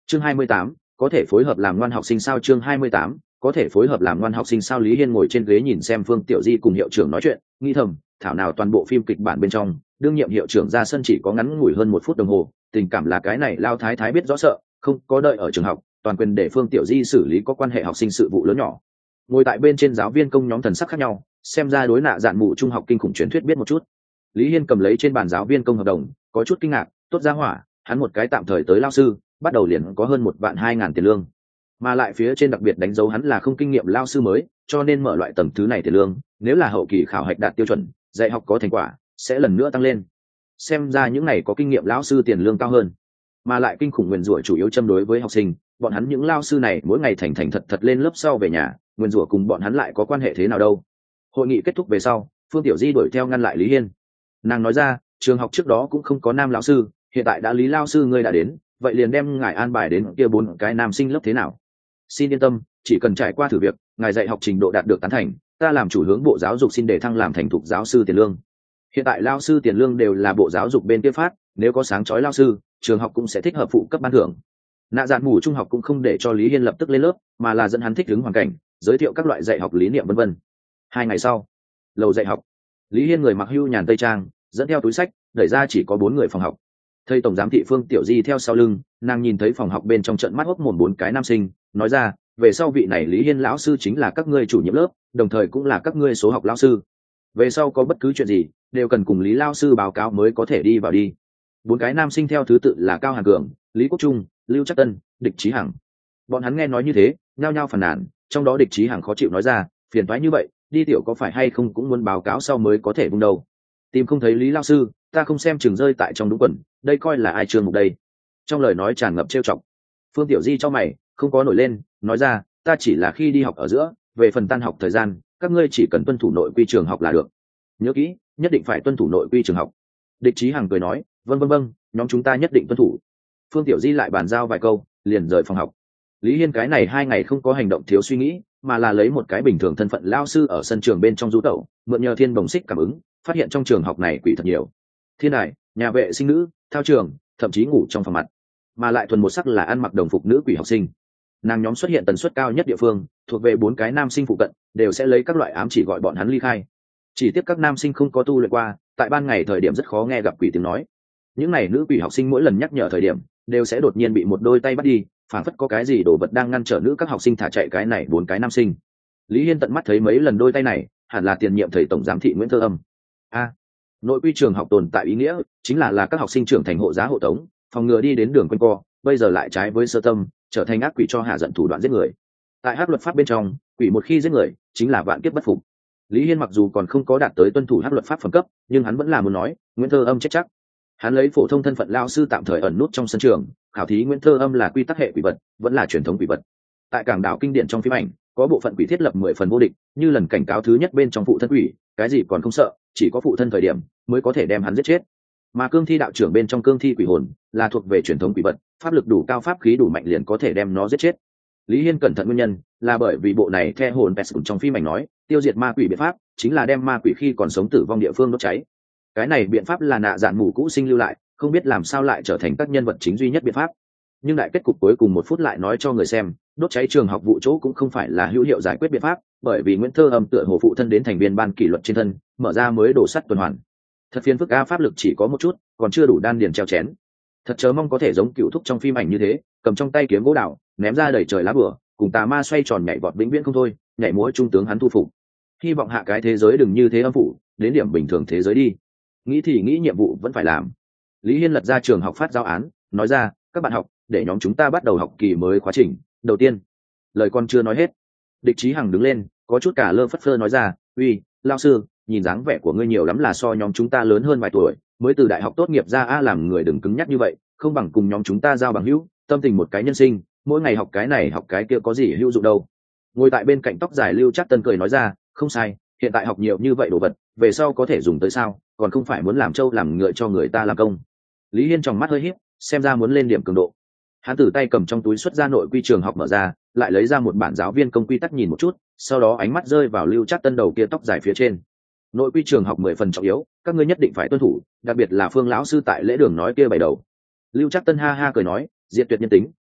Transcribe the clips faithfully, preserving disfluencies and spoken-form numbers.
chương hai mươi tám, có thể phối hợp làm ngoan học sinh sao? Chương hai mươi tám, có thể phối hợp làm ngoan học sinh sao? Lý Hiên ngồi trên ghế nhìn xem Phương Tiểu Di cùng hiệu trưởng nói chuyện, nghĩ thầm, thảo nào toàn bộ phim kịch bản bên trong, đương nhiệm hiệu trưởng ra sân chỉ có ngắn ngủi hơn một phút đồng hồ, tình cảm là cái này lao thái thái biết rõ sợ, không có đợi ở trường học, toàn quyền để Phương Tiểu Di xử lý có quan hệ học sinh sự vụ lớn nhỏ. Ngồi tại bên trên giáo viên công nhóm thần sắc khác nhau, xem ra đối nạ dạn mụ trung học kinh khủng truyền thuyết biết một chút. Lý Hiên cầm lấy trên bàn giáo viên công hợp đồng, có chút kinh ngạc, tốt ra hỏa, hắn một cái tạm thời tới lao sư, bắt đầu liền có hơn một vạn hai ngàn tiền lương, mà lại phía trên đặc biệt đánh dấu hắn là không kinh nghiệm lao sư mới, cho nên mở loại tầng thứ này tiền lương, nếu là hậu kỳ khảo hạch đạt tiêu chuẩn, dạy học có thành quả, sẽ lần nữa tăng lên. Xem ra những này có kinh nghiệm lão sư tiền lương cao hơn, mà lại kinh khủng nguyền rủa chủ yếu châm đối với học sinh, bọn hắn những lao sư này mỗi ngày thành thành thật thật lên lớp sau về nhà, nguyền rủa cùng bọn hắn lại có quan hệ thế nào đâu? Hội nghị kết thúc về sau, Phương Tiểu Di đuổi theo ngăn lại Lý Hiên. Nàng nói ra, trường học trước đó cũng không có nam lão sư, hiện tại đã Lý lao sư ngươi đã đến, vậy liền đem ngài an bài đến kia bốn cái nam sinh lớp thế nào? Xin yên tâm, chỉ cần trải qua thử việc, ngài dạy học trình độ đạt được tán thành, ta làm chủ hướng bộ giáo dục xin đề thăng làm thành thục giáo sư tiền lương. Hiện tại lao sư tiền lương đều là bộ giáo dục bên kia phát, nếu có sáng chói lao sư, trường học cũng sẽ thích hợp phụ cấp ban thưởng. Nạ dạn mù trung học cũng không để cho Lý Hiên lập tức lên lớp, mà là dẫn hắn thích ứng hoàn cảnh, giới thiệu các loại dạy học lý niệm vân vân. Hai ngày sau, lầu dạy học, Lý Hiên người mặc hưu nhàn tây trang, dẫn theo túi sách, đẩy ra chỉ có bốn người phòng học. Thầy tổng giám thị Phương Tiểu Di theo sau lưng, nàng nhìn thấy phòng học bên trong trận mắt hốc mồm bốn cái nam sinh, nói ra, về sau vị này Lý Hiên lão sư chính là các ngươi chủ nhiệm lớp, đồng thời cũng là các ngươi số học lão sư. Về sau có bất cứ chuyện gì, đều cần cùng Lý lão sư báo cáo mới có thể đi vào đi. Bốn cái nam sinh theo thứ tự là Cao Hàn Cường, Lý Quốc Trung, Lưu Trắc Tân, Địch Chí Hằng. Bọn hắn nghe nói như thế, nhao nhao phàn nàn, trong đó Địch Chí Hằng khó chịu nói ra, phiền toái như vậy, đi tiểu có phải hay không cũng muốn báo cáo sau mới có thể vung đầu. Tìm không thấy Lý lão sư, ta không xem chừng rơi tại trong đúng quần, đây coi là ai trương mục đây? Trong lời nói tràn ngập trêu chọc. Phương Tiểu Di cho mày, không có nổi lên, nói ra, ta chỉ là khi đi học ở giữa, về phần tan học thời gian, các ngươi chỉ cần tuân thủ nội quy trường học là được. Nhớ kỹ, nhất định phải tuân thủ nội quy trường học. Địch Chí Hằng cười nói, vâng vâng vâng, nhóm chúng ta nhất định tuân thủ. Phương Tiểu Di lại bàn giao vài câu, liền rời phòng học. Lý Hiên cái này hai ngày không có hành động thiếu suy nghĩ, mà là lấy một cái bình thường thân phận lao sư ở sân trường bên trong du tẩu, mượn nhờ thiên bồng xích cảm ứng, phát hiện trong trường học này quỷ thật nhiều. Thiên đài, nhà vệ sinh nữ, thao trường, thậm chí ngủ trong phòng mặt, mà lại thuần một sắc là ăn mặc đồng phục nữ quỷ học sinh. Nàng nhóm xuất hiện tần suất cao nhất địa phương, thuộc về bốn cái nam sinh phụ cận, đều sẽ lấy các loại ám chỉ gọi bọn hắn ly khai. Chỉ tiếc các nam sinh không có tu luyện qua, tại ban ngày thời điểm rất khó nghe gặp quỷ tiếng nói. Những này nữ quỷ học sinh mỗi lần nhắc nhở thời điểm, đều sẽ đột nhiên bị một đôi tay bắt đi, phảng phất có cái gì đồ vật đang ngăn trở nữ các học sinh thả chạy cái này bốn cái nam sinh. Lý Hiên tận mắt thấy mấy lần đôi tay này, hẳn là tiền nhiệm thầy tổng giám thị Nguyễn Thơ Âm. A, nội quy trường học tồn tại ý nghĩa chính là là các học sinh trưởng thành hộ giá hộ tống, phòng ngừa đi đến đường quanh co, bây giờ lại trái với sơ tâm, trở thành ác quỷ cho hạ giận thủ đoạn giết người. Tại hắc luật pháp bên trong, quỷ một khi giết người, chính là vạn kiếp bất phục. Lý Hiên mặc dù còn không có đạt tới tuân thủ hắc luật pháp phẩm cấp, nhưng hắn vẫn là muốn nói, Nguyễn Thơ Âm chết chắc. Hắn lấy phổ thông thân phận lao sư tạm thời ẩn nút trong sân trường, khảo thí Nguyễn Thơ Âm là quy tắc hệ quỷ vật, vẫn là truyền thống quỷ vật. Tại cảng đảo kinh điển trong phim ảnh, có bộ phận quỷ thiết lập mười phần vô địch, như lần cảnh cáo thứ nhất bên trong phụ thân quỷ, cái gì còn không sợ, chỉ có phụ thân thời điểm mới có thể đem hắn giết chết. Mà cương thi đạo trưởng bên trong cương thi quỷ hồn là thuộc về truyền thống quỷ vật, pháp lực đủ cao, pháp khí đủ mạnh liền có thể đem nó giết chết. Lý Hiên cẩn thận nguyên nhân là bởi vì bộ này theo hồn pes trong phim ảnh nói, tiêu diệt ma quỷ biện pháp chính là đem ma quỷ khi còn sống tử vong địa phương đốt cháy. Cái này biện pháp là nạ dạn mù cũ sinh lưu lại, không biết làm sao lại trở thành các nhân vật chính duy nhất biện pháp. Nhưng đại kết cục cuối cùng một phút lại nói cho người xem, đốt cháy trường học vụ chỗ cũng không phải là hữu hiệu giải quyết biện pháp, bởi vì Nguyễn Thơ Âm tựa hồ phụ thân đến thành viên ban kỷ luật trên thân, mở ra mới đổ sắt tuần hoàn. Thật phiền phức, a, pháp lực chỉ có một chút, còn chưa đủ đan điền treo chén. Thật chớ mong có thể giống cựu thúc trong phim ảnh như thế, cầm trong tay kiếm gỗ đào, ném ra đầy trời lá bửa, cùng tà ma xoay tròn nhảy vọt vĩnh viễn không thôi, nhảy múa trung tướng hắn thu phục. Hy vọng hạ cái thế giới đừng như thế âm phủ, đến điểm bình thường thế giới đi. Nghĩ thì nghĩ, nhiệm vụ vẫn phải làm. Lý Hiên lật ra trường học phát giao án, nói ra, các bạn học, để nhóm chúng ta bắt đầu học kỳ mới khóa trình. Đầu tiên, lời con chưa nói hết, Địch Chí Hằng đứng lên, có chút cả lơ phất phơ nói ra, uy, lao sư, nhìn dáng vẻ của ngươi nhiều lắm là so nhóm chúng ta lớn hơn vài tuổi, mới từ đại học tốt nghiệp ra, a, làm người đừng cứng nhắc như vậy, không bằng cùng nhóm chúng ta giao bằng hữu, tâm tình một cái nhân sinh, mỗi ngày học cái này học cái kia có gì hữu dụng đâu. Ngồi tại bên cạnh tóc dài Lưu Trác Tân cười nói ra, không sai, hiện tại học nhiều như vậy đồ vật, về sau có thể dùng tới sao, còn không phải muốn làm trâu làm ngựa cho người ta làm công. Lý Hiên tròng mắt hơi híp, xem ra muốn lên điểm cường độ. Hắn từ tay cầm trong túi xuất ra nội quy trường học mở ra, lại lấy ra một bản giáo viên công quy tắc nhìn một chút, sau đó ánh mắt rơi vào Lưu Trác Tân đầu kia tóc dài phía trên. Nội quy trường học mười phần trọng yếu, các ngươi nhất định phải tuân thủ, đặc biệt là Phương lão sư tại lễ đường nói kia bảy đầu. Lưu Trác Tân ha ha cười nói, diệt tuyệt nhân tính,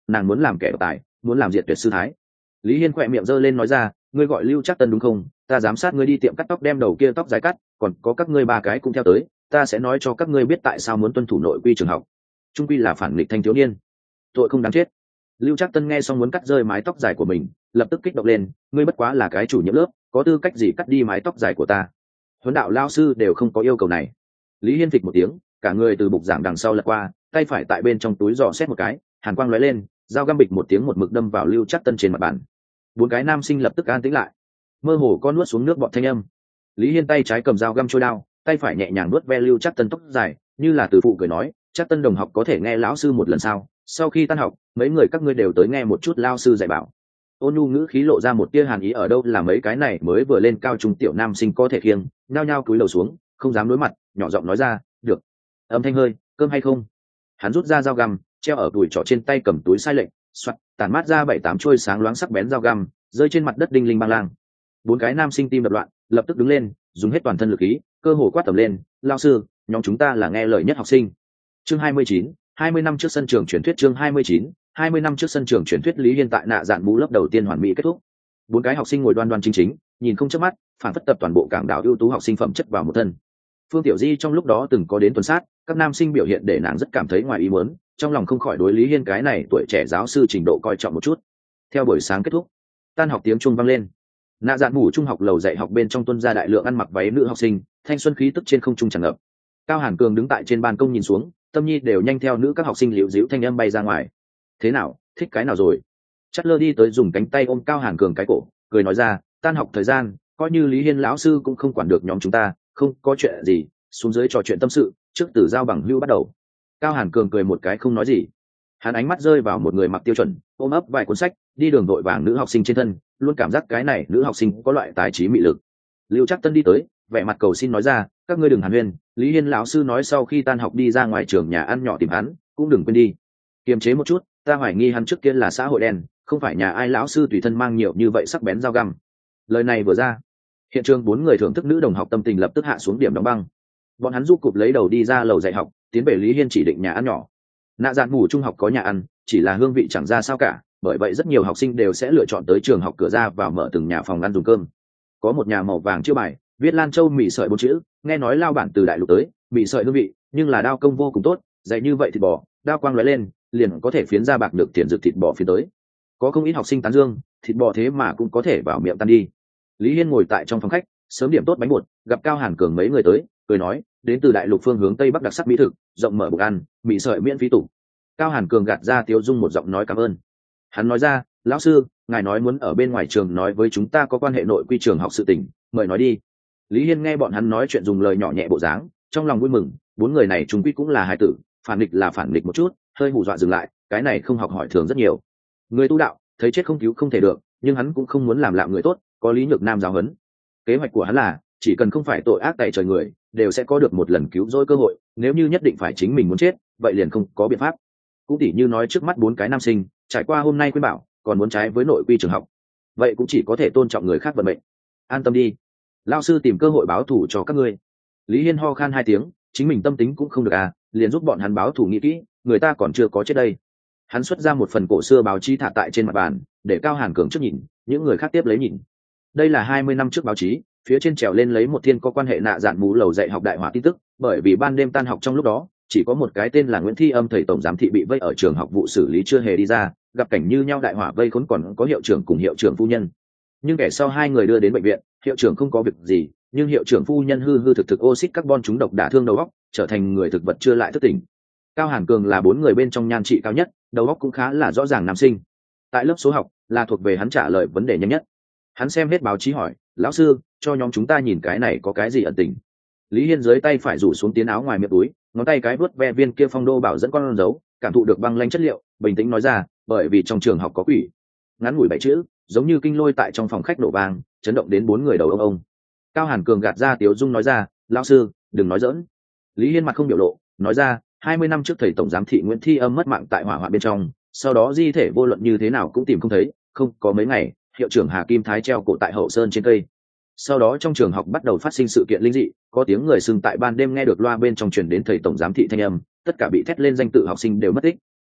nàng muốn làm kẻ độc tài, muốn làm diệt tuyệt sư thái. Lý Hiên khỏe miệng giơ lên nói ra, ngươi gọi Lưu Trác Tân đúng không? Ta giám sát ngươi đi tiệm cắt tóc đem đầu kia tóc dài cắt, còn có các ngươi ba cái cũng theo tới, ta sẽ nói cho các ngươi biết tại sao muốn tuân thủ nội quy trường học. Trung quy là phản nghịch thanh thiếu niên, tội không đáng chết. Lưu Trác Tân nghe xong muốn cắt rơi mái tóc dài của mình, lập tức kích động lên, ngươi bất quá là cái chủ nhiệm lớp, có tư cách gì cắt đi mái tóc dài của ta? Huấn đạo lao sư đều không có yêu cầu này. Lý Hiên phịch một tiếng, cả người từ bục giảng đằng sau lật qua, tay phải tại bên trong túi dò xét một cái, hàn quang lóe lên, dao găm bịch một tiếng một mực đâm vào Lưu Trác Tân trên mặt bàn. Bốn cái nam sinh lập tức an tĩnh lại, mơ hồ có nuốt xuống nước bọt thanh âm. Lý Hiên tay trái cầm dao găm trôi đao, tay phải nhẹ nhàng nuốt ve Lưu Trác Tân tóc dài, như là từ phụ cười nói, Trác Tân đồng học có thể nghe lão sư một lần sao? Sau khi tan học, mấy người các ngươi đều tới nghe một chút lao sư dạy bảo. Ôn nhu ngữ khí lộ ra một tia hàn ý, ở đâu là mấy cái này mới vừa lên cao trung tiểu nam sinh có thể khiêng, nhao nhao cúi đầu xuống, không dám đối mặt, nhỏ giọng nói ra, được. Âm thanh hơi, cơm hay không? Hắn rút ra dao găm, treo ở đùi trỏ trên tay cầm túi sai lệnh, xoặt, tản mát ra bảy tám chuôi sáng loáng sắc bén dao găm, rơi trên mặt đất đinh linh bang lang. Bốn cái nam sinh tim đập loạn, lập tức đứng lên, dùng hết toàn thân lực khí, cơ hồ quát tầm lên, lao sư, nhóm chúng ta là nghe lời nhất học sinh. Chương hai mươi chín, hai mươi năm trước sân trường truyền thuyết. Chương hai mươi chín, hai mươi năm trước sân trường truyền thuyết. Lý Hiên tại nạ dạn mũ lớp đầu tiên hoàn mỹ kết thúc. Bốn cái học sinh ngồi đoan đoan chính chính, nhìn không chớp mắt, phản phất tập toàn bộ cảng đảo ưu tú học sinh phẩm chất vào một thân. Phương Tiểu Di trong lúc đó từng có đến tuần sát, các nam sinh biểu hiện để nàng rất cảm thấy ngoài ý muốn, trong lòng không khỏi đối Lý Hiên cái này tuổi trẻ giáo sư trình độ coi trọng một chút. Theo buổi sáng kết thúc, tan học tiếng chuông vang lên. Nạ dạn mũ trung học lầu dạy học bên trong tuân ra đại lượng ăn mặc váy nữ học sinh, thanh xuân khí tức trên không trung tràn ngập. Cao Hàn Cường đứng tại trên ban công nhìn xuống, tâm nhi đều nhanh theo nữ các học sinh liễu díu thanh âm bay ra ngoài. Thế nào, thích cái nào rồi? Chất lơ đi tới dùng cánh tay ôm Cao Hàn Cường cái cổ, cười nói ra, tan học thời gian, coi như Lý Hiên lão sư cũng không quản được nhóm chúng ta, không có chuyện gì, xuống dưới trò chuyện tâm sự, trước từ giao bằng hữu bắt đầu. Cao Hàn Cường cười một cái không nói gì. Hắn ánh mắt rơi vào một người mặc tiêu chuẩn, ôm ấp vài cuốn sách, đi đường đội vàng nữ học sinh trên thân, luôn cảm giác cái này nữ học sinh có loại tài trí mị lực. Lưu Trác Tân đi tới, vẻ mặt cầu xin nói ra, các ngươi đừng hàn huyên, Lý Hiên lão sư nói sau khi tan học đi ra ngoài trường nhà ăn nhỏ tìm hắn, cũng đừng quên đi. Kiềm chế một chút, ta hoài nghi hắn trước kia là xã hội đen, không phải nhà ai lão sư tùy thân mang nhiều như vậy sắc bén dao găm. Lời này vừa ra, hiện trường bốn người thưởng thức nữ đồng học tâm tình lập tức hạ xuống điểm đóng băng. Bọn hắn rút cụp lấy đầu đi ra lầu dạy học, tiến về Lý Hiên chỉ định nhà ăn nhỏ. Nạ dạn mù trung học có nhà ăn, chỉ là hương vị chẳng ra sao cả, bởi vậy rất nhiều học sinh đều sẽ lựa chọn tới trường học cửa ra vào mở từng nhà phòng ăn dùng cơm. Có một nhà màu vàng chiêu bài, viết Lan Châu mì sợi bốn chữ, nghe nói lao bản từ đại lục tới, mì sợi hương vị, nhưng là đao công vô cùng tốt, dạy như vậy thịt bò, đao quang lóe lên, liền có thể phiến ra bạc được tiền dược thịt bò phiến tới. Có không ít học sinh tán dương, thịt bò thế mà cũng có thể vào miệng tan đi. Lý Hiên ngồi tại trong phòng khách, sớm điểm tốt bánh bột, gặp Cao Hàn Cường mấy người tới, cười nói, đến từ đại lục phương hướng tây bắc đặc sắc mỹ thực, rộng mở bụng ăn, mì sợi miễn phí tủ. Cao Hàn Cường gạt ra tiếu dung một giọng nói cảm ơn. Hắn nói ra, lão sư, ngài nói muốn ở bên ngoài trường nói với chúng ta có quan hệ nội quy trường học sự tình, mời nói đi. Lý Hiên nghe bọn hắn nói chuyện dùng lời nhỏ nhẹ bộ dáng, trong lòng vui mừng, bốn người này chúng quy cũng là hài tử, phản nghịch là phản nghịch một chút, hơi hù dọa dừng lại, cái này không học hỏi thường rất nhiều. Người tu đạo, thấy chết không cứu không thể được, nhưng hắn cũng không muốn làm lạm người tốt, có Lý Nhược Nam giáo huấn. Kế hoạch của hắn là, chỉ cần không phải tội ác tày trời người, đều sẽ có được một lần cứu rỗi cơ hội, nếu như nhất định phải chính mình muốn chết, vậy liền không có biện pháp. Cũng tỉ như nói trước mắt bốn cái nam sinh, trải qua hôm nay khuyên bảo, còn muốn trái với nội quy trường học, vậy cũng chỉ có thể tôn trọng người khác vận mệnh. An tâm đi, lao sư tìm cơ hội báo thù cho các ngươi. Lý Hiên ho khan hai tiếng, chính mình tâm tính cũng không được à, liền giúp bọn hắn báo thù nghĩ kỹ, người ta còn chưa có chết đây. Hắn xuất ra một phần cổ xưa báo chí thả tại trên mặt bàn, để Cao Hàn Cường trước nhìn, những người khác tiếp lấy nhìn. Đây là hai mươi năm trước báo chí, phía trên trèo lên lấy một thiên có quan hệ nạ dạn mũ lầu dạy học đại hỏa tin tức, bởi vì ban đêm tan học trong lúc đó, chỉ có một cái tên là Nguyễn Thi Âm thầy tổng giám thị bị vây ở trường học vụ xử lý chưa hề đi ra, gặp cảnh như nhau đại hỏa vây khốn còn có hiệu trưởng cùng hiệu trưởng phu nhân. Nhưng kẻ sau hai người đưa đến bệnh viện, hiệu trưởng không có việc gì, nhưng hiệu trưởng phu nhân hư hư thực thực oxit carbon trúng độc đả thương đầu óc, trở thành người thực vật chưa lại thức tỉnh. Cao Hàn Cường là bốn người bên trong nhan trị cao nhất, đầu óc cũng khá là rõ ràng nam sinh. Tại lớp số học là thuộc về hắn trả lời vấn đề nhanh nhất. Hắn xem hết báo chí hỏi, lão sư, cho nhóm chúng ta nhìn cái này có cái gì ẩn tình. Lý Hiên dưới tay phải rủ xuống tiến áo ngoài miệng túi, ngón tay cái vuốt ve viên kia phong đô bảo dẫn con dấu, cảm thụ được băng lanh chất liệu, bình tĩnh nói ra, bởi vì trong trường học có quỷ. Ngắn ngủi bảy chữ, giống như kinh lôi tại trong phòng khách nổ vang, chấn động đến bốn người đầu ông ông. Cao Hàn Cường gạt ra tiếu dung nói ra, lão sư, đừng nói giỡn. Lý Hiên mặt không biểu lộ, nói ra, hai mươi năm trước thầy tổng giám thị Nguyễn Thi Âm mất mạng tại hỏa hoạn bên trong, sau đó di thể vô luận như thế nào cũng tìm không thấy, không có mấy ngày, hiệu trưởng Hà Kim Thái treo cổ tại hậu sơn trên cây. Sau đó trong trường học bắt đầu phát sinh sự kiện linh dị, có tiếng người xưng tại ban đêm nghe được loa bên trong truyền đến thầy tổng giám thị thanh âm, tất cả bị thét lên danh tự học sinh đều mất tích.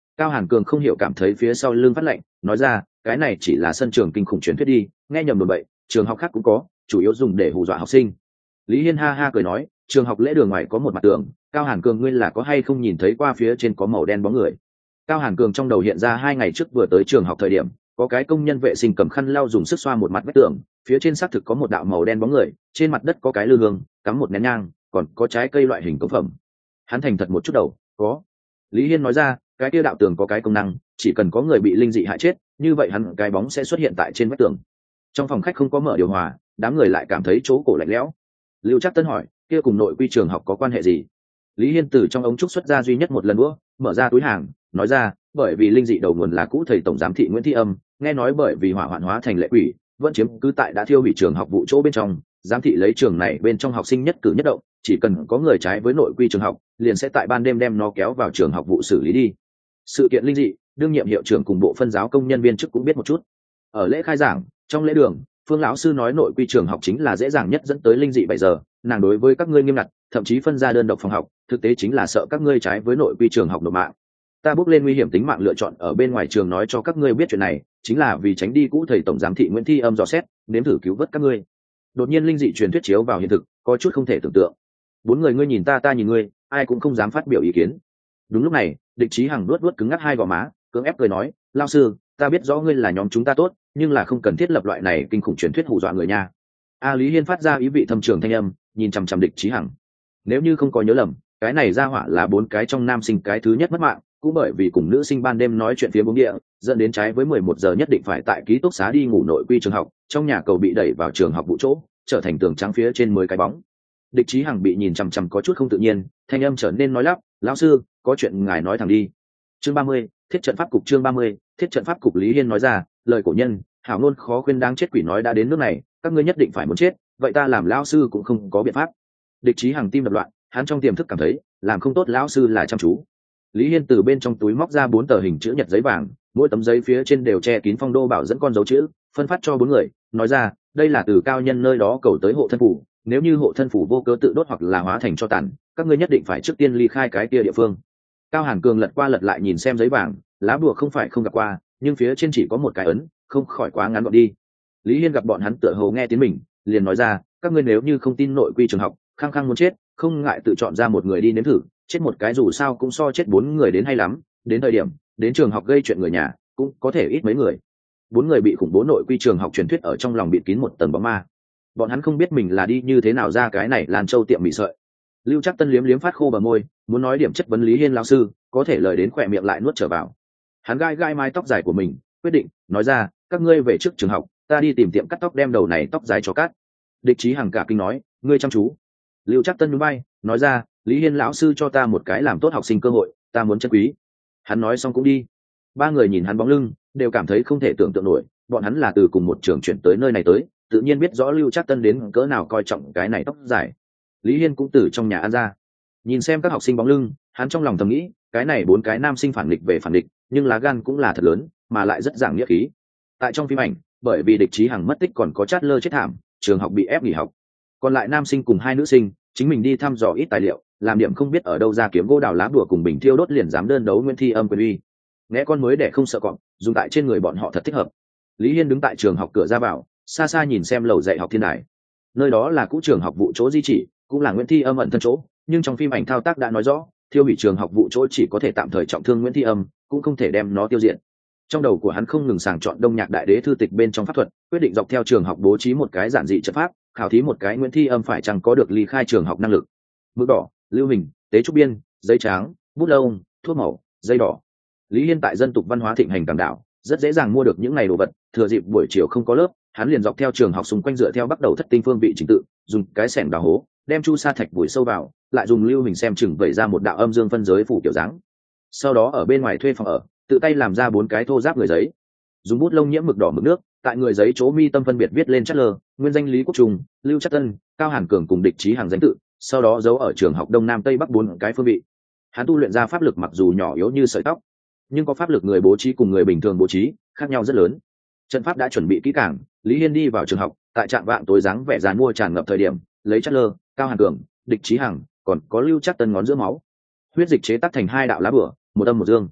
Cao Hàn Cường không hiểu cảm thấy phía sau lưng phát lạnh, nói ra, cái này chỉ là sân trường kinh khủng truyền thuyết đi, nghe nhầm đồn bậy, trường học khác cũng có, chủ yếu dùng để hù dọa học sinh. Lý Hiên ha ha cười nói, trường học lễ đường ngoài có một mặt tường, Cao Hàn Cường ngươi là có hay không nhìn thấy qua phía trên có màu đen bóng người. Cao Hàn Cường trong đầu hiện ra hai ngày trước vừa tới trường học thời điểm, có cái công nhân vệ sinh cầm khăn lau dùng sức xoa một mặt vách tường, phía trên xác thực có một đạo màu đen bóng người, trên mặt đất có cái lư hương, cắm một nén nhang, còn có trái cây loại hình cống phẩm. Hắn thành thật một chút đầu, có. Lý Hiên nói ra, cái kia đạo tường có cái công năng, chỉ cần có người bị linh dị hại chết, như vậy hắn cái bóng sẽ xuất hiện tại trên vách tường. Trong phòng khách không có mở điều hòa, đám người lại cảm thấy chỗ cổ lạnh lẽo. Lưu Trác Tân hỏi, kia cùng nội quy trường học có quan hệ gì? Lý Hiên từ trong ống trúc xuất ra duy nhất một lần nữa, mở ra túi hàng, nói ra, bởi vì linh dị đầu nguồn là cũ thầy tổng giám thị Nguyễn Thi Âm, nghe nói bởi vì hỏa hoạn hóa thành lệ quỷ, vẫn chiếm cứ tại đã thiêu hủy trường học vụ chỗ bên trong, giám thị lấy trường này bên trong học sinh nhất cử nhất động, chỉ cần có người trái với nội quy trường học, liền sẽ tại ban đêm đem nó kéo vào trường học vụ xử lý đi. Sự kiện linh dị, đương nhiệm hiệu trưởng cùng bộ phân giáo công nhân viên chức cũng biết một chút. Ở lễ khai giảng, trong lễ đường, Phương lão sư nói nội quy trường học chính là dễ dàng nhất dẫn tới linh dị bảy giờ, nàng đối với các ngươi nghiêm ngặt, thậm chí phân ra đơn độc phòng học, thực tế chính là sợ các ngươi trái với nội quy trường học nộp mạng. Ta bước lên nguy hiểm tính mạng lựa chọn ở bên ngoài trường nói cho các ngươi biết chuyện này, chính là vì tránh đi cũ thầy tổng giám thị Nguyễn Thi Âm dò xét, nếm thử cứu vớt các ngươi. Đột nhiên linh dị truyền thuyết chiếu vào hiện thực, có chút không thể tưởng tượng. Bốn người ngươi nhìn ta ta nhìn ngươi, ai cũng không dám phát biểu ý kiến. Đúng lúc này, Địch Chí Hằng luốt luốt cứng ngắc hai gò má, cưỡng ép cười nói, lao sư, ta biết rõ ngươi là nhóm chúng ta tốt, nhưng là không cần thiết lập loại này kinh khủng truyền thuyết hù dọa người nha. A Lý Hiên phát ra ý vị thâm trường thanh âm, nhìn chằm chằm Địch Chí Hằng. Nếu như không có nhớ lầm, cái này ra hỏa là bốn cái trong nam sinh cái thứ nhất mất mạng, cũng bởi vì cùng nữ sinh ban đêm nói chuyện phía bóng địa, dẫn đến trái với mười một giờ nhất định phải tại ký túc xá đi ngủ nội quy trường học, trong nhà cầu bị đẩy vào trường học vụ chỗ, trở thành tường trắng phía trên mười cái bóng. Địch Chí Hằng bị nhìn chằm chằm có chút không tự nhiên, thanh âm trở nên nói lắp, lão sư, có chuyện ngài nói thẳng đi. Chương ba mươi, thiết trận pháp cục chương ba mươi, thiết trận pháp cục Lý Hiên nói ra, lời cổ nhân, hảo ngôn khó khuyên đáng chết quỷ nói đã đến nước này, các ngươi nhất định phải muốn chết, vậy ta làm lão sư cũng không có biện pháp. Địch Chí Hằng tim đập loạn, hắn trong tiềm thức cảm thấy, làm không tốt lão sư là chăm chú. Lý Hiên từ bên trong túi móc ra bốn tờ hình chữ nhật giấy vàng, mỗi tấm giấy phía trên đều che kín phong đô bảo dẫn con dấu chữ, phân phát cho bốn người, nói ra, đây là từ cao nhân nơi đó cầu tới hộ thân phủ, nếu như hộ thân phủ vô cớ tự đốt hoặc là hóa thành cho tàn, các ngươi nhất định phải trước tiên ly khai cái kia địa phương. Cao Hàn Cường lật qua lật lại nhìn xem giấy vàng, lá bùa không phải không gặp qua, nhưng phía trên chỉ có một cái ấn, không khỏi quá ngắn gọn đi. Lý Hiên gặp bọn hắn tựa hồ nghe tiếng mình, liền nói ra, các ngươi nếu như không tin nội quy trường học, khăng khăng muốn chết, không ngại tự chọn ra một người đi nếm thử, chết một cái dù sao cũng so chết bốn người đến hay lắm, đến thời điểm đến trường học gây chuyện người nhà cũng có thể ít mấy người. Bốn người bị khủng bố nội quy trường học truyền thuyết ở trong lòng bịt kín một tầng bóng ma, bọn hắn không biết mình là đi như thế nào ra cái này Lan Châu tiệm mì sợi. Lưu Trác Tân liếm liếm phát khô bờ môi, muốn nói điểm chất vấn Lý Hiên lão sư, có thể lời đến khỏe miệng lại nuốt trở vào. Hắn gai gai mái tóc dài của mình, quyết định nói ra, các ngươi về trước trường học, ta đi tìm tiệm cắt tóc đem đầu này tóc dài cho cắt. Địch Chí Hằng cả kinh nói, ngươi chăm chú. Lưu Trác Tân nhún vai, nói ra, Lý Hiên lão sư cho ta một cái làm tốt học sinh cơ hội, ta muốn trân quý. Hắn nói xong cũng đi. Ba người nhìn hắn bóng lưng, đều cảm thấy không thể tưởng tượng nổi, bọn hắn là từ cùng một trường chuyển tới nơi này tới, tự nhiên biết rõ Lưu Trác Tân đến cỡ nào coi trọng cái này tóc dài. Lý Hiên cũng từ trong nhà ăn ra, nhìn xem các học sinh bóng lưng, hắn trong lòng thầm nghĩ, cái này bốn cái nam sinh phản địch về phản địch, nhưng lá gan cũng là thật lớn, mà lại rất giảng nghĩa khí. Tại trong phim ảnh, bởi vì Địch Chí Hằng mất tích còn có Chát Lơ chết thảm, trường học bị ép nghỉ học. Còn lại nam sinh cùng hai nữ sinh, chính mình đi thăm dò ít tài liệu, làm điểm không biết ở đâu ra kiếm gỗ đào lá bùa cùng bình thiêu đốt liền dám đơn đấu Nguyễn Thi Âm quyền uy. Nghe con mới để không sợ cọp, dùng tại trên người bọn họ thật thích hợp. Lý Hiên đứng tại trường học cửa ra vào, xa xa nhìn xem lầu dạy học thiên đài. Nơi đó là cũ trường học vụ chỗ di chỉ, cũng là Nguyễn Thi Âm ẩn thân chỗ, nhưng trong phim ảnh thao tác đã nói rõ, thiêu hủy trường học vụ chỗ chỉ có thể tạm thời trọng thương Nguyễn Thi Âm, cũng không thể đem nó tiêu diệt. Trong đầu của hắn không ngừng sàng chọn Đông Nhạc Đại Đế thư tịch bên trong pháp thuật, quyết định dọc theo trường học bố trí một cái giản dị trận pháp, khảo thí một cái Nguyễn Thi Âm phải chăng có được ly khai trường học năng lực. Mực đỏ, lưu hình, tế trúc biên, giấy trắng, bút lông, thuốc màu, dây đỏ. Lý Hiên tại dân tục văn hóa thịnh hành Cảng Đảo, rất dễ dàng mua được những ngày đồ vật, thừa dịp buổi chiều không có lớp, hắn liền dọc theo trường học xung quanh dựa theo bắt đầu thất tinh phương vị trình tự, dùng cái xẻng đào hố, đem chu sa thạch vùi sâu vào, lại dùng lưu hình xem chừng vẩy ra một đạo âm dương phân giới phủ kiểu dáng. Sau đó ở bên ngoài thuê phòng ở, tự tay làm ra bốn cái thô giáp người giấy, dùng bút lông nhiễm mực đỏ mực nước, tại người giấy chỗ mi tâm phân biệt viết lên Chát Lơ, nguyên danh Lý Quốc Trung, Lưu Trác Tân, Cao Hàn Cường cùng Địch Chí Hằng danh tự, sau đó giấu ở trường học đông nam tây bắc bốn cái phương vị. Hắn tu luyện ra pháp lực mặc dù nhỏ yếu như sợi tóc, nhưng có pháp lực người bố trí cùng người bình thường bố trí khác nhau rất lớn. Trận pháp đã chuẩn bị kỹ càng, Lý Hiên đi vào trường học, tại trạm vạng tối dáng vẻ dàn mua tràn ngập thời điểm, lấy Chát Lơ, Cao Hàn Cường, Địch Chí Hằng, còn có Lưu Trác Tân ngón giữa máu, huyết dịch chế tác thành hai đạo lá bửa, một âm một dương.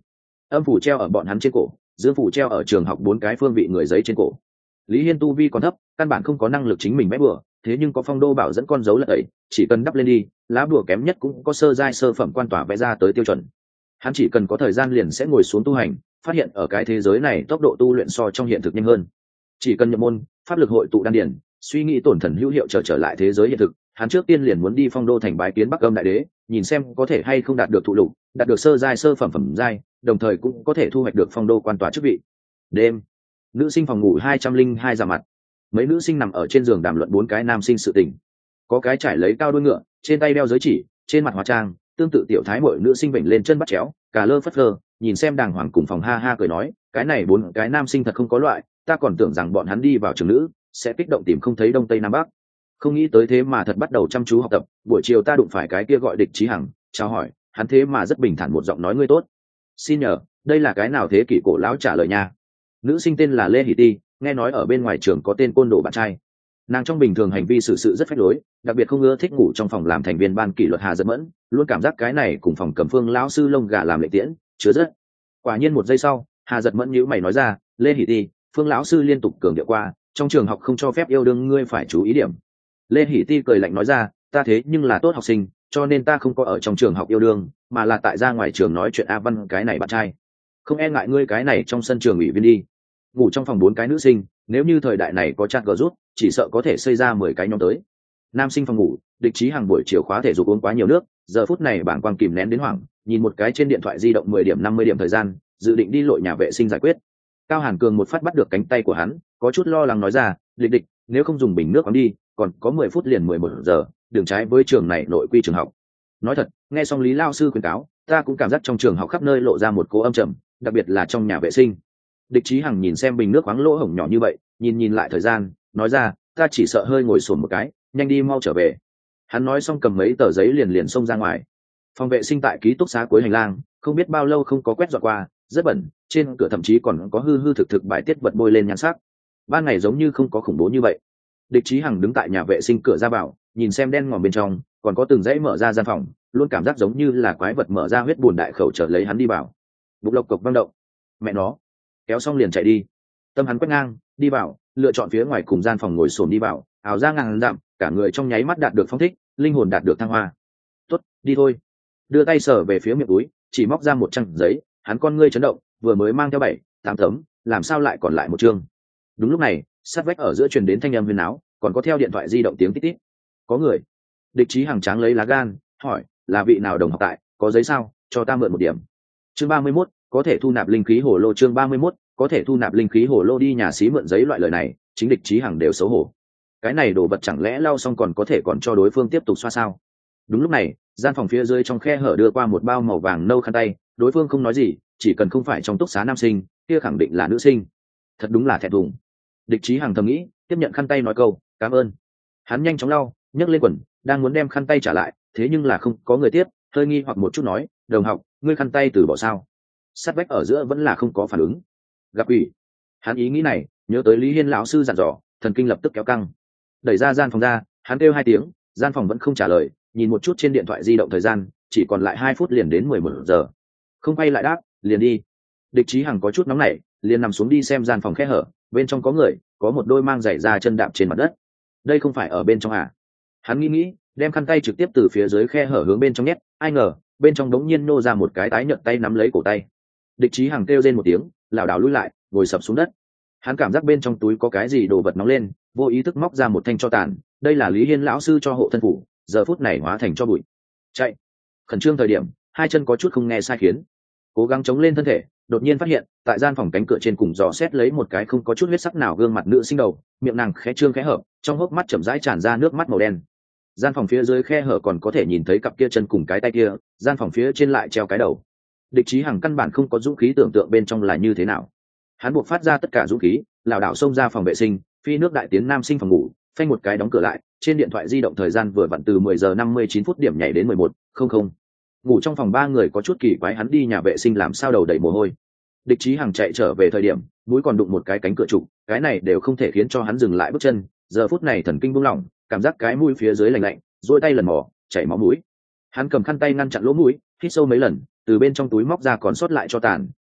âm phủ treo ở bọn hắn trên cổ, dương phủ treo ở trường học bốn cái phương vị người giấy trên cổ. Lý Hiên tu vi còn thấp, căn bản không có năng lực chính mình vẽ bừa, thế nhưng có phong đô bảo dẫn con dấu lật ấy, chỉ cần đắp lên đi, lá bùa kém nhất cũng có sơ giai sơ phẩm quan tỏa vẽ ra tới tiêu chuẩn. Hắn chỉ cần có thời gian liền sẽ ngồi xuống tu hành, phát hiện ở cái thế giới này tốc độ tu luyện so trong hiện thực nhanh hơn. Chỉ cần nhập môn, pháp lực hội tụ đan điển, suy nghĩ tổn thần hữu hiệu trở trở lại thế giới hiện thực, hắn trước tiên liền muốn đi phong đô thành bái kiến Bắc Âm đại đế, nhìn xem có thể hay không đạt được thụ lục, đạt được sơ giai sơ phẩm phẩm giai, đồng thời cũng có thể thu hoạch được phong đô quan tòa chức vị. Đêm, nữ sinh phòng ngủ hai trăm linh hai ra mặt, mấy nữ sinh nằm ở trên giường đàm luận bốn cái nam sinh sự tình. Có cái trải lấy cao đuôi ngựa, trên tay đeo giới chỉ, trên mặt hóa trang, tương tự tiểu thái muội nữ sinh vểnh lên chân bắt chéo, cả lơ phất lơ, nhìn xem đàng hoàng cùng phòng ha ha cười nói, cái này bốn cái nam sinh thật không có loại, ta còn tưởng rằng bọn hắn đi vào trường nữ sẽ kích động tìm không thấy đông tây nam bắc, không nghĩ tới thế mà thật bắt đầu chăm chú học tập. Buổi chiều ta đụng phải cái kia gọi Địch Chí Hằng, chào hỏi, hắn thế mà rất bình thản một giọng nói ngươi tốt. Xin nhờ, đây là cái nào thế kỷ cổ lão trả lời nha. Nữ sinh tên là Lê Hỷ Ti, nghe nói ở bên ngoài trường có tên côn đồ bạn trai. Nàng trong bình thường hành vi xử sự rất phách lối, đặc biệt không ưa thích ngủ trong phòng làm thành viên ban kỷ luật Hà Giật Mẫn, luôn cảm giác cái này cùng phòng Cẩm Phương lão sư lông gà làm lệ tiễn chứa rất. Quả nhiên một giây sau, Hà Giật Mẫn nhíu mày nói ra, Lê Hỷ Ti, Phương lão sư liên tục cường điệu qua, trong trường học không cho phép yêu đương, ngươi phải chú ý điểm. Lê Hỷ Ti cười lạnh nói ra, ta thế nhưng là tốt học sinh, cho nên ta không có ở trong trường học yêu đương, mà là tại ra ngoài trường nói chuyện A Văn cái này bạn trai. Không e ngại ngươi cái này trong sân trường ủy viên đi. Ngủ trong phòng bốn cái nữ sinh, nếu như thời đại này có chat gờ rút, chỉ sợ có thể xây ra mười cái nhóm tới. Nam sinh phòng ngủ, Địch Chí Hằng buổi chiều khóa thể dục uống quá nhiều nước, giờ phút này bảng quang kìm nén đến hoảng, nhìn một cái trên điện thoại di động mười điểm năm mươi điểm thời gian, dự định đi lội nhà vệ sinh giải quyết. Cao Hàn Cường một phát bắt được cánh tay của hắn, có chút lo lắng nói ra, Địch Địch, nếu không dùng bình nước ấm đi, còn có mười phút liền mười một giờ, đường trái với trường này nội quy trường học. Nói thật, nghe xong Lý lao sư khuyên cáo, ta cũng cảm giác trong trường học khắp nơi lộ ra một cố âm trầm, đặc biệt là trong nhà vệ sinh. Địch Chí Hằng nhìn xem bình nước khoáng lỗ hổng nhỏ như vậy, nhìn nhìn lại thời gian, nói ra, ta chỉ sợ hơi ngồi xổm một cái, nhanh đi mau trở về. Hắn nói xong cầm mấy tờ giấy liền liền xông ra ngoài. Phòng vệ sinh tại ký túc xá cuối hành lang, không biết bao lâu không có quét dọn qua, rất bẩn, trên cửa thậm chí còn có hư hư thực thực bài tiết vật bôi lên nhan sắc. Ban ngày giống như không có khủng bố như vậy. Địch Chí Hằng đứng tại nhà vệ sinh cửa ra vào, nhìn xem đen ngòm bên trong, còn có từng dãy mở ra gian phòng, luôn cảm giác giống như là quái vật mở ra huyết buồn đại khẩu trở lấy hắn đi vào. Bục lộc cộc vang động. Mẹ nó, kéo xong liền chạy đi. Tâm hắn quét ngang, đi vào, lựa chọn phía ngoài cùng gian phòng ngồi xổm đi vào, ảo ra ngàn dặm, cả người trong nháy mắt đạt được phong thích, linh hồn đạt được thăng hoa. Tốt, đi thôi. Đưa tay sờ về phía miệng túi, chỉ móc ra một trang giấy, hắn con ngươi chấn động, vừa mới mang theo bảy, tám tấm, làm sao lại còn lại một chương. Đúng lúc này, sát vách ở giữa truyền đến thanh âm huyền áo, còn có theo điện thoại di động tiếng tít tít. Có người. Địch Chí Hằng tráng lấy lá gan, hỏi, là vị nào đồng học tại, có giấy sao, cho ta mượn một điểm. Chương ba mươi mốt, có thể thu nạp linh khí hồ lô. Chương ba mươi mốt, có thể thu nạp linh khí hồ lô. Đi nhà xí mượn giấy loại lời này, chính Địch Chí Hằng đều xấu hổ. Cái này đồ vật chẳng lẽ lau xong còn có thể còn cho đối phương tiếp tục xoa sao? Đúng lúc này, gian phòng phía dưới trong khe hở đưa qua một bao màu vàng nâu khăn tay, đối phương không nói gì, chỉ cần không phải trong túc xá nam sinh, kia khẳng định là nữ sinh. Thật đúng là thẹn thùng. Địch Chí Hằng thầm nghĩ, tiếp nhận khăn tay nói câu cảm ơn. Hắn nhanh chóng lau, nhấc lên quần, đang muốn đem khăn tay trả lại, thế nhưng là không có người tiếp, hơi nghi hoặc một chút nói, đồng học, ngươi khăn tay từ bỏ sao? Sát vách ở giữa vẫn là không có phản ứng. Gặp ủy. Hắn ý nghĩ này nhớ tới Lý Hiên lão sư dặn dò, thần kinh lập tức kéo căng. Đẩy ra gian phòng ra, hắn kêu hai tiếng, gian phòng vẫn không trả lời, nhìn một chút trên điện thoại di động thời gian, chỉ còn lại hai phút liền đến mười một giờ. Không quay lại đáp, liền đi. Địch Chí Hằng có chút nóng nảy, liền nằm xuống đi xem gian phòng khe hở, bên trong có người, có một đôi mang giày da chân đạp trên mặt đất. Đây không phải ở bên trong à? Hắn nghĩ nghĩ, đem khăn tay trực tiếp từ phía dưới khe hở hướng bên trong nhét, ai ngờ, bên trong đống nhiên nô ra một cái tái nhợt tay nắm lấy cổ tay. Địch Chí Hằng kêu rên một tiếng, lảo đảo lùi lại, ngồi sập xuống đất. Hắn cảm giác bên trong túi có cái gì đồ vật nóng lên, vô ý thức móc ra một thanh tro tàn, đây là Lý Hiên lão sư cho hộ thân phủ, giờ phút này hóa thành tro bụi. Chạy. Khẩn trương thời điểm, hai chân có chút không nghe sai khiến, cố gắng chống lên thân thể, đột nhiên phát hiện, tại gian phòng cánh cửa trên cùng dò xét lấy một cái không có chút huyết sắc nào gương mặt nữ sinh đầu, miệng nàng khẽ trương khẽ hợp, trong hốc mắt chậm rãi tràn ra nước mắt màu đen. Gian phòng phía dưới khe hở còn có thể nhìn thấy cặp kia chân cùng cái tay kia, gian phòng phía trên lại treo cái đầu. Địch Chí Hằng căn bản không có dũng khí tưởng tượng bên trong là như thế nào. Hắn buộc phát ra tất cả dũng khí, lảo đảo xông ra phòng vệ sinh, phi nước đại tiến nam sinh phòng ngủ, phanh một cái đóng cửa lại, trên điện thoại di động thời gian vừa vặn từ mười giờ năm mươi chín phút điểm nhảy đến mười một không không. Ngủ trong phòng ba người có chút kỳ quái, hắn đi nhà vệ sinh làm sao đầu đầy mồ hôi. Địch Chí Hằng chạy trở về thời điểm, mũi còn đụng một cái cánh cửa trụ, cái này đều không thể khiến cho hắn dừng lại bước chân, giờ phút này thần kinh buông lỏng, cảm giác cái mũi phía dưới lạnh lạnh, duỗi tay lần mò, chảy máu mũi. Hắn cầm khăn tay ngăn chặn lỗ mũi, hít sâu mấy lần, từ bên trong túi móc ra còn sót lại cho tàn,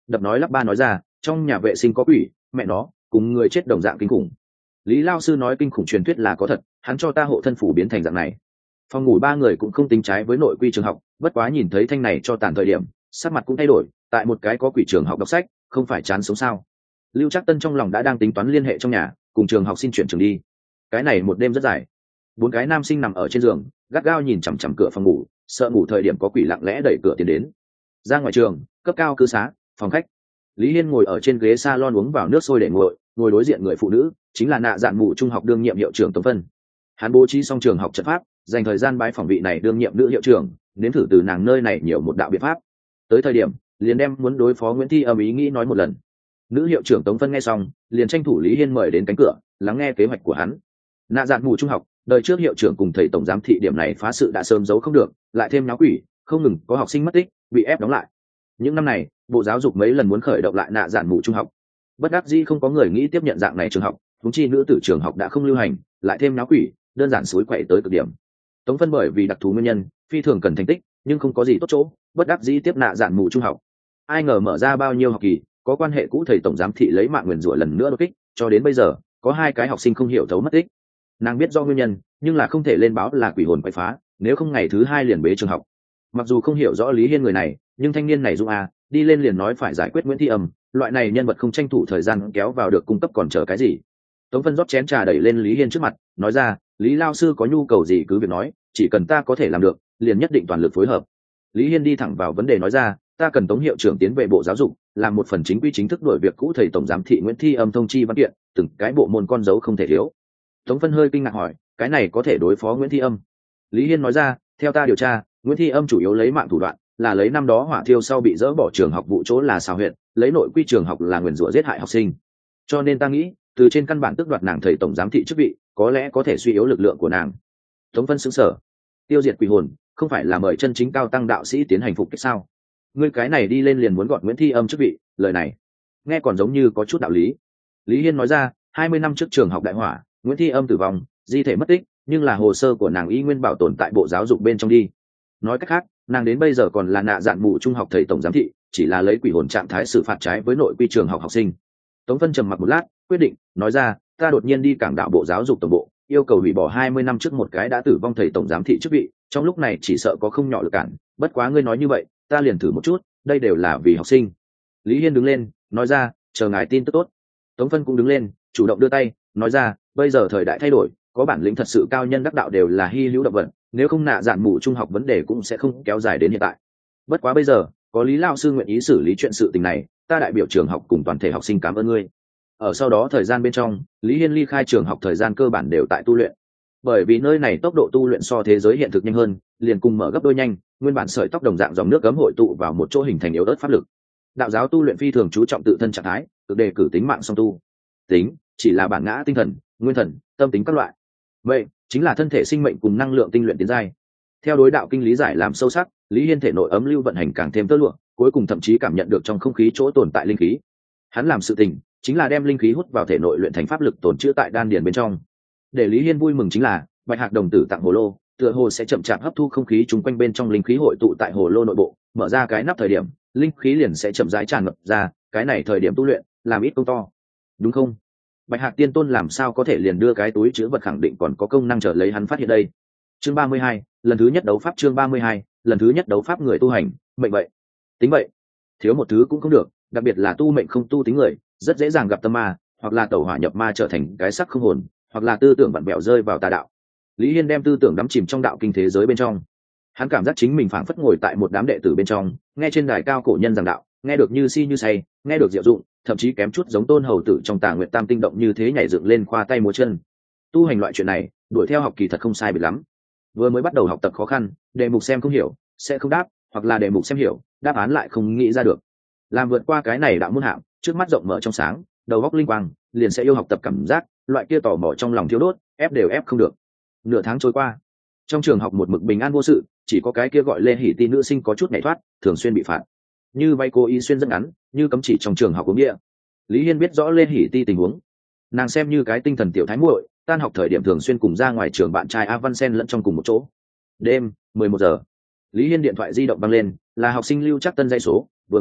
đập nói lắp ba nói ra, trong nhà vệ sinh có quỷ, mẹ nó cùng người chết đồng dạng kinh khủng. Lý lao sư nói kinh khủng truyền thuyết là có thật, hắn cho ta hộ thân phủ biến thành dạng này. Phòng ngủ ba người cũng không tính trái với nội quy trường học, bất quá nhìn thấy thanh này cho tàn thời điểm, sắc mặt cũng thay đổi, tại một cái có quỷ trường học đọc sách, không phải chán sống sao? Lưu Trác Tân trong lòng đã đang tính toán liên hệ trong nhà, cùng trường học xin chuyển trường đi. Cái này một đêm rất dài. Bốn cái nam sinh nằm ở trên giường, gắt gao nhìn chằm chằm cửa phòng ngủ, sợ ngủ thời điểm có quỷ lặng lẽ đẩy cửa tiến đến. Ra ngoài trường, cấp cao cư xá, phòng khách. Lý Hiên ngồi ở trên ghế salon uống vào nước sôi để nguội, ngồi đối diện người phụ nữ, chính là nạ dạn mù trung học đương nhiệm hiệu trưởng Tống Phân. Hắn bố trí xong trường học trận pháp, dành thời gian bái phỏng vị này đương nhiệm nữ hiệu trưởng, nếm thử từ nàng nơi này nhiều một đạo biện pháp. Tới thời điểm, liền đem muốn đối phó Nguyễn Thi Âm ý nghĩ nói một lần. Nữ hiệu trưởng Tống Phân nghe xong, liền tranh thủ Lý Hiên mời đến cánh cửa, lắng nghe kế hoạch của hắn. Nạ dạn mù trung học, đời trước hiệu trưởng cùng thầy tổng giám thị điểm này phá sự đã sớm giấu không được, lại thêm náo quỷ, không ngừng có học sinh mất tích, bị ép đóng lại. Những năm này, bộ giáo dục mấy lần muốn khởi động lại nạ dạn mù trung học, bất đắc dĩ không có người nghĩ tiếp nhận dạng này trường học, huống chi nữ tử trường học đã không lưu hành, lại thêm náo quỷ, đơn giản suối quậy tới cực điểm. Tống Phân bởi vì đặc thù nguyên nhân, phi thường cần thành tích, nhưng không có gì tốt chỗ, bất đắc dĩ tiếp nạ dạn mù trung học. Ai ngờ mở ra bao nhiêu học kỳ, có quan hệ cũ thầy tổng giám thị lấy mạng nguyền rủa lần nữa đột kích, cho đến bây giờ, có hai cái học sinh không hiểu thấu mất tích. Nàng biết do nguyên nhân, nhưng là không thể lên báo là quỷ hồn quậy phá, nếu không ngày thứ hai liền bế trường học. Mặc dù không hiểu rõ Lý Hiên người này, nhưng thanh niên này dung à, đi lên liền nói phải giải quyết Nguyễn Thi Âm, loại này nhân vật không tranh thủ thời gian kéo vào được cung cấp còn chờ cái gì. Tống Phân rót chén trà đẩy lên Lý Hiên trước mặt, nói ra, Lý lao sư có nhu cầu gì cứ việc nói, chỉ cần ta có thể làm được, liền nhất định toàn lực phối hợp. Lý Hiên đi thẳng vào vấn đề nói ra, ta cần Tống hiệu trưởng tiến về bộ giáo dục, làm một phần chính quy chính thức đổi việc cũ thầy tổng giám thị Nguyễn Thi Âm thông chi văn kiện, từng cái bộ môn con dấu không thể thiếu. Tống Phân hơi kinh ngạc hỏi, cái này có thể đối phó Nguyễn Thi Âm? Lý Hiên nói ra, theo ta điều tra, Nguyễn Thi Âm chủ yếu lấy mạng thủ đoạn, là lấy năm đó hỏa thiêu sau bị dỡ bỏ trường học vụ chỗ là xào huyện, lấy nội quy trường học là nguyền rủa giết hại học sinh. Cho nên ta nghĩ, từ trên căn bản tước đoạt nàng thầy tổng giám thị chức vị, có lẽ có thể suy yếu lực lượng của nàng. Tống Phân sững sờ, tiêu diệt quỷ hồn, không phải là mời chân chính cao tăng đạo sĩ tiến hành phục kích sao? Ngươi cái này đi lên liền muốn gọn Nguyễn Thi Âm chức vị, lời này nghe còn giống như có chút đạo lý. Lý Hiên nói ra, hai mươi năm trước trường học đại hỏa, Nguyễn Thi Âm tử vong, di thể mất tích, nhưng là hồ sơ của nàng y nguyên bảo tồn tại bộ giáo dục bên trong đi. Nói cách khác, nàng đến bây giờ còn là nạ dạn mù trung học thầy tổng giám thị, chỉ là lấy quỷ hồn trạng thái xử phạt trái với nội quy trường học học sinh. Tống Phân trầm mặc một lát, quyết định nói ra, ta đột nhiên đi cảng đạo bộ giáo dục tổng bộ, yêu cầu hủy bỏ hai mươi năm trước một cái đã tử vong thầy tổng giám thị chức vị, trong lúc này chỉ sợ có không nhỏ lực cản, bất quá ngươi nói như vậy, ta liền thử một chút, đây đều là vì học sinh. Lý Hiên đứng lên, nói ra, chờ ngài tin tức tốt. Tống Phân cũng đứng lên, chủ động đưa tay, nói ra, bây giờ thời đại thay đổi, có bản lĩnh thật sự cao nhân đắc đạo đều là hy hữu động vật, nếu không nạ dạn mù trung học vấn đề cũng sẽ không kéo dài đến hiện tại. Bất quá bây giờ, có Lý lao sư nguyện ý xử lý chuyện sự tình này, ta đại biểu trường học cùng toàn thể học sinh cảm ơn ngươi. Ở sau đó thời gian bên trong, Lý Hiên ly khai trường học thời gian cơ bản đều tại tu luyện. Bởi vì nơi này tốc độ tu luyện so thế giới hiện thực nhanh hơn, liền cùng mở gấp đôi nhanh, nguyên bản sợi tóc đồng dạng dòng nước gấm hội tụ vào một chỗ hình thành yếu ớt pháp lực. Đạo giáo tu luyện phi thường chú trọng tự thân trạng thái, cực đề cử tính mạng song tu. Tính chỉ là bản ngã tinh thần, nguyên thần, tâm tính các loại. Vậy chính là thân thể sinh mệnh cùng năng lượng tinh luyện tiến giai. Theo đối đạo kinh lý giải làm sâu sắc, Lý Hiên thể nội ấm lưu vận hành càng thêm tơ lụa, cuối cùng thậm chí cảm nhận được trong không khí chỗ tồn tại linh khí. Hắn làm sự tình chính là đem linh khí hút vào thể nội luyện thành pháp lực tồn trữ tại đan điền bên trong. Để Lý Hiên vui mừng chính là bạch hạc đồng tử tặng hồ lô, tựa hồ sẽ chậm chạp hấp thu không khí chung quanh bên trong linh khí hội tụ tại hồ lô nội bộ, mở ra cái nắp thời điểm, linh khí liền sẽ chậm rãi tràn ngập ra, cái này thời điểm tu luyện, làm ít công to. Đúng không? Bạch hạc tiên tôn làm sao có thể liền đưa cái túi chứa vật khẳng định còn có công năng chờ lấy hắn phát hiện đây. Chương ba mươi hai, lần thứ nhất đấu pháp chương ba mươi hai, lần thứ nhất đấu pháp người tu hành, mệnh vậy. Tính vậy, thiếu một thứ cũng không được, đặc biệt là tu mệnh không tu tính người, rất dễ dàng gặp tâm ma, hoặc là tẩu hỏa nhập ma trở thành cái sắc không hồn, hoặc là tư tưởng vặn vẹo rơi vào tà đạo. Lý Hiên đem tư tưởng đắm chìm trong đạo kinh thế giới bên trong. Hắn cảm giác chính mình phảng phất ngồi tại một đám đệ tử bên trong, nghe trên đài cao cổ nhân giảng đạo, nghe được như si như say, nghe được diệu dụng, thậm chí kém chút giống Tôn Hầu tử trong Tà Nguyệt Tam tinh động như thế nhảy dựng lên khoa tay múa chân. Tu hành loại chuyện này, đuổi theo học kỳ thật không sai biệt lắm. Vừa mới bắt đầu học tập khó khăn, đề mục xem không hiểu, sẽ không đáp, hoặc là đề mục xem hiểu, đáp án lại không nghĩ ra được. Làm vượt qua cái này đạo môn hạng, trước mắt rộng mở trong sáng, đầu óc linh quang, liền sẽ yêu học tập cảm giác, loại kia tò mò trong lòng thiếu đốt, ép đều ép không được. Nửa tháng trôi qua, trong trường học một mực bình an vô sự, chỉ có cái kia gọi Lê Hỷ Ti nữ sinh có chút nhảy thoát, thường xuyên bị phạt. Như vay cô ý xuyên rất ngắn, như cấm chỉ trong trường học uống bia. Lý Hiên biết rõ Lê Hỷ Ti tình huống, nàng xem như cái tinh thần tiểu thái muội, tan học thời điểm thường xuyên cùng ra ngoài trường bạn trai A Văn Sen lẫn trong cùng một chỗ. Đêm, mười một giờ, Lý Hiên điện thoại di động vang lên, là học sinh Lưu Trác Tân dây số, vừa nghe,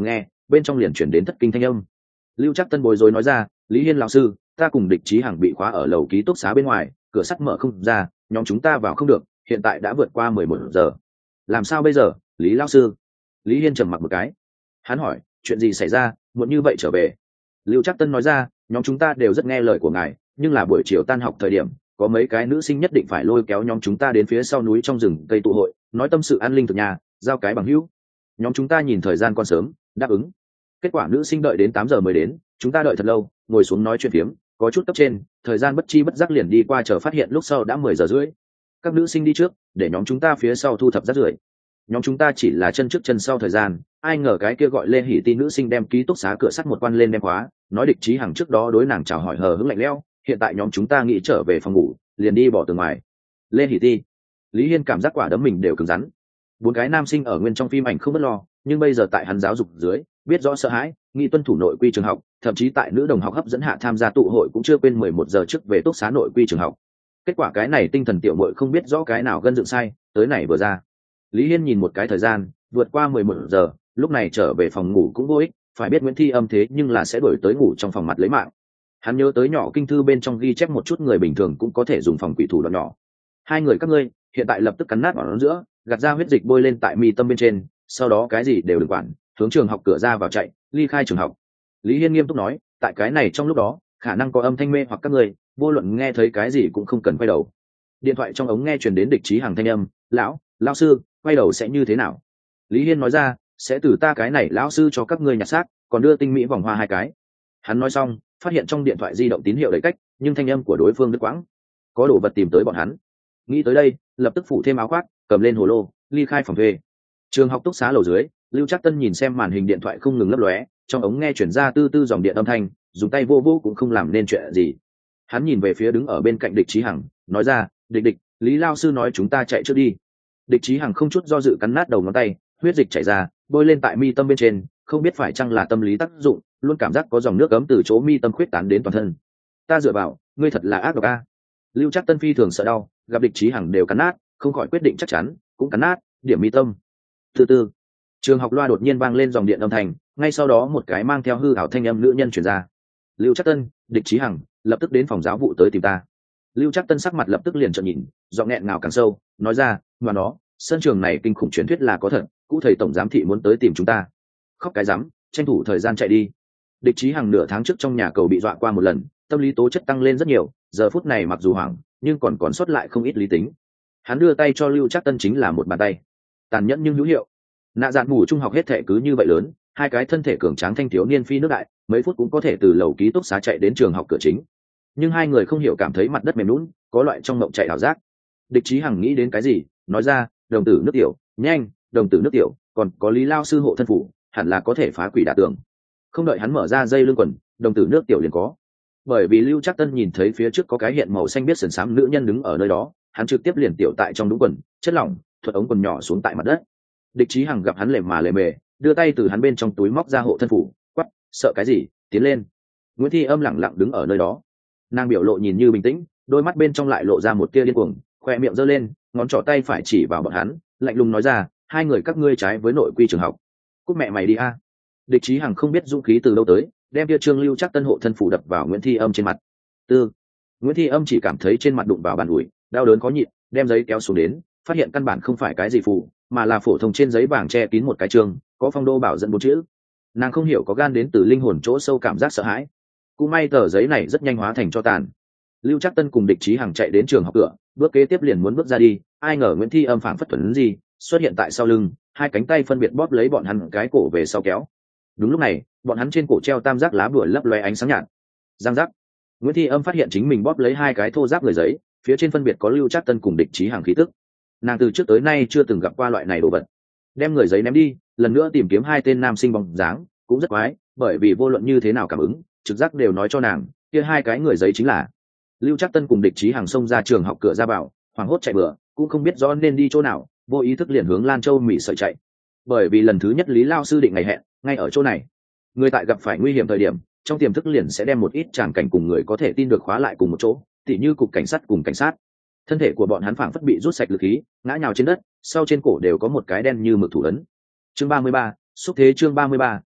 bên trong liền chuyển đến thất kinh thanh âm. Lưu Trác Tân bối rối nói ra, lý hiên lão sư, ta cùng địch trí hàng bị khóa ở lầu ký túc xá bên ngoài, cửa sắt mở không ra, nhóm chúng ta vào không được, hiện tại đã vượt qua mười một giờ, làm sao bây giờ? Lý lão sư. Lý hiên trầm mặc một cái, hắn hỏi, chuyện gì xảy ra, muộn như vậy trở về? Lưu Trác Tân nói ra, nhóm chúng ta đều rất nghe lời của ngài, nhưng là buổi chiều tan học thời điểm có mấy cái nữ sinh nhất định phải lôi kéo nhóm chúng ta đến phía sau núi trong rừng cây tụ hội, nói tâm sự an linh thực nhà, giao cái bằng hữu. Nhóm chúng ta nhìn thời gian còn sớm, đáp ứng. Kết quả nữ sinh đợi đến tám giờ mới đến, chúng ta đợi thật lâu, ngồi xuống nói chuyện phiếm, có chút cấp trên, thời gian bất chi bất giác liền đi qua, chờ phát hiện lúc sau đã mười giờ rưỡi. Các nữ sinh đi trước, để nhóm chúng ta phía sau thu thập rác rưởi. Nhóm chúng ta chỉ là chân trước chân sau thời gian, ai ngờ cái kia gọi Lê Hỷ Ti nữ sinh đem ký túc xá cửa sắt một quan lên đem khóa, nói địch trí hàng trước đó đối nàng chào hỏi hờ hững lạnh lẽo, hiện tại nhóm chúng ta nghĩ trở về phòng ngủ, liền đi bỏ tường ngoài. Lê Hỷ Ti. Lý Hiên cảm giác quả đấm mình đều cứng rắn. Bốn cái nam sinh ở nguyên trong phim ảnh không bất lo, nhưng bây giờ tại hắn giáo dục dưới, biết rõ sợ hãi, nghĩ tuân thủ nội quy trường học, thậm chí tại nữ đồng học hấp dẫn hạ tham gia tụ hội cũng chưa quên mười một giờ trước về túc xá nội quy trường học. Kết quả cái này tinh thần tiểu muội không biết rõ cái nào gân dựng sai, tới này vừa ra. Lý Hiên nhìn một cái thời gian, vượt qua mười một giờ, lúc này trở về phòng ngủ cũng vô ích, phải biết Nguyễn Thi Âm thế nhưng là sẽ đổi tới ngủ trong phòng mặt lấy mạng. Hắn nhớ tới nhỏ kinh thư bên trong ghi chép một chút người bình thường cũng có thể dùng phòng quỷ thủ đoạn nhỏ. Hai người các ngươi hiện tại lập tức cắn nát vào nó giữa, gạt ra huyết dịch bôi lên tại mi tâm bên trên, sau đó cái gì đều đừng quản, hướng trường học cửa ra vào chạy, ly khai trường học. Lý Hiên nghiêm túc nói, tại cái này trong lúc đó, khả năng có âm thanh mê hoặc các ngươi, vô luận nghe thấy cái gì cũng không cần quay đầu. Điện thoại trong ống nghe truyền đến địch trí hàng thanh âm, lão, lão sư, quay đầu sẽ như thế nào? Lý Hiên nói ra, sẽ từ ta cái này lão sư cho các ngươi nhặt xác, còn đưa tinh mỹ vòng hoa hai cái. Hắn nói xong, phát hiện trong điện thoại di động tín hiệu đầy cách, nhưng thanh âm của đối phương đứt quãng. Có đồ vật tìm tới bọn hắn. Nghĩ tới đây, lập tức phủ thêm áo khoác, cầm lên hồ lô, ly khai phòng thuê. Trường học túc xá lầu dưới, Lưu Trác Tân nhìn xem màn hình điện thoại không ngừng lấp lóe, trong ống nghe chuyển ra tư tư dòng điện âm thanh, dùng tay vô vô cũng không làm nên chuyện gì. Hắn nhìn về phía đứng ở bên cạnh địch trí hằng, nói ra, địch địch, Lý lao sư nói chúng ta chạy trước đi. Địch trí hằng không chút do dự cắn nát đầu ngón tay, huyết dịch chảy ra, bôi lên tại mi tâm bên trên, không biết phải chăng là tâm lý tác dụng, luôn cảm giác có dòng nước ấm từ chỗ mi tâm khuyết tán đến toàn thân. Ta dựa vào, ngươi thật là ác độc a. Lưu Trác Tân phi thường sợ đau, gặp địch trí hằng đều cắn nát, không khỏi quyết định chắc chắn, cũng cắn nát, điểm mi tâm. Từ từ, trường học loa đột nhiên vang lên dòng điện âm thanh, ngay sau đó một cái mang theo hư ảo thanh âm nữ nhân truyền ra. Lưu Trác Tân, địch trí hằng, lập tức đến phòng giáo vụ tới tìm ta. Lưu Trác Tân sắc mặt lập tức liền trợn nhìn, giọng nghẹn ngào càng sâu, nói ra, mà nó, sân trường này kinh khủng truyền thuyết là có thật, cụ thầy tổng giám thị muốn tới tìm chúng ta. Khóc cái rắm, tranh thủ thời gian chạy đi. Địch trí hằng nửa tháng trước trong nhà cầu bị dọa qua một lần, tâm lý tố chất tăng lên rất nhiều, giờ phút này mặc dù hoảng, nhưng còn còn sót lại không ít lý tính. Hắn đưa tay cho Lưu Trác Tân chính là một bàn tay, tàn nhẫn nhưng hữu hiệu. Nạ Dạn ngủ trung học hết thể cứ như vậy lớn, hai cái thân thể cường tráng thanh thiếu niên phi nước đại, mấy phút cũng có thể từ lầu ký túc xá chạy đến trường học cửa chính. Nhưng hai người không hiểu cảm thấy mặt đất mềm lún, có loại trong mộng chạy ảo giác. Địch trí hằng nghĩ đến cái gì, nói ra, đồng tử nước tiểu, nhanh, đồng tử nước tiểu, còn có Lý lao sư hộ thân phủ, hẳn là có thể phá quỷ đả tường. Không đợi hắn mở ra dây lưng quần, đồng tử nước tiểu liền có. Bởi vì Lưu Trác Tân nhìn thấy phía trước có cái hiện màu xanh biết sần sám nữ nhân đứng ở nơi đó, hắn trực tiếp liền tiểu tại trong đúng quần, chất lỏng thuật ống quần nhỏ xuống tại mặt đất. Địch trí hằng gặp hắn lề mà lề mề, đưa tay từ hắn bên trong túi móc ra hộ thân phủ, quắp, sợ cái gì, tiến lên. Nguyễn Thi Âm lẳng lặng đứng ở nơi đó, nàng biểu lộ nhìn như bình tĩnh, đôi mắt bên trong lại lộ ra một tia điên cuồng, khoe miệng giơ lên, ngón trỏ tay phải chỉ vào bọn hắn, lạnh lùng nói ra, hai người các ngươi trái với nội quy trường học, cút mẹ mày đi a. Địch trí hằng không biết dũng khí từ đâu tới, đem tia trương Lưu Trác Tân hộ thân phủ đập vào Nguyễn Thi Âm trên mặt. Tư, Nguyễn Thi Âm chỉ cảm thấy trên mặt đụng vào bàn ủi, đau đớn khó nhịn, đem giấy kéo xuống đến, phát hiện căn bản không phải cái gì phù, mà là phổ thông trên giấy vàng che kín một cái chương, có phong đô bảo dẫn bốn chữ. Nàng không hiểu có gan đến từ linh hồn chỗ sâu cảm giác sợ hãi. Cũng may tờ giấy này rất nhanh hóa thành cho tàn. Lưu Trác Tân cùng địch trí hằng chạy đến trường học cửa, bước kế tiếp liền muốn bước ra đi, ai ngờ Nguyễn Thi Âm phảng phất thuần gì xuất hiện tại sau lưng, hai cánh tay phân biệt bóp lấy bọn hắn cái cổ về sau kéo. Đúng lúc này, bọn hắn trên cổ treo tam giác lá bùa lấp lóe ánh sáng nhạt. Giang giác. Nguyễn Thi Âm phát hiện chính mình bóp lấy hai cái thô ráp người giấy, phía trên phân biệt có Lưu Trác Tân cùng địch trí hằng khí tức. Nàng từ trước tới nay chưa từng gặp qua loại này đồ vật, đem người giấy ném đi, lần nữa tìm kiếm hai tên nam sinh bóng dáng, cũng rất quái, bởi vì vô luận như thế nào cảm ứng, trực giác đều nói cho nàng, kia hai cái người giấy chính là Lưu Trác Tân cùng địch trí hàng xông ra trường học cửa ra vào, hoảng hốt chạy bừa, cũng không biết rõ nên đi chỗ nào, vô ý thức liền hướng Lan Châu Mỹ sợi chạy. Bởi vì lần thứ nhất Lý lao sư định ngày hẹn, ngay ở chỗ này. Người tại gặp phải nguy hiểm thời điểm, trong tiềm thức liền sẽ đem một ít tràng cảnh cùng người có thể tin được khóa lại cùng một chỗ, tỉ như cục cảnh sát cùng cảnh sát. Thân thể của bọn hắn phảng phất bị rút sạch lực khí, ngã nhào trên đất, sau trên cổ đều có một cái đen như mực thủ ấn. Chương ba mươi ba, xúc thế chương ba mươi ba,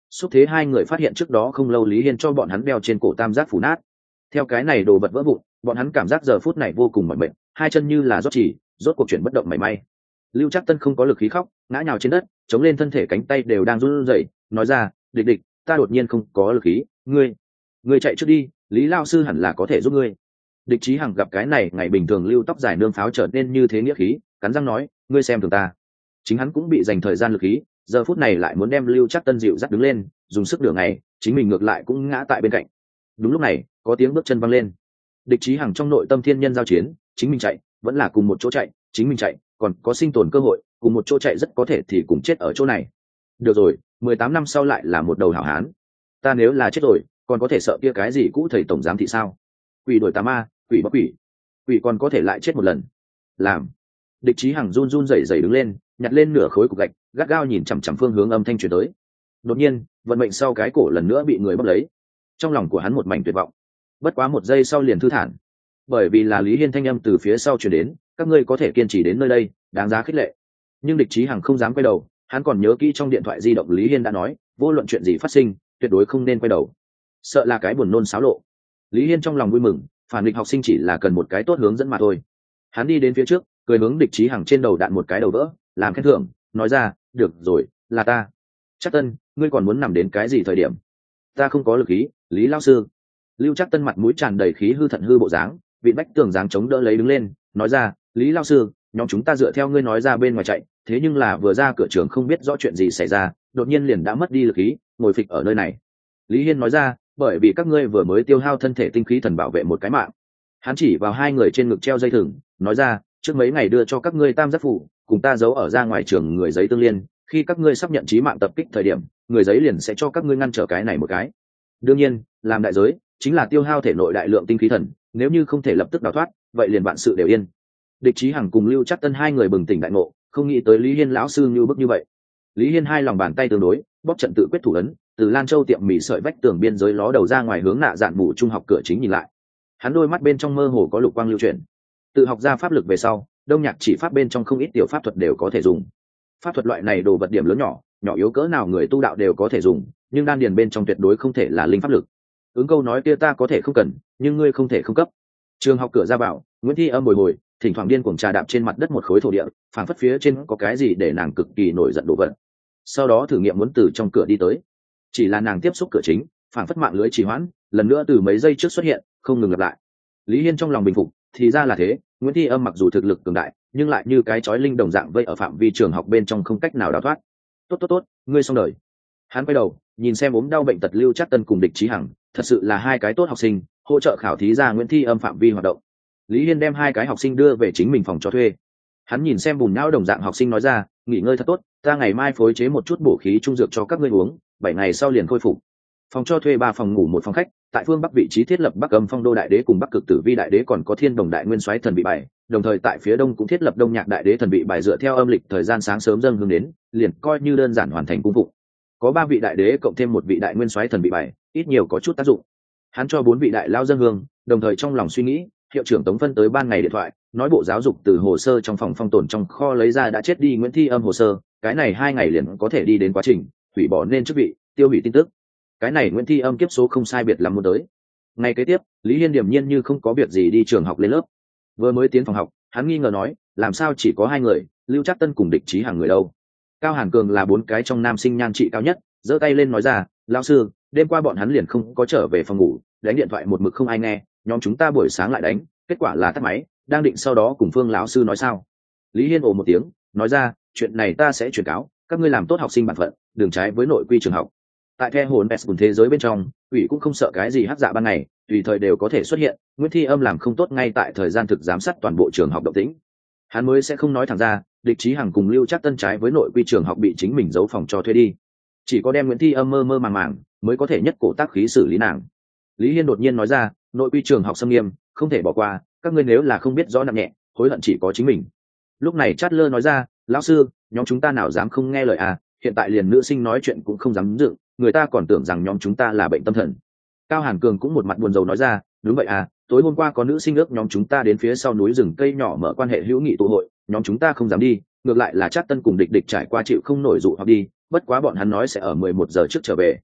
xúc thế hai người phát hiện trước đó không lâu Lý Hiên cho bọn hắn đeo trên cổ tam giác phủ nát. Theo cái này đồ vật vỡ vụn, bọn hắn cảm giác giờ phút này vô cùng mỏi mệt, hai chân như là rót chỉ, rốt cuộc chuyển bất động mảy may. Lưu Trác Tân không có lực khí khóc, ngã nhào trên đất, chống lên thân thể, cánh tay đều đang run rẩy, nói ra, địch địch, ta đột nhiên không có lực khí, ngươi, ngươi chạy trước đi, Lý lao sư hẳn là có thể giúp ngươi. Địch Chí Hằng gặp cái này ngày bình thường lưu tóc dài nương pháo trở nên như thế nghĩa khí, cắn răng nói, ngươi xem thường ta. Chính hắn cũng bị dành thời gian lực khí, giờ phút này lại muốn đem Lưu Trác Tân dịu dắt đứng lên, dùng sức nửa ngày, chính mình ngược lại cũng ngã tại bên cạnh. Đúng lúc này, có tiếng bước chân văng lên. Địch Chí Hằng trong nội tâm thiên nhân giao chiến, chính mình chạy, vẫn là cùng một chỗ chạy, chính mình chạy, còn có sinh tồn cơ hội, cùng một chỗ chạy rất có thể thì cùng chết ở chỗ này. Được rồi, mười tám năm sau lại là một đầu hảo hán. Ta nếu là chết rồi, còn có thể sợ kia cái gì cũ thầy tổng giám thị sao? Quỷ đổi tà ma, quỷ bất quỷ, quỷ còn có thể lại chết một lần. Làm. Địch Chí Hằng run run rẩy rẩy đứng lên, nhặt lên nửa khối cục gạch, gắt gao nhìn chằm chằm phương hướng âm thanh truyền tới. Đột nhiên, vận mệnh sau cái cổ lần nữa bị người bóp lấy. Trong lòng của hắn một mảnh tuyệt vọng. Bất quá một giây sau liền thư thản, bởi vì là Lý Hiên thanh âm từ phía sau truyền đến, các ngươi có thể kiên trì đến nơi đây, đáng giá khích lệ. Nhưng Địch Chí Hằng không dám quay đầu, hắn còn nhớ kỹ trong điện thoại di động Lý Hiên đã nói, vô luận chuyện gì phát sinh, tuyệt đối không nên quay đầu, sợ là cái buồn nôn xáo lộ. Lý Hiên trong lòng vui mừng, phản nghịch học sinh chỉ là cần một cái tốt hướng dẫn mà thôi. Hắn đi đến phía trước, cười hướng Địch Chí Hằng trên đầu đạn một cái đầu vỡ, làm khen thưởng, nói ra, được rồi, là ta. Trác Tân, ngươi còn muốn nằm đến cái gì thời điểm? Ta không có lực khí, Lý lão sư. Lưu Trác Tân mặt mũi tràn đầy khí hư thận hư bộ dáng, vị bách tường dáng chống đỡ lấy đứng lên, nói ra, Lý lão sư, nhóm chúng ta dựa theo ngươi nói ra bên ngoài chạy, thế nhưng là vừa ra cửa trường không biết rõ chuyện gì xảy ra, đột nhiên liền đã mất đi lực khí, ngồi phịch ở nơi này. Lý Hiên nói ra, bởi vì các ngươi vừa mới tiêu hao thân thể tinh khí thần bảo vệ một cái mạng. Hắn chỉ vào hai người trên ngực treo dây thừng, nói ra, trước mấy ngày đưa cho các ngươi tam giác phủ, cùng ta giấu ở ra ngoài trường người giấy tương liên, khi các ngươi sắp nhận chí mạng tập kích thời điểm, người giấy liền sẽ cho các ngươi ngăn trở cái này một cái. Đương nhiên, làm đại giới chính là tiêu hao thể nội đại lượng tinh khí thần, nếu như không thể lập tức đào thoát, vậy liền vạn sự đều yên. Địch Chí Hằng cùng Lưu Trác Tân hai người bừng tỉnh đại ngộ, không nghĩ tới Lý Hiên lão sư như bức như vậy. Lý Hiên hai lòng bàn tay tương đối, bóp trận tự quyết thủ ấn, từ Lan Châu tiệm mì sợi vách tường biên giới ló đầu ra ngoài hướng nạ dạn bù trung học cửa chính nhìn lại. Hắn đôi mắt bên trong mơ hồ có lục quang lưu chuyển. Tự học ra pháp lực về sau, đông nhạc chỉ pháp bên trong không ít tiểu pháp thuật đều có thể dùng. Pháp thuật loại này đồ vật điểm lớn nhỏ, nhỏ yếu cỡ nào người tu đạo đều có thể dùng, nhưng đan điền bên trong tuyệt đối không thể là linh pháp lực. Ứng câu nói kia ta có thể không cần, nhưng ngươi không thể không cấp. Trường học cửa ra vào, Nguyễn Thi Âm bồi hồi, thỉnh thoảng điên cuồng trà đạp trên mặt đất một khối thổ địa, phảng phất phía trên có cái gì để nàng cực kỳ nổi giận đổ vật. Sau đó thử nghiệm muốn từ trong cửa đi tới, chỉ là nàng tiếp xúc cửa chính, phảng phất mạng lưới trì hoãn, lần nữa từ mấy giây trước xuất hiện, không ngừng lặp lại. Lý Hiên trong lòng bình phục, thì ra là thế, Nguyễn Thi Âm mặc dù thực lực cường đại, nhưng lại như cái chói linh đồng dạng vây ở phạm vi trường học bên trong không cách nào đào thoát. Tốt tốt tốt, ngươi xong đời. Hắn quay đầu, nhìn xem ốm đau bệnh tật Lưu Trác Tân cùng Địch Chí Hằng, thật sự là hai cái tốt học sinh, hỗ trợ khảo thí ra Nguyễn Thi Âm phạm vi hoạt động. Lý Hiên đem hai cái học sinh đưa về chính mình phòng cho thuê. Hắn nhìn xem bùn nhão đồng dạng học sinh nói ra, nghỉ ngơi thật tốt, ta ngày mai phối chế một chút bổ khí trung dược cho các ngươi uống, bảy ngày sau liền khôi phục. Phòng cho thuê ba phòng ngủ một phòng khách, tại phương bắc vị trí thiết lập Bắc Âm Phong Đô Đại Đế cùng Bắc Cực Tử Vi Đại Đế, còn có Thiên Đồng Đại Nguyên Soái thần bị bài, đồng thời tại phía đông cũng thiết lập Đông Nhạc Đại Đế thần bị bài, dựa theo âm lịch thời gian sáng sớm dâng hương đến, liền coi như đơn giản hoàn thành cung phụng. Có ba vị đại đế cộng thêm một vị đại nguyên soái thần bị bài, ít nhiều có chút tác dụng. Hắn cho bốn vị đại lao dân hương, đồng thời trong lòng suy nghĩ, hiệu trưởng Tống Phân tới ban ngày điện thoại, nói bộ giáo dục từ hồ sơ trong phòng phong tồn trong kho lấy ra đã chết đi Nguyễn Thi Âm hồ sơ, cái này hai ngày liền có thể đi đến quá trình hủy bỏ nên chức vị, tiêu hủy tin tức. Cái này Nguyễn Thi Âm kiếp số không sai biệt lắm muốn tới. Ngày kế tiếp, Lý Hiên điềm nhiên như không có việc gì đi trường học lên lớp. Vừa mới tiến phòng học, hắn nghi ngờ nói, làm sao chỉ có hai người, Lưu Trác Tân cùng Địch Chí Hằng người đâu? Cao Hàn Cường là bốn cái trong nam sinh nhan trị cao nhất, giơ tay lên nói ra, lão sư, đêm qua bọn hắn liền không có trở về phòng ngủ, đánh điện thoại một mực không ai nghe, nhóm chúng ta buổi sáng lại đánh, kết quả là tắt máy, đang định sau đó cùng Phương lão sư nói sao. Lý Hiên ồ một tiếng, nói ra, chuyện này ta sẽ truyền cáo, các ngươi làm tốt học sinh bản phận, đường trái với nội quy trường học. Tại The hồn Best cùng thế giới bên trong, ủy cũng không sợ cái gì hắc dạ ban ngày, tùy thời đều có thể xuất hiện, Nguyễn Thi Âm làm không tốt ngay tại thời gian thực giám sát toàn bộ trường học động tĩnh. Hắn mới sẽ không nói thẳng ra, Địch Chí Hằng cùng Lưu Trác Tân trái với nội quy trường học bị chính mình giấu phòng cho thuê đi. Chỉ có đem Nguyễn Thi Âm mơ mơ màng màng mới có thể nhất cổ tác khí xử lý nàng. Lý Hiên đột nhiên nói ra, nội quy trường học xâm nghiêm, không thể bỏ qua, các ngươi nếu là không biết rõ nặng nhẹ, hối hận chỉ có chính mình. Lúc này Chatler nói ra, lão sư, nhóm chúng ta nào dám không nghe lời à, hiện tại liền nữ sinh nói chuyện cũng không dám dựng, người ta còn tưởng rằng nhóm chúng ta là bệnh tâm thần. Cao Hàn Cường cũng một mặt buồn rầu nói ra, đúng vậy à, tối hôm qua có nữ sinh ước nhóm chúng ta đến phía sau núi rừng cây nhỏ mở quan hệ hữu nghị tụ hội, nhóm chúng ta không dám đi, ngược lại là Trác Tân cùng Địch Địch trải qua chịu không nổi dụ hoặc đi, bất quá bọn hắn nói sẽ ở mười một giờ trước trở về,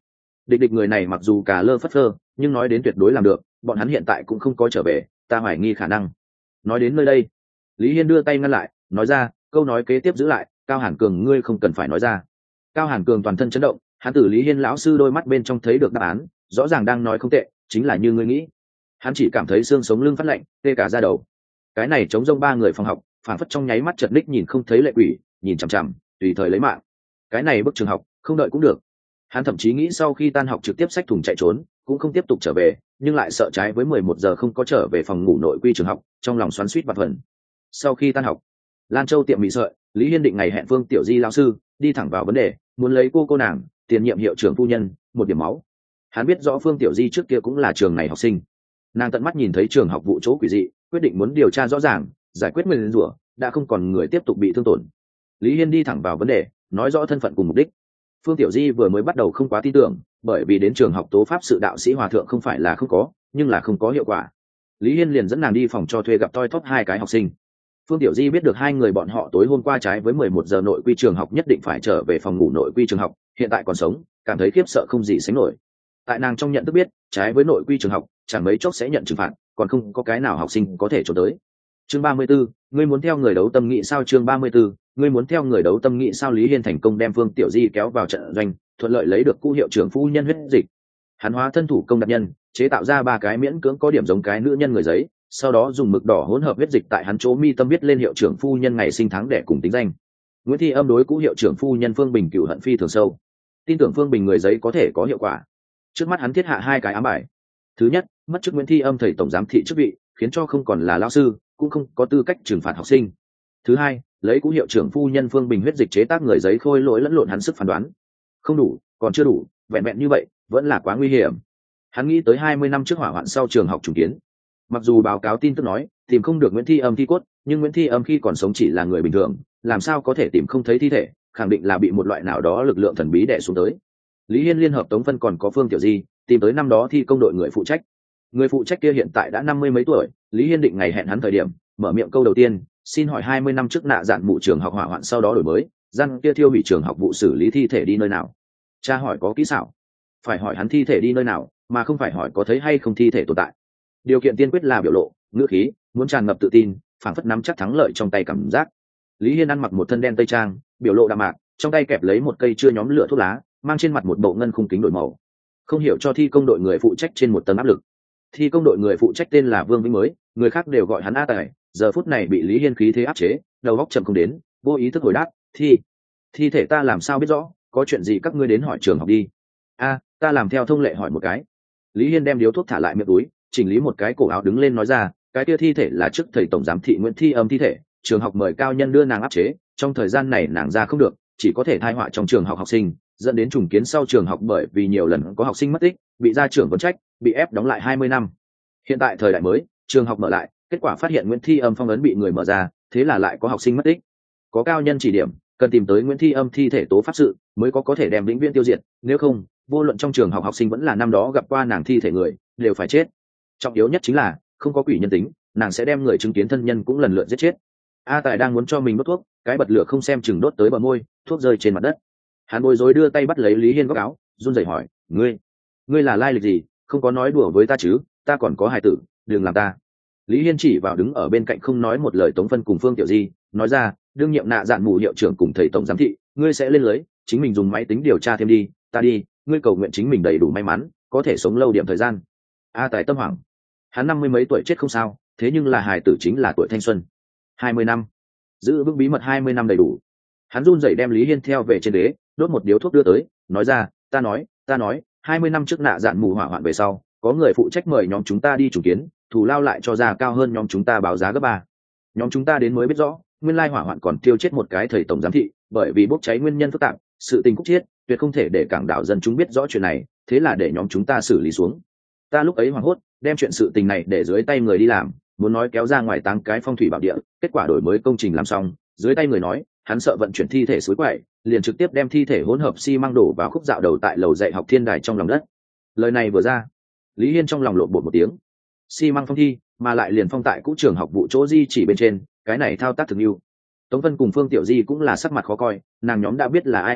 Địch địch người này mặc dù cả lơ phất lơ, nhưng nói đến tuyệt đối làm được, bọn hắn hiện tại cũng không có trở về, ta hoài nghi khả năng. Nói đến nơi đây, Lý Hiên đưa tay ngăn lại, nói ra, câu nói kế tiếp giữ lại, Cao Hàn Cường ngươi không cần phải nói ra. Cao Hàn Cường toàn thân chấn động, hắn từ Lý Hiên lão sư đôi mắt bên trong thấy được đáp án, rõ ràng đang nói không tệ, chính là như ngươi nghĩ. Hắn chỉ cảm thấy xương sống lưng phát lạnh, tê cả da đầu. Cái này chống rông ba người phòng học, phản phất trong nháy mắt chật ních nhìn không thấy lệ quỷ, nhìn chằm chằm, tùy thời lấy mạng. Cái này bức trường học, không đợi cũng được. Hắn thậm chí nghĩ sau khi tan học trực tiếp xách thùng chạy trốn, cũng không tiếp tục trở về, nhưng lại sợ trái với mười một giờ không có trở về phòng ngủ nội quy trường học, trong lòng xoắn xuýt vạn phần. Sau khi tan học, Lan Châu tiệm mì sợi, Lý Hiên định ngày hẹn Phương Tiểu Di lão sư, đi thẳng vào vấn đề, muốn lấy cô cô nàng, tiền nhiệm hiệu trưởng phu nhân, một điểm máu. Hắn biết rõ Phương Tiểu Di trước kia cũng là trường này học sinh, nàng tận mắt nhìn thấy trường học vụ chỗ quỷ dị, quyết định muốn điều tra rõ ràng, giải quyết nguyên rủa, đã không còn người tiếp tục bị thương tổn. Lý Hiên đi thẳng vào vấn đề, nói rõ thân phận cùng mục đích. Phương Tiểu Di vừa mới bắt đầu không quá tin tưởng, bởi vì đến trường học tố pháp sự đạo sĩ hòa thượng không phải là không có, nhưng là không có hiệu quả. Lý Hiên liền dẫn nàng đi phòng cho thuê gặp toi thóp hai cái học sinh. Phương Tiểu Di biết được hai người bọn họ tối hôm qua trái với mười một giờ nội quy trường học nhất định phải trở về phòng ngủ nội quy trường học, hiện tại còn sống, cảm thấy khiếp sợ không gì sánh nổi. Tại nàng trong nhận thức biết, trái với nội quy trường học, chẳng mấy chốc sẽ nhận trừng phạt, còn không có cái nào học sinh có thể trốn tới. Chương ba mươi 34, ngươi muốn theo người đấu tâm nghị sao? Chương ba mươi 34, ngươi muốn theo người đấu tâm nghị sao? Lý Hiên thành công đem Phương Tiểu Di kéo vào trận doanh, thuận lợi lấy được cũ hiệu trưởng phu nhân huyết dịch. Hắn hóa thân thủ công đặc nhân, chế tạo ra ba cái miễn cưỡng có điểm giống cái nữ nhân người giấy, sau đó dùng mực đỏ hỗn hợp huyết dịch tại hắn chỗ mi tâm viết lên hiệu trưởng phu nhân ngày sinh tháng đẻ cùng tính danh. Nguyễn Thi Âm đối cũ hiệu trưởng phu nhân Phương Bình cựu hận phi thường sâu, tin tưởng Phương Bình người giấy có thể có hiệu quả. Trước mắt hắn thiết hạ hai cái ám bài. Thứ nhất, mất chức Nguyễn Thi Âm thầy tổng giám thị chức vị, khiến cho không còn là lão sư, cũng không có tư cách trừng phạt học sinh. Thứ hai, lấy cũ hiệu trưởng phu nhân Phương Bình huyết dịch chế tác người giấy khôi lỗi lẫn lộn hắn sức phán đoán. Không đủ, còn chưa đủ, vẹn vẹn như vậy vẫn là quá nguy hiểm. Hắn nghĩ tới hai mươi năm trước hỏa hoạn sau trường học trùng kiến. Mặc dù báo cáo tin tức nói tìm không được Nguyễn Thi Âm thi cốt, nhưng Nguyễn Thi Âm khi còn sống chỉ là người bình thường, làm sao có thể tìm không thấy thi thể, khẳng định là bị một loại nào đó lực lượng thần bí đè xuống tới. Lý Hiên liên hợp Tống Phân còn có Phương Tiểu Di, tìm tới năm đó thi công đội người phụ trách. Người phụ trách kia hiện tại đã năm mươi mấy tuổi, Lý Hiên định ngày hẹn hắn thời điểm, mở miệng câu đầu tiên, xin hỏi hai mươi năm trước nạ dạn mụ trường học hỏa hoạn sau đó đổi mới, gian kia thiêu hủy trường học vụ xử lý thi thể đi nơi nào? Cha hỏi có kỹ xảo, phải hỏi hắn thi thể đi nơi nào, mà không phải hỏi có thấy hay không thi thể tồn tại. Điều kiện tiên quyết là biểu lộ, ngữ khí, muốn tràn ngập tự tin, phảng phất nắm chắc thắng lợi trong tay cảm giác. Lý Hiên ăn mặc một thân đen tây trang, biểu lộ đạm mạc, trong tay kẹp lấy một cây chưa nhóm lửa thuốc lá, mang trên mặt một bộ ngân khung kính đổi màu. Không hiểu cho thi công đội người phụ trách trên một tầng áp lực. Thi công đội người phụ trách tên là Vương Vĩnh Mới, người khác đều gọi hắn A Tài, giờ phút này bị Lý Hiên khí thế áp chế, đầu óc chậm không đến, vô ý thức hồi đáp, thi thi thể ta làm sao biết rõ, có chuyện gì các ngươi đến hỏi trường học đi. A, ta làm theo thông lệ hỏi một cái. Lý Hiên đem điếu thuốc thả lại miệng túi, chỉnh lý một cái cổ áo đứng lên nói ra, cái kia thi thể là trước thầy tổng giám thị Nguyễn Thi Âm thi thể, trường học mời cao nhân đưa nàng áp chế, trong thời gian này nàng ra không được, chỉ có thể thai họa trong trường học học sinh, dẫn đến trùng kiến sau trường học bởi vì nhiều lần có học sinh mất tích, bị gia trưởng vấn trách, bị ép đóng lại hai mươi năm. Hiện tại thời đại mới, trường học mở lại, kết quả phát hiện Nguyễn Thi Âm phong ấn bị người mở ra, thế là lại có học sinh mất tích. Có cao nhân chỉ điểm, cần tìm tới Nguyễn Thi Âm thi thể tố pháp sự, mới có có thể đem vĩnh viễn tiêu diệt, nếu không, vô luận trong trường học học sinh vẫn là năm đó gặp qua nàng thi thể người, đều phải chết. Trọng yếu nhất chính là không có quỷ nhân tính, nàng sẽ đem người chứng kiến thân nhân cũng lần lượt giết chết. A Tài đang muốn cho mình đốt thuốc, cái bật lửa không xem chừng đốt tới bờ môi, thuốc rơi trên mặt đất. Hắn bối rối đưa tay bắt lấy Lý Hiên góc áo, run rẩy hỏi, ngươi ngươi là lai lịch gì, không có nói đùa với ta chứ, ta còn có hài tử, đừng làm ta. Lý Hiên chỉ vào đứng ở bên cạnh không nói một lời Tống Phân cùng Phương Tiểu Di, nói ra, đương nhiệm nạ dạn mù hiệu trưởng cùng thầy tổng giám thị, ngươi sẽ lên lưới, chính mình dùng máy tính điều tra thêm đi, ta đi, ngươi cầu nguyện chính mình đầy đủ may mắn, có thể sống lâu điểm thời gian. A Tài tâm hoảng, hắn năm mươi mấy tuổi chết không sao, thế nhưng là hài tử chính là tuổi thanh xuân, hai mươi năm, giữ vững bí mật hai mươi năm đầy đủ. Hắn run rẩy đem Lý Hiên theo về trên đế, đốt một điếu thuốc đưa tới, nói ra, ta nói, ta nói, hai mươi năm trước nạ dạn mù hỏa hoạn về sau, có người phụ trách mời nhóm chúng ta đi chủ kiến, thù lao lại cho ra cao hơn nhóm chúng ta báo giá gấp ba. Nhóm chúng ta đến mới biết rõ, nguyên lai hỏa hoạn còn tiêu chết một cái thầy tổng giám thị, bởi vì bốc cháy nguyên nhân phức tạp, sự tình khúc chiết, tuyệt không thể để cảng đảo dân chúng biết rõ chuyện này, thế là để nhóm chúng ta xử lý xuống. Ta lúc ấy hoảng hốt, đem chuyện sự tình này để dưới tay người đi làm, muốn nói kéo ra ngoài táng cái phong thủy bảo địa, kết quả đổi mới công trình làm xong, dưới tay người nói, hắn sợ vận chuyển thi thể suối quậy, liền trực tiếp đem thi thể hỗn hợp xi măng đổ vào khúc dạo đầu tại lầu dạy học thiên đài trong lòng đất. Lời này vừa ra, Lý Hiên trong lòng lộn bột một tiếng. Xi măng phong thi, mà lại liền phong tại cũ trường học vụ chỗ di chỉ bên trên, cái này thao tác thực yêu. Tống Vân cùng Phương Tiểu Di cũng là sắc mặt khó coi, nàng nhóm đã biết là ai an bài,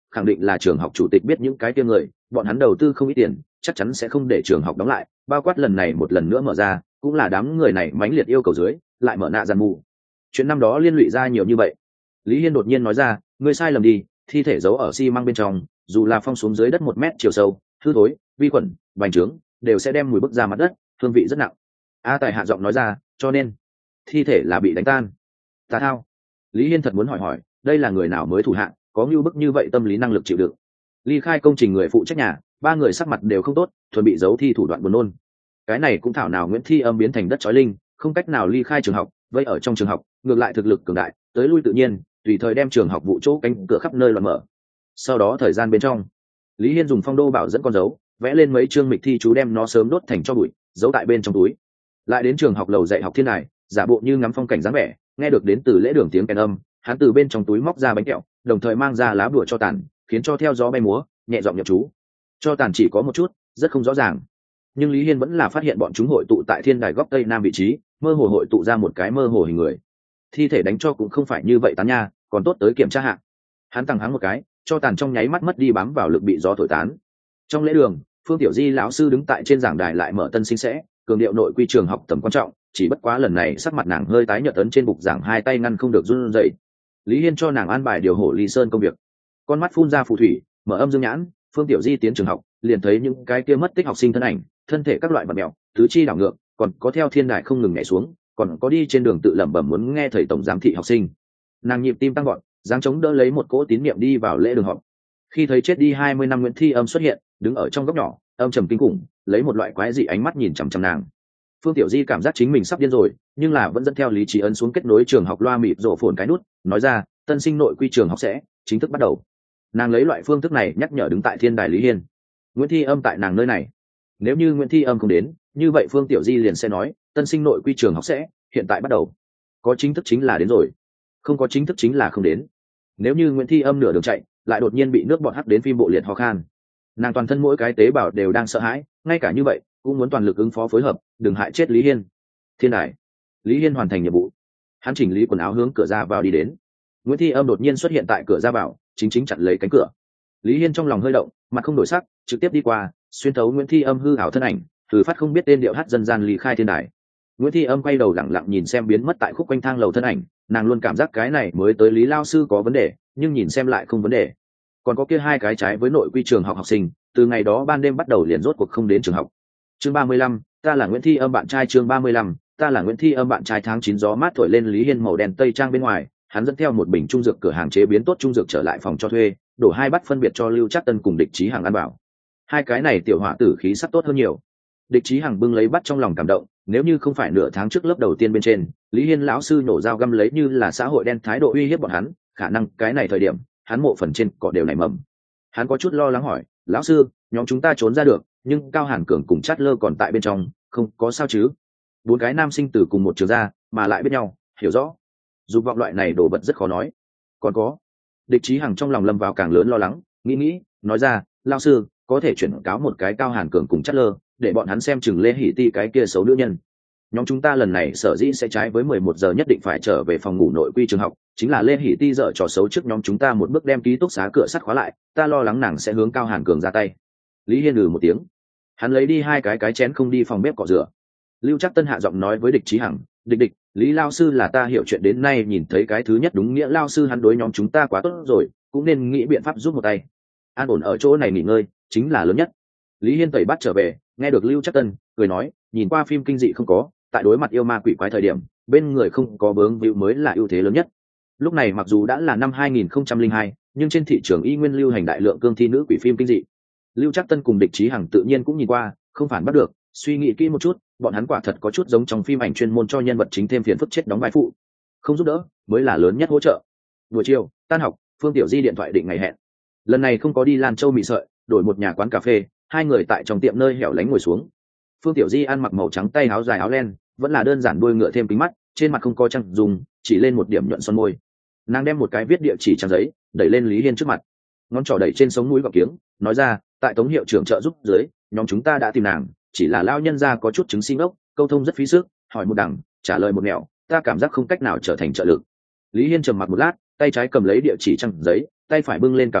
khẳng định là trường học chủ tịch biết những cái kia người, bọn hắn đầu tư không ít tiền, chắc chắn sẽ không để trường học đóng lại, bao quát lần này một lần nữa mở ra cũng là đám người này mãnh liệt yêu cầu dưới lại mở nạ giàn mù. Chuyện năm đó liên lụy ra nhiều như vậy. Lý Hiên đột nhiên nói ra, ngươi sai lầm đi, thi thể giấu ở xi măng bên trong, dù là phong xuống dưới đất một mét chiều sâu, hư thối, vi khuẩn, bành trướng đều sẽ đem mùi bức ra mặt đất, hương vị rất nặng. A Tài hạ giọng nói ra, cho nên thi thể là bị đánh tan. Tà thao. Lý Hiên thật muốn hỏi hỏi, đây là người nào mới thủ hạng, có ngưu bức như vậy tâm lý năng lực chịu đựng. Ly khai công trình người phụ trách nhà, ba người sắc mặt đều không tốt, chuẩn bị giấu thi thủ đoạn buồn nôn. Cái này cũng thảo nào Nguyễn Thi Âm biến thành đất chói linh, không cách nào ly khai trường học, vây ở trong trường học, ngược lại thực lực cường đại, tới lui tự nhiên, tùy thời đem trường học vụ chỗ cánh cửa khắp nơi loạn mở. Sau đó thời gian bên trong, Lý Hiên dùng phong đô bảo dẫn con dấu, vẽ lên mấy chương mịch thi chú đem nó sớm đốt thành cho bụi, giấu tại bên trong túi. Lại đến trường học lầu dạy học thiên đài, giả bộ như ngắm phong cảnh dáng vẻ, nghe được đến từ lễ đường tiếng kèn âm, hắn từ bên trong túi móc ra bánh kẹo, đồng thời mang ra lá bùa cho tàn, khiến cho theo gió bay múa, nhẹ giọng niệm chú. Cho tàn chỉ có một chút, rất không rõ ràng, nhưng Lý Hiên vẫn là phát hiện bọn chúng hội tụ tại thiên đài góc tây nam vị trí, mơ hồ hội tụ ra một cái mơ hồ hình người. Thi thể đánh cho cũng không phải như vậy tán nha, còn tốt tới kiểm tra hạ. Hắn tăng hắng một cái, cho tàn trong nháy mắt mất đi bám vào lực bị gió thổi tán. Trong lễ đường, Phương Tiểu Di lão sư đứng tại trên giảng đài lại mở tân sinh sẽ, cường điệu nội quy trường học tầm quan trọng, chỉ bất quá lần này sắc mặt nàng hơi tái nhợt, ấn trên bục giảng hai tay ngăn không được run rẩy. Lý Hiên cho nàng an bài điều hổ ly sơn công việc. Con mắt phun ra phù thủy, mở âm dương nhãn, Phương Tiểu Di tiến trường học, liền thấy những cái kia mất tích học sinh thân ảnh, thân thể các loại vật mèo, tứ chi đảo ngược, còn có theo thiên đài không ngừng nhảy xuống, còn có đi trên đường tự lẩm bẩm muốn nghe thầy tổng giám thị học sinh. Nàng nhịp tim tăng gọn, giáng chống đỡ lấy một cỗ tín niệm đi vào lễ đường họp. Khi thấy chết đi hai mươi năm Nguyễn Thi Âm xuất hiện, đứng ở trong góc nhỏ, âm trầm kinh khủng, lấy một loại quái dị ánh mắt nhìn chằm chằm nàng. Phương Tiểu Di cảm giác chính mình sắp điên rồi, nhưng là vẫn dẫn theo lý trí ấn xuống kết nối trường học loa mịt rộ phồn cái nút, nói ra, tân sinh nội quy trường học sẽ chính thức bắt đầu. Nàng lấy loại phương thức này nhắc nhở đứng tại thiên đài Lý Hiên. Nguyễn Thi Âm tại nàng nơi này. Nếu như Nguyễn Thi Âm không đến, như vậy Phương Tiểu Di liền sẽ nói, tân sinh nội quy trường học sẽ hiện tại bắt đầu. Có chính thức chính là đến rồi, không có chính thức chính là không đến. Nếu như Nguyễn Thi Âm nửa đường chạy, lại đột nhiên bị nước bọt hắt đến phim bộ liệt ho khan, nàng toàn thân mỗi cái tế bào đều đang sợ hãi, ngay cả như vậy cũng muốn toàn lực ứng phó phối hợp, đừng hại chết Lý Hiên. Thiên đài, Lý Hiên hoàn thành nhiệm vụ, hắn chỉnh lý quần áo hướng cửa ra vào đi đến. Nguyễn Thi Âm đột nhiên xuất hiện tại cửa ra vào, chính chính chặn lấy cánh cửa. Lý Hiên trong lòng hơi động, mặt không đổi sắc, trực tiếp đi qua, xuyên thấu Nguyễn Thi Âm hư ảo thân ảnh, thử phát không biết tên điệu hát dân gian lý khai thiên đài. Nguyễn Thi Âm quay đầu lẳng lặng nhìn xem biến mất tại khúc quanh thang lầu thân ảnh, nàng luôn cảm giác cái này mới tới Lý lao sư có vấn đề, nhưng nhìn xem lại không vấn đề. Còn có kia hai cái trái với nội quy trường học học sinh, từ ngày đó ban đêm bắt đầu liền rốt cuộc không đến trường học. Chương ba mươi lăm, ta là Nguyễn Thi Âm bạn trai. Chương ba mươi lăm, ta là Nguyễn Thi Âm bạn trai. Tháng chín gió mát thổi lên Lý Hiên màu đen tây trang bên ngoài, hắn dẫn theo một bình trung dược cửa hàng chế biến tốt trung dược trở lại phòng cho thuê, đổ hai bát phân biệt cho Lưu Trác Tân cùng Địch Chí Hằng ăn bảo. Hai cái này tiểu hỏa tử khí sắc tốt hơn nhiều. Địch Chí Hằng bưng lấy bát trong lòng cảm động, nếu như không phải nửa tháng trước lớp đầu tiên bên trên, Lý Hiên lão sư nổ dao găm lấy như là xã hội đen thái độ uy hiếp bọn hắn, khả năng cái này thời điểm, hắn mộ phần trên cỏ đều nảy mầm. Hắn có chút lo lắng hỏi, lão sư, nhóm chúng ta trốn ra được, nhưng Cao Hàn Cường cùng Chát Lơ còn tại bên trong, không có sao chứ? Bốn cái nam sinh từ cùng một trường ra, mà lại biết nhau, hiểu rõ. Dục vọng loại này đổ bật rất khó nói. Còn có, Địch Chí Hằng trong lòng lâm vào càng lớn lo lắng, nghĩ nghĩ, nói ra, lão sư, có thể chuyển cáo một cái Cao Hàn Cường cùng Chát Lơ, để bọn hắn xem chừng Lê Hỷ Ti cái kia xấu nữ nhân. Nhóm chúng ta lần này sở dĩ sẽ trái với mười một giờ nhất định phải trở về phòng ngủ nội quy trường học, chính là Lê Hỷ Ti dở trò xấu trước nhóm chúng ta một bước đem ký túc xá cửa sắt khóa lại, ta lo lắng nàng sẽ hướng Cao Hàn Cường ra tay. Lý Hiên ừ một tiếng, hắn lấy đi hai cái cái chén không đi phòng bếp cọ rửa. Lưu Trác Tân hạ giọng nói với Địch Chí Hằng, địch địch, Lý lao sư là ta hiểu chuyện đến nay nhìn thấy cái thứ nhất đúng nghĩa lao sư, hắn đối nhóm chúng ta quá tốt rồi, cũng nên nghĩ biện pháp giúp một tay. An ổn ở chỗ này nghỉ ngơi chính là lớn nhất. Lý Hiên tẩy bát trở về, nghe được Lưu Trác Tân cười nói, nhìn qua phim kinh dị không có, tại đối mặt yêu ma quỷ quái thời điểm, bên người không có bướng bĩu mới là ưu thế lớn nhất. Lúc này mặc dù đã là năm hai nghìn không trăm lẻ hai, nhưng trên thị trường y nguyên lưu hành đại lượng cương thi nữ quỷ phim kinh dị. Lưu Trác Tân cùng Địch Chí Hằng tự nhiên cũng nhìn qua, không phản bắt được, suy nghĩ kỹ một chút, bọn hắn quả thật có chút giống trong phim ảnh chuyên môn cho nhân vật chính thêm phiền phức chết đóng vai phụ, không giúp đỡ mới là lớn nhất hỗ trợ. Buổi chiều tan học, Phương Tiểu Di điện thoại định ngày hẹn, lần này không có đi Lan Châu mì sợi, đổi một nhà quán cà phê, hai người tại trong tiệm nơi hẻo lánh ngồi xuống. Phương Tiểu Di ăn mặc màu trắng tay áo dài áo len, vẫn là đơn giản đuôi ngựa thêm kính mắt, trên mặt không có trang dùng, chỉ lên một điểm nhuận son môi. Nàng đem một cái viết địa chỉ trang giấy đẩy lên Lý Hiên trước mặt, ngón trỏ đẩy trên sống mũi gọng kiếng, nói ra, tại Tống hiệu trưởng trợ giúp dưới, nhóm chúng ta đã tìm nàng, chỉ là lao nhân gia có chút chứng sinh ốc, câu thông rất phí sức, hỏi một đằng trả lời một nẻo, ta cảm giác không cách nào trở thành trợ lực. Lý Hiên trầm mặc một lát, tay trái cầm lấy địa chỉ trang giấy, tay phải bưng lên cà phê,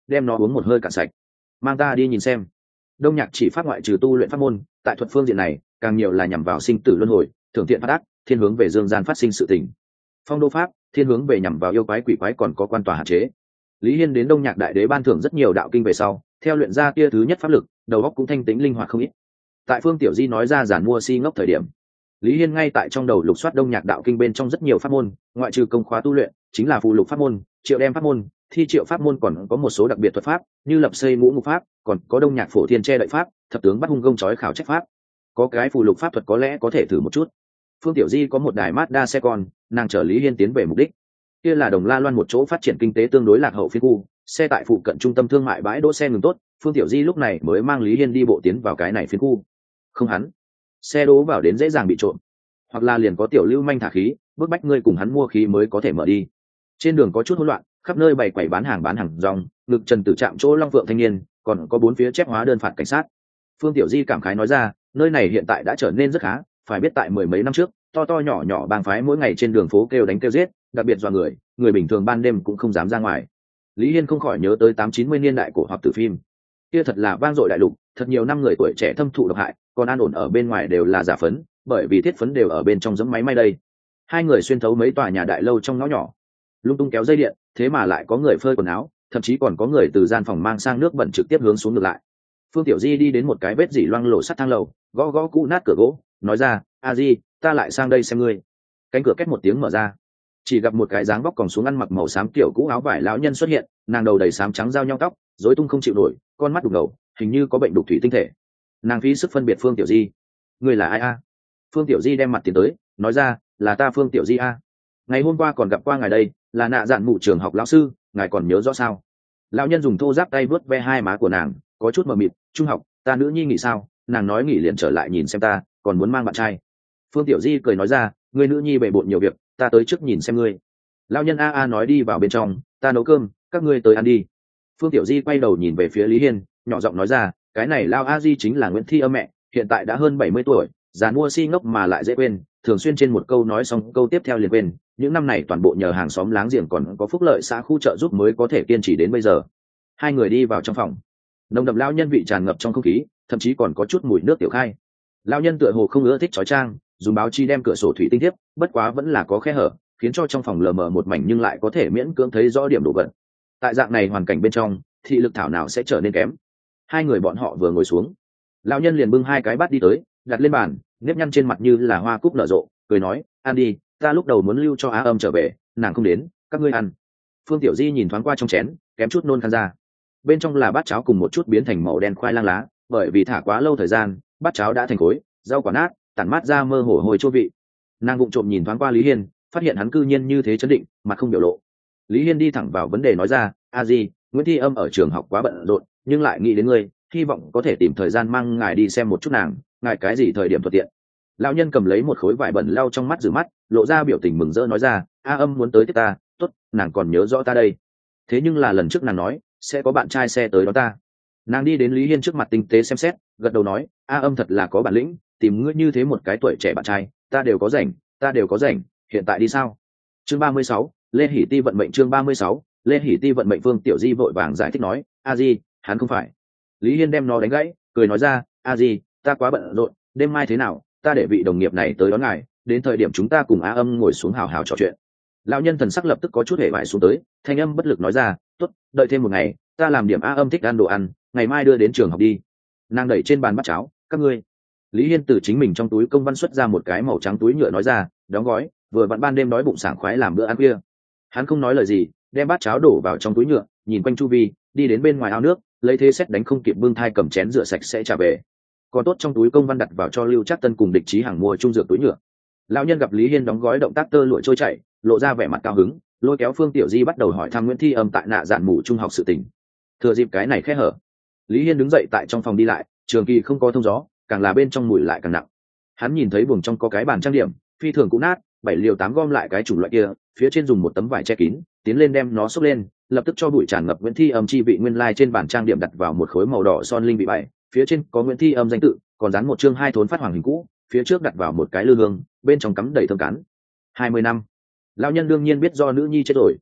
đem nó uống một hơi cạn sạch. Mang ta đi nhìn xem. Đông Nhạc chỉ pháp ngoại trừ tu luyện pháp môn, tại thuật phương diện này càng nhiều là nhằm vào sinh tử luân hồi, thưởng thiện phát ác, thiên hướng về dương gian phát sinh sự tình. Phong đô pháp thiên hướng về nhằm vào yêu quái quỷ quái còn có quan tòa hạn chế. Lý Hiên đến Đông Nhạc đại đế ban thưởng rất nhiều đạo kinh về sau, theo luyện ra kia thứ nhất pháp lực, đầu óc cũng thanh tĩnh linh hoạt không ít. Tại Phương Tiểu Di nói ra giản mua si ngốc thời điểm, Lý Hiên ngay tại trong đầu lục soát Đông Nhạc đạo kinh bên trong rất nhiều pháp môn, ngoại trừ công khóa tu luyện, chính là phù lục pháp môn, triệu đem pháp môn, thi triệu pháp môn, còn có một số đặc biệt thuật pháp, như lập xây ngũ ngục pháp, còn có Đông Nhạc phổ thiên che đậy pháp, thập tướng bắt hung gông chói khảo trách pháp. Có cái phù lục pháp thuật có lẽ có thể thử một chút. Phương Tiểu Di có một đài Mazda xe con, nàng chở Lý Hiên tiến về mục đích. Kia là Đồng La Loan một chỗ phát triển kinh tế tương đối lạc hậu phiên khu, xe tại phụ cận trung tâm thương mại bãi đỗ xe ngừng tốt, Phương Tiểu Di lúc này mới mang Lý Hiên đi bộ tiến vào cái này phiên khu. Không hắn, xe đỗ vào đến dễ dàng bị trộm, hoặc là liền có tiểu lưu manh thả khí, bức bách ngươi cùng hắn mua khí mới có thể mở đi. Trên đường có chút hỗn loạn, khắp nơi bày quầy bán hàng bán hàng rong, ngực trần tử trạm chỗ Long Phượng thanh niên, còn có bốn phía chép hóa đơn phạt cảnh sát. Phương Tiểu Di cảm khái nói ra, nơi này hiện tại đã trở nên rất khá, phải biết tại mười mấy năm trước, to to nhỏ nhỏ bang phái mỗi ngày trên đường phố kêu đánh kêu giết, đặc biệt dọa người, người bình thường ban đêm cũng không dám ra ngoài. Lý Hiên không khỏi nhớ tới tám chín mươi niên đại cổ hoặc tử phim, kia thật là vang dội đại lục, thật nhiều năm người tuổi trẻ thâm thụ độc hại, còn an ổn ở bên ngoài đều là giả phấn, bởi vì thiết phấn đều ở bên trong giấm máy may đây. Hai người xuyên thấu mấy tòa nhà đại lâu trong ngõ nhỏ, lung tung kéo dây điện, thế mà lại có người phơi quần áo, thậm chí còn có người từ gian phòng mang sang nước bẩn trực tiếp hướng xuống ngược lại. Phương Tiểu Di đi đến một cái vết dỉ loang lổ sắt thang lầu, gõ gõ cũ nát cửa gỗ, nói ra, a di, ta lại sang đây xem ngươi. Cánh cửa két một tiếng mở ra, chỉ gặp một cái dáng vóc còn xuống ăn mặc màu xám kiểu cũ áo vải lão nhân xuất hiện, nàng đầu đầy xám trắng giao nhau tóc, rối tung không chịu nổi, con mắt đục ngầu, hình như có bệnh đục thủy tinh thể. Nàng phí sức phân biệt Phương Tiểu Di, ngươi là ai a? Phương Tiểu Di đem mặt tiến tới, nói ra, là ta Phương Tiểu Di a. Ngày hôm qua còn gặp qua ngài đây, là nạ dạn mụ trường học lão sư, ngài còn nhớ rõ sao? Lão nhân dùng thô giáp tay vớt ve hai má của nàng, có chút mờ mịt, trung học, ta nữ nhi nghỉ sao? Nàng nói nghỉ liền trở lại nhìn xem ta, còn muốn mang bạn trai. Phương Tiểu Di cười nói ra, ngươi nữ nhi bề bộn nhiều việc, ta tới trước nhìn xem ngươi. Lão nhân a a nói đi vào bên trong, ta nấu cơm, các ngươi tới ăn đi. Phương Tiểu Di quay đầu nhìn về phía Lý Hiên, nhỏ giọng nói ra, cái này Lao a di chính là Nguyễn Thi Âm mẹ, hiện tại đã hơn bảy mươi tuổi, già mua si ngốc mà lại dễ quên, thường xuyên trên một câu nói xong câu tiếp theo liền quên. Những năm này toàn bộ nhờ hàng xóm láng giềng còn có phúc lợi xã khu trợ giúp mới có thể kiên trì đến bây giờ. Hai người đi vào trong phòng, nồng đậm lão nhân vị tràn ngập trong không khí, thậm chí còn có chút mùi nước tiểu khai. Lão nhân tựa hồ không ưa thích chói trang, dùng báo chi đem cửa sổ thủy tinh tiếp, bất quá vẫn là có khe hở, khiến cho trong phòng lờ mờ một mảnh nhưng lại có thể miễn cưỡng thấy rõ điểm đồ vật. Tại dạng này hoàn cảnh bên trong, thị lực thảo nào sẽ trở nên kém. Hai người bọn họ vừa ngồi xuống, lão nhân liền bưng hai cái bát đi tới, đặt lên bàn, nếp nhăn trên mặt như là hoa cúc nở rộ, cười nói, ăn đi, ta lúc đầu muốn lưu cho Á Âm trở về, nàng không đến, các ngươi ăn. Phương Tiểu Di nhìn thoáng qua trong chén, kém chút nôn khan ra. Bên trong là bát cháo cùng một chút biến thành màu đen khoai lang lá, bởi vì thả quá lâu thời gian, bát cháo đã thành khối, rau quả nát, tản mát ra mơ hồ hồi chua vị. Nàng vụng trộm nhìn thoáng qua Lý Hiên, phát hiện hắn cư nhiên như thế chấn định, mặt không biểu lộ. Lý Hiên đi thẳng vào vấn đề nói ra, a di, Nguyễn Thi Âm ở trường học quá bận rộn, nhưng lại nghĩ đến ngươi, hy vọng có thể tìm thời gian mang ngài đi xem một chút nàng, ngài cái gì thời điểm thuận tiện. Lão nhân cầm lấy một khối vải bẩn lau trong mắt rửa mắt, lộ ra biểu tình mừng rỡ nói ra, a Âm muốn tới tiếp ta, tốt, nàng còn nhớ rõ ta đây. Thế nhưng là lần trước nàng nói sẽ có bạn trai xe tới đó ta. Nàng đi đến Lý Hiên trước mặt tinh tế xem xét, gật đầu nói, a Âm thật là có bản lĩnh, tìm ngươi như thế một cái tuổi trẻ bạn trai, ta đều có rảnh, ta đều có rảnh, hiện tại đi sao? Chương ba mươi sáu, Lê Hỷ Ti vận mệnh. Chương ba mươi sáu, Lê Hỷ Ti vận mệnh. Phương Tiểu Di vội vàng giải thích nói, a di, hắn không phải. Lý Hiên đem nó đánh gãy, cười nói ra, a di, ta quá bận rộn, đêm mai thế nào, ta để vị đồng nghiệp này tới đón ngài, đến thời điểm chúng ta cùng A Âm ngồi xuống hào hào trò chuyện. Lão nhân thần sắc lập tức có chút hề vải xuống tới, thanh âm bất lực nói ra, tốt, đợi thêm một ngày, ta làm điểm A Âm thích ăn đồ ăn, ngày mai đưa đến trường học đi. Nàng đẩy trên bàn bát cháo, các ngươi. Lý Hiên từ chính mình trong túi công văn xuất ra một cái màu trắng túi nhựa nói ra, đóng gói, vừa vặn ban đêm đói bụng sảng khoái làm bữa ăn khuya. Hắn không nói lời gì, đem bát cháo đổ vào trong túi nhựa, nhìn quanh chu vi, đi đến bên ngoài ao nước, lấy thế xét đánh không kịp bưng thai cầm chén rửa sạch sẽ trả về. Còn tốt trong túi công văn đặt vào cho Lưu Trác Tân cùng Địch Chí Hằng mua chung dược túi nhựa. Lão nhân gặp Lý Hiên đóng gói động tác tơ lụa trôi chảy, lộ ra vẻ mặt cao hứng, lôi kéo Phương Tiểu Di bắt đầu hỏi thăm Nguyễn Thi Âm tại nạ dạn mù trung học sự tình. Thừa dịp cái này khẽ hở, Lý Hiên đứng dậy tại trong phòng đi lại, trường kỳ không có thông gió, càng là bên trong mùi lại càng nặng. Hắn nhìn thấy buồng trong có cái bàn trang điểm, phi thường cũ nát, bảy liều tám gom lại cái chủng loại kia, phía trên dùng một tấm vải che kín, tiến lên đem nó xốc lên, lập tức cho bụi tràn ngập Nguyễn Thi Âm chi vị nguyên lai like trên bàn trang điểm đặt vào một khối màu đỏ son linh bị bảy, phía trên có Nguyễn Thi Âm danh tự, còn dán một chương hai thốn phát hoàng hình cũ, phía trước đặt vào một cái lư hương, bên trong cắm đầy thơm cắn. hai mươi năm. Lão nhân đương nhiên biết do nữ nhi chết rồi.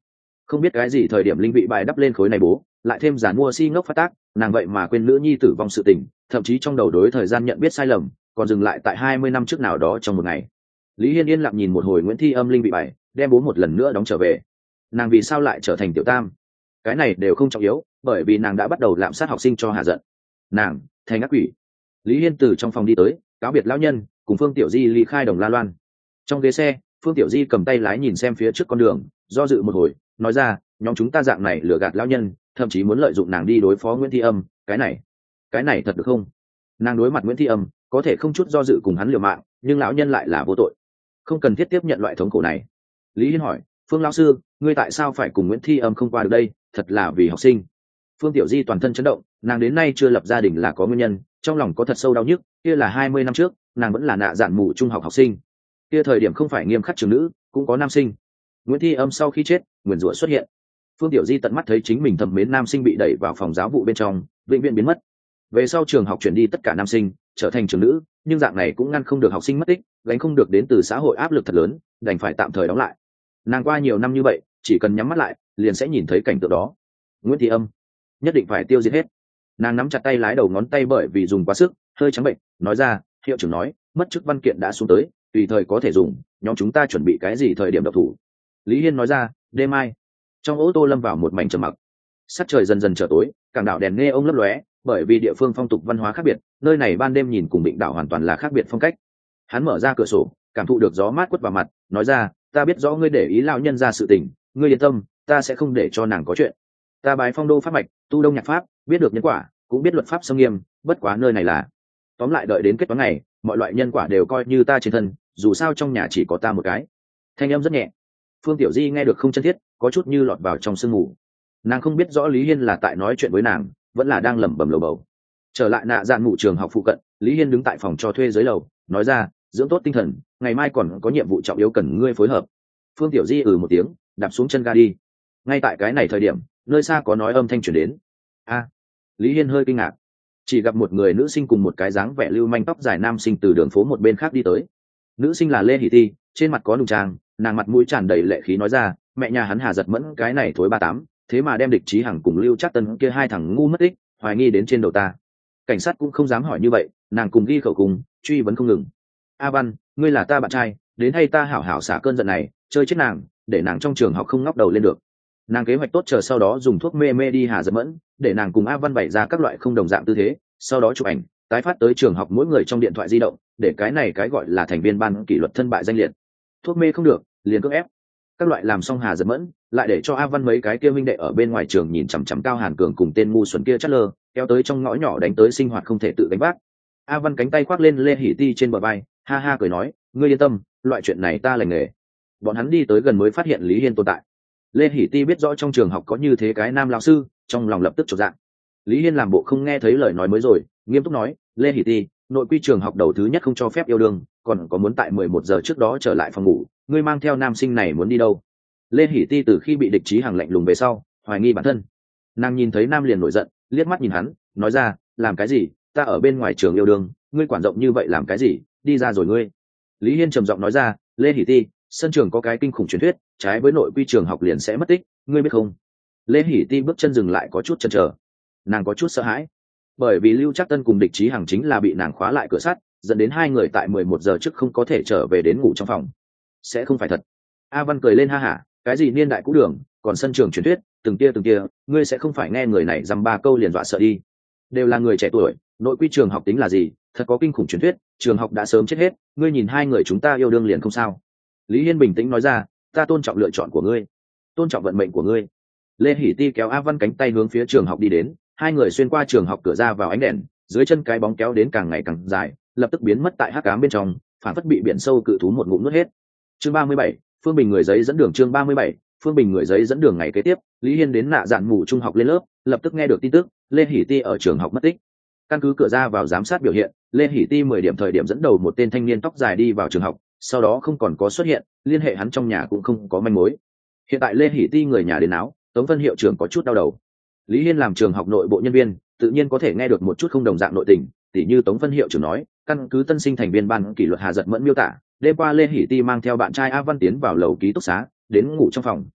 Không biết cái gì thời điểm linh vị bài đắp lên khối này bố, lại thêm giản mua si ngốc phát tác, nàng vậy mà quên nữ nhi tử vong sự tình, thậm chí trong đầu đối thời gian nhận biết sai lầm, còn dừng lại tại hai mươi năm trước nào đó trong một ngày. Lý Hiên yên lặng nhìn một hồi Nguyễn Thi Âm linh vị bài, đem bố một lần nữa đóng trở về. Nàng vì sao lại trở thành tiểu tam? Cái này đều không trọng yếu, bởi vì nàng đã bắt đầu lạm sát học sinh cho hạ giận. Nàng thành ác quỷ. Lý Hiên từ trong phòng đi tới, cáo biệt lão nhân, cùng Phương Tiểu Di ly khai Đồng La Loan. Trong ghế xe, Phương Tiểu Di cầm tay lái nhìn xem phía trước con đường, do dự một hồi, nói ra, nhóm chúng ta dạng này lừa gạt lão nhân, thậm chí muốn lợi dụng nàng đi đối phó Nguyễn Thi Âm, cái này, cái này thật được không? Nàng đối mặt Nguyễn Thi Âm, có thể không chút do dự cùng hắn liều mạng, nhưng lão nhân lại là vô tội, không cần thiết tiếp nhận loại thống khổ này. Lý Hiên hỏi, Phương lão sư, ngươi tại sao phải cùng Nguyễn Thi Âm không qua được đây? Thật là vì học sinh. Phương Tiểu Di toàn thân chấn động, nàng đến nay chưa lập gia đình là có nguyên nhân, trong lòng có thật sâu đau nhức, kia là hai mươi năm trước, nàng vẫn là nạ dạn mù trung học học sinh. Kia thời điểm không phải nghiêm khắc trường nữ, cũng có nam sinh. Nguyễn Thi Âm sau khi chết, nguyền rủa xuất hiện. Phương Tiểu Di tận mắt thấy chính mình thầm mến nam sinh bị đẩy vào phòng giáo vụ bên trong, vĩnh viễn biến mất. Về sau trường học chuyển đi tất cả nam sinh, trở thành trường nữ, nhưng dạng này cũng ngăn không được học sinh mất tích, gánh không được đến từ xã hội áp lực thật lớn, đành phải tạm thời đóng lại. Nàng qua nhiều năm như vậy, chỉ cần nhắm mắt lại, liền sẽ nhìn thấy cảnh tượng đó. Nguyễn Thi Âm nhất định phải tiêu diệt hết. Nàng nắm chặt tay lái đầu ngón tay bởi vì dùng quá sức, hơi trắng bệnh, nói ra, hiệu trưởng nói, mất chức văn kiện đã xuống tới, tùy thời có thể dùng, nhóm chúng ta chuẩn bị cái gì thời điểm độc thủ. Lý Hiên nói ra, đêm mai. Trong ô tô lâm vào một mảnh trầm mặc. Sắc trời dần dần trở tối, cảng đảo đèn nghe ông lấp lóe, bởi vì địa phương phong tục văn hóa khác biệt, nơi này ban đêm nhìn cùng Định đảo hoàn toàn là khác biệt phong cách. Hắn mở ra cửa sổ, cảm thụ được gió mát quất vào mặt, nói ra, ta biết rõ ngươi để ý lão nhân ra sự tình, ngươi yên tâm, ta sẽ không để cho nàng có chuyện. Ta bái phong đô pháp mạch, tu đông nhạc pháp, biết được nhân quả, cũng biết luật pháp xâm nghiêm, bất quá nơi này là, tóm lại đợi đến kết toán ngày, mọi loại nhân quả đều coi như ta trên thân, dù sao trong nhà chỉ có ta một cái. Thanh âm rất nhẹ. Phương Tiểu Di nghe được không chân thiết, có chút như lọt vào trong sương mù. Nàng không biết rõ Lý Hiên là tại nói chuyện với nàng, vẫn là đang lẩm bẩm lầu bầu. Trở lại nạ dạn ngụ trường học phụ cận, Lý Hiên đứng tại phòng cho thuê dưới lầu, nói ra, dưỡng tốt tinh thần, ngày mai còn có nhiệm vụ trọng yếu cần ngươi phối hợp. Phương Tiểu Di ừ một tiếng, đạp xuống chân ga đi. Ngay tại cái này thời điểm, nơi xa có nói âm thanh truyền đến. A, Lý Hiên hơi kinh ngạc, chỉ gặp một người nữ sinh cùng một cái dáng vẻ lưu manh tóc dài nam sinh từ đường phố một bên khác đi tới. Nữ sinh là Lê Hỷ Ti, trên mặt có nùng trang, nàng mặt mũi tràn đầy lệ khí nói ra, mẹ nhà hắn Hà Giật Mẫn cái này thối ba tám, thế mà đem Địch Chí Hằng cùng Lưu Trác Tân kia hai thằng ngu mất tích, hoài nghi đến trên đầu ta. Cảnh sát cũng không dám hỏi như vậy, nàng cùng ghi khẩu cùng, truy vấn không ngừng. A Văn, ngươi là ta bạn trai, đến hay ta hảo hảo xả cơn giận này, chơi chết nàng, để nàng trong trường học không ngóc đầu lên được. Nàng kế hoạch tốt chờ sau đó dùng thuốc mê mê đi Hà Giật Mẫn, để nàng cùng A Văn bày ra các loại không đồng dạng tư thế, sau đó chụp ảnh, tái phát tới trường học mỗi người trong điện thoại di động, để cái này cái gọi là thành viên ban kỷ luật thân bại danh liệt. Thuốc mê không được, liền cưỡng ép. Các loại làm xong Hà Giật Mẫn, lại để cho A Văn mấy cái kia minh đệ ở bên ngoài trường nhìn chằm chằm Cao Hàn Cường cùng tên ngu xuẩn kia chát lơ, kéo tới trong ngõ nhỏ đánh tới sinh hoạt không thể tự gánh vác. A Văn cánh tay khoác lên Lê Hỷ Ti trên bờ vai, ha ha cười nói, ngươi yên tâm, loại chuyện này ta lành nghề. Bọn hắn đi tới gần mới phát hiện Lý Hiên tồn tại. Lê Hỷ Ti biết rõ trong trường học có như thế cái nam lão sư, trong lòng lập tức chột dạ. Lý Hiên làm bộ không nghe thấy lời nói mới rồi, nghiêm túc nói, Lê Hỷ Ti, nội quy trường học đầu thứ nhất không cho phép yêu đương, còn có muốn tại mười một giờ trước đó trở lại phòng ngủ, ngươi mang theo nam sinh này muốn đi đâu? Lê Hỷ Ti từ khi bị Địch Chí Hằng lạnh lùng về sau, hoài nghi bản thân. Nàng nhìn thấy nam liền nổi giận, liếc mắt nhìn hắn, nói ra, làm cái gì? Ta ở bên ngoài trường yêu đương, ngươi quản rộng như vậy làm cái gì? Đi ra rồi ngươi. Lý Hiên trầm giọng nói ra, Lê Hỷ Ti, sân trường có cái kinh khủng truyền thuyết, trái với nội quy trường học liền sẽ mất tích, ngươi biết không? Lê Hỷ Ti bước chân dừng lại có chút chần chờ, nàng có chút sợ hãi, bởi vì Lưu Trác Tân cùng Địch Chí Hằng chính là bị nàng khóa lại cửa sắt, dẫn đến hai người tại mười một giờ trước không có thể trở về đến ngủ trong phòng. Sẽ không phải thật. A Văn cười lên ha hả, cái gì niên đại cũ đường, còn sân trường truyền thuyết, từng kia từng kia, ngươi sẽ không phải nghe người này dăm ba câu liền dọa sợ đi. Đều là người trẻ tuổi, nội quy trường học tính là gì, thật có kinh khủng truyền thuyết, trường học đã sớm chết hết, ngươi nhìn hai người chúng ta yêu đương liền không sao. Lý Hiên bình tĩnh nói ra, ta tôn trọng lựa chọn của ngươi, tôn trọng vận mệnh của ngươi. Lê Hỷ Ti kéo A Văn cánh tay hướng phía trường học đi đến, hai người xuyên qua trường học cửa ra vào ánh đèn, dưới chân cái bóng kéo đến càng ngày càng dài, lập tức biến mất tại hắc ám bên trong, phản phất bị biển sâu cự thú một ngụm nuốt hết. Chương ba mươi bảy, Phương Bình người giấy dẫn đường. Chương ba mươi bảy, Phương Bình người giấy dẫn đường. Ngày kế tiếp, Lý Hiên đến nạ dạn mù trung học lên lớp, lập tức nghe được tin tức, Lê Hỷ Ti ở trường học mất tích. Căn cứ cửa ra vào giám sát biểu hiện, Lê Hỷ Ti mười điểm thời điểm dẫn đầu một tên thanh niên tóc dài đi vào trường học, sau đó không còn có xuất hiện, liên hệ hắn trong nhà cũng không có manh mối. Hiện tại Lê Hỷ Ti người nhà đến áo, Tống Vân hiệu trưởng có chút đau đầu. Lý Hiên làm trường học nội bộ nhân viên, tự nhiên có thể nghe được một chút không đồng dạng nội tình, tỉ như Tống Vân hiệu trưởng nói, căn cứ tân sinh thành viên ban kỷ luật Hà Giật Mẫn miêu tả, đêm qua Lê Hỷ Ti mang theo bạn trai A Văn tiến vào lầu ký túc xá, đến ngủ trong phòng,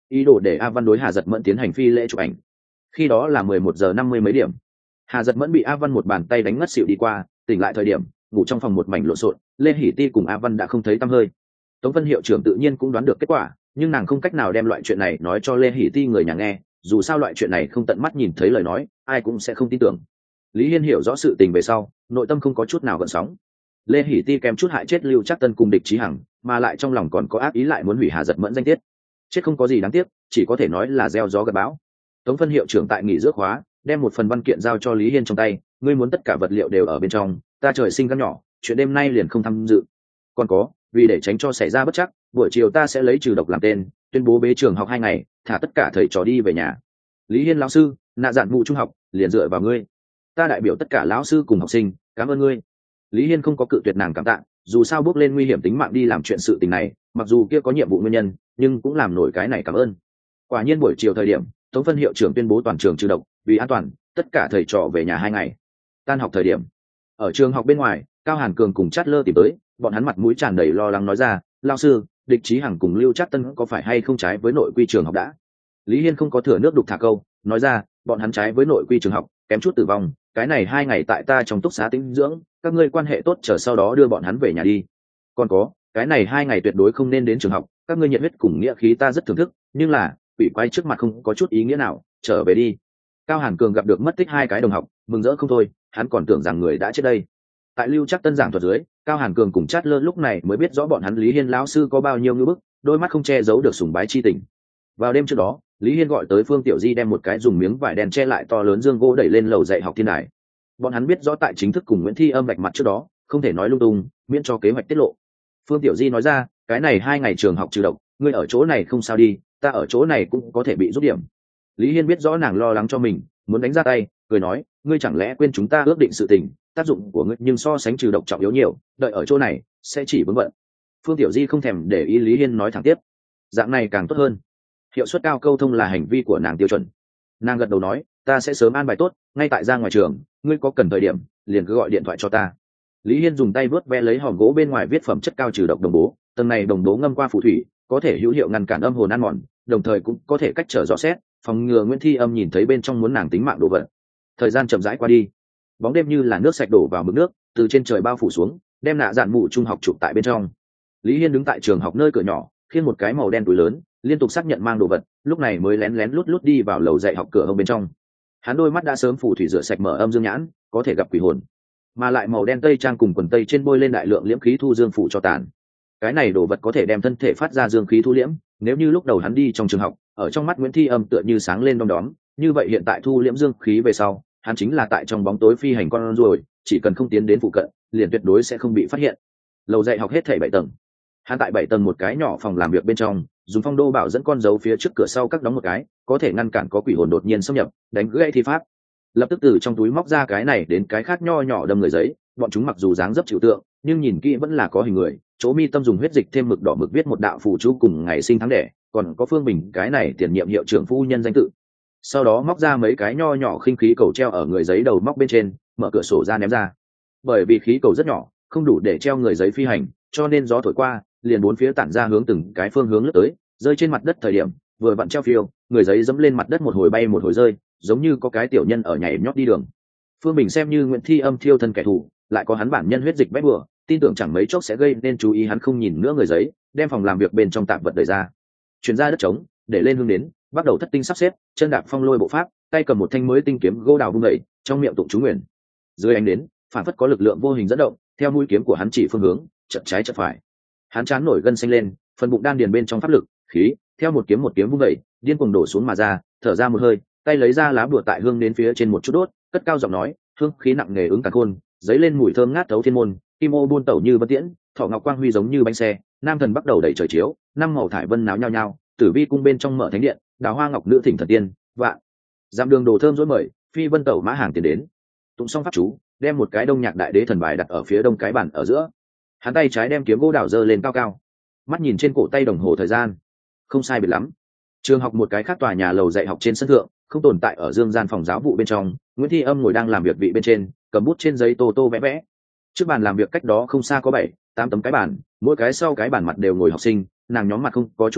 ý đồ để A Văn đối Hà Giật Mẫn tiến hành phi lễ chụp ảnh. Khi đó là mười một giờ năm mươi mấy điểm, Hà Giật Mẫn bị A Văn một bàn tay đánh ngất xỉu đi qua, tỉnh lại thời điểm ngủ trong phòng một mảnh lộn xộn, Lê Hỷ Ti cùng A Văn đã không thấy tăm hơi. Tống Vân hiệu trưởng tự nhiên cũng đoán được kết quả, nhưng nàng không cách nào đem loại chuyện này nói cho Lê Hỷ Ti người nhà nghe, dù sao loại chuyện này không tận mắt nhìn thấy lời nói, ai cũng sẽ không tin tưởng. Lý Hiên hiểu rõ sự tình về sau, nội tâm không có chút nào gợn sóng. Lê Hỷ Ti kém chút hại chết Lưu Trác Tân cùng Địch Chí Hằng, mà lại trong lòng còn có ác ý lại muốn hủy Hà Giật Mẫn danh tiết. Chết không có gì đáng tiếc, chỉ có thể nói là gieo gió gặt bão. Tống Vân hiệu trưởng tại nghỉ giữa khóa, đem một phần văn kiện giao cho Lý Hiên trong tay, ngươi muốn tất cả vật liệu đều ở bên trong, ta trời sinh gan nhỏ, chuyện đêm nay liền không tham dự. Còn có, vì để tránh cho xảy ra bất trắc, buổi chiều ta sẽ lấy trừ độc làm tên, tuyên bố bế trường học hai ngày, thả tất cả thầy trò đi về nhà. Lý Hiên lão sư, nạ dạn vụ trung học, liền dựa vào ngươi. Ta đại biểu tất cả lão sư cùng học sinh, cảm ơn ngươi. Lý Hiên không có cự tuyệt nàng cảm tạ, dù sao bước lên nguy hiểm tính mạng đi làm chuyện sự tình này, mặc dù kia có nhiệm vụ nguyên nhân, nhưng cũng làm nổi cái này cảm ơn. Quả nhiên buổi chiều thời điểm, Tống Vân hiệu trưởng tuyên bố toàn trường trừ độc, vì an toàn, tất cả thầy trò về nhà hai ngày. Tan học thời điểm, ở trường học bên ngoài, Cao Hàn Cường cùng Chát Lơ tìm tới, bọn hắn mặt mũi tràn đầy lo lắng nói ra, lão sư, Địch Chí Hằng cùng Lưu Trác Tân có phải hay không trái với nội quy trường học đã? Lý Hiên không có thừa nước đục thả câu, nói ra, bọn hắn trái với nội quy trường học, kém chút tử vong, cái này hai ngày tại ta trong túc xá tĩnh dưỡng, các ngươi quan hệ tốt chờ sau đó đưa bọn hắn về nhà đi. Còn có, cái này hai ngày tuyệt đối không nên đến trường học, các ngươi nhiệt huyết cùng nghĩa khí ta rất thưởng thức, nhưng là quỷ quái trước mặt không có chút ý nghĩa nào, trở về đi. Cao Hàn Cường gặp được mất tích hai cái đồng học, mừng rỡ không thôi, hắn còn tưởng rằng người đã chết đây. Tại Lưu Trác Tân giảng thuật dưới, Cao Hàn Cường cùng Chát Lơ lúc này mới biết rõ bọn hắn Lý Hiên lão sư có bao nhiêu ngưỡng bức, đôi mắt không che giấu được sùng bái chi tình. Vào đêm trước đó, Lý Hiên gọi tới Phương Tiểu Di đem một cái dùng miếng vải đen che lại to lớn dương gỗ đẩy lên lầu dạy học thiên đài. Bọn hắn biết rõ tại chính thức cùng Nguyễn Thi Âm vạch mặt trước đó, không thể nói lung tung, miễn cho kế hoạch tiết lộ. Phương Tiểu Di nói ra, cái này hai ngày trường học trừ độc, ngươi ở chỗ này không sao đi, ta ở chỗ này cũng có thể bị rút điểm. Lý Hiên biết rõ nàng lo lắng cho mình, muốn đánh ra tay, cười nói, ngươi chẳng lẽ quên chúng ta ước định sự tình, tác dụng của ngươi nhưng so sánh trừ độc trọng yếu nhiều, đợi ở chỗ này sẽ chỉ vướng bận. Phương Tiểu Di không thèm để ý Lý Hiên nói thẳng tiếp, dạng này càng tốt hơn, hiệu suất cao câu thông là hành vi của nàng tiêu chuẩn. Nàng gật đầu nói, ta sẽ sớm an bài tốt, ngay tại ra ngoài trường, ngươi có cần thời điểm liền cứ gọi điện thoại cho ta. Lý Hiên dùng tay vớt ve lấy hòm gỗ bên ngoài viết phẩm chất cao trừ độc đồng bố, tầng này đồng bố ngâm qua phù thủy, có thể hữu hiệu ngăn cản âm hồn ăn mòn, đồng thời cũng có thể cách trở rõ xét, phòng ngừa Nguyễn Thi Âm nhìn thấy bên trong muốn nàng tính mạng đồ vật. Thời gian chậm rãi qua đi, bóng đêm như là nước sạch đổ vào mực nước, từ trên trời bao phủ xuống, đem nạ dạn mụ trung học chụp tại bên trong. Lý Hiên đứng tại trường học nơi cửa nhỏ, khiêng một cái màu đen túi lớn, liên tục xác nhận mang đồ vật, lúc này mới lén lén lút lút đi vào lầu dạy học cửa hông bên trong. Hắn đôi mắt đã sớm phù thủy rửa sạch mở âm dương nhãn, có thể gặp quỷ hồn, mà lại màu đen tây trang cùng quần tây trên bôi lên đại lượng liễm khí thu dương phủ cho tàn. Cái này đồ vật có thể đem thân thể phát ra dương khí thu liễm, nếu như lúc đầu hắn đi trong trường học, ở trong mắt Nguyễn Thi Âm tựa như sáng lên đom đóm, như vậy hiện tại thu liễm dương khí về sau, hắn chính là tại trong bóng tối phi hành con ruồi, chỉ cần không tiến đến phụ cận, liền tuyệt đối sẽ không bị phát hiện. Lầu dạy học hết thảy bảy tầng, hắn tại bảy tầng một cái nhỏ phòng làm việc bên trong, dùng phong đô bảo dẫn con dấu phía trước cửa sau các đóng một cái, có thể ngăn cản có quỷ hồn đột nhiên xâm nhập, đánh gãy thi pháp. Lập tức từ trong túi móc ra cái này đến cái khác nho nhỏ đâm người giấy, bọn chúng mặc dù dáng dấp chịu tượng, nhưng nhìn kỹ vẫn là có hình người, chỗ mi tâm dùng huyết dịch thêm mực đỏ mực viết một đạo phù chú cùng ngày sinh tháng đẻ, còn có Phương Bình cái này tiền nhiệm hiệu trưởng phu nhân danh tự. Sau đó móc ra mấy cái nho nhỏ khinh khí cầu treo ở người giấy đầu móc bên trên, mở cửa sổ ra ném ra. Bởi vì khí cầu rất nhỏ, không đủ để treo người giấy phi hành, cho nên gió thổi qua, liền bốn phía tản ra hướng từng cái phương hướng lướt tới, rơi trên mặt đất thời điểm, vừa vặn treo phiêu, người giấy dẫm lên mặt đất một hồi bay một hồi rơi, giống như có cái tiểu nhân ở nhảy nhót đi đường. Phương Bình xem như Nguyễn Thi Âm thiêu thân kẻ thù, lại có hắn bản nhân huyết dịch vét bừa, tin tưởng chẳng mấy chốc sẽ gây nên chú ý, hắn không nhìn nữa người giấy, đem phòng làm việc bên trong tạp vật đẩy ra, chuyển ra đất trống, để lên hương đến, bắt đầu thất tinh sắp xếp, chân đạp phong lôi bộ pháp, tay cầm một thanh mới tinh kiếm gỗ đào vung đẩy, trong miệng tụng chú nguyện. Dưới ánh đến, phản phất có lực lượng vô hình dẫn động, theo mũi kiếm của hắn chỉ phương hướng, chợt trái chợt phải. Hắn chán nổi gân xanh lên, phần bụng đan điền bên trong pháp lực, khí, theo một kiếm một kiếm vung đẩy, điên cuồng đổ xuống mà ra, thở ra một hơi, tay lấy ra lá bùa tại hương đến phía trên một chút đốt, cất cao giọng nói, hương khí nặng nề ứng cả khôn, giấy lên mùi thơm ngát thấu thiên môn, kim ô buôn tẩu như vân tiễn, thọ ngọc quang huy giống như bánh xe, nam thần bắt đầu đẩy trời chiếu, năm màu thải vân náo nhao nhao, tử vi cung bên trong mở thánh điện, đào hoa ngọc nữ thỉnh thần tiên, vạn dặm đường đồ thơm rối mời, phi vân tẩu mã hàng tiền đến. Tụng xong pháp chú, đem một cái đông nhạc đại đế thần bài đặt ở phía đông cái bàn ở giữa, hắn tay trái đem kiếm gỗ đào giơ lên cao cao, mắt nhìn trên cổ tay đồng hồ thời gian, không sai biệt lắm. Trường học một cái khác tòa nhà lầu dạy học trên sân thượng, không tồn tại ở dương gian phòng giáo vụ bên trong, Nguyễn Thi Âm ngồi đang làm việc vị bên trên, cầm bút trên giấy tô tô vẽ vẽ. Trước bàn làm việc cách đó không xa có bảy tám tấm cái bàn, mỗi cái sau cái bàn mặt đều ngồi học sinh, nàng nhóm mặt không có chút máu,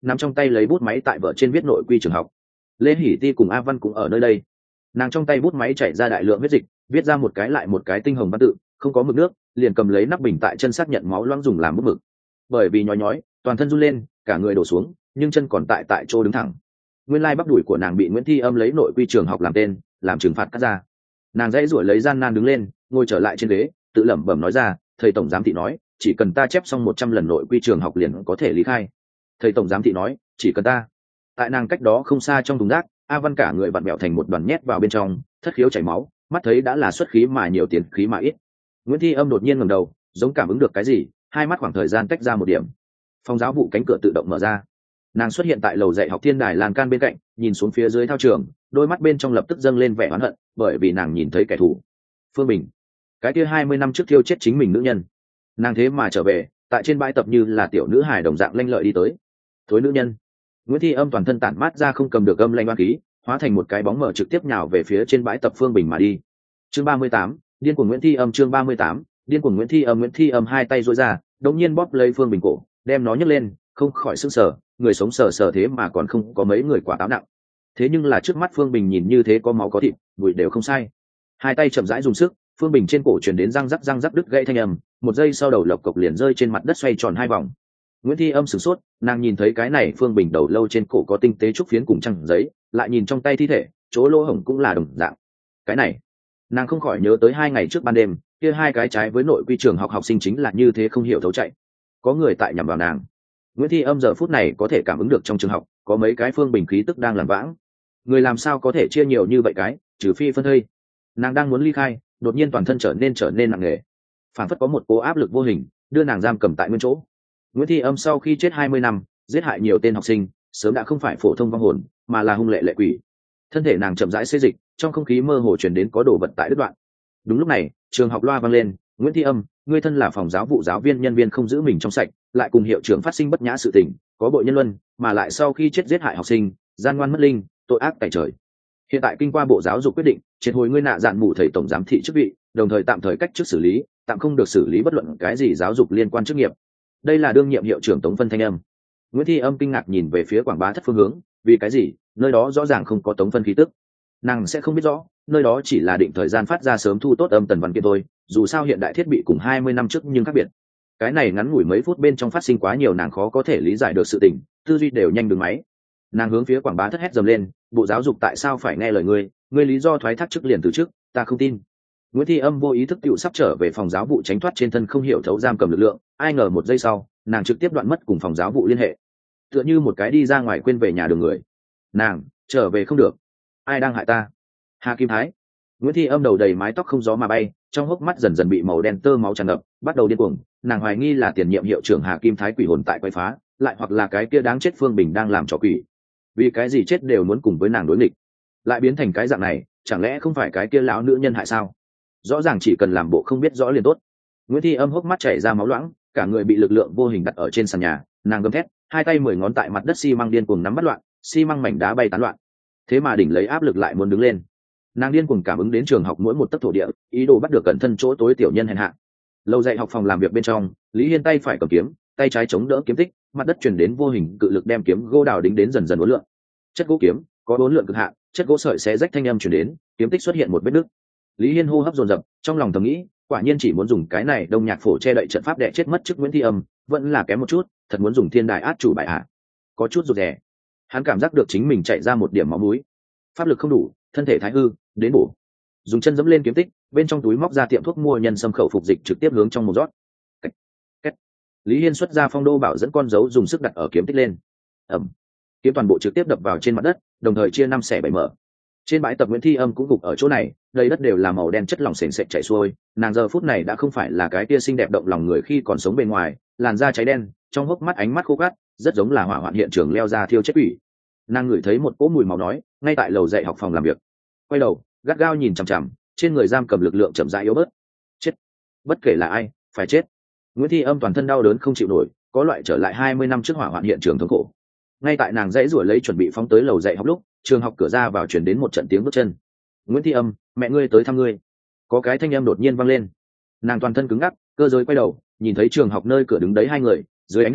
nằm trong tay lấy bút máy tại vở trên viết nội quy trường học. Lê Hỷ Ti cùng A Văn cũng ở nơi đây. Nàng trong tay bút máy chảy ra đại lượng huyết dịch, viết ra một cái lại một cái tinh hồng văn tự, không có mực nước, liền cầm lấy nắp bình tại chân xác nhận máu loãng dùng làm bút mực. Bởi vì nhói nhói, toàn thân run lên, cả người đổ xuống, nhưng chân còn tại tại chỗ đứng thẳng. Nguyên lai bắp đùi của nàng bị Nguyễn Thi Âm lấy nội quy trường học làm tên, làm trừng phạt cắt ra. Nàng dãy rủa lấy gian nan đứng lên, ngồi trở lại trên ghế, tự lẩm bẩm nói ra, thầy tổng giám thị nói, chỉ cần ta chép xong một trăm lần nội quy trường học liền có thể lý khai. Thầy tổng giám thị nói, chỉ cần ta. Tại nàng cách đó không xa trong thùng rác, A Văn cả người vặn bẹo thành một đoàn nhét vào bên trong, thất khiếu chảy máu, mắt thấy đã là xuất khí mà nhiều tiền khí mà ít. Nguyễn Thi Âm đột nhiên ngẩng đầu, giống cảm ứng được cái gì, hai mắt khoảng thời gian tách ra một điểm. Phòng giáo vụ cánh cửa tự động mở ra, nàng xuất hiện tại lầu dạy học thiên đài lan can bên cạnh, nhìn xuống phía dưới thao trường, đôi mắt bên trong lập tức dâng lên vẻ oán hận, bởi vì nàng nhìn thấy kẻ thù. Phương Bình, cái kia hai mươi năm trước thiêu chết chính mình nữ nhân, nàng thế mà trở về, tại trên bãi tập như là tiểu nữ hài đồng dạng lanh lợi đi tới. Thối nữ nhân. Nguyễn Thi Âm toàn thân tản mát ra không cầm được âm lanh oan khí, hóa thành một cái bóng mờ trực tiếp nhào về phía trên bãi tập Phương Bình mà đi. Chương ba mươi tám, điên cuồng Nguyễn Thi Âm. Chương ba mươi tám, điên cuồng Nguyễn Thi Âm. Nguyễn Thi Âm hai tay duỗi ra, đột nhiên bóp lấy Phương Bình cổ, đem nó nhấc lên, không khỏi sững sờ, người sống sờ sờ thế mà còn không có mấy người quả táo nặng. Thế nhưng là trước mắt Phương Bình nhìn như thế có máu có thịt, mùi đều không sai. Hai tay chậm rãi dùng sức, Phương Bình trên cổ truyền đến răng rắc răng rắc đứt gãy thanh âm, một giây sau đầu lộc cộc liền rơi trên mặt đất xoay tròn hai vòng. Nguyễn Thi Âm sửng sốt, nàng nhìn thấy cái này Phương Bình đầu lâu trên cổ có tinh tế trúc phiến cùng trăng giấy, lại nhìn trong tay thi thể, chỗ lỗ hổng cũng là đồng dạng. Cái này, nàng không khỏi nhớ tới hai ngày trước ban đêm, kia hai cái trái với nội quy trường học học sinh chính là như thế không hiểu thấu chạy. Có người tại nhằm vào nàng. Nguyễn Thi Âm giờ phút này có thể cảm ứng được trong trường học có mấy cái Phương Bình khí tức đang làm vãng. Người làm sao có thể chia nhiều như vậy cái, trừ phi phân thây. Nàng đang muốn ly khai, đột nhiên toàn thân trở nên trở nên nặng nề, phản phất có một cố áp lực vô hình đưa nàng giam cầm tại nguyên chỗ. Nguyễn Thi Âm sau khi chết hai mươi năm, giết hại nhiều tên học sinh, sớm đã không phải phổ thông vong hồn, mà là hung lệ lệ quỷ. Thân thể nàng chậm rãi xê dịch, trong không khí mơ hồ truyền đến có đồ vật tại đứt đoạn. Đúng lúc này, trường học loa vang lên, Nguyễn Thi Âm, ngươi thân là phòng giáo vụ giáo viên nhân viên không giữ mình trong sạch, lại cùng hiệu trưởng phát sinh bất nhã sự tình, có bội nhân luân, mà lại sau khi chết giết hại học sinh, gian ngoan mất linh, tội ác tày trời. Hiện tại kinh qua bộ giáo dục quyết định triệt hồi ngươi nạ dạn mù thầy tổng giám thị chức vị, đồng thời tạm thời cách chức xử lý, tạm không được xử lý bất luận cái gì giáo dục liên quan chức nghiệp. Đây là đương nhiệm hiệu trưởng Tống Phân thanh âm. Nguyễn Thi Âm kinh ngạc nhìn về phía Quảng Bá Thất phương hướng, vì cái gì nơi đó rõ ràng không có Tống Phân khí tức. Nàng sẽ không biết rõ, nơi đó chỉ là định thời gian phát ra sớm thu tốt âm tần văn kiện thôi, dù sao hiện đại thiết bị cùng hai mươi năm trước nhưng khác biệt. Cái này ngắn ngủi mấy phút bên trong phát sinh quá nhiều nàng khó có thể lý giải được sự tình, tư duy đều nhanh đường máy. Nàng hướng phía Quảng Bá Thất hét dầm lên, bộ giáo dục tại sao phải nghe lời ngươi, ngươi lý do thoái thác chức liền từ chức, ta không tin. Nguyễn Thi Âm vô ý thức tựu sắp trở về phòng giáo vụ tránh thoát trên thân không hiểu thấu giam cầm lực lượng, ai ngờ một giây sau nàng trực tiếp đoạn mất cùng phòng giáo vụ liên hệ, tựa như một cái đi ra ngoài quên về nhà đường người. Nàng trở về không được, ai đang hại ta? Hà Kim Thái. Nguyễn Thi Âm đầu đầy mái tóc không gió mà bay, trong hốc mắt dần dần bị màu đen tơ máu tràn ngập, bắt đầu điên cuồng. Nàng hoài nghi là tiền nhiệm hiệu trưởng Hà Kim Thái quỷ hồn tại quấy phá, lại hoặc là cái kia đáng chết Phương Bình đang làm trò quỷ. Vì cái gì chết đều muốn cùng với nàng đối nghịch, lại biến thành cái dạng này, chẳng lẽ không phải cái kia lão nữ nhân hại sao? Rõ ràng chỉ cần làm bộ không biết rõ liền tốt. Nguyễn Thi Âm hốc mắt chảy ra máu loãng, cả người bị lực lượng vô hình đặt ở trên sàn nhà, nàng gầm thét, hai tay mười ngón tại mặt đất xi măng điên cuồng nắm bắt loạn, xi măng mảnh đá bay tán loạn. Thế mà đỉnh lấy áp lực lại muốn đứng lên. Nàng điên cuồng cảm ứng đến trường học mỗi một tấc thổ địa, ý đồ bắt được cẩn thân chỗ tối tiểu nhân hèn hạ. Lâu dạy học phòng làm việc bên trong, Lý Hiên tay phải cầm kiếm, tay trái chống đỡ kiếm tích, mặt đất truyền đến vô hình cự lực đem kiếm gỗ đào đính đến dần dần uốn lượn. Chất gỗ kiếm có uốn lượn cực hạn, chất gỗ sợi xé rách thanh âm truyền đến, kiếm tích xuất hiện một vết nứt. Lý Hiên hô hấp dồn dập, trong lòng thầm nghĩ, quả nhiên chỉ muốn dùng cái này đông nhạc phổ che đậy trận pháp đè chết mất trước Nguyễn Thi Âm, vẫn là kém một chút, thật muốn dùng thiên đài át chủ bài hạ. Có chút rụt rè. Hắn cảm giác được chính mình chạy ra một điểm máu mũi, pháp lực không đủ, thân thể thái hư, đến bổ. Dùng chân giẫm lên kiếm tích, bên trong túi móc ra tiệm thuốc mua nhân sâm khẩu phục dịch trực tiếp hướng trong một rót. Cách, cách. Lý Hiên xuất ra phong đô bảo dẫn con dấu dùng sức đặt ở kiếm tích lên. Ầm. Kiếm toàn bộ trực tiếp đập vào trên mặt đất, đồng thời chia năm xẻ bảy mở. Trên bãi tập Nguyễn Thi Âm cũng gục ở chỗ này, đầy đất đều là màu đen chất lỏng sền sệt chảy xuôi, nàng giờ phút này đã không phải là cái kia xinh đẹp động lòng người khi còn sống bên ngoài, làn da cháy đen, trong hốc mắt ánh mắt khô gắt, rất giống là hỏa hoạn hiện trường leo ra thiêu chết quỷ. Nàng ngửi thấy một cỗ mùi máu nói, ngay tại lầu dạy học phòng làm việc. Quay đầu, gắt gao nhìn chằm chằm, trên người giam cầm lực lượng chậm rãi yếu bớt. Chết, bất kể là ai, phải chết. Nguyễn Thi Âm toàn thân đau đớn không chịu nổi, có loại trở lại hai mươi năm trước hỏa hoạn hiện trường thống khổ. Ngay tại nàng dãy rủa lấy chuẩn bị phóng tới lầu dạy học lúc, trường học cửa ra vào chuyển đến một trận tiếng bước chân. Nguyễn Thi Âm, mẹ ngươi tới thăm ngươi. Có cái thanh âm đột nhiên vang lên. Nàng toàn thân cứng ngắc, cơ giới quay đầu, nhìn thấy trường học nơi cửa đứng đấy hai người, dưới ánh đèn,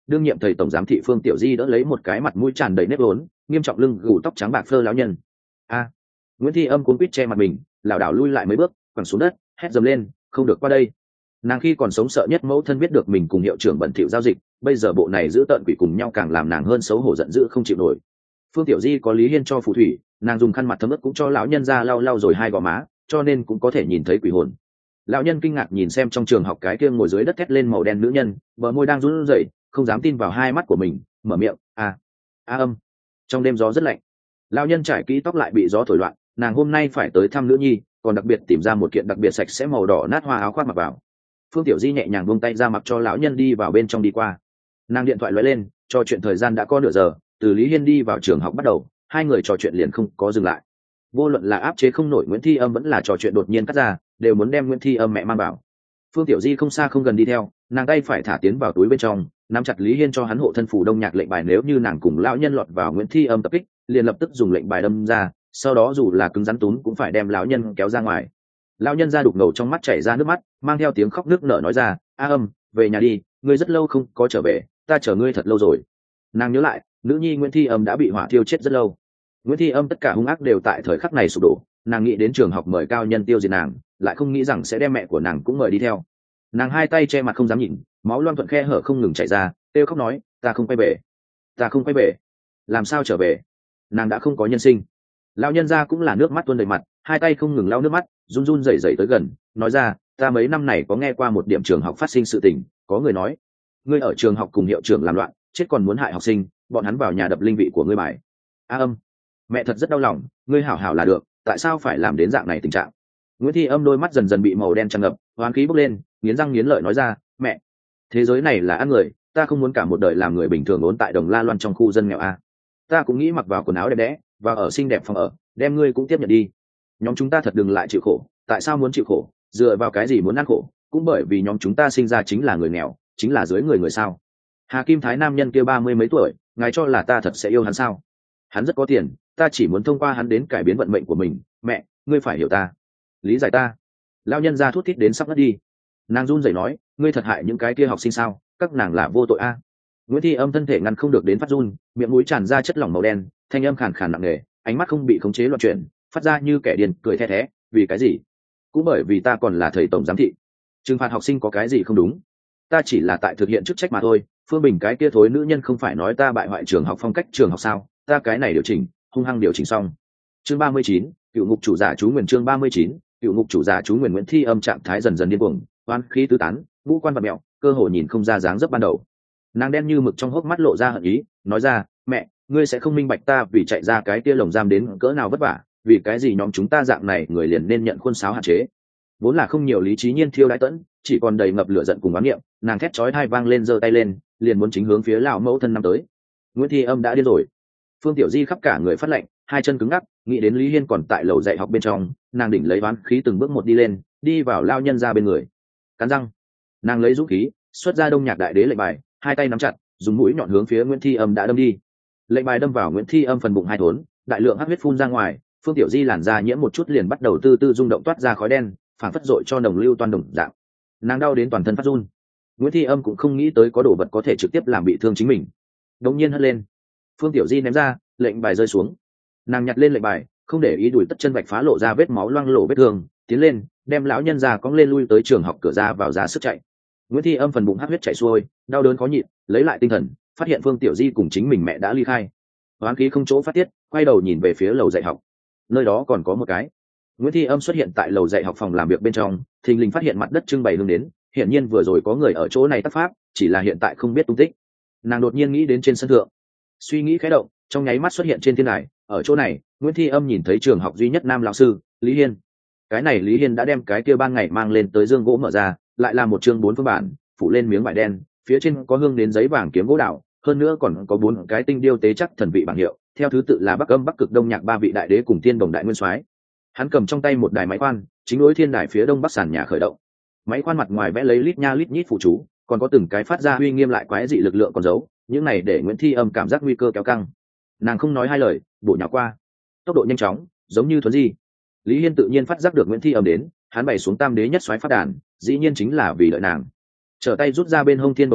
đương nhiệm thầy tổng giám thị Phương Tiểu Di đỡ lấy một cái mặt mũi tràn đầy nếp vốn, nghiêm trọng lưng gù tóc trắng bạc phơ lão nhân. A! Nguyễn Thi Âm cuống quýt che mặt mình, lảo đảo lui lại mấy bước, quẳng xuống đất, hét dầm lên, không được qua đây. Nàng khi còn sống sợ nhất mẫu thân biết được mình cùng hiệu trưởng bẩn thỉu giao dịch, bây giờ bộ này giữ tợn quỷ cùng nhau càng làm nàng hơn xấu hổ giận dữ không chịu nổi. Phương Tiểu Di có Lý Hiên cho phù thủy, nàng dùng khăn mặt thấm ướt cũng cho lão nhân ra lau lau rồi hai gò má, cho nên cũng có thể nhìn thấy quỷ hồn. Lão nhân kinh ngạc nhìn xem trong trường học cái kia ngồi dưới đất thét lên màu đen nữ nhân, bờ môi đang run rẩy, không dám tin vào hai mắt của mình, mở miệng, "A, A Âm." Trong đêm gió rất lạnh, lão nhân trải kỹ tóc lại bị gió thổi loạn, nàng hôm nay phải tới thăm nữ nhi, còn đặc biệt tìm ra một kiện đặc biệt sạch sẽ màu đỏ nát hoa áo khoác mặc vào. Phương Tiểu Di nhẹ nhàng buông tay ra mặc cho lão nhân đi vào bên trong đi qua. Nàng điện thoại lóe lên, trò chuyện thời gian đã có nửa giờ, từ Lý Hiên đi vào trường học bắt đầu, hai người trò chuyện liền không có dừng lại. Vô luận là áp chế không nổi Nguyễn Thi Âm vẫn là trò chuyện đột nhiên cắt ra, đều muốn đem Nguyễn Thi Âm mẹ mang vào. Phương Tiểu Di không xa không gần đi theo, nàng tay phải thả tiến vào túi bên trong, nắm chặt Lý Hiên cho hắn hộ thân phủ đông nhạc lệnh bài, nếu như nàng cùng lão nhân lọt vào Nguyễn Thi Âm tập kích, liền lập tức dùng lệnh bài đâm ra, sau đó dù là cứng rắn túm cũng phải đem lão nhân kéo ra ngoài. Lão nhân ra đục ngầu trong mắt chảy ra nước mắt, mang theo tiếng khóc nức nở nói ra, "A Âm, về nhà đi, ngươi rất lâu không có trở về, ta chờ ngươi thật lâu rồi." Nàng nhớ lại, nữ nhi Nguyễn Thi Âm đã bị hỏa thiêu chết rất lâu. Nguyễn Thi Âm tất cả hung ác đều tại thời khắc này sụp đổ, nàng nghĩ đến trường học mời cao nhân tiêu diệt nàng, lại không nghĩ rằng sẽ đem mẹ của nàng cũng mời đi theo. Nàng hai tay che mặt không dám nhìn, máu loang thuận khe hở không ngừng chảy ra, kêu khóc nói, "Ta không quay về, ta không quay về." Làm sao trở về? Nàng đã không có nhân sinh. Lão nhân gia cũng là nước mắt tuôn đầy mặt, hai tay không ngừng lau nước mắt, run run rẩy rẩy tới gần, nói ra, "Ta mấy năm này có nghe qua một điểm trường học phát sinh sự tình, có người nói, ngươi ở trường học cùng hiệu trưởng làm loạn, chết còn muốn hại học sinh, bọn hắn vào nhà đập linh vị của ngươi bài." A Âm, mẹ thật rất đau lòng, ngươi hảo hảo là được, tại sao phải làm đến dạng này tình trạng? Nguyễn Thi Âm đôi mắt dần dần bị màu đen tràn ngập, hoán khí bốc lên, nghiến răng nghiến lợi nói ra, "Mẹ, thế giới này là ăn người, ta không muốn cả một đời làm người bình thường ốn tại Đồng La Loan trong khu dân nghèo a. Ta cũng nghĩ mặc vào quần áo đẹp đẽ, và ở xinh đẹp phòng ở, đem ngươi cũng tiếp nhận đi. Nhóm chúng ta thật đừng lại chịu khổ, tại sao muốn chịu khổ, dựa vào cái gì muốn ăn khổ, cũng bởi vì nhóm chúng ta sinh ra chính là người nghèo, chính là dưới người người sao? Hà Kim Thái nam nhân kia ba mươi mấy tuổi, ngài cho là ta thật sẽ yêu hắn sao? Hắn rất có tiền, ta chỉ muốn thông qua hắn đến cải biến vận mệnh của mình, mẹ, ngươi phải hiểu ta, lý giải ta." Lão nhân ra thút thít đến sắp ngất đi. Nàng run rẩy nói, "Ngươi thật hại những cái kia học sinh sao? Các nàng là vô tội a." Nguyễn Thi Âm thân thể ngăn không được đến phát run, miệng mũi tràn ra chất lỏng màu đen, thanh âm khàn khàn nặng nề, ánh mắt không bị khống chế loạn chuyển, phát ra như kẻ điên, cười the thé, "Vì cái gì? Cũng bởi vì ta còn là thầy tổng giám thị. Trừng phạt học sinh có cái gì không đúng? Ta chỉ là tại thực hiện chức trách mà thôi. Phương Bình cái kia thối nữ nhân không phải nói ta bại hoại trường học phong cách trường học sao? Ta cái này điều chỉnh, hung hăng điều chỉnh xong." Chương ba mươi chín, cựu ngục chủ giả chú nguyền. Chương ba mươi chín, cựu ngục chủ giả chú nguyền. Nguyễn Thi Âm trạng thái dần dần điên cuồng, oán khí tứ tán, ngũ quan vật mẹo, cơ hồ nhìn không ra dáng dấp ban đầu. Nàng đen như mực trong hốc mắt lộ ra hận ý, nói ra, "Mẹ, ngươi sẽ không minh bạch ta vì chạy ra cái kia lồng giam đến cỡ nào vất vả, vì cái gì nhóm chúng ta dạng này người liền nên nhận khuôn sáo hạn chế." Vốn là không nhiều lý trí nhiên thiêu đái tẫn, chỉ còn đầy ngập lửa giận cùng oán niệm, nàng thét chói tai vang lên, giơ tay lên, liền muốn chính hướng phía lão mẫu thân năm tới. Nguyễn Thi Âm đã điên rồi. Phương Tiểu Di khắp cả người phát lạnh, hai chân cứng ngắc, nghĩ đến Lý Hiên còn tại lầu dạy học bên trong, nàng đỉnh lấy oán khí từng bước một đi lên, đi vào lao nhân ra bên người. Cắn răng, nàng lấy dũng khí, xuất ra Đông Nhạc Đại Đế lệnh bài, hai tay nắm chặt, dùng mũi nhọn hướng phía Nguyễn Thi Âm đã đâm đi. Lệnh bài đâm vào Nguyễn Thi Âm phần bụng hai thốn, đại lượng hắc huyết phun ra ngoài, Phương Tiểu Di làn da nhiễm một chút liền bắt đầu từ từ rung động toát ra khói đen, phản phất dội cho đồng lưu toan đồng dạng. Nàng đau đến toàn thân phát run. Nguyễn Thi Âm cũng không nghĩ tới có đồ vật có thể trực tiếp làm bị thương chính mình. Đống nhiên hất lên, Phương Tiểu Di ném ra, lệnh bài rơi xuống. Nàng nhặt lên lệnh bài, không để ý đùi tất chân vạch phá lộ ra vết máu loang lổ vết thương, tiến lên, đem lão nhân già cõng lên lui tới trường học cửa ra vào ra sức chạy. Nguyễn Thi Âm phần bụng hắc huyết chảy xuôi, đau đớn khó nhịn, lấy lại tinh thần, phát hiện Phương Tiểu Di cùng chính mình mẹ đã ly khai. Oán khí không chỗ phát tiết, quay đầu nhìn về phía lầu dạy học. Nơi đó còn có một cái. Nguyễn Thi Âm xuất hiện tại lầu dạy học phòng làm việc bên trong, thình lình phát hiện mặt đất trưng bày hương đến, hiển nhiên vừa rồi có người ở chỗ này tác pháp, chỉ là hiện tại không biết tung tích. Nàng đột nhiên nghĩ đến trên sân thượng, suy nghĩ khẽ động, trong nháy mắt xuất hiện trên thiên đài. Ở chỗ này, Nguyễn Thi Âm nhìn thấy trường học duy nhất nam lão sư Lý Hiên. Cái này Lý Hiên đã đem cái kia ban ngày mang lên tới dương gỗ mở ra, lại là một chương bốn phương bản, phủ lên miếng vải đen, phía trên có hương đến giấy vàng kiếm gỗ đào, hơn nữa còn có bốn cái tinh điêu tế chắc thần vị bảng hiệu, theo thứ tự là Bắc Âm, Bắc Cực, Đông Nhạc ba vị đại đế cùng Tiên Đồng đại nguyên soái. Hắn cầm trong tay một đài máy khoan, chính đối thiên đài phía đông bắc sàn nhà khởi động. Máy khoan mặt ngoài vẽ lấy lít nha lít nhít phụ chú, còn có từng cái phát ra uy nghiêm lại quái dị lực lượng còn giấu, những này để Nguyễn Thi Âm cảm giác nguy cơ kéo căng. Nàng không nói hai lời, bổ nhào qua, tốc độ nhanh chóng, giống như thuấn di. Lý Hiên tự nhiên phát giác được Nguyễn Thi Âm đến, hắn bày xuống tam đế nhất xoáy phát đàn, dĩ nhiên chính là vì đợi nàng. Trở tay rút ra bên hông thiên bồng xích,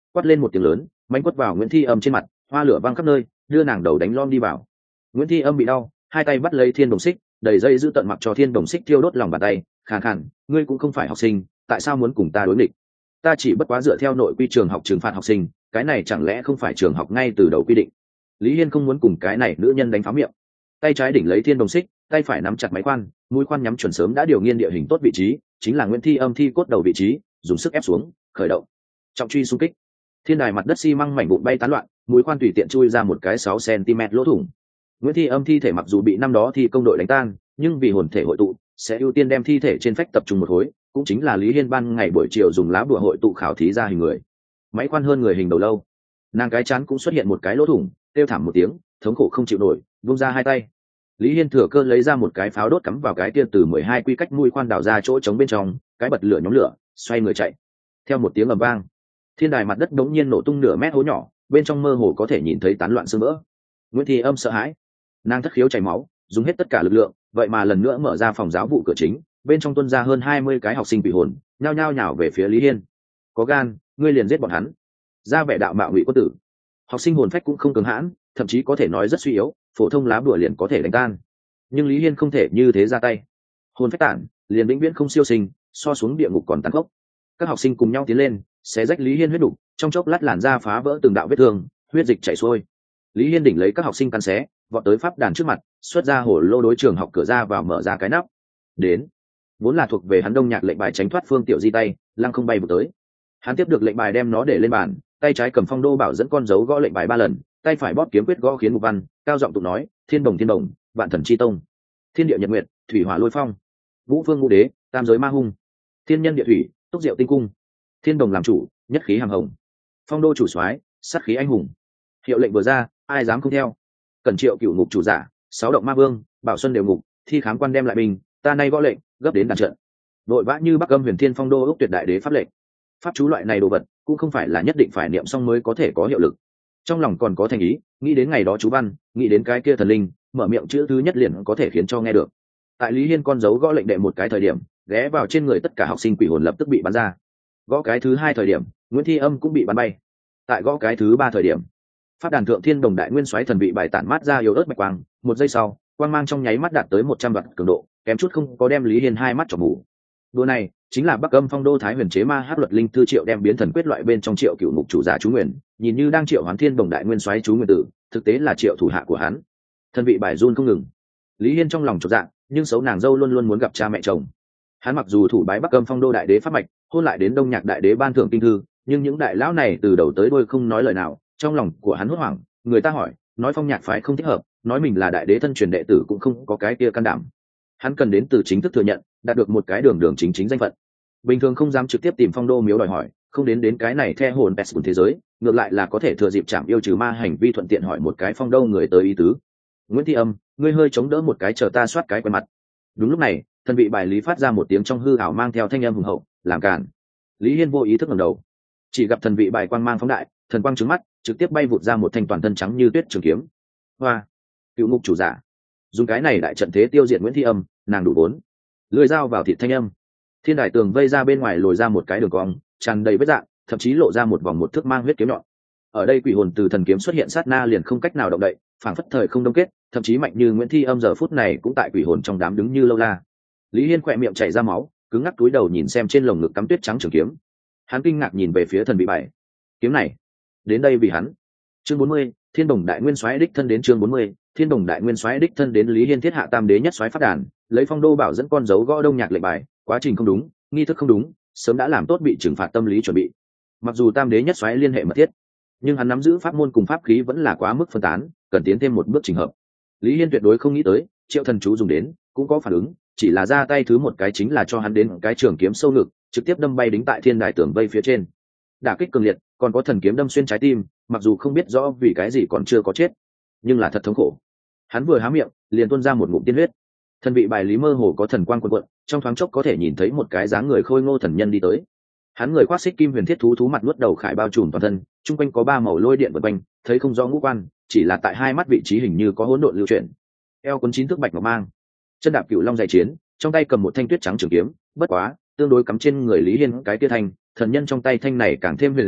quát lên một tiếng lớn, mánh quất vào Nguyễn Thi Âm trên mặt, hoa lửa văng khắp nơi, đưa nàng đầu đánh lom đi vào. Nguyễn Thi Âm bị đau, hai tay bắt lấy thiên đồng xích, đầy dây giữ tận mặc cho thiên đồng xích thiêu đốt lòng bàn tay, khàn khàn, ngươi cũng không phải học sinh, tại sao muốn cùng ta đối nghịch? Ta chỉ bất quá dựa theo nội quy trường học trừng phạt học sinh, cái này chẳng lẽ không phải trường học ngay từ đầu quy định? Lý Hiên không muốn cùng cái này nữ nhân đánh phá miệng, tay trái đỉnh lấy thiên đồng xích, tay phải nắm chặt máy khoan, mũi khoan nhắm chuẩn sớm đã điều nghiên địa hình tốt vị trí, chính là Nguyễn Thi Âm thi cốt đầu vị trí, dùng sức ép xuống, khởi động, trọng truy xung kích. Thiên đài mặt đất xi măng mảnh vụn bay tán loạn, mũi khoan tùy tiện chui ra một cái sáu xăng-ti-mét lỗ thủng. Nguyễn Thi Âm thi thể mặc dù bị năm đó thi công đội đánh tan, nhưng vì hồn thể hội tụ, sẽ ưu tiên đem thi thể trên phách tập trung một khối, cũng chính là Lý Hiên ban ngày buổi chiều dùng lá bùa hội tụ khảo thí ra hình người. Máy khoan hơn người hình đầu lâu, nàng cái chán cũng xuất hiện một cái lỗ thủng, kêu thảm một tiếng, thống khổ không chịu nổi, vung ra hai tay. Lý Hiên thừa cơ lấy ra một cái pháo đốt cắm vào cái kia từ mười hai quy cách mũi khoan đào ra chỗ trống bên trong, cái bật lửa nhóm lửa, xoay người chạy. Theo một tiếng ầm vang, thiên đài mặt đất đống nhiên nổ tung nửa mét hố nhỏ, bên trong mơ hồ có thể nhìn thấy tán loạn xương vỡ. Nguyễn Thi Âm sợ hãi, nàng thất khiếu chảy máu, dùng hết tất cả lực lượng, vậy mà lần nữa mở ra phòng giáo vụ cửa chính, bên trong tuôn ra hơn hai mươi cái học sinh bị hồn, nhao nhao nhào về phía Lý Hiên. Có gan, ngươi liền giết bọn hắn. Ra vẻ đạo mạo ngụy quân tử. Học sinh hồn phách cũng không cứng hãn, thậm chí có thể nói rất suy yếu, phổ thông lá bùa liền có thể đánh tan. Nhưng Lý Hiên không thể như thế ra tay. Hồn phách tản, liền vĩnh viễn không siêu sinh, so xuống địa ngục còn tàn khốc. Các học sinh cùng nhau tiến lên, xé rách Lý Hiên huyết đục, trong chốc lát làn da phá vỡ từng đạo vết thương, huyết dịch chảy xuôi. Lý Hiên đỉnh lấy các học sinh căn xé, vọt tới pháp đàn trước mặt, xuất ra hổ lô đối trường học cửa ra vào mở ra cái nắp. Đến, vốn là thuộc về hắn đông nhạc lệnh bài tránh thoát Phương Tiểu Di tay, lăng không bay vụt tới. Hắn tiếp được lệnh bài đem nó để lên bàn, tay trái cầm phong đô bảo dẫn con dấu gõ lệnh bài ba lần, tay phải bóp kiếm quyết gõ khiến mục văn, cao giọng tụng nói: Thiên đồng thiên đồng, vạn thần chi tông, thiên địa nhật nguyệt, thủy hỏa lôi phong, vũ phương ngũ đế, tam giới ma hung, thiên nhân địa thủy, túc diệu tinh cung, thiên đồng làm chủ, nhất khí hàm hồng, phong đô chủ soái, sát khí anh hùng. Hiệu lệnh vừa ra, ai dám không theo? Cẩn Triệu cửu ngục chủ giả, sáu động ma vương, Bảo Xuân đều ngục, thi khám quan đem lại mình, ta nay gõ lệnh, gấp đến đàn trận. Đội vã như Bắc Âm Huyền Thiên Phong Đô ốc tuyệt đại đế pháp lệnh. Pháp chú loại này đồ vật, cũng không phải là nhất định phải niệm xong mới có thể có hiệu lực. Trong lòng còn có thành ý, nghĩ đến ngày đó chú văn, nghĩ đến cái kia thần linh, mở miệng chữ thứ nhất liền có thể khiến cho nghe được. Tại Lý Hiên con dấu gõ lệnh đệ một cái thời điểm, ghé vào trên người tất cả học sinh quỷ hồn lập tức bị bắn ra. Gõ cái thứ hai thời điểm, Nguyễn Thi Âm cũng bị bắn bay. Tại gõ cái thứ ba thời điểm, pháp đàn thượng thiên đồng đại nguyên soái thần bị bài tản mát ra yếu ớt bạch quang, một giây sau, quang mang trong nháy mắt đạt tới một trăm vạn cường độ, kém chút không có đem Lý Hiên hai mắt chọc mù. Đùa này chính là Bắc Âm Phong Đô Thái Huyền chế ma hát luật linh thư triệu đem biến thần quyết loại bên trong triệu cựu ngục chủ giả chú nguyện, nhìn như đang triệu hoán thiên đồng đại nguyên soái chú nguyện tử, thực tế là triệu thủ hạ của hắn. Thần vị bài run không ngừng. Lý Hiên trong lòng chột dạ, nhưng xấu nàng dâu luôn luôn muốn gặp cha mẹ chồng. Hắn mặc dù thủ bái Bắc Âm Phong Đô đại đế pháp mạch, hôn lại đến Đông Nhạc đại đế ban thưởng kinh thư, nhưng những đại lão này từ đầu tới đuôi không nói lời nào, trong lòng của hắn hốt hoảng. Người ta hỏi, nói Phong Nhạc phái không thích hợp, nói mình là đại đế thân truyền đệ tử cũng không có cái kia can đảm. Hắn cần đến từ chính thức thừa nhận, đạt được một cái đường đường chính chính danh phận. Bình thường không dám trực tiếp tìm Phong Đô miếu đòi hỏi, không đến đến cái này the hồn pes của thế giới, ngược lại là có thể thừa dịp chạm yêu trừ ma hành vi thuận tiện hỏi một cái Phong Đô người tới ý tứ. Nguyễn Thi Âm, ngươi hơi chống đỡ một cái chờ ta soát cái quen mặt. Đúng lúc này, thần vị bài lý phát ra một tiếng trong hư ảo mang theo thanh âm hùng hậu, làm cản. Lý Hiên vô ý thức ngẩng đầu, chỉ gặp thần vị bài quang mang phóng đại, thần quang trứng mắt, trực tiếp bay vụt ra một thanh toàn thân trắng như tuyết trường kiếm. Hoa, cựu ngục chủ giả, dùng cái này đại trận thế tiêu diệt Nguyễn Thi Âm, nàng đủ vốn. Lưỡi dao vào thịt thanh âm, thiên đài tường vây ra bên ngoài lồi ra một cái đường cong, tràn đầy vết dạng, thậm chí lộ ra một vòng một thước mang huyết kiếm nhọn. Ở đây quỷ hồn từ thần kiếm xuất hiện sát na liền không cách nào động đậy, phảng phất thời không đông kết, thậm chí mạnh như Nguyễn Thi Âm giờ phút này cũng tại quỷ hồn trong đám đứng như lâu la. Lý Hiên khỏe miệng chảy ra máu, cứng ngắc túi đầu nhìn xem trên lồng ngực cắm tuyết trắng trường kiếm. Hắn kinh ngạc nhìn về phía thần bị bảy. Kiếm này, đến đây vì hắn. Chương bốn mươi, Thiên Đồng Đại Nguyên Soái đích thân đến chương bốn mươi, Thiên Đồng Đại Nguyên Soái đích thân đến. Lý Hiên thiết hạ tam đế nhất soái phát đàn, lấy Phong Đô bảo dẫn con dấu gõ Đông Nhạc lệnh bài, quá trình không đúng, nghi thức không đúng, sớm đã làm tốt bị trừng phạt tâm lý chuẩn bị. Mặc dù tam đế nhất soái liên hệ mật thiết, nhưng hắn nắm giữ pháp môn cùng pháp khí vẫn là quá mức phân tán, cần tiến thêm một bước chỉnh hợp. Lý Hiên tuyệt đối không nghĩ tới, triệu thần chú dùng đến, cũng có phản ứng, chỉ là ra tay thứ một cái chính là cho hắn đến cái trường kiếm sâu ngực, trực tiếp đâm bay đính tại thiên đài tường vây phía trên. Đả kích cường liệt, còn có thần kiếm đâm xuyên trái tim, mặc dù không biết rõ vì cái gì còn chưa có chết, nhưng là thật thống khổ. Hắn vừa há miệng, liền tuôn ra một ngụm tiên huyết. Thần vị bài lý mơ hồ có thần quang quần quận, trong thoáng chốc có thể nhìn thấy một cái dáng người khôi ngô thần nhân đi tới. Hắn người khoác xích kim huyền thiết thú thú mặt nuốt đầu khải bao trùm toàn thân, trung quanh có ba màu lôi điện vần quanh, thấy không rõ ngũ quan, chỉ là tại hai mắt vị trí hình như có hỗn độn lưu chuyển. Eo cuốn chín thước bạch ngọc mang, chân đạp cựu long dày chiến, trong tay cầm một thanh tuyết trắng trường kiếm, bất quá tương đối cắm trên người Lý Hiên cái tia thanh, thần nhân trong tay thanh này càng thêm huyền diệu,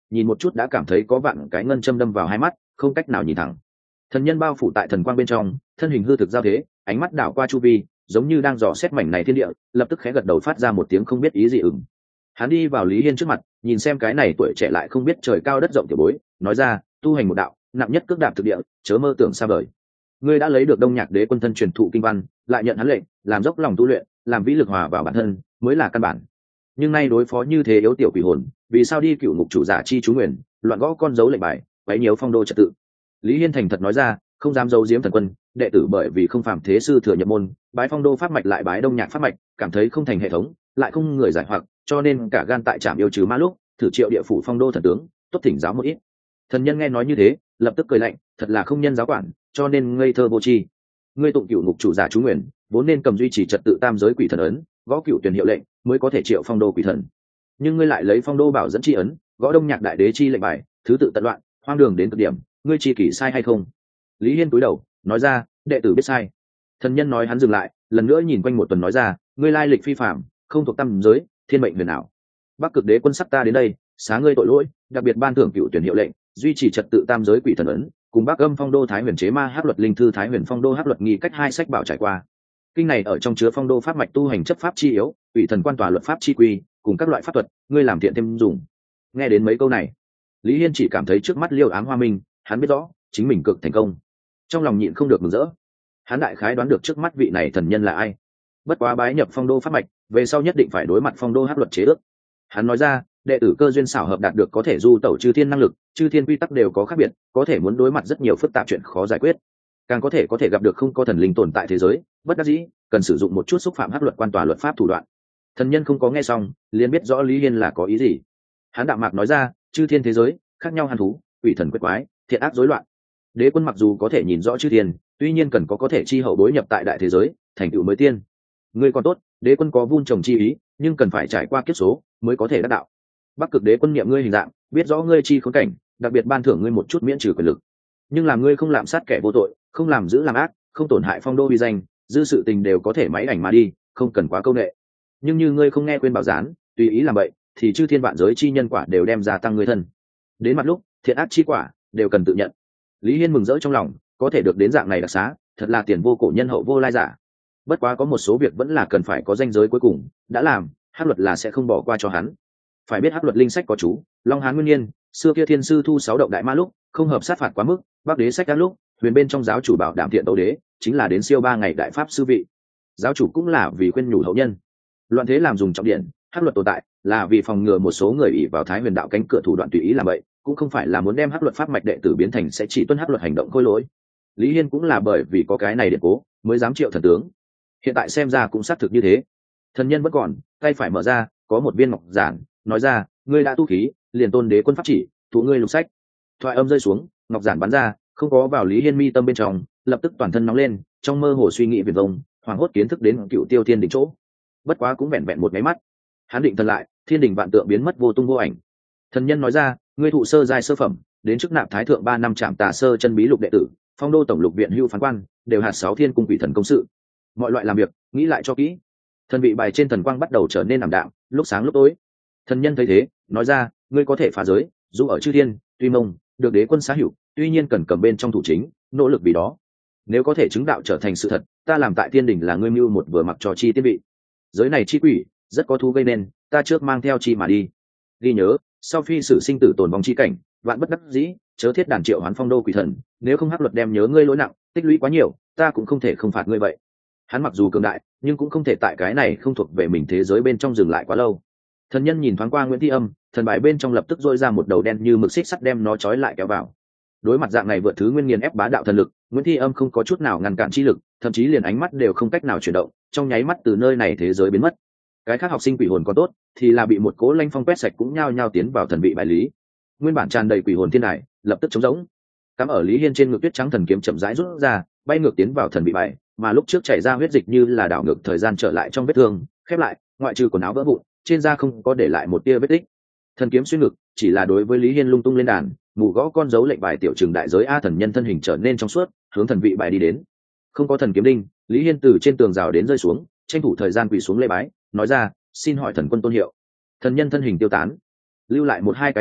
nhìn một chút đã cảm thấy có vạn cái ngân châm đâm vào hai mắt, không cách nào nhìn thẳng. Thần nhân bao phủ tại thần quang bên trong, thân hình hư thực giao thế, ánh mắt đảo qua chu vi, giống như đang dò xét mảnh này thiên địa, lập tức khẽ gật đầu phát ra một tiếng không biết ý gì ửng. Hắn đi vào Lý Hiên trước mặt, nhìn xem cái này tuổi trẻ lại không biết trời cao đất rộng tiểu bối, nói ra, tu hành một đạo, nặng nhất cước đạp thực địa, chớ mơ tưởng xa vời. Ngươi đã lấy được Đông Nhạc Đế quân thân truyền thụ kinh văn, lại nhận hắn lệnh, làm dốc lòng tu luyện, làm vĩ lực hòa vào bản thân, mới là căn bản. Nhưng nay đối phó như thế yếu tiểu quỷ hồn, vì sao đi cựu ngục chủ giả chi chú nguyện, loạn gõ con dấu lệnh bài, quấy nhiễu phong đô trật tự. Lý Hiên thành thật nói ra, không dám giấu giếm thần quân, đệ tử bởi vì không phàm thế sư thừa nhập môn, bái phong đô pháp mạch lại bái Đông Nhạc pháp mạch, cảm thấy không thành hệ thống, lại không người giải hoặc, cho nên cả gan tại trạm yêu trừ ma lúc, thử triệu địa phủ phong đô thần tướng, tốt thỉnh giáo một ít. Thần nhân nghe nói như thế, lập tức cười lạnh, thật là không nhân giáo quản, cho nên ngây thơ vô tri. Ngươi tụng cựu ngục chủ giả chú nguyện, vốn nên cầm duy trì trật tự tam giới quỷ thần ấn, gõ cựu tuyển hiệu lệnh, mới có thể triệu phong đô quỷ thần. Nhưng ngươi lại lấy phong đô bảo dẫn chi ấn, gõ Đông Nhạc đại đế chi lệnh bài, thứ tự tận loạn, hoang đường đến cực điểm, ngươi chi kỷ sai hay không? Lý Hiên cúi đầu, nói ra, đệ tử biết sai. Thần nhân nói hắn dừng lại, lần nữa nhìn quanh một tuần nói ra, ngươi lai lịch phi phạm, không thuộc tam giới, thiên mệnh huyền ảo. Bắc Cực Đế quân sắc ta đến đây, xá ngươi tội lỗi, đặc biệt ban thưởng cựu tuyển hiệu lệnh, duy trì trật tự tam giới quỷ thần ấn, cùng Bắc Âm phong đô thái huyền chế ma hắc luật linh thư thái huyền phong đô hắc luật nghi cách hai sách bảo trải qua. Kinh này ở trong chứa phong đô pháp mạch tu hành chấp pháp chi yếu, quỷ thần quan tòa luật pháp chi quy, cùng các loại pháp thuật, ngươi làm thiện thêm dùng. Nghe đến mấy câu này, Lý Hiên chỉ cảm thấy trước mắt liêu ám hoa minh, hắn biết rõ chính mình cực thành công, trong lòng nhịn không được mừng rỡ. Hắn đại khái đoán được trước mắt vị này thần nhân là ai, bất quá bái nhập phong đô pháp mạch về sau nhất định phải đối mặt phong đô hắc luật chế ước. Hắn nói ra, đệ tử cơ duyên xảo hợp đạt được có thể du tẩu chư thiên năng lực, chư thiên quy tắc đều có khác biệt, có thể muốn đối mặt rất nhiều phức tạp chuyện khó giải quyết, càng có thể có thể gặp được không có thần linh tồn tại thế giới, bất đắc dĩ cần sử dụng một chút xúc phạm hắc luật quan tòa luật pháp thủ đoạn. Thần nhân không có nghe xong, liền biết rõ Lý Hiên là có ý gì. Hắn đạm mạc nói ra, chư thiên thế giới khác nhau hàn thú, quỷ thần quyết quái, thiện ác rối loạn. Đế quân mặc dù có thể nhìn rõ chư thiên, tuy nhiên cần có có thể chi hậu đối nhập tại đại thế giới, thành tựu mới tiên. Ngươi còn tốt, đế quân có vun trồng chi ý, nhưng cần phải trải qua kiếp số mới có thể đắc đạo. Bắc Cực Đế quân niệm ngươi hình dạng, biết rõ ngươi chi khốn cảnh, đặc biệt ban thưởng ngươi một chút miễn trừ quyền lực. Nhưng làm ngươi không lạm sát kẻ vô tội, không làm giữ làm ác, không tổn hại phong đô uy danh, dư sự tình đều có thể máy ảnh mà đi, không cần quá câu nệ. Nhưng như ngươi không nghe khuyên bảo gián, tùy ý làm vậy, thì chư thiên vạn giới chi nhân quả đều đem gia tăng ngươi thân. Đến mặt lúc thiện ác chi quả đều cần tự nhận. Lý Hiên mừng rỡ trong lòng, có thể được đến dạng này đặc xá, thật là tiền vô cổ nhân hậu vô lai giả. Bất quá có một số việc vẫn là cần phải có ranh giới cuối cùng, đã làm, hắc luật là sẽ không bỏ qua cho hắn. Phải biết hắc luật linh sách có chú, Long Hán Nguyên Niên, xưa kia thiên sư thu sáu động đại ma lúc, không hợp sát phạt quá mức, Bắc Đế sách các lúc, huyền bên trong giáo chủ bảo đảm thiện tấu đế, chính là đến siêu ba ngày đại pháp sư vị. Giáo chủ cũng là vì khuyên nhủ hậu nhân. Loạn thế làm dùng trọng điện, hắc luật tồn tại là vì phòng ngừa một số người ỷ vào Thái Huyền đạo cánh cửa thủ đoạn tùy ý làm vậy, cũng không phải là muốn đem hắc luật pháp mạch đệ tử biến thành sẽ chỉ tuân hắc luật hành động khôi lỗi. Lý Hiên cũng là bởi vì có cái này điện cố mới dám triệu thần tướng. Hiện tại xem ra cũng xác thực như thế. Thần nhân vẫn còn, tay phải mở ra, có một viên ngọc giản, nói ra, ngươi đã tu khí, liền tôn đế quân pháp chỉ, thụ ngươi lục sách. Thoại âm rơi xuống, ngọc giản bắn ra, không có vào Lý Hiên mi tâm bên trong, lập tức toàn thân nóng lên, trong mơ hồ suy nghĩ viển vông, hoảng hốt kiến thức đến cựu tiêu thiên đỉnh chỗ. Bất quá cũng vẹn vẹn một máy mắt, hắn định thần lại, thiên đỉnh vạn tượng biến mất vô tung vô ảnh. Thần nhân nói ra, ngươi thụ sơ giai sơ phẩm, đến chức nạp thái thượng ba năm trạm tà sơ chân bí lục đệ tử, phong đô tổng lục viện hưu phán quan, đều hạt sáu thiên cung quỷ thần công sự. Mọi loại làm việc, nghĩ lại cho kỹ. Thần vị bài trên thần quang bắt đầu trở nên ảm đạm, lúc sáng lúc tối. Thần nhân thấy thế, nói ra, ngươi có thể phá giới, dù ở chư thiên, tuy mông, được đế quân xá hữu, tuy nhiên cần cầm bên trong thủ chính, nỗ lực vì đó. Nếu có thể chứng đạo trở thành sự thật, ta làm tại thiên đỉnh là ngươi mưu một vừa mặc trò chi tiên vị. Giới này chi quỷ, rất có thú gây nên, ta trước mang theo chi mà đi. Ghi nhớ, sau phi sử sinh tử tồn vong chi cảnh, vạn bất đắc dĩ, chớ thiết đàn triệu hoán phong đô quỷ thần, nếu không hắc luật đem nhớ ngươi lỗi nặng, tích lũy quá nhiều, ta cũng không thể không phạt ngươi vậy. Hắn mặc dù cường đại, nhưng cũng không thể tại cái này không thuộc về mình thế giới bên trong dừng lại quá lâu. Thần nhân nhìn thoáng qua Nguyễn Thi Âm, thần bài bên trong lập tức rôi ra một đầu đen như mực xích sắt đem nó trói lại kéo vào. Đối mặt dạng này vượt thứ nguyên nghiền ép bá đạo thần lực, Nguyễn Thi Âm không có chút nào ngăn cản chi lực, thậm chí liền ánh mắt đều không cách nào chuyển động, trong nháy mắt từ nơi này thế giới biến mất. Cái khác học sinh quỷ hồn còn tốt, thì là bị một cố lanh phong quét sạch cũng nhao nhao tiến vào thần vị bài lý. Nguyên bản tràn đầy quỷ hồn thiên đài, lập tức trống rỗng. Cắm ở Lý Hiên trên ngực tuyết trắng thần kiếm chậm rãi rút ra, bay ngược tiến vào thần vị bài, mà lúc trước chảy ra huyết dịch như là đảo ngược thời gian trở lại trong vết thương, khép lại, ngoại trừ quần áo vỡ vụn, trên da không có để lại một tia vết tích. Thần kiếm xuyên ngực, chỉ là đối với Lý Hiên lung tung lên đàn, mù gõ con dấu lệnh bài tiểu trường đại giới a thần nhân thân hình trở nên trong suốt, hướng thần vị bài đi đến. Không có thần kiếm đinh, Lý Hiên từ trên tường rào đến rơi xuống, tranh thủ thời gian quỳ xuống lễ bái, nói ra, xin hỏi thần quân tôn hiệu. Thần nhân thân hình tiêu tán, lưu lại một hai cái chữ,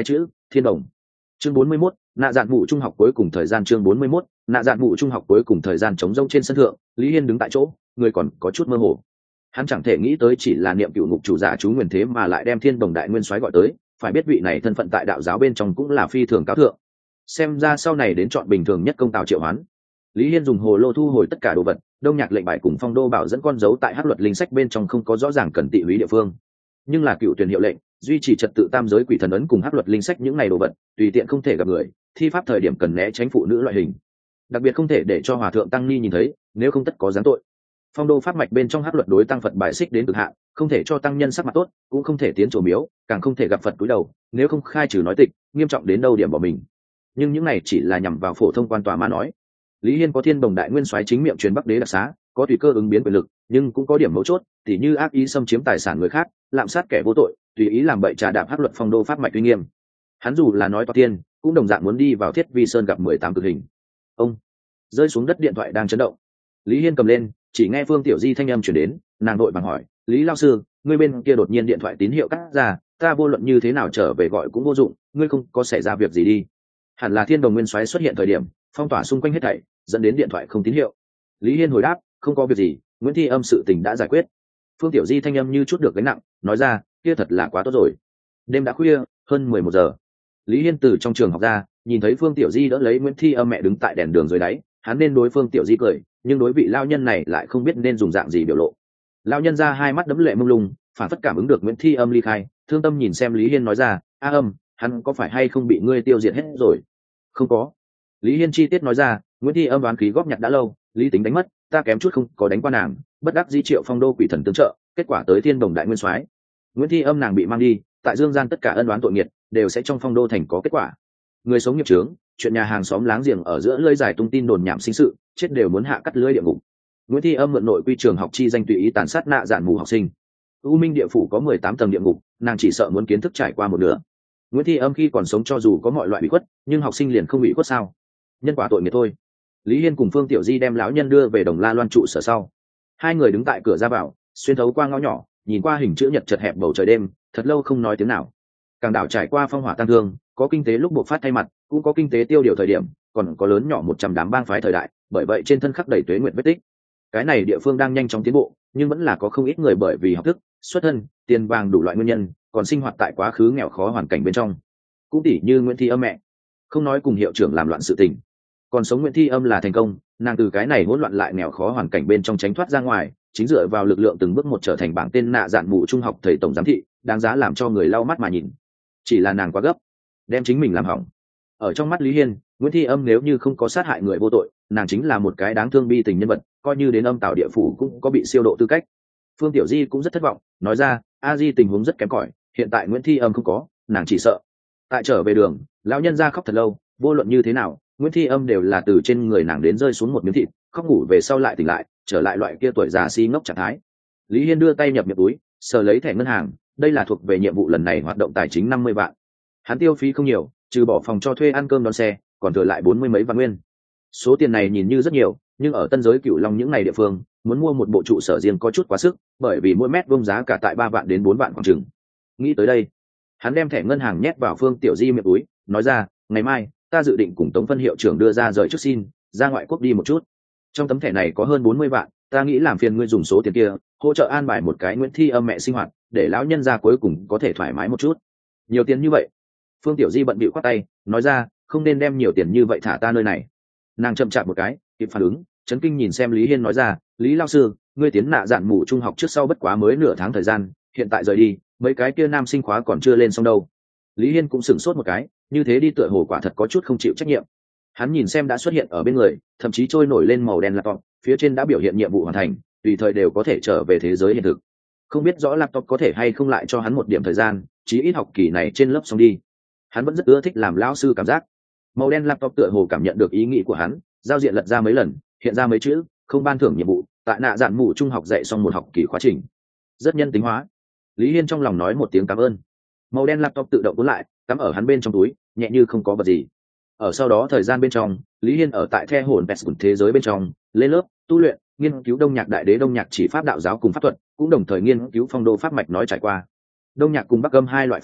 Thiên Đồng. Chương bốn mươi mốt, nạ dạn vụ trung học cuối cùng thời gian chương bốn mươi mốt, nạ dạn vụ trung học cuối cùng thời gian trống rỗng trên sân thượng, Lý Hiên đứng tại chỗ, người còn có chút mơ hồ. Hắn chẳng thể nghĩ tới chỉ là niệm cựu ngục chủ giả chú nguyên thế mà lại đem Thiên Đồng đại nguyên soái gọi tới, phải biết vị này thân phận tại đạo giáo bên trong cũng là phi thường cao thượng. Xem ra sau này đến chọn bình thường nhất công tào triệu hoán. Lý Hiên dùng hồ lô thu hồi tất cả đồ vật, đông nhạc lệnh bài cùng phong đô bảo dẫn con dấu tại hắc luật linh sách bên trong không có rõ ràng cần tị húy địa phương, nhưng là cựu tuyển hiệu lệnh, duy trì trật tự tam giới quỷ thần ấn cùng hắc luật linh sách những ngày đồ vật tùy tiện không thể gặp người, thi pháp thời điểm cần né tránh phụ nữ loại hình, đặc biệt không thể để cho hòa thượng tăng ni nhìn thấy, nếu không tất có giáng tội. Phong đô pháp mạch bên trong hắc luật đối tăng Phật bài xích đến cực hạn, không thể cho tăng nhân sắc mặt tốt, cũng không thể tiến chùa miếu, càng không thể gặp Phật cúi đầu, nếu không khai trừ nói tịch, nghiêm trọng đến đâu điểm bỏ mình. Nhưng những này chỉ là nhằm vào phổ thông quan tòa mà nói. Lý Hiên có Thiên Đồng đại nguyên soái chính miệng truyền Bắc Đế đặc xá, có tùy cơ ứng biến quyền lực, nhưng cũng có điểm mấu chốt, tỉ như ác ý xâm chiếm tài sản người khác, lạm sát kẻ vô tội, tùy ý làm bậy trà đạp hắc luật phong đô pháp mạch uy nghiêm. Hắn dù là nói toạc tiên, cũng đồng dạng muốn đi vào Thiết Vi Sơn gặp mười tám cực hình. Ông rơi xuống đất, điện thoại đang chấn động. Lý Hiên cầm lên, chỉ nghe Phương Tiểu Di thanh âm chuyển đến, nàng đội bằng hỏi, Lý lao sư, ngươi bên kia đột nhiên điện thoại tín hiệu cắt ra, ta vô luận như thế nào trở về gọi cũng vô dụng, ngươi không có xảy ra việc gì đi? Hẳn là Thiên Đồng nguyên soái xuất hiện thời điểm phong tỏa xung quanh hết thảy, dẫn đến điện thoại không tín hiệu. Lý Hiên hồi đáp, không có việc gì, Nguyễn Thi Âm sự tình đã giải quyết. Phương Tiểu Di thanh âm như chút được gánh nặng, nói ra, kia thật là quá tốt rồi. Đêm đã khuya, hơn mười một giờ. Lý Hiên từ trong trường học ra, nhìn thấy Phương Tiểu Di đỡ lấy Nguyễn Thi Âm mẹ đứng tại đèn đường dưới đáy, hắn nên đối Phương Tiểu Di cười, nhưng đối vị lao nhân này lại không biết nên dùng dạng gì biểu lộ. Lao nhân ra hai mắt đẫm lệ mông lung, phản phất cảm ứng được Nguyễn Thi Âm ly khai, thương tâm nhìn xem Lý Hiên nói ra, A Âm, hắn có phải hay không bị ngươi tiêu diệt hết rồi? Không có. Lý Hiên chi tiết nói ra, Nguyễn Thi Âm đoán khí góp nhặt đã lâu, lý tính đánh mất, ta kém chút không có đánh qua nàng, bất đắc dĩ triệu phong đô quỷ thần tương trợ, kết quả tới Thiên Đồng đại nguyên soái. Nguyễn Thi Âm nàng bị mang đi, tại dương gian tất cả ân oán tội nghiệt đều sẽ trong phong đô thành có kết quả. Người sống nghiệp chướng, chuyện nhà hàng xóm láng giềng ở giữa lưỡi dài tung tin đồn nhảm sinh sự, chết đều muốn hạ cắt lưỡi địa ngục. Nguyễn Thi Âm mượn nội quy trường học chi danh tùy ý tàn sát nạ dạn mù học sinh. U Minh địa phủ có mười tám tầng địa ngục, nàng chỉ sợ muốn kiến thức trải qua một nửa. Nguyễn Thi Âm khi còn sống cho dù có mọi loại bị khuất, nhưng học sinh liền không bị khuất sao? Nhân quả tội nghiệp thôi. Lý Hiên cùng Phương Tiểu Di đem lão nhân đưa về Đồng La Loan trụ sở sau. Hai người đứng tại cửa ra vào, xuyên thấu qua ngõ nhỏ, nhìn qua hình chữ nhật chật hẹp bầu trời đêm, thật lâu không nói tiếng nào. Càng đảo trải qua phong hỏa tăng thương, có kinh tế lúc buộc phát thay mặt, cũng có kinh tế tiêu điều thời điểm, còn có lớn nhỏ một trăm đám bang phái thời đại, bởi vậy trên thân khắc đầy tuế nguyệt vết tích. Cái này địa phương đang nhanh chóng tiến bộ, nhưng vẫn là có không ít người bởi vì học thức, xuất thân, tiền vàng đủ loại nguyên nhân, còn sinh hoạt tại quá khứ nghèo khó hoàn cảnh bên trong. Cũng tỷ như Nguyễn Thi Âm mẹ, không nói cùng hiệu trưởng làm loạn sự tình, còn sống Nguyễn Thi Âm là thành công, nàng từ cái này hỗn loạn lại nghèo khó hoàn cảnh bên trong tránh thoát ra ngoài, chính dựa vào lực lượng từng bước một trở thành bảng tên nạ dạn mù trung học thầy tổng giám thị, đáng giá làm cho người lau mắt mà nhìn. Chỉ là nàng quá gấp, đem chính mình làm hỏng. Ở trong mắt Lý Hiên, Nguyễn Thi Âm nếu như không có sát hại người vô tội, nàng chính là một cái đáng thương bi tình nhân vật, coi như đến âm tạo địa phủ cũng có bị siêu độ tư cách. Phương Tiểu Di cũng rất thất vọng, nói ra, a di tình huống rất kém cỏi, hiện tại Nguyễn Thi Âm không có, nàng chỉ sợ. Tại trở về đường, lão nhân ra khóc thật lâu, vô luận như thế nào, Nguyễn Thi Âm đều là từ trên người nàng đến rơi xuống một miếng thịt, khóc ngủ về sau lại tỉnh lại, trở lại loại kia tuổi già si ngốc trạng thái. Lý Hiên đưa tay nhập miệng túi, sờ lấy thẻ ngân hàng, đây là thuộc về nhiệm vụ lần này hoạt động tài chính năm mươi vạn. Hắn tiêu phí không nhiều, trừ bỏ phòng cho thuê ăn cơm đón xe, còn thừa lại bốn mươi mấy vạn nguyên. Số tiền này nhìn như rất nhiều, nhưng ở Tân Giới Cửu Long những ngày địa phương, muốn mua một bộ trụ sở riêng có chút quá sức, bởi vì mỗi mét vuông giá cả tại ba vạn đến bốn vạn khoảng chừng. Nghĩ tới đây, hắn đem thẻ ngân hàng nhét vào Phương Tiểu Di miệng túi, nói ra, ngày mai ta dự định cùng Tống Phân hiệu trưởng đưa ra rời trước xin ra ngoại quốc đi một chút. Trong tấm thẻ này có hơn bốn mươi vạn, ta nghĩ làm phiền ngươi dùng số tiền kia hỗ trợ an bài một cái Nguyễn Thi Âm mẹ sinh hoạt, để lão nhân gia cuối cùng có thể thoải mái một chút. Nhiều tiền như vậy? Phương Tiểu Di bận bịu khoát tay, nói ra, không nên đem nhiều tiền như vậy thả ta nơi này. Nàng chậm chạp một cái, kịp phản ứng, chấn kinh nhìn xem Lý Hiên nói ra, Lý lao sư, ngươi tiến nạ dạn mù trung học trước sau bất quá mới nửa tháng thời gian, hiện tại rời đi, mấy cái kia nam sinh khóa còn chưa lên xong đâu. Lý Hiên cũng sửng sốt một cái, như thế đi tựa hồ quả thật có chút không chịu trách nhiệm. Hắn nhìn xem đã xuất hiện ở bên người, thậm chí trôi nổi lên màu đen laptop, phía trên đã biểu hiện nhiệm vụ hoàn thành, tùy thời đều có thể trở về thế giới hiện thực. Không biết rõ laptop có thể hay không lại cho hắn một điểm thời gian, chí ít học kỳ này trên lớp xong đi. Hắn vẫn rất ưa thích làm lão sư cảm giác. Màu đen laptop tựa hồ cảm nhận được ý nghĩ của hắn, giao diện lật ra mấy lần, hiện ra mấy chữ, không ban thưởng nhiệm vụ, tại nạ dạn mù trung học dạy xong một học kỳ khóa trình. Rất nhân tính hóa. Lý Hiên trong lòng nói một tiếng cảm ơn. Màu đen laptop tự động cuốn lại, cắm ở hắn bên trong túi, nhẹ như không có vật gì. Ở sau đó thời gian bên trong, Lý Hiên ở tại The hồn Pest thế giới bên trong, lên lớp, tu luyện, nghiên cứu Đông Nhạc Đại Đế Đông Nhạc chỉ pháp đạo giáo cùng pháp thuật, cũng đồng thời nghiên cứu phong đô pháp mạch nói trải qua. Đông Nhạc cùng Bắc Âm hai loại pháp mạch,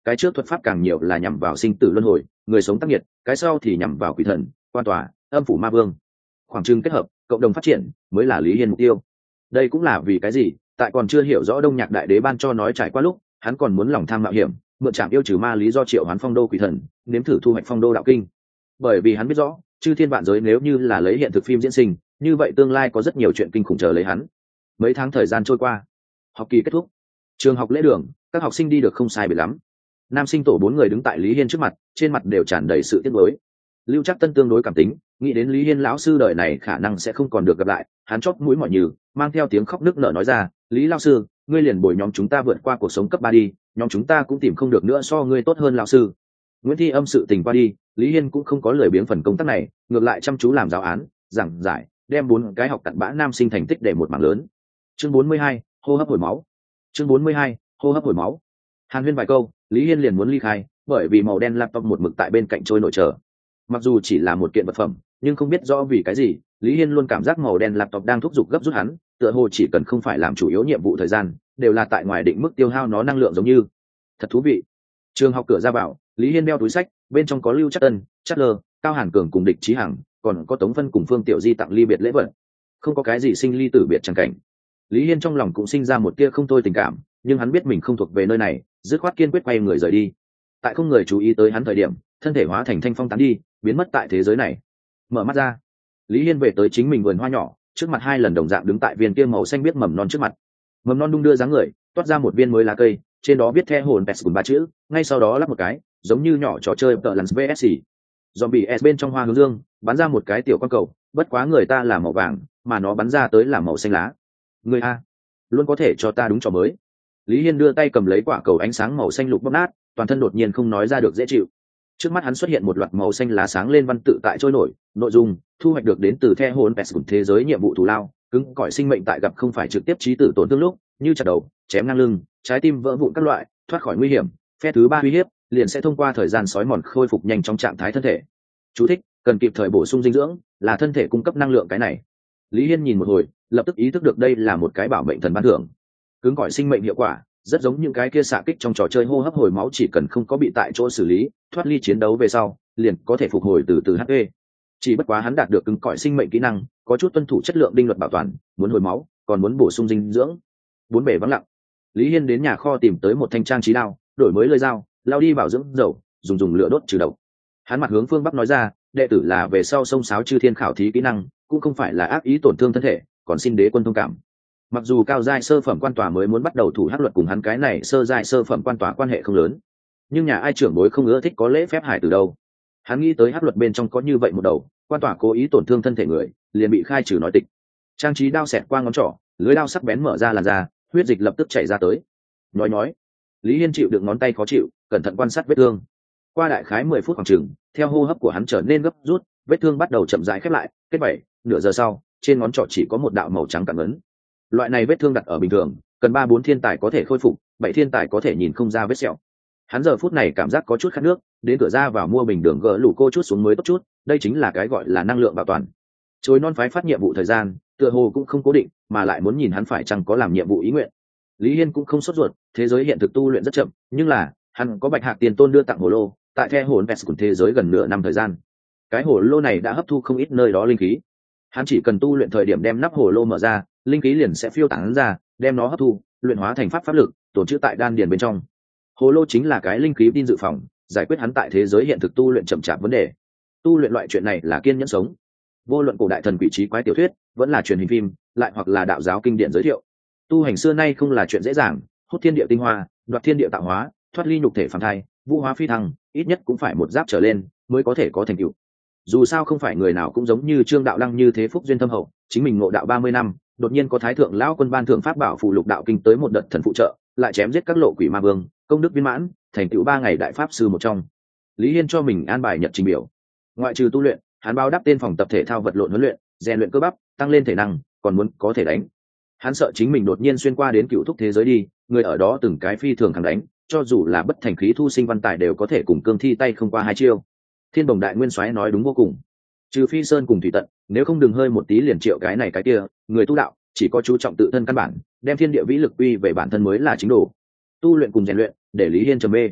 cái trước thuật pháp càng nhiều là nhằm vào sinh tử luân hồi, người sống tác nghiệt, cái sau thì nhằm vào quỷ thần, quan tòa, âm phủ ma vương. Khoảng trừng kết hợp, cộng đồng phát triển mới là Lý Hiên mục tiêu. Đây cũng là vì cái gì, tại còn chưa hiểu rõ Đông Nhạc Đại Đế ban cho nói trải qua lúc, hắn còn muốn lòng tham mạo hiểm, mượn trạm yêu trừ ma lý do triệu hoán phong đô quỷ thần, nếm thử thu hoạch phong đô đạo kinh. Bởi vì hắn biết rõ, chư thiên vạn giới nếu như là lấy hiện thực phim diễn sinh, như vậy tương lai có rất nhiều chuyện kinh khủng chờ lấy hắn. Mấy tháng thời gian trôi qua, học kỳ kết thúc, trường học lễ đường, các học sinh đi được không sai biệt lắm. Nam sinh tổ bốn người đứng tại Lý Hiên trước mặt, trên mặt đều tràn đầy sự tiếc nuối. Lưu Trác Tân tương đối cảm tính, nghĩ đến Lý Hiên lão sư đời này khả năng sẽ không còn được gặp lại, hắn chóp mũi mỏi nhừ, mang theo tiếng khóc nức nở nói ra, "Lý lão sư, ngươi liền bồi nhóm chúng ta vượt qua cuộc sống cấp ba đi, nhóm chúng ta cũng tìm không được nữa so ngươi tốt hơn lão sư." Nguyễn Thi Âm sự tình qua đi, Lý Hiên cũng không có lười biếng phần công tác này, ngược lại chăm chú làm giáo án, giảng giải, đem bốn cái học cặn bã nam sinh thành tích để một mảng lớn. Chương bốn mươi hai, hô hấp hồi máu. Chương bốn mươi hai, hô hấp hồi máu. Hàn huyên vài câu, Lý Hiên liền muốn ly khai, bởi vì màu đen laptop một mực tại bên cạnh trôi nổi chờ. Mặc dù chỉ là một kiện vật phẩm, nhưng không biết rõ vì cái gì, Lý Hiên luôn cảm giác màu đen laptop đang thúc giục gấp rút hắn, tựa hồ chỉ cần không phải làm chủ yếu nhiệm vụ thời gian, đều là tại ngoài định mức tiêu hao nó năng lượng giống như. Thật thú vị. Trường học cửa ra vào, Lý Hiên đeo túi sách, bên trong có Lưu Trác Tân, Trác Lơ, Cao Hàn Cường cùng Địch Chí Hằng, còn có Tống Vân cùng Phương Tiểu Di tặng ly biệt lễ vật. Không có cái gì sinh ly tử biệt chẳng cảnh. Lý Hiên trong lòng cũng sinh ra một tia không thôi tình cảm, nhưng hắn biết mình không thuộc về nơi này, dứt khoát kiên quyết quay người rời đi. Tại không người chú ý tới hắn thời điểm, thân thể hóa thành thanh phong tán đi, biến mất tại thế giới này. Mở mắt ra, Lý Hiên về tới chính mình vườn hoa nhỏ, trước mặt hai lần đồng dạng đứng tại viên kia màu xanh biết mầm non trước mặt. Mầm non đung đưa dáng người, toát ra một viên mới lá cây, trên đó viết theo hồn pes cùng ba chữ, ngay sau đó lắp một cái, giống như nhỏ trò chơi tợ lằn vê ét xê. Zombie S bên trong hoa hướng dương, bắn ra một cái tiểu quan cầu, bất quá người ta là màu vàng, mà nó bắn ra tới là màu xanh lá. Người a, luôn có thể cho ta đúng trò mới. Lý Hiên đưa tay cầm lấy quả cầu ánh sáng màu xanh lục bóp nát, toàn thân đột nhiên không nói ra được dễ chịu. Trước mắt hắn xuất hiện một loạt màu xanh lá sáng lên văn tự tại trôi nổi, nội dung thu hoạch được đến từ The Hồn Pes của thế giới nhiệm vụ thù lao, cứng cỏi sinh mệnh tại gặp không phải trực tiếp chí tử tổn thương lúc, như chặt đầu, chém ngang lưng, trái tim vỡ vụn các loại, thoát khỏi nguy hiểm, phe thứ ba uy hiếp, liền sẽ thông qua thời gian sói mòn khôi phục nhanh trong trạng thái thân thể. Chú thích: cần kịp thời bổ sung dinh dưỡng, là thân thể cung cấp năng lượng cái này. Lý Hiên nhìn một hồi, lập tức ý thức được đây là một cái bảo mệnh thần ban thưởng. Cứng cỏi sinh mệnh hiệu quả rất giống những cái kia xạ kích trong trò chơi hô hấp hồi máu, chỉ cần không có bị tại chỗ xử lý, thoát ly chiến đấu về sau, liền có thể phục hồi từ từ hát pê. Chỉ bất quá hắn đạt được cứng cỏi sinh mệnh kỹ năng, có chút tuân thủ chất lượng đinh luật bảo toàn, muốn hồi máu, còn muốn bổ sung dinh dưỡng. Bốn bể vắng lặng. Lý Hiên đến nhà kho tìm tới một thanh trang trí đao, đổi mới lưỡi dao, lao đi bảo dưỡng dầu, dùng dùng lửa đốt trừ độc. Hắn mặt hướng phương bắc nói ra, đệ tử là về sau sông sáo chư thiên khảo thí kỹ năng, cũng không phải là ác ý tổn thương thân thể, còn xin đế quân thông cảm. Mặc dù cao giai sơ phẩm quan tòa mới muốn bắt đầu thủ hắc luật cùng hắn cái này sơ giai sơ phẩm quan tòa quan hệ không lớn, nhưng nhà ai trưởng bối không ưa thích có lễ phép hải từ đâu. Hắn nghĩ tới hắc luật bên trong có như vậy một đầu, quan tòa cố ý tổn thương thân thể người, liền bị khai trừ nói tịch. Trang trí đao xẹt qua ngón trỏ, lưới đao sắc bén mở ra làn da, huyết dịch lập tức chảy ra tới. Nói nói, Lý Hiên chịu đựng ngón tay khó chịu, cẩn thận quan sát vết thương. Qua đại khái mười phút khoảng chừng, theo hô hấp của hắn trở nên gấp rút, vết thương bắt đầu chậm rãi khép lại, kết bảy, nửa giờ sau, trên ngón trỏ chỉ có một đạo màu trắng cặn ấn. Loại này vết thương đặt ở bình thường, cần ba bốn thiên tài có thể khôi phục, bảy thiên tài có thể nhìn không ra vết sẹo. Hắn giờ phút này cảm giác có chút khát nước, đến cửa ra vào mua bình đường gỡ lũ cô chút xuống mới tốt chút, đây chính là cái gọi là năng lượng bảo toàn. Chối non phái phát nhiệm vụ thời gian, tựa hồ cũng không cố định, mà lại muốn nhìn hắn phải chăng có làm nhiệm vụ ý nguyện. Lý Hiên cũng không sốt ruột, thế giới hiện thực tu luyện rất chậm, nhưng là hắn có Bạch Hạc Tiền Tôn đưa tặng hồ lô, tại The Hồn Pes của thế giới gần nửa năm thời gian. Cái hồ lô này đã hấp thu không ít nơi đó linh khí. Hắn chỉ cần tu luyện thời điểm đem nắp hồ lô mở ra, linh khí liền sẽ phiêu tán ra, đem nó hấp thu, luyện hóa thành pháp pháp lực, tồn trữ tại đan điền bên trong. Hồ lô chính là cái linh khí tin dự phòng, giải quyết hắn tại thế giới hiện thực tu luyện chậm chạp vấn đề. Tu luyện loại chuyện này là kiên nhẫn sống. Vô luận cổ đại thần quỷ trí quái tiểu thuyết, vẫn là truyền hình phim, lại hoặc là đạo giáo kinh điển giới thiệu, tu hành xưa nay không là chuyện dễ dàng, hút thiên địa tinh hoa, đoạt thiên địa tạo hóa, thoát ly nhục thể phàm thai, vũ hóa phi thăng, ít nhất cũng phải một giáp trở lên mới có thể có thành tựu. Dù sao không phải người nào cũng giống như Trương Đạo Lăng như thế phúc duyên thâm hậu, chính mình ngộ đạo ba mươi năm, đột nhiên có thái thượng lão quân ban thưởng pháp bảo phụ lục đạo kinh tới một đợt thần phụ trợ, lại chém giết các lộ quỷ ma vương, công đức viên mãn, thành tựu ba ngày đại pháp sư một trong. Lý Hiên cho mình an bài nhật trình biểu. Ngoại trừ tu luyện, hắn báo đáp tên phòng tập thể thao vật lộn huấn luyện, rèn luyện cơ bắp, tăng lên thể năng, còn muốn có thể đánh. Hắn sợ chính mình đột nhiên xuyên qua đến cựu thúc thế giới đi, người ở đó từng cái phi thường thẳng đánh, cho dù là bất thành khí thu sinh văn tài đều có thể cùng cương thi tay không qua hai chiêu. Thiên Bồng Đại Nguyên Soái nói đúng vô cùng. Trừ Phi Sơn cùng Thủy Tận, nếu không đừng hơi một tí liền triệu cái này cái kia, người tu đạo chỉ có chú trọng tự thân căn bản, đem thiên địa vĩ lực uy về bản thân mới là chính đồ. Tu luyện cùng rèn luyện, để Lý Hiên trầm mê.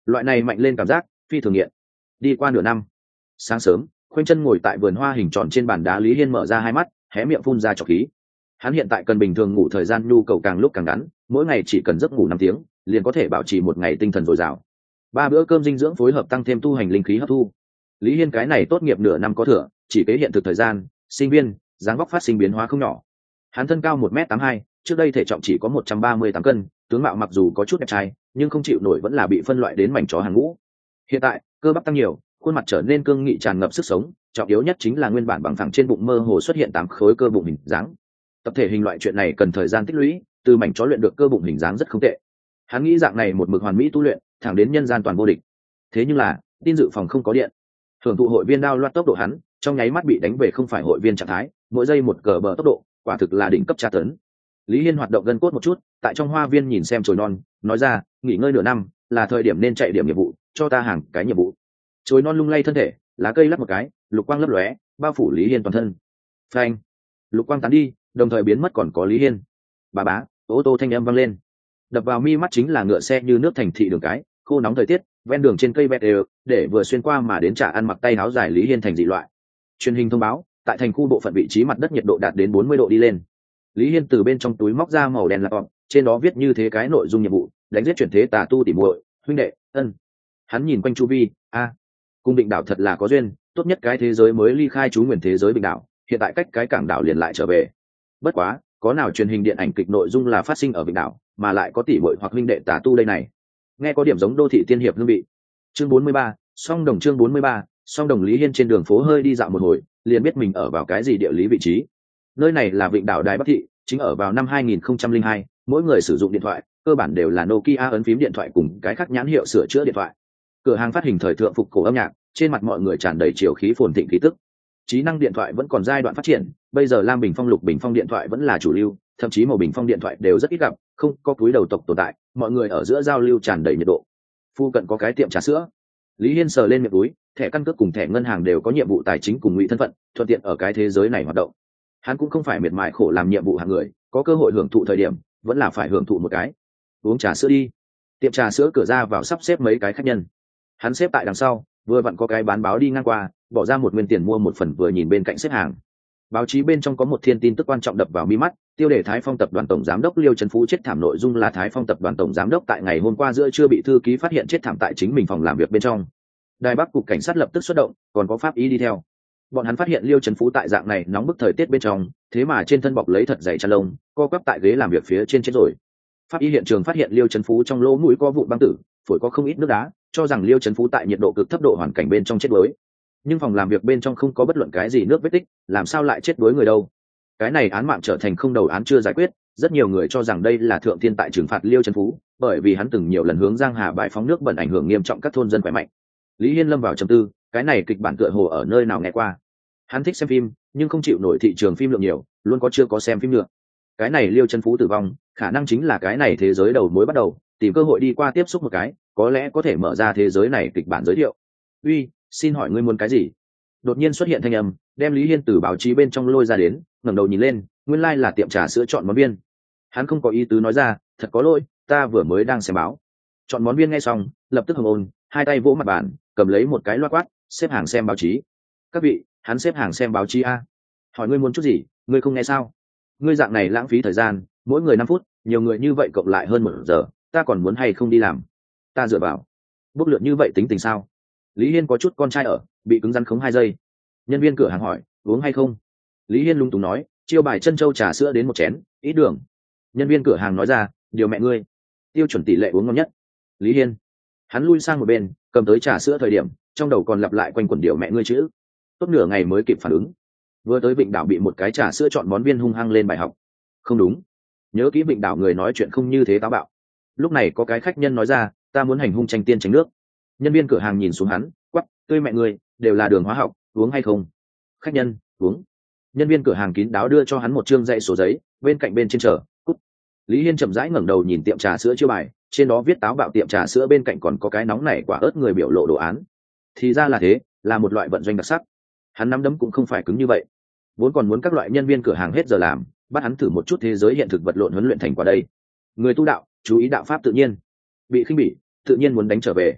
loại này mạnh lên cảm giác phi thường nghiện. Đi qua nửa năm, sáng sớm khoanh chân ngồi tại vườn hoa hình tròn trên bàn đá, Lý Hiên mở ra hai mắt, hé miệng phun ra trọc khí. Hắn hiện tại cần bình thường ngủ thời gian nhu cầu càng lúc càng ngắn, mỗi ngày chỉ cần giấc ngủ năm tiếng liền có thể bảo trì một ngày tinh thần dồi dào. Ba bữa cơm dinh dưỡng phối hợp tăng thêm tu hành linh khí hấp thu. Lý Hiên cái này tốt nghiệp nửa năm có thừa, chỉ kế hiện thực thời gian, sinh viên, dáng vóc phát sinh biến hóa không nhỏ. Hắn thân cao một m tám mươi hai, trước đây thể trọng chỉ có một trăm ba mươi tám cân, tướng mạo mặc dù có chút đẹp trai, nhưng không chịu nổi vẫn là bị phân loại đến mảnh chó hàng ngũ. Hiện tại, cơ bắp tăng nhiều, khuôn mặt trở nên cương nghị tràn ngập sức sống, trọng yếu nhất chính là nguyên bản bằng phẳng trên bụng mơ hồ xuất hiện tám khối cơ bụng hình dáng. Tập thể hình loại chuyện này cần thời gian tích lũy, từ mảnh chó luyện được cơ bụng hình dáng rất không tệ. Hắn nghĩ dạng này một mực hoàn mỹ tu luyện, thẳng đến nhân gian toàn vô địch. Thế nhưng là, tin dự phòng không có điện. Hưởng thụ hội viên đao loạt tốc độ hắn, trong nháy mắt bị đánh về không phải hội viên trạng thái, mỗi giây một cờ bờ tốc độ, quả thực là đỉnh cấp tra tấn. Lý Hiên hoạt động gân cốt một chút, tại trong hoa viên nhìn xem chồi non, nói ra, nghỉ ngơi nửa năm, là thời điểm nên chạy điểm nhiệm vụ, cho ta hàng cái nhiệm vụ. Chồi non lung lay thân thể, lá cây lắc một cái, lục quang lấp lóe, bao phủ Lý Hiên toàn thân. Phanh, lục quang tán đi, đồng thời biến mất còn có Lý Hiên. Bà bá, ô tô thanh âm vang lên. Đập vào mi mắt chính là ngựa xe như nước thành thị đường cái, khô nóng thời tiết, ven đường trên cây bẹt đều, để vừa xuyên qua mà đến trả ăn mặc tay áo dài Lý Hiên thành dị loại. Truyền hình thông báo, tại thành khu bộ phận vị trí mặt đất nhiệt độ đạt đến bốn mươi độ đi lên. Lý Hiên từ bên trong túi móc ra màu đen laptop, trên đó viết như thế cái nội dung nhiệm vụ, đánh giết chuyển thế tà tu tỉ muội, huynh đệ, ân. Hắn nhìn quanh chu vi, a, cung Định đảo thật là có duyên, tốt nhất cái thế giới mới ly khai chú nguyền thế giới Bình đảo, hiện tại cách cái cảng đảo liền lại trở về. Bất quá, có nào truyền hình điện ảnh kịch nội dung là phát sinh ở Bình đảo, mà lại có tỉ muội hoặc huynh đệ tà tu đây này. Nghe có điểm giống đô thị tiên hiệp hương vị. Chương bốn mươi ba, song đồng chương bốn mươi ba, song đồng. Lý Hiên trên đường phố hơi đi dạo một hồi, liền biết mình ở vào cái gì địa lý vị trí. Nơi này là Vịnh đảo Đài Bắc thị, chính ở vào năm hai nghìn không trăm lẻ hai, mỗi người sử dụng điện thoại, cơ bản đều là Nokia ấn phím điện thoại cùng cái khác nhãn hiệu sửa chữa điện thoại. Cửa hàng phát hình thời thượng phục cổ âm nhạc, trên mặt mọi người tràn đầy chiều khí phồn thịnh khí tức. Trí năng điện thoại vẫn còn giai đoạn phát triển, bây giờ Lam Bình Phong Lục Bình Phong điện thoại vẫn là chủ lưu, thậm chí màu bình phong điện thoại đều rất ít gặp, không có túi đầu tộc tồn tại, mọi người ở giữa giao lưu tràn đầy nhiệt độ. Phu cận có cái tiệm trà sữa. Lý Hiên sờ lên miệng túi, thẻ căn cước cùng thẻ ngân hàng đều có nhiệm vụ tài chính cùng ngụy thân phận, thuận tiện ở cái thế giới này hoạt động. Hắn cũng không phải miệt mài khổ làm nhiệm vụ hàng người, có cơ hội hưởng thụ thời điểm, vẫn là phải hưởng thụ một cái. Uống trà sữa đi. Tiệm trà sữa cửa ra vào sắp xếp mấy cái khách nhân. Hắn xếp tại đằng sau, vừa vặn có cái bán báo đi ngang qua, bỏ ra một nguyên tiền mua một phần vừa nhìn bên cạnh xếp hàng. Báo chí bên trong có một thiên tin tức quan trọng đập vào mi mắt, tiêu đề Thái Phong tập đoàn tổng giám đốc Liêu Trấn Phú chết thảm, nội dung là Thái Phong tập đoàn tổng giám đốc tại ngày hôm qua giữa trưa bị thư ký phát hiện chết thảm tại chính mình phòng làm việc bên trong. Đài Bắc cục cảnh sát lập tức xuất động, còn có pháp y đi theo. Bọn hắn phát hiện Liêu Trấn Phú tại dạng này nóng bức thời tiết bên trong, thế mà trên thân bọc lấy thật dày chăn lông, co quắp tại ghế làm việc phía trên chết rồi. Pháp y hiện trường phát hiện Liêu Trấn Phú trong lỗ mũi có vụn băng tử, phổi có không ít nước đá, cho rằng Liêu Trấn Phú tại nhiệt độ cực thấp độ hoàn cảnh bên trong chết đuối. Nhưng phòng làm việc bên trong không có bất luận cái gì nước vết tích, làm sao lại chết đuối người đâu? Cái này án mạng trở thành không đầu án chưa giải quyết, rất nhiều người cho rằng đây là thượng thiên tại trừng phạt Liêu Trấn Phú, bởi vì hắn từng nhiều lần hướng Giang Hà bãi phóng nước bẩn ảnh hưởng nghiêm trọng các thôn dân khỏe mạnh. Lý Hiên lâm vào trầm tư, cái này kịch bản tựa hồ ở nơi nào nghe qua. Hắn thích xem phim, nhưng không chịu nổi thị trường phim lượng nhiều, luôn có chưa có xem phim nữa. Cái này Liêu Trấn Phú tử vong, khả năng chính là cái này thế giới đầu mối bắt đầu, tìm cơ hội đi qua tiếp xúc một cái, có lẽ có thể mở ra thế giới này kịch bản giới thiệu. Uy, xin hỏi ngươi muốn cái gì? Đột nhiên xuất hiện thanh âm, đem Lý Hiên từ báo chí bên trong lôi ra đến, ngẩng đầu nhìn lên, nguyên lai là tiệm trà sữa chọn món viên. Hắn không có ý tứ nói ra, thật có lỗi, ta vừa mới đang xem báo. Chọn món viên nghe xong, lập tức hồng ôn, hai tay vỗ mặt bàn, cầm lấy một cái loa quát, xếp hàng xem báo chí. Các vị, hắn xếp hàng xem báo chí a. Hỏi ngươi muốn chút gì, ngươi không nghe sao? Ngươi dạng này lãng phí thời gian, mỗi người năm phút, nhiều người như vậy cộng lại hơn một giờ, ta còn muốn hay không đi làm? Ta dựa vào. Bốc lượt như vậy tính tình sao? Lý Hiên có chút con trai ở, bị cứng rắn khống hai giây. Nhân viên cửa hàng hỏi, uống hay không? Lý Hiên lung túng nói, chiêu bài chân châu trà sữa đến một chén, ít đường. Nhân viên cửa hàng nói ra, điều mẹ ngươi, tiêu chuẩn tỷ lệ uống ngon nhất. Lý Hiên, hắn lui sang một bên, cầm tới trà sữa thời điểm, trong đầu còn lặp lại quanh quẩn điều mẹ ngươi chữ. Tốt nửa ngày mới kịp phản ứng. Vừa tới Vịnh đảo bị một cái trà sữa chọn món viên hung hăng lên bài học. Không đúng, nhớ kỹ Vịnh đảo người nói chuyện không như thế táo bạo. Lúc này có cái khách nhân nói ra, ta muốn hành hung tranh tiên tránh nước. Nhân viên cửa hàng nhìn xuống hắn, quắc, tươi mẹ ngươi, đều là đường hóa học, uống hay không? Khách nhân, uống. Nhân viên cửa hàng kín đáo đưa cho hắn một trương dãy số giấy, bên cạnh bên trên chờ, cút. Lý Hiên chậm rãi ngẩng đầu nhìn tiệm trà sữa chiêu bài, trên đó viết táo bạo tiệm trà sữa, bên cạnh còn có cái nóng nảy quả ớt người biểu lộ đồ án. Thì ra là thế, là một loại vận doanh đặc sắc. Hắn nắm đấm cũng không phải cứng như vậy. Vốn còn muốn các loại nhân viên cửa hàng hết giờ làm, bắt hắn thử một chút thế giới hiện thực vật lộn huấn luyện thành quả đây. Người tu đạo, chú ý đạo pháp tự nhiên. Bị khinh bỉ, tự nhiên muốn đánh trở về.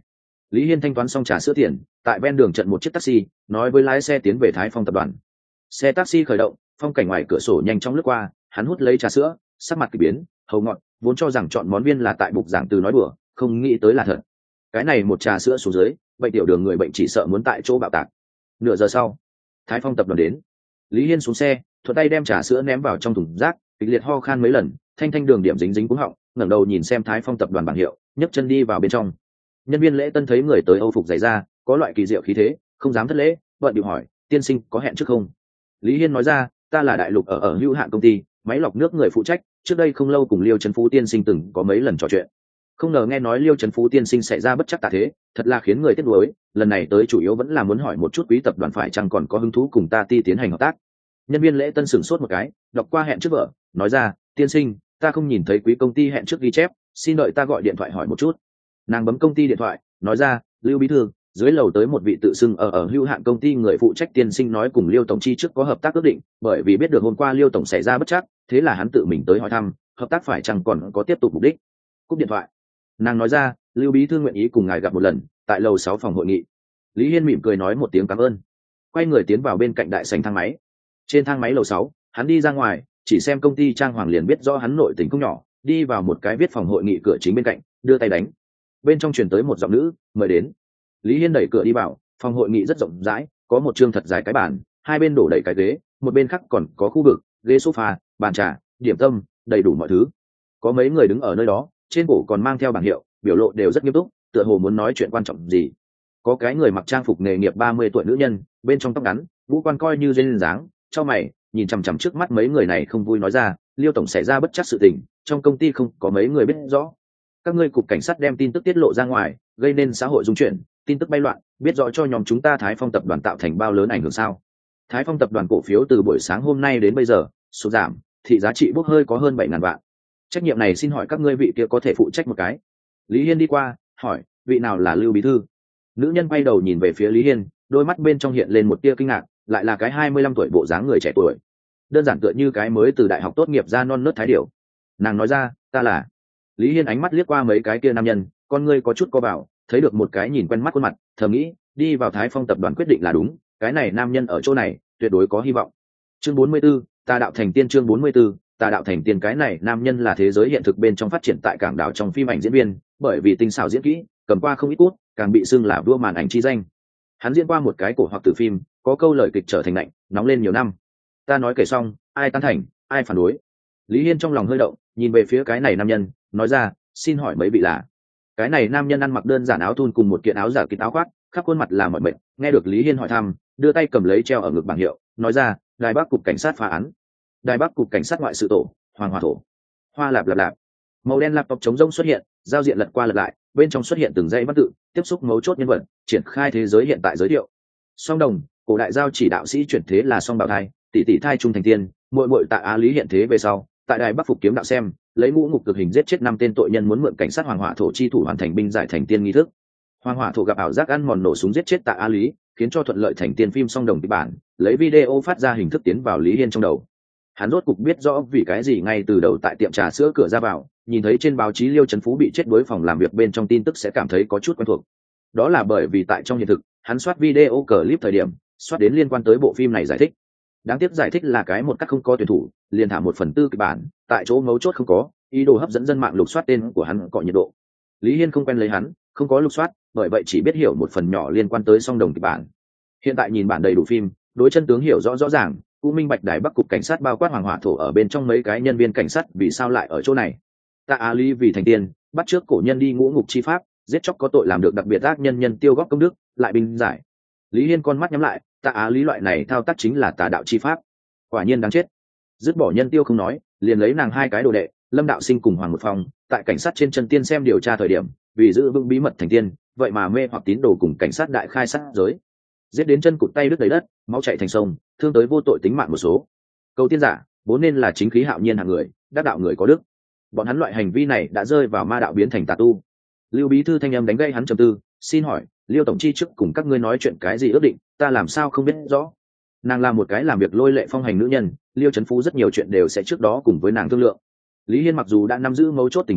Lý Hiên thanh toán xong trả sữa tiền, tại ven đường trận một chiếc taxi, nói với lái xe tiến về Thái Phong tập đoàn. Xe taxi khởi động, phong cảnh ngoài cửa sổ nhanh chóng lướt qua, hắn hút lấy trà sữa, sắc mặt kỳ biến, hầu ngọt, vốn cho rằng chọn món viên là tại bục giảng từ nói đùa, không nghĩ tới là thật. Cái này một trà sữa xuống dưới, bệnh tiểu đường người bệnh chỉ sợ muốn tại chỗ bạo tạc. Nửa giờ sau, Thái Phong tập đoàn đến. Lý Hiên xuống xe, thuận tay đem trà sữa ném vào trong thùng rác, kịch liệt ho khan mấy lần, thanh thanh đường điểm dính dính cuống họng, ngẩng đầu nhìn xem Thái Phong tập đoàn bảng hiệu, nhấc chân đi vào bên trong. Nhân viên lễ tân thấy người tới âu phục dày ra, có loại kỳ diệu khí thế, không dám thất lễ, bận điệu hỏi, tiên sinh có hẹn trước không? Lý Hiên nói ra, ta là đại lục ở ở hữu hạn công ty máy lọc nước người phụ trách, trước đây không lâu cùng Liêu Trấn Phú tiên sinh từng có mấy lần trò chuyện, không ngờ nghe nói Liêu Trấn Phú tiên sinh xảy ra bất chắc tạ thế, thật là khiến người tiếc nuối. Lần này tới chủ yếu vẫn là muốn hỏi một chút quý tập đoàn phải chăng còn có hứng thú cùng ta ti tiến hành hợp tác. Nhân viên lễ tân sửng sốt một cái, đọc qua hẹn trước vợ, nói ra, tiên sinh, ta không nhìn thấy quý công ty hẹn trước ghi chép, xin đợi ta gọi điện thoại hỏi một chút. Nàng bấm công ty điện thoại, nói ra, Lưu bí thư, dưới lầu tới một vị tự xưng ở ở hữu hạn công ty người phụ trách tiên sinh nói cùng Liêu tổng chi trước có hợp tác ước định, bởi vì biết được hôm qua Liêu tổng xảy ra bất chắc, thế là hắn tự mình tới hỏi thăm, hợp tác phải chăng còn có tiếp tục mục đích. Cúp điện thoại. Nàng nói ra, Lưu bí thư nguyện ý cùng ngài gặp một lần, tại lầu sáu phòng hội nghị. Lý Hiên mỉm cười nói một tiếng cảm ơn, quay người tiến vào bên cạnh đại sảnh thang máy. Trên thang máy lầu sáu, hắn đi ra ngoài, chỉ xem công ty trang hoàng liền biết rõ hắn nội tình không nhỏ, đi vào một cái viết phòng hội nghị cửa chính bên cạnh, đưa tay đánh. Bên trong truyền tới một giọng nữ, mời đến. Lý Hiên đẩy cửa đi vào, phòng hội nghị rất rộng rãi, có một chương thật dài cái bàn, hai bên đổ đầy cái ghế, một bên khác còn có khu vực, ghế sofa, bàn trà, điểm tâm, đầy đủ mọi thứ. Có mấy người đứng ở nơi đó, trên cổ còn mang theo bảng hiệu, biểu lộ đều rất nghiêm túc, tựa hồ muốn nói chuyện quan trọng gì. Có cái người mặc trang phục nghề nghiệp ba mươi tuổi nữ nhân, bên trong tóc ngắn, ngũ quan coi như duyên dáng, cho mày, nhìn chằm chằm trước mắt mấy người này không vui nói ra, Liêu tổng xảy ra bất chắc sự tình, trong công ty không có mấy người biết rõ. Các ngươi cục cảnh sát đem tin tức tiết lộ ra ngoài, gây nên xã hội rung chuyển, tin tức bay loạn, biết rõ cho nhóm chúng ta Thái Phong tập đoàn tạo thành bao lớn ảnh hưởng sao? Thái Phong tập đoàn cổ phiếu từ buổi sáng hôm nay đến bây giờ sụt giảm, thị giá trị bốc hơi có hơn bảy ngàn vạn. Trách nhiệm này xin hỏi các ngươi vị kia có thể phụ trách một cái. Lý Hiên đi qua, hỏi, vị nào là Lưu bí thư? Nữ nhân quay đầu nhìn về phía Lý Hiên, đôi mắt bên trong hiện lên một tia kinh ngạc, lại là cái hai mươi lăm tuổi bộ dáng người trẻ tuổi, đơn giản tựa như cái mới từ đại học tốt nghiệp ra non nớt thái điểu. Nàng nói ra, ta là. Lý Hiên ánh mắt liếc qua mấy cái kia nam nhân, con ngươi có chút co vào, thấy được một cái nhìn quen mắt khuôn mặt, thầm nghĩ, đi vào Thái Phong tập đoàn quyết định là đúng, cái này nam nhân ở chỗ này tuyệt đối có hy vọng. Chương bốn mươi 44, tà đạo thành tiên. Chương bốn mươi 44, tà đạo thành tiên. Cái này nam nhân là thế giới hiện thực bên trong phát triển tại cảng đảo trong phim ảnh diễn viên, bởi vì tinh xảo diễn kỹ, cầm qua không ít cút, càng bị xưng là vua màn ảnh chi danh. Hắn diễn qua một cái cổ hoặc tử phim, có câu lời kịch trở thành lạnh, nóng lên nhiều năm. Ta nói kể xong, ai tán thành, ai phản đối. Lý Hiên trong lòng hơi động, nhìn về phía cái này nam nhân, nói ra, xin hỏi mấy vị là. Cái này nam nhân ăn mặc đơn giản áo thun cùng một kiện áo giả kịch áo khoác, khắp khuôn mặt là mọi mệt. Nghe được Lý Hiên hỏi thăm, đưa tay cầm lấy treo ở ngực bảng hiệu, nói ra, Đài Bắc cục cảnh sát phá án. Đài Bắc cục cảnh sát ngoại sự tổ, Hoàng Hòa thổ. Hoa lạp lạp lạp. Màu đen laptop chống rông xuất hiện, giao diện lật qua lật lại, bên trong xuất hiện từng dãy văn tự, tiếp xúc mấu chốt nhân vật, triển khai thế giới hiện tại giới thiệu. Song đồng, cổ đại giao chỉ đạo sĩ chuyển thế là song bảo thai, tỷ tỷ thai trung thành tiên, muội muội tại Á Lý hiện thế về sau, tại Đài Bắc phục kiếm đạo xem, lấy ngũ ngục cực hình giết chết năm tên tội nhân muốn mượn cảnh sát Hoàng Hỏa thổ chi thủ hoàn thành binh giải thành tiên nghi thức. Hoàng Hỏa thổ gặp ảo giác ăn mòn nổ súng giết chết tại Á Lý, khiến cho thuận lợi thành tiên phim song đồng kịch bản, lấy video phát ra hình thức tiến vào Lý Hiên trong đầu. Hắn rốt cục biết rõ vì cái gì ngay từ đầu tại tiệm trà sữa cửa ra vào, nhìn thấy trên báo chí Liêu Trấn Phú bị chết đối phòng làm việc bên trong tin tức sẽ cảm thấy có chút quen thuộc. Đó là bởi vì tại trong hiện thực, hắn soát video clip thời điểm, soát đến liên quan tới bộ phim này giải thích. Đáng tiếc giải thích là cái một cách không có tuyển thủ, liền thả một phần tư kịch bản, tại chỗ mấu chốt không có, ý đồ hấp dẫn dân mạng lục soát tên của hắn cọ nhiệt độ. Lý Hiên không quen lấy hắn, không có lục soát, bởi vậy chỉ biết hiểu một phần nhỏ liên quan tới song đồng kịch bản. Hiện tại nhìn bản đầy đủ phim, đối chân tướng hiểu rõ rõ ràng, cũng minh bạch Đài Bắc cục cảnh sát bao quát Hoàng Hỏa thổ ở bên trong mấy cái nhân viên cảnh sát vì sao lại ở chỗ này. Tạ Á Lý vì thành tiên, bắt trước cổ nhân đi ngũ ngục chi pháp, giết chóc có tội làm được đặc biệt ác nhân nhân tiêu góp công đức, lại bình giải. Lý Hiên con mắt nhắm lại, Tạ Á Lý loại này thao tác chính là tà đạo chi pháp, quả nhiên đáng chết. Dứt bỏ nhân tiêu không nói, liền lấy nàng hai cái đồ đệ, Lâm Đạo Sinh cùng Hoàng Một Phong, tại cảnh sát trên chân tiên xem điều tra thời điểm, vì giữ vững bí mật thành tiên, vậy mà mê hoặc tín đồ cùng cảnh sát đại khai sát giới, giết đến chân cụt tay đứt đầy đất, máu chảy thành sông, thương tới vô tội tính mạng một số. Cầu tiên giả vốn nên là chính khí hạo nhiên hạng người, đắc đạo người có đức, bọn hắn loại hành vi này đã rơi vào ma đạo biến thành tà tu. Lưu bí thư thanh âm đánh gây hắn trầm tư, xin hỏi Liêu tổng chi trước cùng các ngươi nói chuyện cái gì ước định, ta làm sao không biết rõ. Nàng là một cái làm việc lôi lệ phong hành nữ nhân, Liêu Trấn Phú rất nhiều chuyện đều sẽ trước đó cùng với nàng thương lượng. Lý Hiên mặc dù đã nắm giữ mấu chốt tình báo,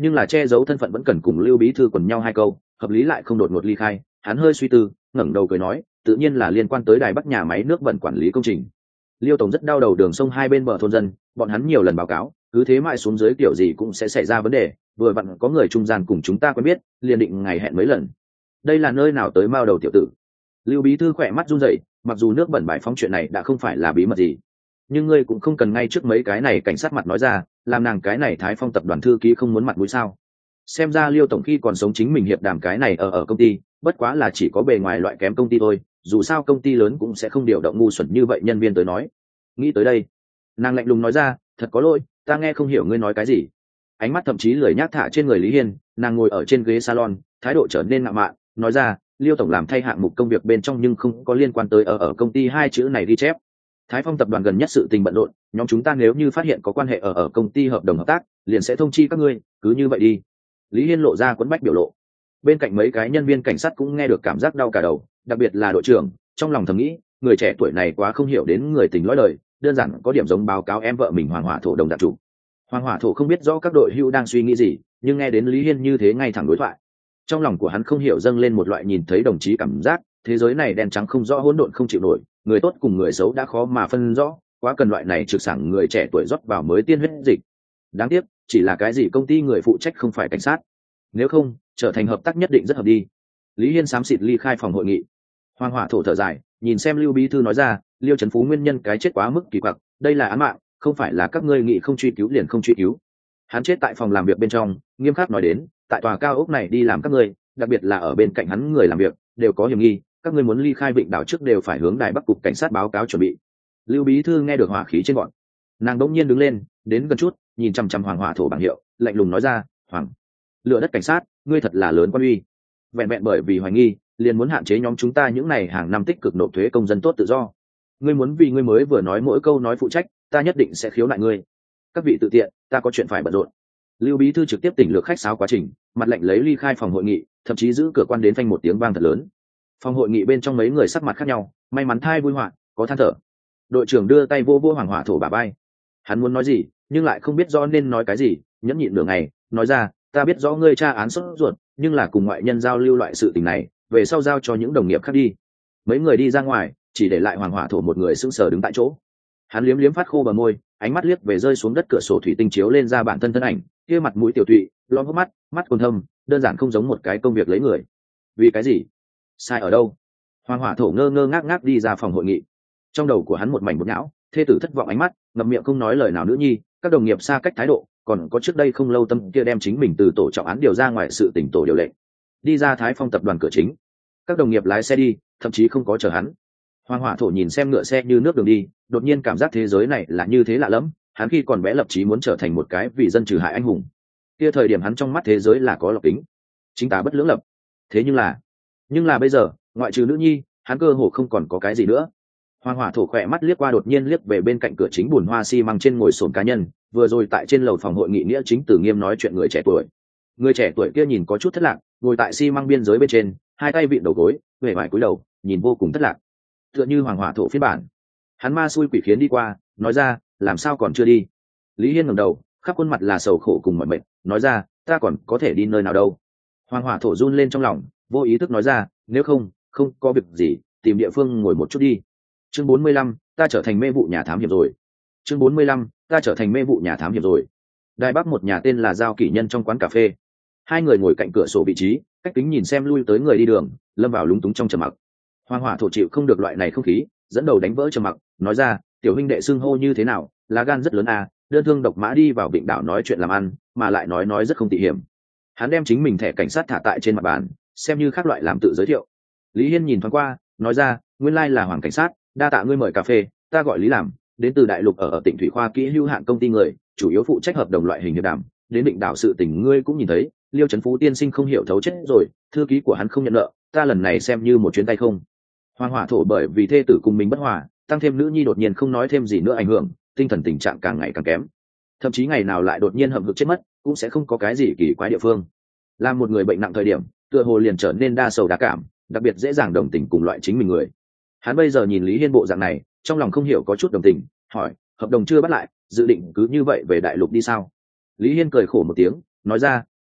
nhưng là che giấu thân phận vẫn cần cùng Lưu bí thư quần nhau hai câu, hợp lý lại không đột ngột ly khai. Hắn hơi suy tư, ngẩng đầu cười nói, tự nhiên là liên quan tới đài bắc nhà máy nước vận quản lý công trình. Liêu tổng rất đau đầu đường sông hai bên bờ thôn dân, bọn hắn nhiều lần báo cáo, cứ thế mãi xuống dưới kiểu gì cũng sẽ xảy ra vấn đề, vừa vặn có người trung gian cùng chúng ta quen biết, liền định ngày hẹn mấy lần. Đây là nơi nào tới mao đầu tiểu tử? Lưu bí thư khỏe mắt run rẩy, mặc dù nước bẩn bãi phóng chuyện này đã không phải là bí mật gì, nhưng ngươi cũng không cần ngay trước mấy cái này cảnh sát mặt nói ra, làm nàng cái này Thái Phong tập đoàn thư ký không muốn mặt mũi sao? Xem ra Liêu tổng khi còn sống chính mình hiệp đàm cái này ở ở công ty, bất quá là chỉ có bề ngoài loại kém công ty thôi, dù sao công ty lớn cũng sẽ không điều động ngu xuẩn như vậy nhân viên tới nói. Nghĩ tới đây, nàng lạnh lùng nói ra, thật có lỗi, ta nghe không hiểu ngươi nói cái gì. Ánh mắt thậm chí lười nhác thả trên người Lý Hiên, nàng ngồi ở trên ghế salon, thái độ trở nên ngạo mạn, nói ra, Liêu tổng làm thay hạng mục công việc bên trong nhưng không có liên quan tới ở ở công ty hai chữ này ghi chép. Thái Phong tập đoàn gần nhất sự tình bận rộn, nhóm chúng ta nếu như phát hiện có quan hệ ở ở công ty hợp đồng hợp tác, liền sẽ thông chi các ngươi, cứ như vậy đi. Lý Hiên lộ ra quẫn bách biểu lộ. Bên cạnh mấy cái nhân viên cảnh sát cũng nghe được cảm giác đau cả đầu, đặc biệt là đội trưởng, trong lòng thầm nghĩ, người trẻ tuổi này quá không hiểu đến người tình lõi đời, đơn giản có điểm giống báo cáo em vợ mình Hoàng Hỏa Thổ đồng dạng chủ. Hoàng Hỏa Thổ không biết rõ các đội hưu đang suy nghĩ gì, nhưng nghe đến Lý Hiên như thế ngay thẳng đối thoại, trong lòng của hắn không hiểu dâng lên một loại nhìn thấy đồng chí cảm giác, thế giới này đen trắng không rõ, hỗn độn không chịu nổi, người tốt cùng người xấu đã khó mà phân rõ, quá cần loại này trực sảng người trẻ tuổi rót vào mới tiên huyết dịch. Đáng tiếc, chỉ là cái gì công ty người phụ trách không phải cảnh sát, nếu không trở thành hợp tác nhất định rất hợp đi. Lý Hiên xám xịt ly khai phòng hội nghị. Hoàng Hỏa Thổ thở dài, nhìn xem Lưu bí thư nói ra, Liêu Trấn Phú nguyên nhân cái chết quá mức kỳ quặc, đây là án mạng, không phải là các ngươi nghĩ không truy cứu liền không truy cứu. Hắn chết tại phòng làm việc bên trong, nghiêm khắc nói đến, tại tòa cao ốc này đi làm các ngươi, đặc biệt là ở bên cạnh hắn người làm việc, đều có hiểm nghi, các ngươi muốn ly khai Vịnh Đảo trước đều phải hướng đài Bắc cục cảnh sát báo cáo chuẩn bị. Lưu bí thư nghe được hỏa khí trên bọn, nàng đống nhiên đứng lên, đến gần chút, nhìn chăm chăm Hoàng Hỏa Thổ bảng hiệu, lạnh lùng nói ra, Hoàng, lựa đất cảnh sát, ngươi thật là lớn quan uy. Vẹn vẹn bởi vì hoài nghi, liền muốn hạn chế nhóm chúng ta những này hàng năm tích cực nộp thuế công dân tốt tự do. Ngươi muốn vì ngươi mới vừa nói mỗi câu nói phụ trách, ta nhất định sẽ khiếu nại ngươi. Các vị tự tiện, ta có chuyện phải bận rộn. Lưu bí thư trực tiếp tỉnh lược khách sáo quá trình, mặt lạnh lấy ly khai phòng hội nghị, thậm chí giữ cửa quan đến phanh một tiếng vang thật lớn. Phòng hội nghị bên trong mấy người sắc mặt khác nhau, may mắn thai vui họa, có than thở. Đội trưởng đưa tay vô vô Hoàng Hỏa Thổ bả vai. Hắn muốn nói gì, nhưng lại không biết rõ nên nói cái gì, nhẫn nhịn nửa ngày, nói ra, ta biết rõ ngươi tra án sốt ruột, nhưng là cùng ngoại nhân giao lưu loại sự tình này, về sau giao cho những đồng nghiệp khác đi. Mấy người đi ra ngoài, chỉ để lại Hoàng Hỏa Thổ một người sững sờ đứng tại chỗ. Hắn liếm liếm phát khô bờ môi, ánh mắt liếc về rơi xuống đất cửa sổ thủy tinh chiếu lên ra bản thân thân ảnh, kia mặt mũi tiểu tụy, lom hốc mắt, mắt còn thâm, đơn giản không giống một cái công việc lấy người. Vì cái gì? Sai ở đâu? Hoàng Hỏa Thổ ngơ ngơ ngác ngác đi ra phòng hội nghị. Trong đầu của hắn một mảnh bột não, thê tử thất vọng ánh mắt, ngậm miệng không nói lời nào nữ nhi, các đồng nghiệp xa cách thái độ, còn có trước đây không lâu tâm kia đem chính mình từ tổ trọng án điều ra ngoài sự tỉnh tổ điều lệnh. Đi ra Thái Phong tập đoàn cửa chính, các đồng nghiệp lái xe đi, thậm chí không có chờ hắn. Hoàng Hỏa Thổ nhìn xem ngựa xe như nước đường đi, đột nhiên cảm giác thế giới này là như thế lạ lẫm, hắn khi còn bé lập chí muốn trở thành một cái vì dân trừ hại anh hùng. Kia thời điểm hắn trong mắt thế giới là có lộc tính, chính tà bất lưỡng lập. Thế nhưng là, nhưng là bây giờ, ngoại trừ nữ nhi, hắn cơ hồ không còn có cái gì nữa. Hoàng Hỏa Thổ khỏe mắt liếc qua, đột nhiên liếc về bên cạnh cửa chính bùn hoa xi măng trên ngồi sồn cá nhân, vừa rồi tại trên lầu phòng hội nghị nghĩa chính tử nghiêm nói chuyện người trẻ tuổi. Người trẻ tuổi kia nhìn có chút thất lạc, ngồi tại xi măng biên giới bên trên, hai tay vịn đầu gối, huệ vải cúi đầu, nhìn vô cùng thất lạc, tựa như Hoàng Hỏa Thổ phiên bản. Hắn ma xui quỷ khiến đi qua, nói ra, làm sao còn chưa đi? Lý Hiên ngẩng đầu, khắp khuôn mặt là sầu khổ cùng mọi mệt, nói ra, ta còn có thể đi nơi nào đâu? Hoàng Hỏa Thổ run lên trong lòng, vô ý thức nói ra, nếu không, không có việc gì, tìm địa phương ngồi một chút đi. Chương bốn mươi lăm, ta trở thành mê vụ nhà thám hiểm rồi. Chương bốn mươi lăm, ta trở thành mê vụ nhà thám hiểm rồi. Đài Bắc một nhà tên là Giao Kỷ Nhân trong quán cà phê. Hai người ngồi cạnh cửa sổ vị trí, cách kính nhìn xem lui tới người đi đường, lâm vào lúng túng trong trầm mặc. Hoàng Hỏa Thổ chịu không được loại này không khí, dẫn đầu đánh vỡ trầm mặc, nói ra, tiểu huynh đệ xưng hô như thế nào, lá gan rất lớn à, đơn thương độc mã đi vào Vịnh Đảo nói chuyện làm ăn, mà lại nói nói rất không tị hiểm. Hắn đem chính mình thẻ cảnh sát thả tại trên mặt bàn, xem như khác loại làm tự giới thiệu. Lý Hiên nhìn thoáng qua, nói ra, nguyên lai là Hoàng cảnh sát, đa tạ ngươi mời cà phê, ta gọi Lý Làm, đến từ đại lục ở ở tỉnh Thủy Khoa kỹ hữu hạn công ty người, chủ yếu phụ trách hợp đồng loại hình hiệp đàm, đến Vịnh Đảo sự tình ngươi cũng nhìn thấy, Liêu Trấn Phú tiên sinh không hiểu thấu chết rồi, thư ký của hắn không nhận nợ, ta lần này xem như một chuyến tay không. Hoàng Hỏa Thổ bởi vì thê tử cùng mình bất hòa, tăng thêm nữ nhi đột nhiên không nói thêm gì nữa ảnh hưởng, tinh thần tình trạng càng ngày càng kém, thậm chí ngày nào lại đột nhiên hậm hực chết mất, cũng sẽ không có cái gì kỳ quái địa phương. Là một người bệnh nặng thời điểm, tựa hồ liền trở nên đa sầu đa cảm, đặc biệt dễ dàng đồng tình cùng loại chính mình người. Hắn bây giờ nhìn Lý Hiên bộ dạng này, trong lòng không hiểu có chút đồng tình, hỏi, hợp đồng chưa bắt lại, dự định cứ như vậy về đại lục đi sao? Lý Hiên cười khổ một tiếng, nói ra,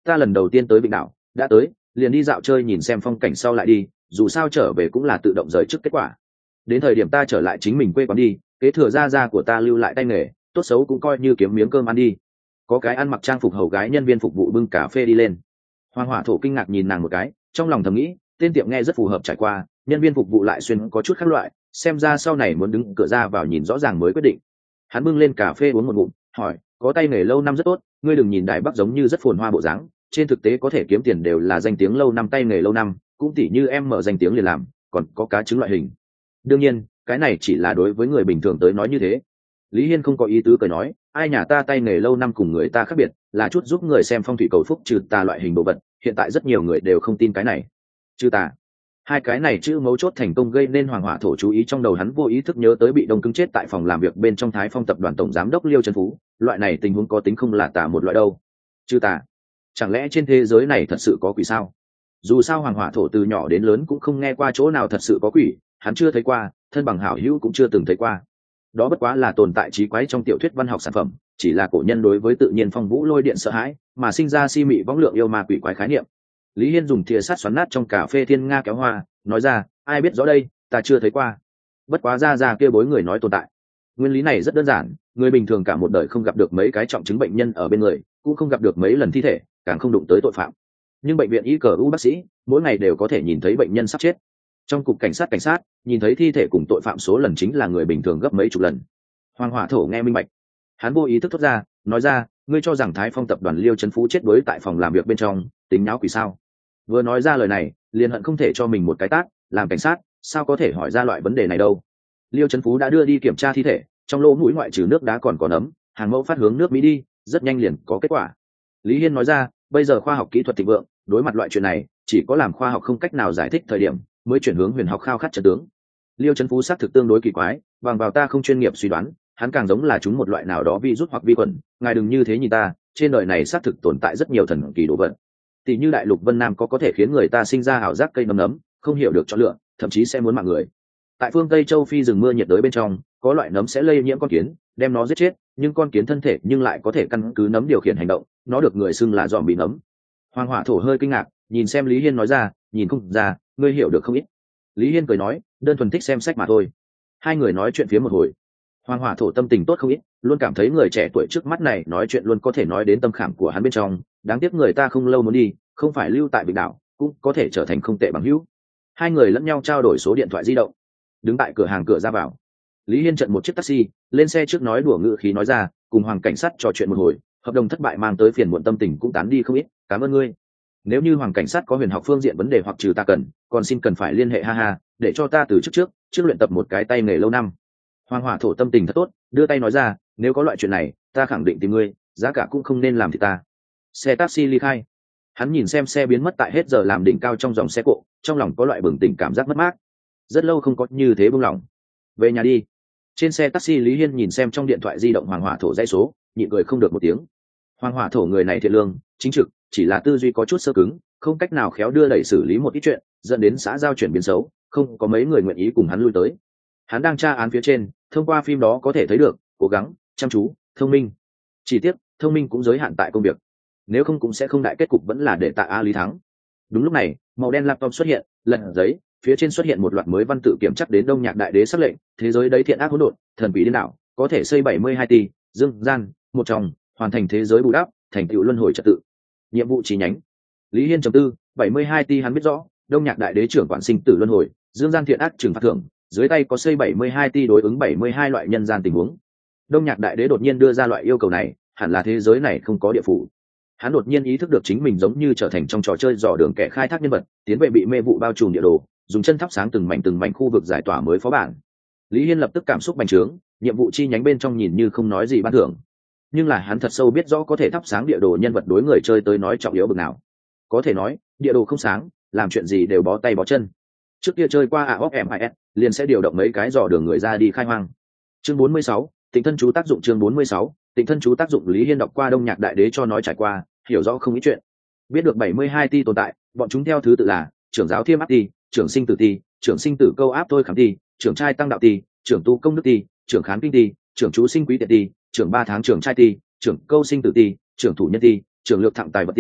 ta lần đầu tiên tới Vịnh Đảo, đã tới liền đi dạo chơi nhìn xem phong cảnh sau lại đi, dù sao trở về cũng là tự động rời trước kết quả. Đến thời điểm ta trở lại chính mình quê quán đi, kế thừa gia gia của ta lưu lại tay nghề, tốt xấu cũng coi như kiếm miếng cơm ăn đi. Có cái ăn mặc trang phục hầu gái nhân viên phục vụ bưng cà phê đi lên. Hoàng Hỏa Thổ kinh ngạc nhìn nàng một cái, trong lòng thầm nghĩ, tên tiệm nghe rất phù hợp trải qua, nhân viên phục vụ lại xuyên có chút khác loại, xem ra sau này muốn đứng cửa ra vào nhìn rõ ràng mới quyết định. Hắn bưng lên cà phê uống một ngụm, hỏi, có tay nghề lâu năm rất tốt, ngươi đừng nhìn Đài Bắc giống như rất phồn hoa bộ dáng, trên thực tế có thể kiếm tiền đều là danh tiếng lâu năm, tay nghề lâu năm, cũng tỉ như em mở danh tiếng liền làm, còn có cá trứng loại hình. Đương nhiên, cái này chỉ là đối với người bình thường tới nói như thế. Lý Hiên không có ý tứ cười nói, ai nhà ta tay nghề lâu năm cùng người ta khác biệt, là chút giúp người xem phong thủy cầu phúc trừ tà loại hình đồ vật, hiện tại rất nhiều người đều không tin cái này. Trừ tà, hai cái này chữ mấu chốt thành công gây nên Hoàng Hỏa Thổ chú ý, trong đầu hắn vô ý thức nhớ tới bị đông cứng chết tại phòng làm việc bên trong Thái Phong tập đoàn tổng giám đốc Liêu Trấn Phú, loại này tình huống có tính không là tà một loại đâu. Trừ tà, chẳng lẽ trên thế giới này thật sự có quỷ sao? Dù sao Hoàng Hỏa Thổ từ nhỏ đến lớn cũng không nghe qua chỗ nào thật sự có quỷ, hắn chưa thấy qua, thân bằng hảo hữu cũng chưa từng thấy qua. Đó bất quá là tồn tại trí quái trong tiểu thuyết văn học sản phẩm, chỉ là cổ nhân đối với tự nhiên phong vũ lôi điện sợ hãi, mà sinh ra si mị võng lượng yêu ma quỷ quái khái niệm. Lý Hiên dùng thìa sắt xoắn nát trong cà phê thiên nga kéo hoa, nói ra, ai biết rõ đây, ta chưa thấy qua. Bất quá ra ra kia bối người nói tồn tại. Nguyên lý này rất đơn giản, người bình thường cả một đời không gặp được mấy cái trọng chứng bệnh nhân ở bên người, cũng không gặp được mấy lần thi thể, càng không đụng tới tội phạm. Nhưng bệnh viện y cờ u bác sĩ mỗi ngày đều có thể nhìn thấy bệnh nhân sắp chết. Trong cục cảnh sát cảnh sát nhìn thấy thi thể cùng tội phạm số lần chính là người bình thường gấp mấy chục lần. Hoàng Hỏa Thổ nghe minh bạch, hắn vô ý thức thốt ra, nói ra, ngươi cho rằng Thái Phong tập đoàn Liêu Trấn Phú chết đuối tại phòng làm việc bên trong tính nháo quỷ sao? Vừa nói ra lời này liền hận không thể cho mình một cái tát, làm cảnh sát sao có thể hỏi ra loại vấn đề này đâu. Liêu Trấn Phú đã đưa đi kiểm tra thi thể, trong lỗ mũi ngoại trừ nước đá còn có nấm, hàng mẫu phát hướng nước Mỹ đi, rất nhanh liền có kết quả. Lý Hiên nói ra, bây giờ khoa học kỹ thuật thịnh vượng, đối mặt loại chuyện này chỉ có làm khoa học không cách nào giải thích thời điểm mới chuyển hướng huyền học khao khát chân tướng. Liêu Trấn Phú xác thực tương đối kỳ quái, bằng vào ta không chuyên nghiệp suy đoán, hắn càng giống là chúng một loại nào đó virus hoặc vi khuẩn, ngài đừng như thế nhìn ta, trên đời này xác thực tồn tại rất nhiều thần kỳ đồ vật. Tỷ như đại lục Vân Nam có có thể khiến người ta sinh ra ảo giác cây nấm nấm, không hiểu được chọn lựa, thậm chí sẽ muốn mạng người. Tại phương Tây châu Phi rừng mưa nhiệt đới bên trong, có loại nấm sẽ lây nhiễm con kiến, đem nó giết chết, nhưng con kiến thân thể nhưng lại có thể căn cứ nấm điều khiển hành động, nó được người xưng là dòm bị nấm. Hoàng Hỏa Thổ hơi kinh ngạc, nhìn xem Lý Hiên nói ra, nhìn không ra, ngươi hiểu được không ít. Lý Hiên cười nói, đơn thuần thích xem sách mà thôi. Hai người nói chuyện phía một hồi, Hoàng Hỏa Thổ tâm tình tốt không ít, luôn cảm thấy người trẻ tuổi trước mắt này nói chuyện luôn có thể nói đến tâm khảm của hắn bên trong, đáng tiếc người ta không lâu muốn đi, không phải lưu tại Vịnh Đảo, cũng có thể trở thành không tệ bằng hữu. Hai người lẫn nhau trao đổi số điện thoại di động, đứng tại cửa hàng cửa ra vào. Lý Hiên chặn một chiếc taxi, lên xe trước nói đùa ngữ khí nói ra, cùng Hoàng cảnh sát trò chuyện một hồi, hợp đồng thất bại mang tới phiền muộn tâm tình cũng tán đi không ít, cảm ơn ngươi. Nếu như Hoàng cảnh sát có huyền học phương diện vấn đề hoặc trừ ta cần, còn xin cần phải liên hệ ha ha, để cho ta từ trước trước trước luyện tập một cái tay nghề lâu năm. Hoàng Hỏa Thổ tâm tình thật tốt, đưa tay nói ra, nếu có loại chuyện này, ta khẳng định tìm ngươi, giá cả cũng không nên làm thì ta. Xe taxi ly khai. Hắn nhìn xem xe biến mất tại hết giờ làm đỉnh cao trong dòng xe cộ, trong lòng có loại bừng tỉnh cảm giác mất mát. Rất lâu không có như thế buông lỏng. Về nhà đi. Trên xe taxi Lý Hiên nhìn xem trong điện thoại di động Hoàng Hỏa Thổ dãy số, nhịn cười không được một tiếng. Hoàng Hỏa Thổ người này thiện lương, chính trực, chỉ là tư duy có chút sơ cứng, không cách nào khéo đưa đẩy xử lý một ít chuyện, dẫn đến xã giao chuyển biến xấu, không có mấy người nguyện ý cùng hắn lui tới. Hắn đang tra án phía trên, thông qua phim đó có thể thấy được, cố gắng, chăm chú, thông minh. Chỉ tiếc, thông minh cũng giới hạn tại công việc. Nếu không cũng sẽ không đại kết cục vẫn là để Tạ A Lý thắng. Đúng lúc này, màu đen laptop xuất hiện, lật giấy, phía trên xuất hiện một loạt mới văn tự kiểm chắc đến Đông Nhạc Đại Đế sắc lệnh, thế giới đấy thiện ác hỗn độn, thần quỷ điên đảo, có thể xây bảy mươi hai tỷ, dương gian, một trong, hoàn thành thế giới bù đắp, thành tựu luân hồi trật tự. Nhiệm vụ chi nhánh. Lý Hiên trầm tư, bảy mươi hai tỷ hắn biết rõ, Đông Nhạc Đại Đế trưởng quản sinh tử luân hồi, dương gian thiện ác trừng phạt thưởng, dưới tay có xây bảy mươi hai tỷ đối ứng bảy mươi hai loại nhân gian tình huống. Đông Nhạc Đại Đế đột nhiên đưa ra loại yêu cầu này, hẳn là thế giới này không có địa phủ. Hắn đột nhiên ý thức được chính mình giống như trở thành trong trò chơi dò đường kẻ khai thác nhân vật, tiến về bị mê vụ bao trùm địa đồ, dùng chân thắp sáng từng mảnh từng mảnh khu vực giải tỏa mới phó bản. Lý Hiên lập tức cảm xúc bành trướng, nhiệm vụ chi nhánh bên trong nhìn như không nói gì ban thưởng, nhưng là hắn thật sâu biết rõ có thể thắp sáng địa đồ nhân vật đối người chơi tới nói trọng yếu bực nào. Có thể nói, địa đồ không sáng, làm chuyện gì đều bó tay bó chân. Trước kia chơi qua a o ép em hai s, liền sẽ điều động mấy cái dò đường người ra đi khai hoang. Chương bốn mươi sáu, Tịnh thân chú tác dụng. Chương bốn mươi sáu, Tịnh thân chú tác dụng. Lý Hiên đọc qua Đông Nhạc Đại Đế cho nói trải qua, hiểu rõ không ít chuyện. Biết được bảy mươi hai tỷ tồn tại, bọn chúng theo thứ tự là trưởng giáo Thiêm Áp tỷ, trưởng sinh tử tỷ, trưởng sinh tử câu áp tôi khảm tỷ, trưởng trai tăng đạo tỷ, trưởng tu công đức tỷ, trưởng khán kinh tỷ, trưởng chú sinh quý tiện tỷ, trưởng ba tháng trưởng trai tỷ, trưởng câu sinh tử tỷ, trưởng thủ nhân tỷ, trưởng lược thặng tài vật tỷ,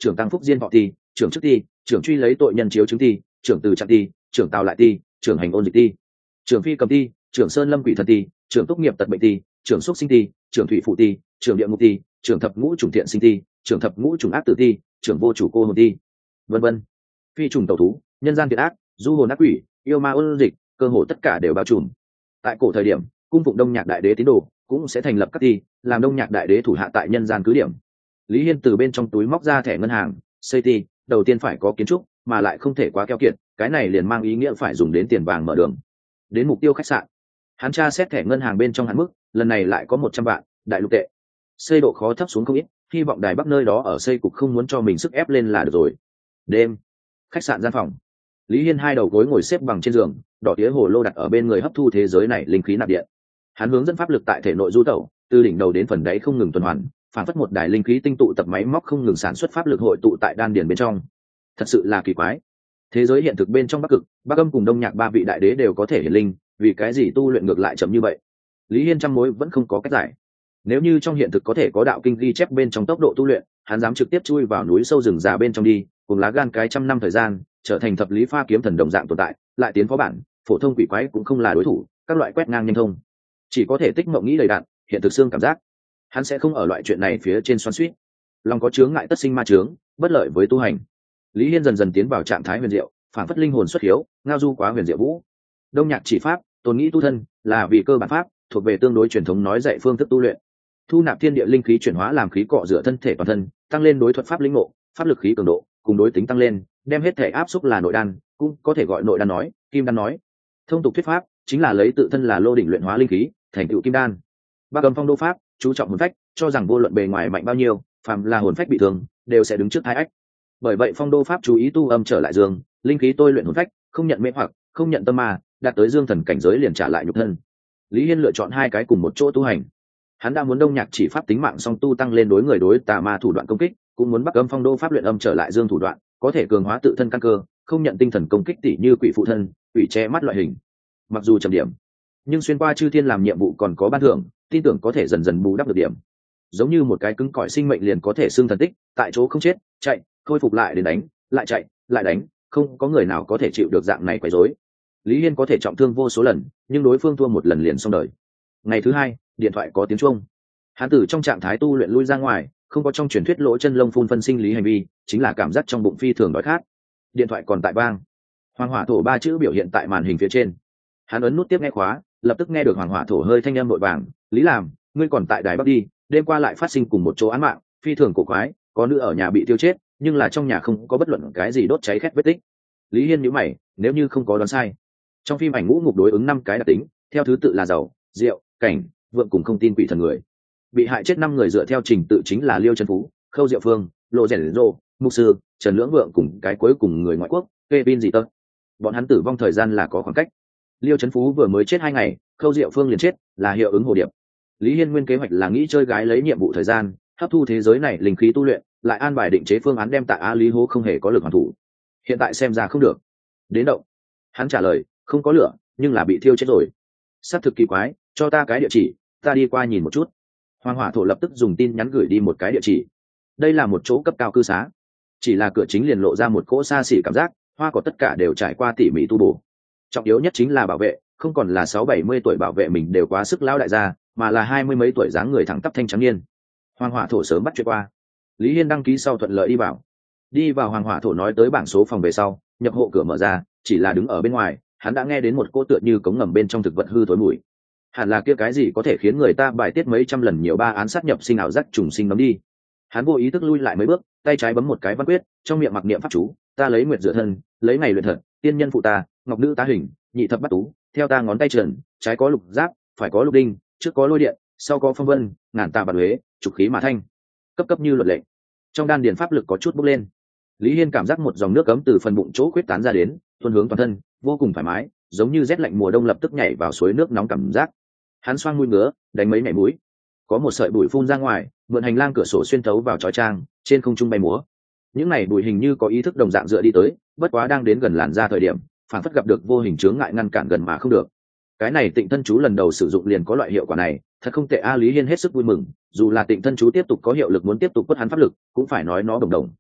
trưởng tăng phúc diên thọ ti, trưởng chức ti, trưởng truy lấy tội nhân chiếu chứng ti, trưởng từ trạng ti, trưởng tào lại ti, trưởng hành ôn dịch ti, trưởng phi cầm ti, trưởng sơn lâm quỷ thần ti, trưởng tốt nghiệp tật bệnh ti, trưởng xúc sinh ti, trưởng thủy phụ ti, trưởng địa ngục ti, trưởng thập ngũ trùng thiện sinh ti, trưởng thập ngũ trùng ác tử ti, trưởng vô chủ cô hồn ti, vân vân. Phi trùng tẩu thú, nhân gian thiệt ác, du hồn ác quỷ, yêu ma ôn dịch, cơ hồ tất cả đều bao trùm. Tại cổ thời điểm, cung phụng đông nhạc đại đế tín đồ cũng sẽ thành lập các ti, làm đông nhạc đại đế thủ hạ tại nhân gian cứ điểm. Lý Hiên từ bên trong túi móc ra thẻ ngân hàng, xây ti, đầu tiên phải có kiến trúc, mà lại không thể quá keo kiệt, cái này liền mang ý nghĩa phải dùng đến tiền vàng mở đường. Đến mục tiêu khách sạn, hắn tra xét thẻ ngân hàng bên trong hạn mức, lần này lại có một trăm vạn đại lục tệ. Xây độ khó thấp xuống không ít, hy vọng đài bắc nơi đó ở xây cục không muốn cho mình sức ép lên là được rồi. Đêm, khách sạn gian phòng, Lý Hiên hai đầu gối ngồi xếp bằng trên giường, đỏ tía hồ lô đặt ở bên người hấp thu thế giới này linh khí nạp điện. Hắn hướng dẫn pháp lực tại thể nội du tẩu, từ đỉnh đầu đến phần đáy không ngừng tuần hoàn, phản phất một đài linh khí tinh tụ tập máy móc không ngừng sản xuất pháp lực hội tụ tại đan điền bên trong. Thật sự là kỳ quái. Thế giới hiện thực bên trong Bắc Cực, Bắc Âm cùng Đông Nhạc ba vị đại đế đều có thể hiển linh, vì cái gì tu luyện ngược lại chậm như vậy? Lý Hiên trăm mối vẫn không có cách giải. Nếu như trong hiện thực có thể có đạo kinh ghi chép bên trong tốc độ tu luyện, hắn dám trực tiếp chui vào núi sâu rừng già bên trong đi, cùng lá gan cái trăm năm thời gian, trở thành thập lý pha kiếm thần đồng dạng tồn tại, lại tiến phó bản, phổ thông quỷ quái cũng không là đối thủ, các loại quét ngang nhanh thông, chỉ có thể tích mộng nghĩ đầy đạn, hiện thực xương cảm giác. Hắn sẽ không ở loại chuyện này phía trên xoắn xuýt. Lòng có chướng ngại tất sinh ma chướng, bất lợi với tu hành. Lý Hiên dần dần tiến vào trạng thái huyền diệu, phản phất linh hồn xuất hiếu, ngao du quá huyền diệu vũ. Đông nhạc chỉ pháp, tồn nghĩ tu thân, là vì cơ bản pháp, thuộc về tương đối truyền thống nói dạy phương thức tu luyện. Thu nạp thiên địa linh khí chuyển hóa làm khí cọ rửa thân thể toàn thân, tăng lên đối thuật pháp linh ngộ, pháp lực khí cường độ, cùng đối tính tăng lên, đem hết thể áp xúc là nội đan, cũng có thể gọi nội đan nói, kim đan nói. Thông tục thuyết pháp chính là lấy tự thân là lô đỉnh luyện hóa linh khí, thành tựu kim đan. Ba Âm phong đô pháp chú trọng hồn phách, cho rằng vô luận bề ngoài mạnh bao nhiêu, phàm là hồn phách bị thương, đều sẽ đứng trước hai ách. Bởi vậy phong đô pháp chú ý tu âm trở lại dương, linh khí tôi luyện hồn phách, không nhận mê hoặc, không nhận tâm ma, đạt tới dương thần cảnh giới liền trả lại nhục thân. Lý Hiên lựa chọn hai cái cùng một chỗ tu hành. Hắn đã muốn đông nhạc chỉ pháp tính mạng song tu tăng lên đối người đối tà ma thủ đoạn công kích, cũng muốn Bắc Âm phong đô pháp luyện âm trở lại dương thủ đoạn, có thể cường hóa tự thân căn cơ, không nhận tinh thần công kích tỉ như quỷ phụ thân, quỷ che mắt loại hình. Mặc dù trầm điểm, nhưng xuyên qua chư thiên làm nhiệm vụ còn có ban thưởng, tin tưởng có thể dần dần bù đắp được điểm. Giống như một cái cứng cỏi sinh mệnh liền có thể xưng thần tích, tại chỗ không chết, chạy, khôi phục lại đến đánh, lại chạy, lại đánh, không có người nào có thể chịu được dạng này quấy rối. Lý Hiên có thể trọng thương vô số lần, nhưng đối phương thua một lần liền xong đời. Ngày thứ hai, điện thoại có tiếng chuông. Hắn từ trong trạng thái tu luyện lui ra ngoài, không có trong truyền thuyết lỗ chân lông phun phân sinh lý hành vi, chính là cảm giác trong bụng phi thường đói khát. Điện thoại còn tại vang. Hoàng hỏa thổ ba chữ biểu hiện tại màn hình phía trên. Hắn ấn nút tiếp nghe khóa, lập tức nghe được hoàng hỏa thổ hơi thanh âm vội vàng, "Lý Làm, ngươi còn tại Đài Bắc đi, đêm qua lại phát sinh cùng một chỗ án mạng, phi thường cổ quái, có nữ ở nhà bị tiêu chết, nhưng là trong nhà không có bất luận cái gì đốt cháy khét vết tích." Lý Hiên nhíu mày, nếu như không có đoán sai, trong phim ảnh ngũ ngục đối ứng năm cái đặc tính, theo thứ tự là giàu, rượu, cảnh, vượng cùng không tin quỷ thần người. Bị hại chết năm người dựa theo trình tự chính là Liêu Chân Phú, Khâu Diệu Phương, Lộ Rèn Rô, Mục Sư, Trần Lưỡng Vượng cùng cái cuối cùng người ngoại quốc, Kevin gì tơ. Bọn hắn tử vong thời gian là có khoảng cách. Liêu Chấn Phú vừa mới chết hai ngày, Khâu Diệu Phương liền chết, là hiệu ứng hồ điệp. Lý Hiên nguyên kế hoạch là nghĩ chơi gái lấy nhiệm vụ thời gian, hấp thu thế giới này linh khí tu luyện, lại an bài định chế phương án đem Tạ Á Lý hố không hề có lực hoàn thủ. Hiện tại xem ra không được. Đến động. Hắn trả lời, không có lửa, nhưng là bị thiêu chết rồi. Sắp thực kỳ quái, cho ta cái địa chỉ, ta đi qua nhìn một chút. Hoàng hỏa thổ lập tức dùng tin nhắn gửi đi một cái địa chỉ. Đây là một chỗ cấp cao cư xá, chỉ là cửa chính liền lộ ra một cỗ xa xỉ cảm giác, hoa cỏ tất cả đều trải qua tỉ mỉ tu bổ. Trọng yếu nhất chính là bảo vệ, không còn là sáu bảy mươi tuổi bảo vệ mình đều quá sức lão đại gia, mà là hai mươi mấy tuổi dáng người thẳng tắp thanh trắng niên. Hoàng hỏa thổ sớm bắt chuyện qua. Lý Hiên đăng ký sau thuận lợi đi vào. Đi vào hoàng hỏa thổ nói tới bảng số phòng về sau, nhập hộ cửa mở ra, chỉ là đứng ở bên ngoài, hắn đã nghe đến một cỗ tựa như cống ngầm bên trong thực vật hư thối mùi. Hẳn là kia cái gì có thể khiến người ta bài tiết mấy trăm lần nhiều ba án sát nhập sinh ảo giác trùng sinh nấm đi. Hắn vô ý thức lui lại mấy bước, tay trái bấm một cái văn quyết, trong miệng mặc niệm pháp chú, ta lấy nguyệt dựa thân, lấy ngày luyện thật, tiên nhân phụ ta, ngọc nữ tá hình, nhị thập bắt tú, theo ta ngón tay trần, trái có lục giáp, phải có lục đinh, trước có lôi điện, sau có phong vân, ngàn tà bạt huế, trục khí mà thanh. Cấp cấp như luật lệ. Trong đan điền pháp lực có chút bốc lên. Lý Hiên cảm giác một dòng nước cấm từ phần bụng chỗ quyết tán ra đến, tuôn hướng toàn thân, vô cùng thoải mái, giống như rét lạnh mùa đông lập tức nhảy vào suối nước nóng cảm giác. Hắn xoang mũi ngứa, đánh mấy nhảy mũi. Có một sợi bụi phun ra ngoài, mượn hành lang cửa sổ xuyên thấu vào chói trang, trên không trung bay múa. Những này bụi hình như có ý thức đồng dạng dựa đi tới, bất quá đang đến gần làn ra thời điểm, phản phất gặp được vô hình chướng ngại ngăn cản gần mà không được. Cái này Tịnh thân chú lần đầu sử dụng liền có loại hiệu quả này, thật không tệ a. Lý Hiên hết sức vui mừng, dù là Tịnh thân chú tiếp tục có hiệu lực muốn tiếp tục quất hắn pháp lực, cũng phải nói nó đồng đồng.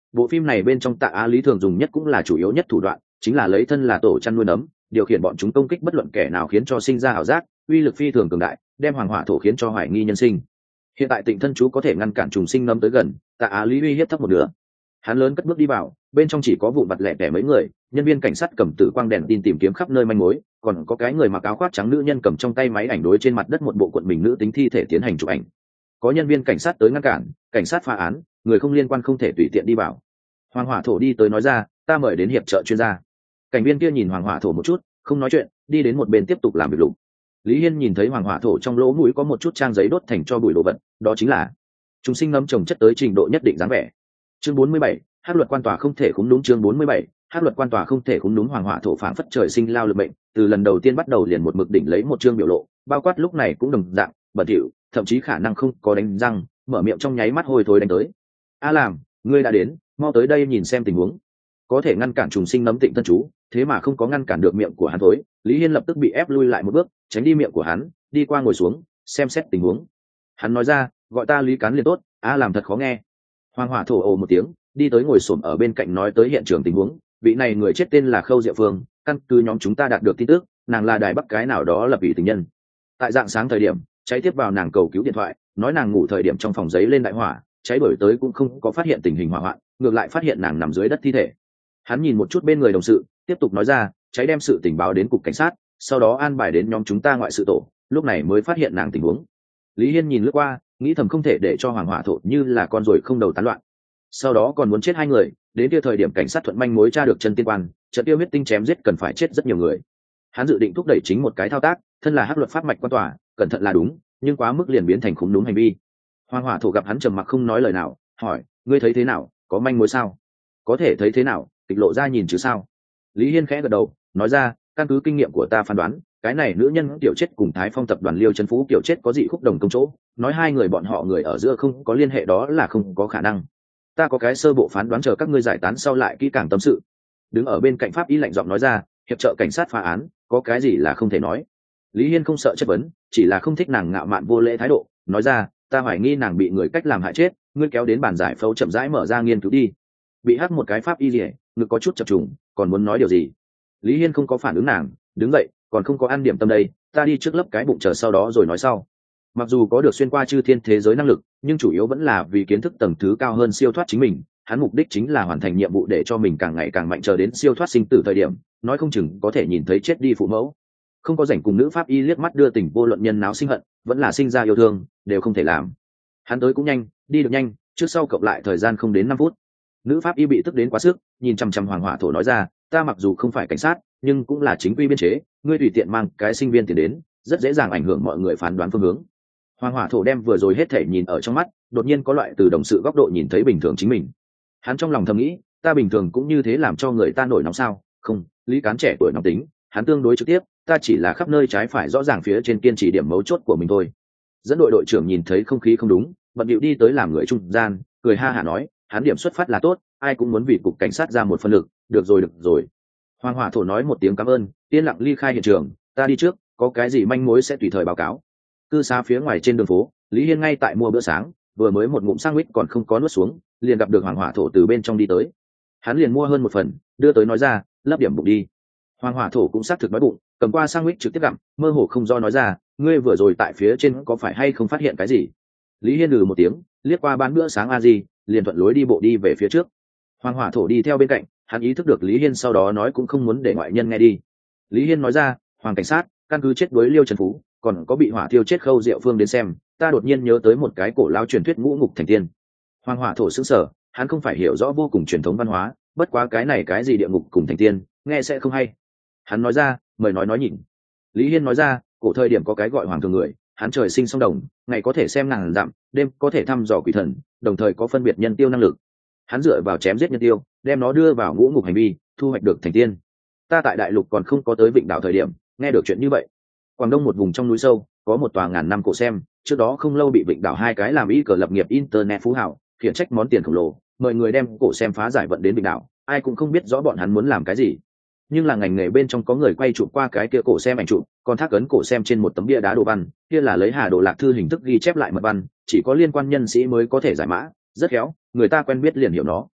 Bộ phim này bên trong Tạ Á Lý thường dùng nhất cũng là chủ yếu nhất thủ đoạn, chính là lấy thân là tổ chăn nuôi nấm, điều khiển bọn chúng công kích bất luận kẻ nào khiến cho sinh ra ảo giác, uy lực phi thường cường đại, đem hoàng hỏa thổ khiến cho hoài nghi nhân sinh. Hiện tại Tịnh thân chú có thể ngăn cản trùng sinh nấm tới gần, Tạ Á Lý uy hiếp thấp một nửa. Hắn lớn cất bước đi vào, bên trong chỉ có vụn vặt lẻ tẻ mấy người, nhân viên cảnh sát cầm tử quang đèn tin tìm kiếm khắp nơi manh mối, còn có cái người mặc áo khoác trắng nữ nhân cầm trong tay máy ảnh đối trên mặt đất một bộ cuộn mình nữ tính thi thể tiến hành chụp ảnh. Có nhân viên cảnh sát tới ngăn cản, cảnh sát phá án, người không liên quan không thể tùy tiện đi vào. Hoàng hỏa thổ đi tới nói ra, ta mời đến hiệp trợ chuyên gia. Cảnh viên kia nhìn hoàng hỏa thổ một chút, không nói chuyện, đi đến một bên tiếp tục làm việc lục. Lý Hiên nhìn thấy hoàng hỏa thổ trong lỗ mũi có một chút trang giấy đốt thành cho bụi đồ vật, đó chính là chúng sinh nấm trồng chất tới trình độ nhất định dáng vẻ. Chương bốn mươi bảy, hắc luật quan tòa không thể khúng đúng. Chương bốn mươi bảy, hắc luật quan tòa không thể khúng đúng. Hoàng hỏa thổ phảng phất trời sinh lao lực mệnh, từ lần đầu tiên bắt đầu liền một mực đỉnh lấy một chương biểu lộ, bao quát lúc này cũng đồng dạng, bẩn thỉu, thậm chí khả năng không có đánh răng, mở miệng trong nháy mắt hôi thối đánh tới. A làm, ngươi đã đến, mau tới đây nhìn xem tình huống. Có thể ngăn cản trùng sinh nấm Tịnh thân chú, thế mà không có ngăn cản được miệng của hắn thối, Lý Hiên lập tức bị ép lui lại một bước, tránh đi miệng của hắn, đi qua ngồi xuống, xem xét tình huống. Hắn nói ra, gọi ta Lý Cán liền tốt. A làm thật khó nghe. Hoàng hỏa thổ ồ một tiếng, đi tới ngồi xổm ở bên cạnh nói tới hiện trường tình huống. Vị này người chết tên là Khâu Diệu Phương, căn cứ nhóm chúng ta đạt được tin tức, nàng là đài bắc cái nào đó lập ủy tình nhân. Tại dạng sáng thời điểm, cháy tiếp vào nàng cầu cứu điện thoại, nói nàng ngủ thời điểm trong phòng giấy lên đại hỏa, cháy bởi tới cũng không có phát hiện tình hình hỏa hoạn, ngược lại phát hiện nàng nằm dưới đất thi thể. Hắn nhìn một chút bên người đồng sự, tiếp tục nói ra, cháy đem sự tình báo đến cục cảnh sát, sau đó an bài đến nhóm chúng ta ngoại sự tổ, lúc này mới phát hiện nàng tình huống. Lý Hiên nhìn lướt qua, nghĩ thầm không thể để cho hoàng hỏa thổ như là con ruồi không đầu tán loạn. Sau đó còn muốn chết hai người, đến kia thời điểm cảnh sát thuận manh mối tra được chân tiên quan, trận tiêu huyết tinh chém giết cần phải chết rất nhiều người. Hắn dự định thúc đẩy chính một cái thao tác, thân là hắc luật pháp mạch quan tòa, cẩn thận là đúng, nhưng quá mức liền biến thành khủng đúng hành vi. Hoàng hỏa thổ gặp hắn trầm mặc không nói lời nào, hỏi, ngươi thấy thế nào, có manh mối sao? Có thể thấy thế nào, kịch lộ ra nhìn chứ sao? Lý Hiên khẽ gật đầu, nói ra, căn cứ kinh nghiệm của ta phán đoán, cái này nữ nhân tiểu chết cùng Thái Phong tập đoàn Liêu Chân Phú tiểu chết có dị khúc đồng công chỗ, nói hai người bọn họ người ở giữa không có liên hệ đó là không có khả năng. Ta có cái sơ bộ phán đoán, chờ các ngươi giải tán sau lại kỹ càng tâm sự. Đứng ở bên cạnh pháp y lạnh giọng nói ra, hiệp trợ cảnh sát phá án, có cái gì là không thể nói. Lý Hiên không sợ chất vấn, chỉ là không thích nàng ngạo mạn vô lễ thái độ, nói ra, ta hoài nghi nàng bị người cách làm hại chết, ngươi kéo đến bàn giải phẫu chậm rãi mở ra nghiên cứu đi. Bị hắt một cái pháp y liễu, ngực có chút chập trùng, còn muốn nói điều gì. Lý Hiên không có phản ứng nàng, đứng dậy, còn không có ăn điểm tâm đây, ta đi trước lấp cái bụng chờ sau đó rồi nói sau. Mặc dù có được xuyên qua chư thiên thế giới năng lực, nhưng chủ yếu vẫn là vì kiến thức tầng thứ cao hơn siêu thoát chính mình. Hắn mục đích chính là hoàn thành nhiệm vụ để cho mình càng ngày càng mạnh, chờ đến siêu thoát sinh tử thời điểm, nói không chừng có thể nhìn thấy chết đi phụ mẫu. Không có rảnh cùng nữ pháp y liếc mắt đưa tình vô luận nhân náo sinh hận, vẫn là sinh ra yêu thương, đều không thể làm. Hắn tới cũng nhanh, đi được nhanh, trước sau cộng lại thời gian không đến năm phút. Nữ pháp y bị tức đến quá sức, nhìn chằm chằm hoàng hỏa thổ nói ra, ta mặc dù không phải cảnh sát, nhưng cũng là chính quy biên chế, ngươi tùy tiện mang cái sinh viên tiền đến, rất dễ dàng ảnh hưởng mọi người phán đoán phương hướng. Hoàng hỏa thổ đem vừa rồi hết thể nhìn ở trong mắt, đột nhiên có loại từ đồng sự góc độ nhìn thấy bình thường chính mình. Hắn trong lòng thầm nghĩ, ta bình thường cũng như thế làm cho người ta nổi nóng sao? Không, Lý Cán trẻ tuổi nóng tính, hắn tương đối trực tiếp, ta chỉ là khắp nơi trái phải rõ ràng phía trên kiên trì điểm mấu chốt của mình thôi. Dẫn đội đội trưởng nhìn thấy không khí không đúng, bận điệu đi tới làm người trung gian, cười ha hả nói, hắn điểm xuất phát là tốt, ai cũng muốn vì cục cảnh sát ra một phần lực, được rồi được rồi. Hoàng hỏa thổ nói một tiếng cảm ơn, yên lặng ly khai hiện trường, ta đi trước, có cái gì manh mối sẽ tùy thời báo cáo. Cư xá phía ngoài trên đường phố, Lý Hiên ngay tại mua bữa sáng, vừa mới một ngụm sandwich còn không có nuốt xuống, liền gặp được hoàng hỏa thổ từ bên trong đi tới. Hắn liền mua hơn một phần, đưa tới nói ra, lấp điểm bụng đi. Hoàng hỏa thổ cũng xác thực đói bụng, cầm qua sandwich trực tiếp gặm, mơ hồ không do nói ra, ngươi vừa rồi tại phía trên có phải hay không phát hiện cái gì? Lý Hiên lừ một tiếng, liếc qua bán bữa sáng a di, liền thuận lối đi bộ đi về phía trước. Hoàng hỏa thổ đi theo bên cạnh, hắn ý thức được Lý Hiên sau đó nói cũng không muốn để ngoại nhân nghe đi. Lý Hiên nói ra, hoàng cảnh sát, căn cứ chết đối Liêu Trần Phú, còn có bị hỏa thiêu chết Khâu Diệu Phương đến xem, ta đột nhiên nhớ tới một cái cổ lao truyền thuyết ngũ ngục thành tiên. Hoàng hỏa thổ sững sờ, hắn không phải hiểu rõ vô cùng truyền thống văn hóa, bất quá cái này cái gì địa ngục cùng thành tiên, nghe sẽ không hay. Hắn nói ra, mời nói nói nhịn. Lý Hiên nói ra, cổ thời điểm có cái gọi hoàng thường người, hắn trời sinh song đồng, ngày có thể xem ngàn dặm, đêm có thể thăm dò quỷ thần, đồng thời có phân biệt nhân tiêu năng lực. Hắn dựa vào chém giết nhân tiêu, đem nó đưa vào ngũ ngục hành vi, thu hoạch được thành tiên. Ta tại đại lục còn không có tới Vịnh Đảo thời điểm, nghe được chuyện như vậy. Quảng Đông một vùng trong núi sâu, có một tòa ngàn năm cổ xem, trước đó không lâu bị Vịnh Đảo hai cái làm y cờ lập nghiệp internet phú hảo, khiển trách món tiền khổng lồ, mời người đem cổ xem phá giải vận đến Vịnh Đảo, ai cũng không biết rõ bọn hắn muốn làm cái gì. Nhưng là ngành nghề bên trong có người quay chụp qua cái kia cổ xem ảnh chụp, còn thác ấn cổ xem trên một tấm bia đá đồ văn, kia là lấy Hà Đồ Lạc thư hình thức ghi chép lại mật văn, chỉ có liên quan nhân sĩ mới có thể giải mã, rất khéo, người ta quen biết liền hiểu nó.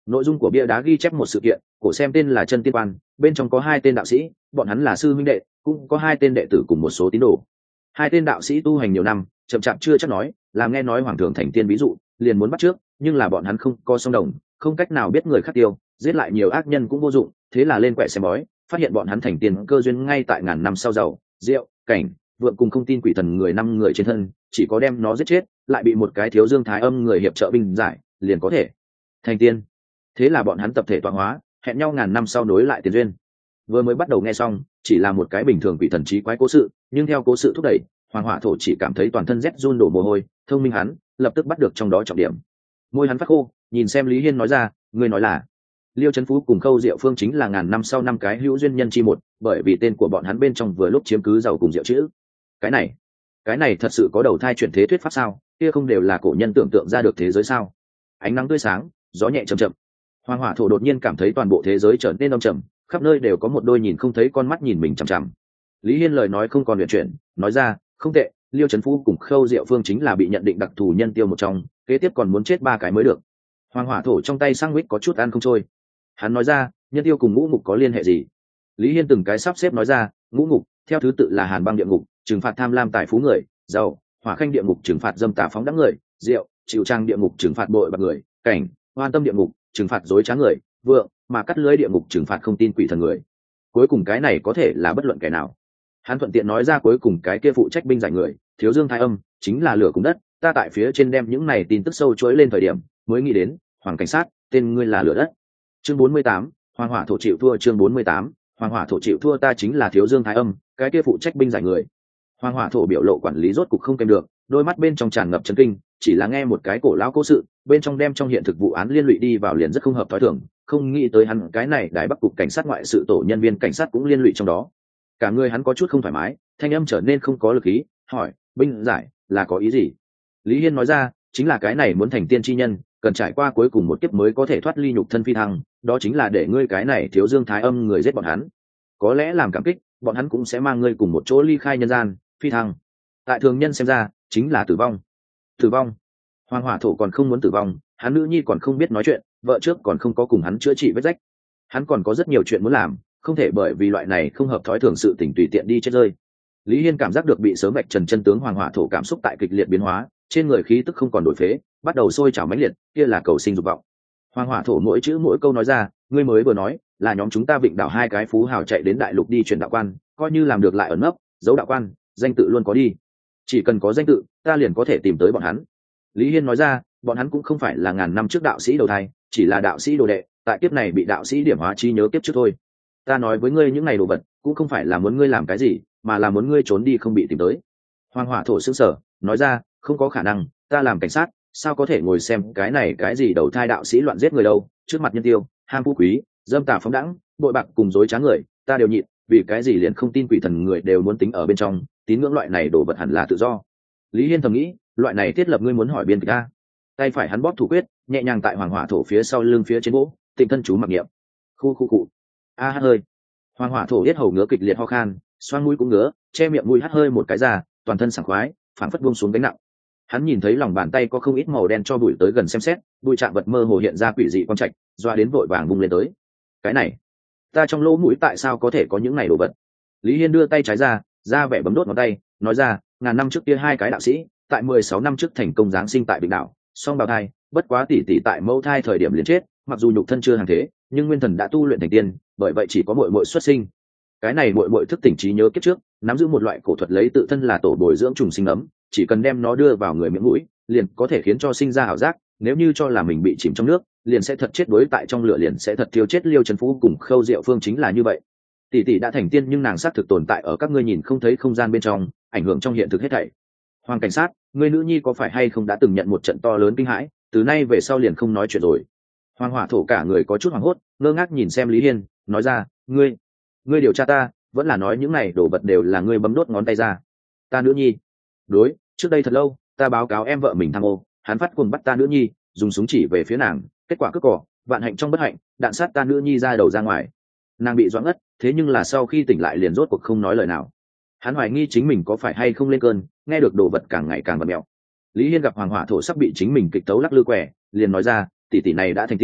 nội dung của bia đá ghi chép một sự kiện, cổ xem tên là Chân Tiên Quan, bên trong có hai tên đạo sĩ, bọn hắn là sư huynh đệ, cũng có hai tên đệ tử cùng một số tín đồ. Hai tên đạo sĩ tu hành nhiều năm, chậm chạp chưa chắc nói, làm nghe nói hoàng thượng thành tiên ví dụ, liền muốn bắt trước, nhưng là bọn hắn không có song đồng, không cách nào biết người khác tiêu, giết lại nhiều ác nhân cũng vô dụng, thế là lên quẻ xem bói, phát hiện bọn hắn thành tiên cơ duyên ngay tại ngàn năm sau giàu, rượu, cảnh, vượng cùng không tin quỷ thần người năm người trên thân, chỉ có đem nó giết chết, lại bị một cái thiếu dương thái âm người hiệp trợ binh giải, liền có thể thành tiên. Thế là bọn hắn tập thể tọa hóa, hẹn nhau ngàn năm sau nối lại tiền duyên. Vừa mới bắt đầu nghe xong, chỉ là một cái bình thường quỷ thần trí quái cố sự, nhưng theo cố sự thúc đẩy, Hoàng Hỏa Thổ chỉ cảm thấy toàn thân rét run đổ mồ hôi, thông minh hắn lập tức bắt được trong đó trọng điểm. Môi hắn phát khô, nhìn xem Lý Hiên nói ra, ngươi nói là Liêu Chấn Phú cùng Khâu Diệu Phương chính là ngàn năm sau năm cái hữu duyên nhân chi một, bởi vì tên của bọn hắn bên trong vừa lúc chiếm cứ giàu cùng diệu chữ. Cái này, cái này thật sự có đầu thai chuyển thế thuyết pháp sao? Kia không đều là cổ nhân tưởng tượng ra được thế giới sao? Ánh nắng tươi sáng, gió nhẹ chậm chậm. Hoàng Hỏa Thổ đột nhiên cảm thấy toàn bộ thế giới trở nên âm trầm, khắp nơi đều có một đôi nhìn không thấy con mắt nhìn mình chằm chằm. Lý Hiên lời nói không còn luyện chuyển, nói ra, không tệ, Liêu Chấn Phú cùng Khâu Diệu Phương chính là bị nhận định đặc thù nhân tiêu một trong, kế tiếp còn muốn chết ba cái mới được. Hoàng Hỏa Thổ trong tay sang quýt có chút ăn không trôi. Hắn nói ra, nhân tiêu cùng ngũ ngục có liên hệ gì? Lý Hiên từng cái sắp xếp nói ra, ngũ ngục theo thứ tự là hàn băng địa ngục, trừng phạt tham lam tài phú người, giàu; hỏa khanh địa ngục trừng phạt dâm tà phóng đãng người, rượu; chịu trang địa ngục trừng phạt bội bạc người, cảnh; hoan tâm địa ngục trừng phạt dối trá người, vượng; mà cắt lưới địa ngục trừng phạt không tin quỷ thần người. Cuối cùng cái này có thể là bất luận kẻ nào. Hắn thuận tiện nói ra cuối cùng cái kia phụ trách binh giải người, thiếu dương thái âm, chính là lửa cùng đất. Ta tại phía trên đem những này tin tức sâu chuỗi lên thời điểm, mới nghĩ đến, Hoàng cảnh sát, tên ngươi là lửa đất. Chương bốn mươi tám, Hoàng Hỏa Thổ chịu thua. Chương bốn mươi tám, Hoàng Hỏa Thổ chịu thua. Ta chính là thiếu dương thái âm, cái kia phụ trách binh giải người. Hoàng Hỏa Thổ biểu lộ quản lý rốt cục không kèm được, đôi mắt bên trong tràn ngập chấn kinh, chỉ là nghe một cái cổ lão cố sự, bên trong đem trong hiện thực vụ án liên lụy đi vào liền rất không hợp thói thường, không nghĩ tới hắn cái này Đài Bắc cục cảnh sát ngoại sự tổ nhân viên cảnh sát cũng liên lụy trong đó. Cả người hắn có chút không thoải mái, thanh âm trở nên không có lực khí, hỏi, binh giải là có ý gì? Lý Hiên nói ra, chính là cái này muốn thành tiên chi nhân, cần trải qua cuối cùng một kiếp mới có thể thoát ly nhục thân phi thăng, đó chính là để ngươi cái này thiếu dương thái âm người giết bọn hắn. Có lẽ làm cảm kích, bọn hắn cũng sẽ mang ngươi cùng một chỗ ly khai nhân gian, phi thăng. Tại thường nhân xem ra, chính là tử vong. Tử vong. Hoàng Hỏa Thổ còn không muốn tử vong, hắn nữ nhi còn không biết nói chuyện, vợ trước còn không có cùng hắn chữa trị vết rách. Hắn còn có rất nhiều chuyện muốn làm, không thể bởi vì loại này không hợp thói thường sự tình tùy tiện đi chết rơi. Lý Hiên cảm giác được bị sớm vạch trần chân tướng Hoàng Hỏa Thổ cảm xúc tại kịch liệt biến hóa, trên người khí tức không còn đổi phế, bắt đầu sôi trào mãnh liệt, kia là cầu sinh dục vọng. Hoàng Hỏa Thổ mỗi chữ mỗi câu nói ra, ngươi mới vừa nói là nhóm chúng ta Vịnh Đảo hai cái phú hào chạy đến đại lục đi truyền đạo quan, coi như làm được lại ẩn nấp, giấu đạo quan, danh tự luôn có đi. Chỉ cần có danh tự, ta liền có thể tìm tới bọn hắn. Lý Hiên nói ra, bọn hắn cũng không phải là ngàn năm trước đạo sĩ đầu thai, chỉ là đạo sĩ đồ đệ, tại kiếp này bị đạo sĩ điểm hóa trí nhớ kiếp trước thôi. Ta nói với ngươi những ngày đồ vật, cũng không phải là muốn ngươi làm cái gì, mà là muốn ngươi trốn đi không bị tìm tới. Hoàng Hỏa Thổ sững sờ, nói ra, không có khả năng, ta làm cảnh sát, sao có thể ngồi xem cái này cái gì đầu thai đạo sĩ loạn giết người đâu, trước mặt nhân tiêu, ham phú quý, dâm tà phóng đãng, bội bạc cùng dối trá người, ta đều nhịn, vì cái gì liền không tin quỷ thần người đều muốn tính ở bên trong, tín ngưỡng loại này đồ vật hẳn là tự do. Lý Hiên thầm nghĩ, loại này thiết lập ngươi muốn hỏi biên kịch ta. Tay phải hắn bóp thủ quyết, nhẹ nhàng tại Hoàng Hỏa Thổ phía sau lưng phía trên gỗ, tịnh thân chú mặc niệm. Khu khu cụ. A hát hơi. Hoàng Hỏa Thổ yết hầu ngứa kịch liệt ho khan, xoang mũi cũng ngứa, che miệng mũi hắt hơi một cái ra, toàn thân sảng khoái, phảng phất buông xuống gánh nặng. Hắn nhìn thấy lòng bàn tay có không ít màu đen cho bụi tới gần xem xét, bụi chạm vật mơ hồ hiện ra quỷ dị quang trạch, doa đến vội vàng vung lên tới. Cái này, ta trong lỗ mũi tại sao có thể có những này đồ vật? Lý Hiên đưa tay trái ra, ra vẻ bấm đốt ngón tay, nói ra, ngàn năm trước kia hai cái đạo sĩ, tại mười sáu năm trước thành công giáng sinh tại Vịnh Đảo, song bào thai, bất quá tỷ tỷ tại mẫu thai thời điểm liền chết, mặc dù nhục thân chưa hàng thế, nhưng nguyên thần đã tu luyện thành tiên, bởi vậy chỉ có muội muội xuất sinh. Cái này muội muội thức tỉnh trí nhớ kiếp trước, nắm giữ một loại cổ thuật lấy tự thân là tổ bồi dưỡng trùng sinh ấm, chỉ cần đem nó đưa vào người miệng mũi, liền có thể khiến cho sinh ra ảo giác, nếu như cho là mình bị chìm trong nước, liền sẽ thật chết đuối tại trong lửa, liền sẽ thật thiêu chết. Liêu Trấn Phú cùng Khâu Diệu Phương chính là như vậy. Tỷ tỷ đã thành tiên nhưng nàng xác thực tồn tại ở các ngươi nhìn không thấy không gian bên trong, ảnh hưởng trong hiện thực hết thảy. Hoàng cảnh sát, ngươi nữ nhi có phải hay không đã từng nhận một trận to lớn kinh hãi, từ nay về sau liền không nói chuyện rồi. Hoàng Hỏa Thổ cả người có chút hoảng hốt, ngơ ngác nhìn xem Lý Hiên, nói ra, ngươi, ngươi điều tra ta, vẫn là nói những này đồ vật đều là ngươi bấm đốt ngón tay ra? Ta nữ nhi? Đối, trước đây thật lâu, ta báo cáo em vợ mình tham ô, hắn phát cuồng bắt ta nữ nhi, dùng súng chỉ về phía nàng, kết quả cướp cỏ, vạn hạnh trong bất hạnh, đạn sát ta nữ nhi ra đầu ra ngoài. Nàng bị doãn ngất, thế nhưng là sau khi tỉnh lại liền rốt cuộc không nói lời nào. Hắn hoài nghi chính mình có phải hay không lên cơn, nghe được đồ vật càng ngày càng bật mẹo. Lý Hiên gặp Hoàng Hỏa Thổ sắp bị chính mình kịch tấu lắc lư quẻ, liền nói ra, tỷ tỷ này đã thành tiên,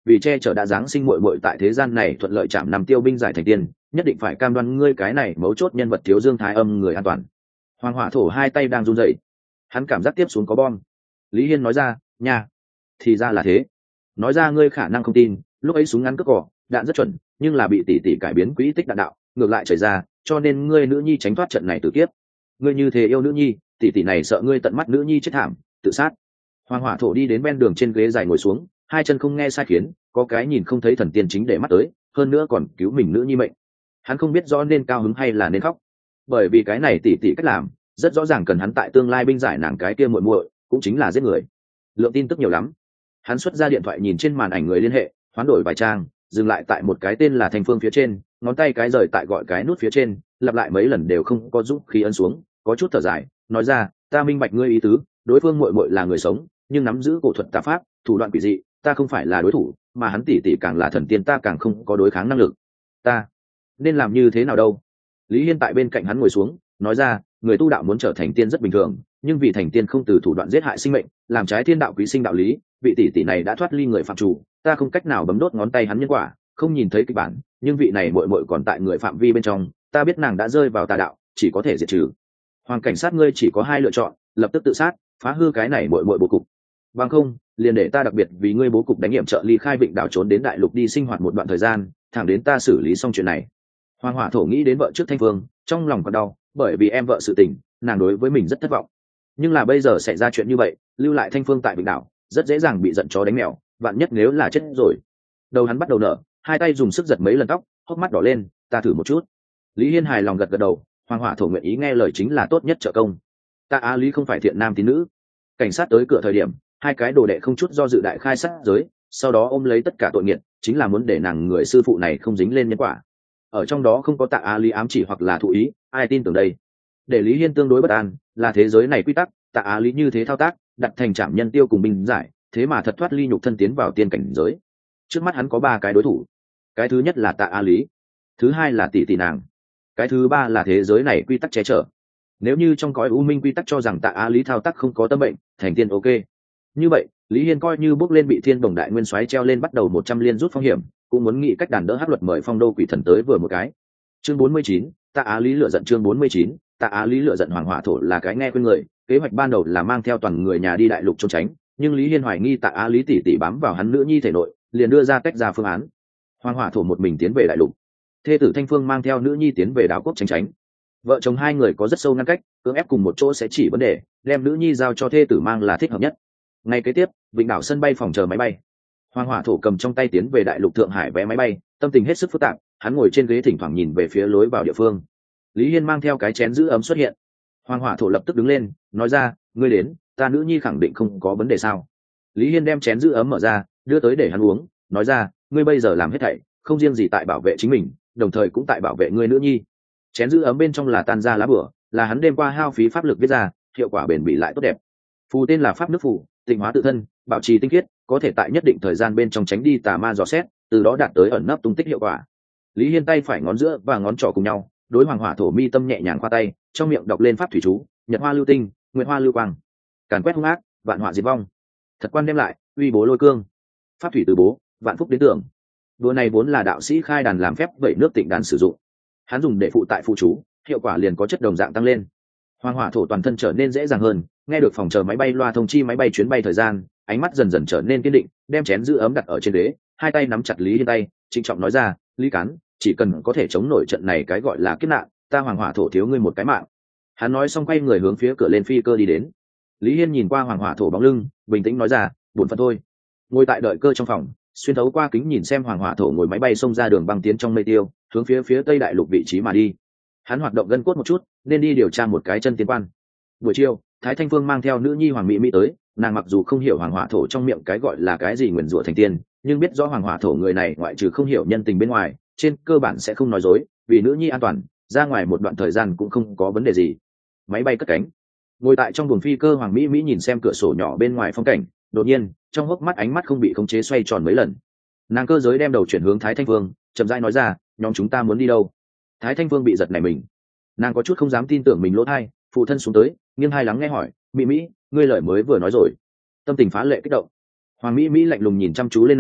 vì che chở đã giáng sinh muội muội tại thế gian này thuận lợi chạm nằm tiêu binh giải thành tiên, nhất định phải cam đoan ngươi cái này mấu chốt nhân vật thiếu dương thái âm người an toàn. Hoàng hỏa thổ hai tay đang run rẩy, hắn cảm giác tiếp xuống có bom. Lý Hiên nói ra, nha, thì ra là thế. Nói ra ngươi khả năng không tin, lúc ấy súng ngắn cướp cỏ, đạn rất chuẩn, nhưng là bị tỷ tỷ cải biến quỹ tích đạn đạo, ngược lại chảy ra, cho nên ngươi nữ nhi tránh thoát trận này tử kiếp. Ngươi như thế yêu nữ nhi, tỷ tỷ này sợ ngươi tận mắt nữ nhi chết thảm, tự sát. Hoàng hỏa thổ đi đến bên đường trên ghế dài ngồi xuống, hai chân không nghe sai khiến, có cái nhìn không thấy thần tiên chính để mắt tới, hơn nữa còn cứu mình nữ nhi mệnh. Hắn không biết rõ nên cao hứng hay là nên khóc, bởi vì cái này tỷ tỷ cách làm rất rõ ràng cần hắn tại tương lai binh giải nàng cái kia muội muội, cũng chính là giết người. Lượng tin tức nhiều lắm. Hắn xuất ra điện thoại nhìn trên màn ảnh người liên hệ, hoán đổi vài trang, dừng lại tại một cái tên là Thành Phương phía trên, ngón tay cái rời tại gọi cái nút phía trên, lặp lại mấy lần đều không có giúp khí ấn xuống, có chút thở dài, nói ra, ta minh bạch ngươi ý tứ, đối phương muội muội là người sống, nhưng nắm giữ cổ thuật tà pháp, thủ đoạn quỷ dị, ta không phải là đối thủ, mà hắn tỷ tỷ càng là thần tiên, ta càng không có đối kháng năng lực. Ta nên làm như thế nào đâu? Lý Hiên tại bên cạnh hắn ngồi xuống, nói ra, người tu đạo muốn trở thành tiên rất bình thường, nhưng vì thành tiên không từ thủ đoạn giết hại sinh mệnh, làm trái thiên đạo quý sinh đạo lý, vị tỷ tỷ này đã thoát ly người phạm chủ, ta không cách nào bấm đốt ngón tay hắn nhân quả, không nhìn thấy kịch bản, nhưng vị này muội muội còn tại người phạm vi bên trong, ta biết nàng đã rơi vào tà đạo, chỉ có thể diệt trừ. Hoàng cảnh sát ngươi chỉ có hai lựa chọn, lập tức tự sát, phá hư cái này muội muội bố cục. Bằng không, liền để ta đặc biệt vì ngươi bố cục đánh nghiệm trợ ly khai Vịnh đảo trốn đến đại lục đi sinh hoạt một đoạn thời gian, thẳng đến ta xử lý xong chuyện này. Hoàng hỏa thổ nghĩ đến vợ trước Thanh Phương, trong lòng còn đau, bởi vì em vợ sự tình, nàng đối với mình rất thất vọng. Nhưng là bây giờ xảy ra chuyện như vậy, lưu lại Thanh Phương tại Vịnh đảo, rất dễ dàng bị giận chó đánh mèo, vạn nhất nếu là chết rồi. Đầu hắn bắt đầu nở, hai tay dùng sức giật mấy lần tóc, hốc mắt đỏ lên, ta thử một chút. Lý Hiên hài lòng gật gật đầu, Hoàng hỏa thổ nguyện ý nghe lời chính là tốt nhất trợ công. Ta Á Lý không phải thiện nam tín nữ. Cảnh sát tới cửa thời điểm, hai cái đồ đệ không chút do dự đại khai sát giới, sau đó ôm lấy tất cả tội nghiệt, chính là muốn để nàng người sư phụ này không dính lên nhân quả. Ở trong đó không có Tạ Á Lý ám chỉ hoặc là thụ ý, ai tin tưởng đây? Để Lý Hiên tương đối bất an, là thế giới này quy tắc, Tạ Á Lý như thế thao tác, đặt thành trảm nhân tiêu cùng binh giải, thế mà thật thoát ly nhục thân tiến vào tiên cảnh giới. Trước mắt hắn có ba cái đối thủ. Cái thứ nhất là Tạ Á Lý, thứ hai là tỷ tỷ nàng, cái thứ ba là thế giới này quy tắc che chở. Nếu như trong cõi u minh quy tắc cho rằng Tạ Á Lý thao tác không có tâm bệnh, thành tiên ok. Như vậy, Lý Hiên coi như bước lên bị Thiên Bồng Đại Nguyên Soái treo lên bắt đầu một trăm liên rút phong hiểm, cũng muốn nghĩ cách đàn đỡ hắc luật mời Phong Đô Quỷ Thần tới vừa một cái. Chương bốn mươi chín, Tạ Á Lý lựa giận chương bốn mươi chín, Tạ Á Lý lựa giận Hoàng hỏa thổ là cái nghe khuyên người, kế hoạch ban đầu là mang theo toàn người nhà đi đại lục trốn tránh, nhưng Lý Hiên hoài nghi Tạ Á Lý tỷ tỷ bám vào hắn nữ nhi thể nội, liền đưa ra cách ra phương án. Hoàng hỏa thổ một mình tiến về đại lục, thê tử Thanh Phương mang theo nữ nhi tiến về đảo quốc tránh tránh. Vợ chồng hai người có rất sâu ngăn cách, cưỡng ép cùng một chỗ sẽ chỉ vấn đề, đem nữ nhi giao cho thê tử mang là thích hợp nhất. Ngay kế tiếp, Vịnh đảo sân bay phòng chờ máy bay. Hoàng hỏa thổ cầm trong tay tiến về đại lục Thượng Hải vé máy bay, tâm tình hết sức phức tạp, hắn ngồi trên ghế thỉnh thoảng nhìn về phía lối vào địa phương. Lý Hiên mang theo cái chén giữ ấm xuất hiện. Hoàng hỏa thổ lập tức đứng lên, nói ra, ngươi đến, ta nữ nhi khẳng định không có vấn đề sao? Lý Hiên đem chén giữ ấm mở ra, đưa tới để hắn uống, nói ra, ngươi bây giờ làm hết thảy, không riêng gì tại bảo vệ chính mình, đồng thời cũng tại bảo vệ ngươi nữ nhi. Chén giữ ấm bên trong là tan ra lá bửa, là hắn đêm qua hao phí pháp lực viết ra, hiệu quả bền bỉ lại tốt đẹp. Phù tên là pháp nước phù, tịnh hóa tự thân, bảo trì tinh khiết, có thể tại nhất định thời gian bên trong tránh đi tà ma dò xét, từ đó đạt tới ẩn nấp tung tích hiệu quả. Lý Hiên tay phải ngón giữa và ngón trỏ cùng nhau, đối Hoàng hỏa thổ mi tâm nhẹ nhàng khoa tay, trong miệng đọc lên pháp thủy chú, nhật hoa lưu tinh, nguyệt hoa lưu quang, càn quét hung ác, vạn họa diệt vong. Thật quan đem lại, uy bố lôi cương, pháp thủy từ bố, vạn phúc đến tưởng. Đùa này vốn là đạo sĩ khai đàn làm phép vậy nước tịnh đàn sử dụng, hắn dùng để phụ tại phụ chú, hiệu quả liền có chất đồng dạng tăng lên. Hoàng hỏa thổ toàn thân trở nên dễ dàng hơn, nghe được phòng chờ máy bay loa thông chi máy bay chuyến bay thời gian, ánh mắt dần dần trở nên kiên định, đem chén giữ ấm đặt ở trên đế, hai tay nắm chặt Lý Hiên tay, trịnh trọng nói ra, Lý Cán, chỉ cần có thể chống nổi trận này cái gọi là kiếp nạn, ta Hoàng hỏa thổ thiếu ngươi một cái mạng. Hắn nói xong quay người hướng phía cửa lên phi cơ đi đến. Lý Hiên nhìn qua Hoàng hỏa thổ bóng lưng, bình tĩnh nói ra, buồn phận thôi. Ngồi tại đợi cơ trong phòng, xuyên thấu qua kính nhìn xem Hoàng hỏa thổ ngồi máy bay xông ra đường băng tiến trong mây tiêu, hướng phía phía tây đại lục vị trí mà đi. Hắn hoạt động gân cốt một chút, nên đi điều tra một cái chân tiến quan. Buổi chiều, Thái Thanh Phương mang theo nữ nhi Hoàng Mỹ Mỹ tới, nàng mặc dù không hiểu Hoàng hỏa thổ trong miệng cái gọi là cái gì nguyền rủa thành tiên, nhưng biết rõ Hoàng hỏa thổ người này ngoại trừ không hiểu nhân tình bên ngoài, trên cơ bản sẽ không nói dối, vì nữ nhi an toàn, ra ngoài một đoạn thời gian cũng không có vấn đề gì. Máy bay cất cánh, ngồi tại trong buồng phi cơ Hoàng Mỹ Mỹ nhìn xem cửa sổ nhỏ bên ngoài phong cảnh, đột nhiên, trong hốc mắt ánh mắt không bị khống chế xoay tròn mấy lần. Nàng cơ giới đem đầu chuyển hướng Thái Thanh Phương, chậm rãi nói ra, nhóm chúng ta muốn đi đâu? Thái Thanh Phương bị giật nảy mình, nàng có chút không dám tin tưởng mình lỗ tai, phụ thân xuống tới, nghiêng hai lắng nghe hỏi, Mỹ Mỹ, ngươi lời mới vừa nói rồi. Tâm tình phá lệ kích động. Hoàng Mỹ Mỹ lạnh lùng nhìn chăm chú lên nàng,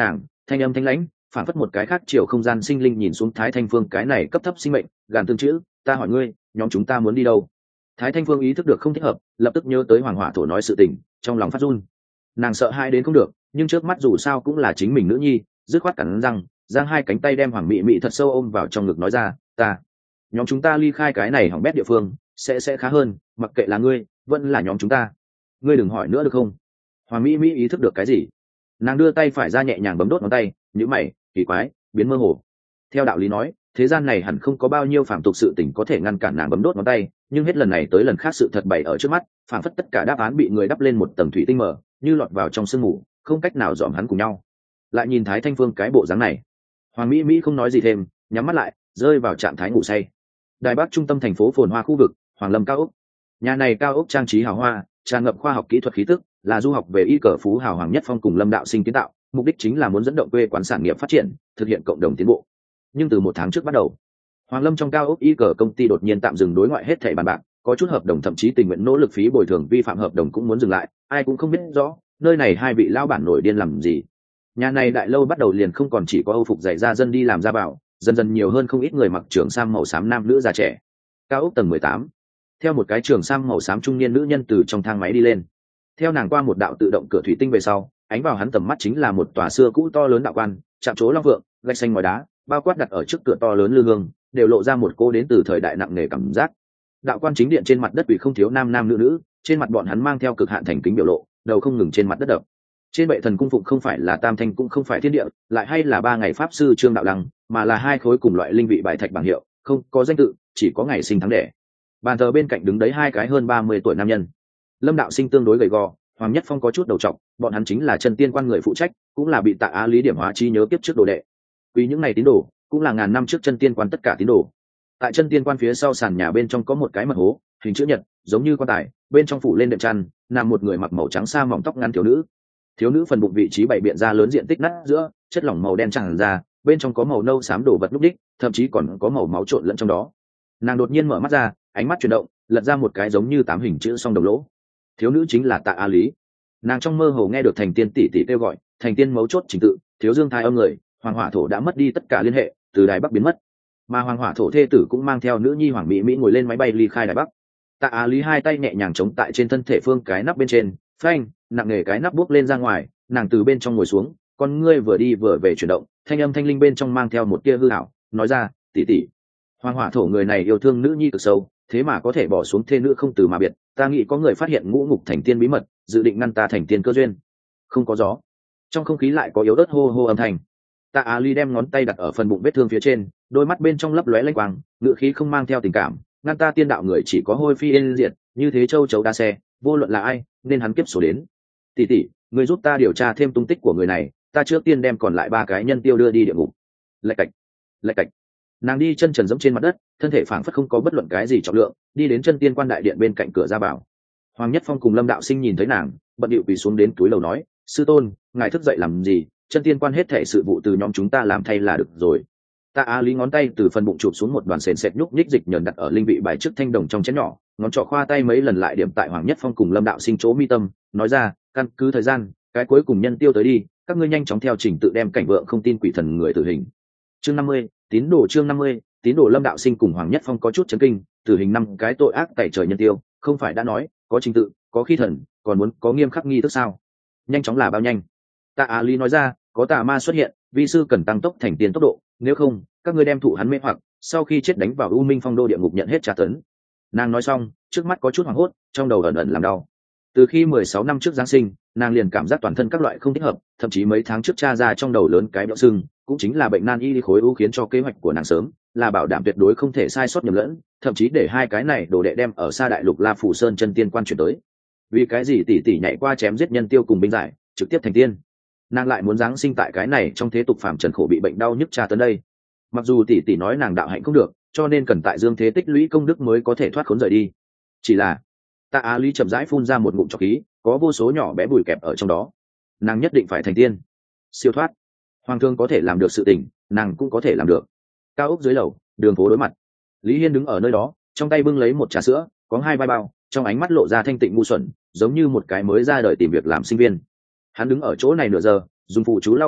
thanh âm thanh lãnh phản phất một cái khác chiều không gian sinh linh nhìn xuống Thái Thanh Phương cái này cấp thấp sinh mệnh, gàn tương chữ, ta hỏi ngươi, nhóm chúng ta muốn đi đâu? Thái Thanh Phương ý thức được không thích hợp, lập tức nhớ tới Hoàng Hỏa Thổ nói sự tình, trong lòng phát run. Nàng sợ hai đến không được, nhưng trước mắt dù sao cũng là chính mình nữ nhi, dứt khoát cắn răng, giang hai cánh tay đem Hoàng Mị Mị thật sâu ôm vào trong ngực nói ra, ta, nhóm chúng ta ly khai cái này hỏng bét địa phương, sẽ sẽ khá hơn, mặc kệ là ngươi, vẫn là nhóm chúng ta. Ngươi đừng hỏi nữa được không? Hoàng Mỹ Mỹ ý thức được cái gì? Nàng đưa tay phải ra nhẹ nhàng bấm đốt ngón tay, nhíu mày, kỳ quái, biến mơ hồ. Theo đạo lý nói, thế gian này hẳn không có bao nhiêu phàm tục sự tình có thể ngăn cản nàng bấm đốt ngón tay, nhưng hết lần này tới lần khác sự thật bày ở trước mắt, phảng phất tất cả đáp án bị người đắp lên một tầng thủy tinh mờ, như lọt vào trong sương mù, không cách nào dòm hắn cùng nhau. Lại nhìn Thái Thanh Phương cái bộ dáng này, Hoàng Mỹ Mỹ không nói gì thêm, nhắm mắt lại, rơi vào trạng thái ngủ say. Đài Bắc trung tâm thành phố phồn hoa khu vực, Hoàng Lâm cao ốc. Nhà này cao ốc trang trí hào hoa, tràn ngập khoa học kỹ thuật khí tức, là du học về y cờ phú hào Hoàng Nhất Phong cùng Lâm Đạo Sinh kiến tạo, mục đích chính là muốn dẫn động quê quán sản nghiệp phát triển, thực hiện cộng đồng tiến bộ. Nhưng từ một tháng trước bắt đầu, Hoàng Lâm trong cao ốc y cờ công ty đột nhiên tạm dừng đối ngoại hết thảy bàn bạc, có chút hợp đồng thậm chí tình nguyện nỗ lực phí bồi thường vi phạm hợp đồng cũng muốn dừng lại, ai cũng không biết rõ nơi này hai vị lao bản nổi điên làm gì. Nhà này đại lâu bắt đầu liền không còn chỉ có Âu phục dạy ra dân đi làm ra bảo, dần dần nhiều hơn không ít người mặc trường sam màu xám nam nữ già trẻ. Cao ốc tầng mười tám, theo một cái trường sam màu xám trung niên nữ nhân từ trong thang máy đi lên. Theo nàng qua một đạo tự động cửa thủy tinh về sau, ánh vào hắn tầm mắt chính là một tòa xưa cũ to lớn đạo quan, chạm trố long vượng, gạch xanh ngói đá, bao quát đặt ở trước cửa to lớn lư hương, đều lộ ra một cô đến từ thời đại nặng nề cảm giác. Đạo quan chính điện trên mặt đất bị không thiếu nam nam nữ nữ, trên mặt bọn hắn mang theo cực hạn thành kính biểu lộ, đầu không ngừng trên mặt đất đập. Trên bệ thần cung phụng không phải là tam thanh cũng không phải thiên địa, lại hay là ba ngày pháp sư Trương Đạo Lăng, mà là hai khối cùng loại linh vị bài thạch bảng hiệu, không có danh tự, chỉ có ngày sinh tháng đẻ. Bàn thờ bên cạnh đứng đấy hai cái hơn ba mươi tuổi nam nhân. Lâm Đạo Sinh tương đối gầy gò, Hoàng Nhất Phong có chút đầu trọc, bọn hắn chính là chân tiên quan người phụ trách, cũng là bị Tạ Á Lý điểm hóa trí nhớ kiếp trước đồ đệ. Vì những ngày tín đồ, cũng là ngàn năm trước chân tiên quan tất cả tín đồ. Tại chân tiên quan phía sau sàn nhà bên trong có một cái mật hố, hình chữ nhật, giống như quan tài, bên trong phủ lên đệm chăn, nằm một người mặc màu trắng sa mỏng tóc ngắn thiếu nữ. Thiếu nữ phần bụng vị trí bày biện ra lớn diện tích nát giữa, chất lỏng màu đen tràn ra, bên trong có màu nâu xám đổ vật lúc đích, thậm chí còn có màu máu trộn lẫn trong đó. Nàng đột nhiên mở mắt ra, ánh mắt chuyển động, lật ra một cái giống như tám hình chữ song đồng lỗ. Thiếu nữ chính là Tạ Á Lý. Nàng trong mơ hồ nghe được thành tiên tỷ tỷ kêu gọi, thành tiên mấu chốt trình tự, thiếu dương thai âm người, Hoàng Hỏa Thổ đã mất đi tất cả liên hệ, từ Đài Bắc biến mất, mà Hoàng Hỏa Thổ thê tử cũng mang theo nữ nhi Hoàng Mỹ Mỹ ngồi lên máy bay ly khai Đài Bắc. Tạ Á Lý hai tay nhẹ nhàng chống tại trên thân thể phương cái nắp bên trên, phanh, nặng nề cái nắp buốc lên ra ngoài, nàng từ bên trong ngồi xuống, con ngươi vừa đi vừa về chuyển động, thanh âm thanh linh bên trong mang theo một tia hư ảo, nói ra, tỷ tỷ, Hoàng Hỏa Thổ người này yêu thương nữ nhi cực sâu, thế mà có thể bỏ xuống thê nữ không từ mà biệt, ta nghĩ có người phát hiện ngũ ngục thành tiên bí mật, dự định ngăn ta thành tiên cơ duyên. Không có gió, trong không khí lại có yếu ớt hô hô âm thanh. Tạ Á Ly đem ngón tay đặt ở phần bụng vết thương phía trên, đôi mắt bên trong lấp lóe lanh quang, ngựa khí không mang theo tình cảm, ngăn ta tiên đạo người chỉ có hôi phi yên diệt, như thế châu chấu đa xe, vô luận là ai, nên hắn kiếp số đến. Tỷ tỷ, người giúp ta điều tra thêm tung tích của người này, ta trước tiên đem còn lại ba cái nhân tiêu đưa đi địa ngục. Lạch cạch, lạch cạch. Nàng đi chân trần dẫm trên mặt đất, thân thể phảng phất không có bất luận cái gì trọng lượng, đi đến chân tiên quan đại điện bên cạnh cửa ra vào. Hoàng Nhất Phong cùng Lâm Đạo Sinh nhìn thấy nàng, bận điệu quỳ xuống đến túi lầu nói, sư tôn, ngài thức dậy làm gì, chân tiên quan hết thảy sự vụ từ nhóm chúng ta làm thay là được rồi. Tạ Á Lý ngón tay từ phần bụng chụp xuống một đoàn sền sệt nhúc nhích dịch nhờn đặt ở linh vị bài trước thanh đồng trong chén nhỏ, ngón trỏ khoa tay mấy lần lại điểm tại Hoàng Nhất Phong cùng Lâm Đạo Sinh chỗ mi tâm, nói ra, căn cứ thời gian, cái cuối cùng nhân tiêu tới đi, các ngươi nhanh chóng theo trình tự đem cảnh vượng không tin quỷ thần người tử hình. Chương năm mươi, tín đồ chương năm mươi, tín đồ. Lâm Đạo Sinh cùng Hoàng Nhất Phong có chút chấn kinh, tử hình năm cái tội ác tẩy trời nhân tiêu, không phải đã nói, có trình tự, có khi thần, còn muốn có nghiêm khắc nghi thức sao? Nhanh chóng là bao nhanh? Tạ Á Lý nói ra, có tà ma xuất hiện, vi sư cần tăng tốc thành tiên tốc độ, nếu không, các ngươi đem thụ hắn mê hoặc, sau khi chết đánh vào U Minh Phong đô địa ngục nhận hết trả tấn. Nàng nói xong, trước mắt có chút hoảng hốt, trong đầu ẩn ẩn làm đau. Từ khi mười sáu năm trước Giáng sinh, nàng liền cảm giác toàn thân các loại không thích hợp, thậm chí mấy tháng trước cha ra trong đầu lớn cái béo sưng, cũng chính là bệnh nan y khối u khiến cho kế hoạch của nàng sớm, là bảo đảm tuyệt đối không thể sai sót nhầm lẫn, thậm chí để hai cái này đồ đệ đem ở xa đại lục La Phủ Sơn chân tiên quan chuyển tới. Vì cái gì tỷ tỷ nhảy qua chém giết nhân tiêu cùng binh giải, trực tiếp thành tiên. Nàng lại muốn giáng sinh tại cái này trong thế tục phàm trần khổ bị bệnh đau nhức tra tấn đây. Mặc dù tỷ tỷ nói nàng đạo hạnh không được, cho nên cần tại dương thế tích lũy công đức mới có thể thoát khốn rời đi. Chỉ là, Tạ Á Lý chậm rãi phun ra một ngụm trọc khí, có vô số nhỏ bé bùi kẹp ở trong đó. Nàng nhất định phải thành tiên, siêu thoát. Hoàng thương có thể làm được sự tình, nàng cũng có thể làm được. Cao ốc dưới lầu, đường phố đối mặt. Lý Hiên đứng ở nơi đó, trong tay bưng lấy một trà sữa, có hai vai bao, trong ánh mắt lộ ra thanh tịnh ngu xuẩn, giống như một cái mới ra đời tìm việc làm sinh viên. Hắn đứng ở chỗ này nửa giờ, dùng phụ chú lau con mắt,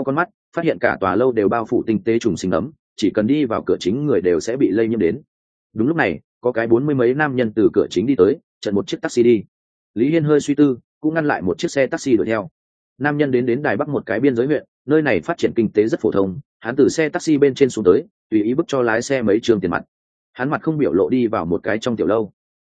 phát hiện cả tòa lâu đều bao phủ tinh tế trùng sinh ấm, chỉ cần đi vào cửa chính người đều sẽ bị lây nhiễm đến. Đúng lúc này có cái bốn mươi mấy nam nhân từ cửa chính đi tới, chặn một chiếc taxi đi. Lý Hiên hơi suy tư, cũng ngăn lại một chiếc xe taxi đuổi theo. Nam nhân đến đến đài bắc một cái biên giới huyện, nơi này phát triển kinh tế rất phổ thông. Hắn từ xe taxi bên trên xuống tới, tùy ý bức cho lái xe mấy trường tiền mặt. Hắn mặt không biểu lộ đi vào một cái trong tiểu lâu,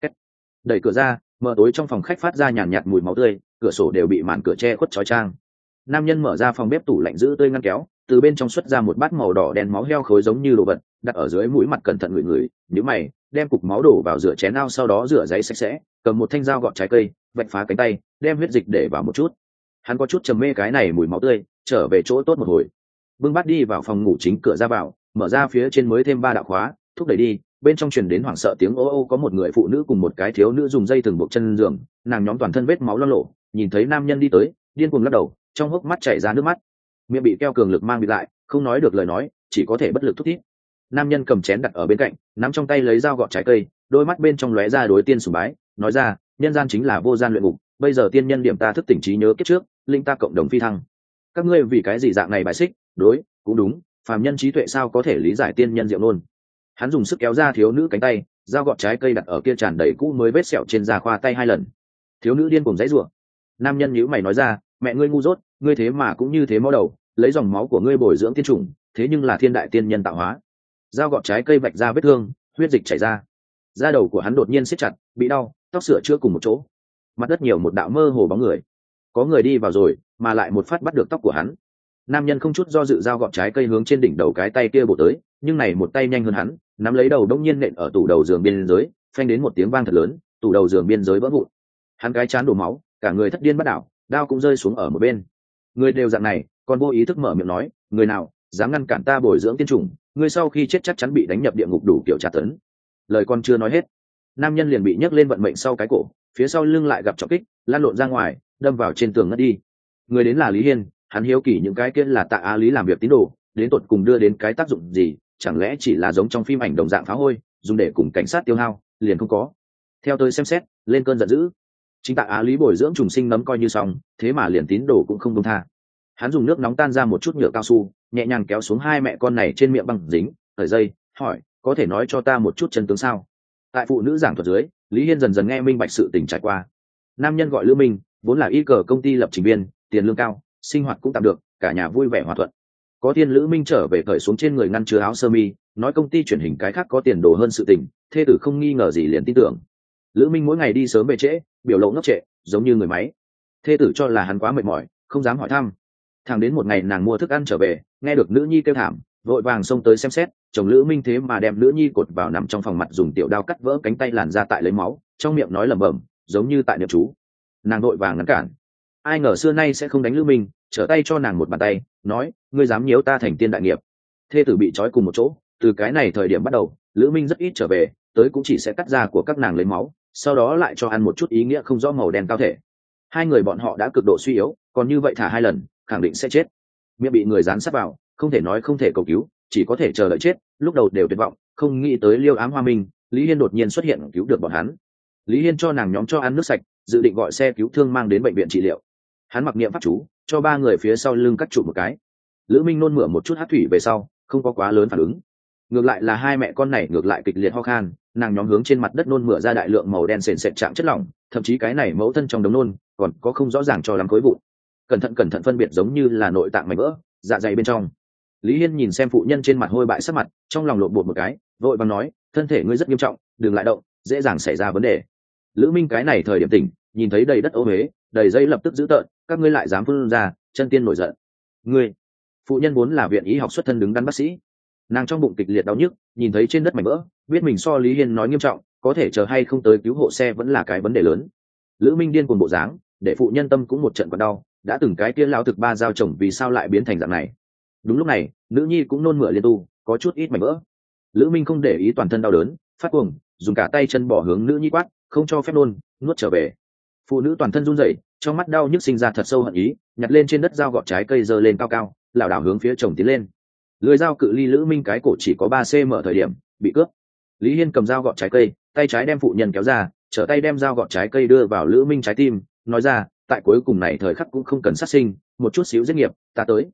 đẩy cửa ra, mở tối trong phòng khách phát ra nhàn nhạt mùi máu tươi, cửa sổ đều bị màn cửa che khuất chói chang. Nam nhân mở ra phòng bếp tủ lạnh giữ tươi ngăn kéo, từ bên trong xuất ra một bát màu đỏ đen máu heo khối giống như đồ vật, đặt ở dưới mũi mặt cẩn thận ngửi ngửi, nhíu mày, đem cục máu đổ vào rửa chén ao, sau đó rửa giấy sạch sẽ, cầm một thanh dao gọt trái cây, vạch phá cánh tay, đem huyết dịch để vào một chút. Hắn có chút trầm mê cái này mùi máu tươi, trở về chỗ tốt một hồi. Bưng bát đi vào phòng ngủ chính, cửa ra vào, mở ra phía trên mới thêm ba đạo khóa, thúc đẩy đi, bên trong truyền đến hoảng sợ tiếng ô ô, có một người phụ nữ cùng một cái thiếu nữ dùng dây thừng buộc chân giường, nàng nhóm toàn thân vết máu loang lổ, nhìn thấy nam nhân đi tới, điên cuồng lắc đầu, trong hốc mắt chảy ra nước mắt, miệng bị keo cường lực mang bịt lại, không nói được lời nói, chỉ có thể bất lực thúc thiết. Nam nhân cầm chén đặt ở bên cạnh, nắm trong tay lấy dao gọt trái cây, đôi mắt bên trong lóe ra đối tiên sùng bái, nói ra, nhân gian chính là vô gian luyện ngục, bây giờ tiên nhân điểm ta thức tỉnh trí nhớ kiếp trước, linh ta cộng đồng phi thăng. Các ngươi vì cái gì dạng này bài xích? Đối, cũng đúng, phàm nhân trí tuệ sao có thể lý giải tiên nhân diệu ngôn. Hắn dùng sức kéo ra thiếu nữ cánh tay, dao gọt trái cây đặt ở kia tràn đầy cũ mới vết sẹo trên da khoa tay hai lần. Thiếu nữ điên cuồng giãy giụa. Nam nhân nhíu mày nói ra, mẹ ngươi ngu dốt, ngươi thế mà cũng như thế máu đầu, lấy dòng máu của ngươi bồi dưỡng tiên chủng, thế nhưng là thiên đại tiên nhân tạo hóa. Dao gọt trái cây vạch ra vết thương, huyết dịch chảy ra. Da đầu của hắn đột nhiên siết chặt, bị đau, tóc sữa chữa cùng một chỗ. Mặt đất nhiều một đạo mơ hồ bóng người. Có người đi vào rồi, mà lại một phát bắt được tóc của hắn. Nam nhân không chút do dự dao gọt trái cây hướng trên đỉnh đầu cái tay kia bổ tới, nhưng này một tay nhanh hơn hắn, nắm lấy đầu đông nhiên nện ở tủ đầu giường biên giới, phanh đến một tiếng vang thật lớn, tủ đầu giường biên giới vỡ vụn. Hắn cái chán đổ máu, cả người thất điên bắt đảo, đao cũng rơi xuống ở một bên. Người đều dạng này, còn vô ý thức mở miệng nói, người nào dám ngăn cản ta bồi dưỡng tiên chủng, người sau khi chết chắc chắn bị đánh nhập địa ngục đủ kiểu trả tấn. Lời con chưa nói hết, nam nhân liền bị nhấc lên vận mệnh sau cái cổ, phía sau lưng lại gặp trọng kích, lăn lộn ra ngoài, đâm vào trên tường ngất đi. Người đến là Lý Hiên, hắn hiếu kỳ những cái kia là Tạ Á Lý làm việc tín đồ, đến tột cùng đưa đến cái tác dụng gì, chẳng lẽ chỉ là giống trong phim ảnh đồng dạng phá hôi, dùng để cùng cảnh sát tiêu hao, liền không có. Theo tôi xem xét, lên cơn giận dữ. Chính Tạ Á Lý bồi dưỡng trùng sinh nấm coi như xong, thế mà liền tín đồ cũng không buông tha. Hắn dùng nước nóng tan ra một chút nhựa cao su, nhẹ nhàng kéo xuống hai mẹ con này trên miệng băng dính, thời dây, hỏi, có thể nói cho ta một chút chân tướng sao? Tại phụ nữ giảng thuật dưới, Lý Hiên dần dần nghe minh bạch sự tình trải qua. Nam nhân gọi Lữ Minh, vốn là y cờ công ty lập trình viên, tiền lương cao, sinh hoạt cũng tạm được, cả nhà vui vẻ hòa thuận. Có thiên Lữ Minh trở về cởi xuống trên người ngăn chứa áo sơ mi, nói công ty chuyển hình cái khác có tiền đồ hơn sự tình, thê tử không nghi ngờ gì liền tin tưởng. Lữ Minh mỗi ngày đi sớm về trễ, biểu lộ ngốc trệ, giống như người máy. Thê tử cho là hắn quá mệt mỏi, không dám hỏi thăm. Thằng đến một ngày nàng mua thức ăn trở về, nghe được nữ nhi kêu thảm, vội vàng xông tới xem xét, chồng Lữ Minh thế mà đem nữ nhi cột vào nằm trong phòng, mặt dùng tiểu đao cắt vỡ cánh tay làn ra tại lấy máu, trong miệng nói lẩm bẩm, giống như tại niệm chú. Nàng vội vàng ngăn cản. Ai ngờ xưa nay sẽ không đánh Lữ Minh, trở tay cho nàng một bàn tay, nói, ngươi dám nhiễu ta thành tiên đại nghiệp. Thê tử bị trói cùng một chỗ, từ cái này thời điểm bắt đầu, Lữ Minh rất ít trở về, tới cũng chỉ sẽ cắt da của các nàng lấy máu, sau đó lại cho ăn một chút ý nghĩa không rõ màu đen cao thể. Hai người bọn họ đã cực độ suy yếu, còn như vậy thả hai lần, khẳng định sẽ chết. Miệng bị người dán sát vào, không thể nói không thể cầu cứu, chỉ có thể chờ đợi chết. Lúc đầu đều tuyệt vọng, không nghĩ tới Liêu Ám Hoa Minh, Lý Hiên đột nhiên xuất hiện cứu được bọn hắn. Lý Hiên cho nàng nhóm cho ăn nước sạch, dự định gọi xe cứu thương mang đến bệnh viện trị liệu. Hắn mặc niệm pháp chú, cho ba người phía sau lưng cắt trụ một cái. Lữ Minh nôn mửa một chút hát thủy về sau, không có quá lớn phản ứng. Ngược lại là hai mẹ con này ngược lại kịch liệt ho khan, nàng nhóm hướng trên mặt đất nôn mửa ra đại lượng màu đen sền sệt trạng chất lỏng, thậm chí cái này mẫu thân trong đống nôn còn có không rõ ràng cho lắm khối vụn. Cẩn thận cẩn thận phân biệt giống như là nội tạng mảnh vỡ, dạ dày bên trong. Lý Hiên nhìn xem phụ nhân trên mặt hôi bại sắc mặt, trong lòng lộn bột một cái, vội vàng nói, thân thể ngươi rất nghiêm trọng, đừng lại động, dễ dàng xảy ra vấn đề. Lữ Minh cái này thời điểm tỉnh, nhìn thấy đầy đất ô huế, đầy dây lập tức giữ tợn, các ngươi lại dám phun ra, chân tiên nổi giận. Ngươi, phụ nhân vốn là viện y học xuất thân đứng đắn bác sĩ, nàng trong bụng kịch liệt đau nhức, nhìn thấy trên đất mảnh vỡ, biết mình so Lý Hiên nói nghiêm trọng, có thể chờ hay không tới cứu hộ xe vẫn là cái vấn đề lớn. Lữ Minh điên cuồng bộ dáng, để phụ nhân tâm cũng một trận còn đau, đã từng cái kia lão thực ba giao chồng vì sao lại biến thành dạng này. Đúng lúc này, nữ nhi cũng nôn mửa liên tu, có chút ít mảnh vỡ. Lữ Minh không để ý toàn thân đau đớn, phát cuồng, dùng cả tay chân bỏ hướng nữ nhi quát, không cho phép nôn, nuốt trở về. Phụ nữ toàn thân run rẩy, trong mắt đau nhức sinh ra thật sâu hận ý, nhặt lên trên đất dao gọt trái cây giơ lên cao cao, lảo đảo hướng phía chồng tiến lên. Lưỡi dao cự ly Lữ Minh cái cổ chỉ có ba xăng ti mét thời điểm bị cướp. Lý Hiên cầm dao gọt trái cây, tay trái đem phụ nhân kéo ra, trở tay đem dao gọt trái cây đưa vào Lữ Minh trái tim, nói ra, tại cuối cùng này thời khắc cũng không cần sát sinh, một chút xíu giết nghiệp, ta tới.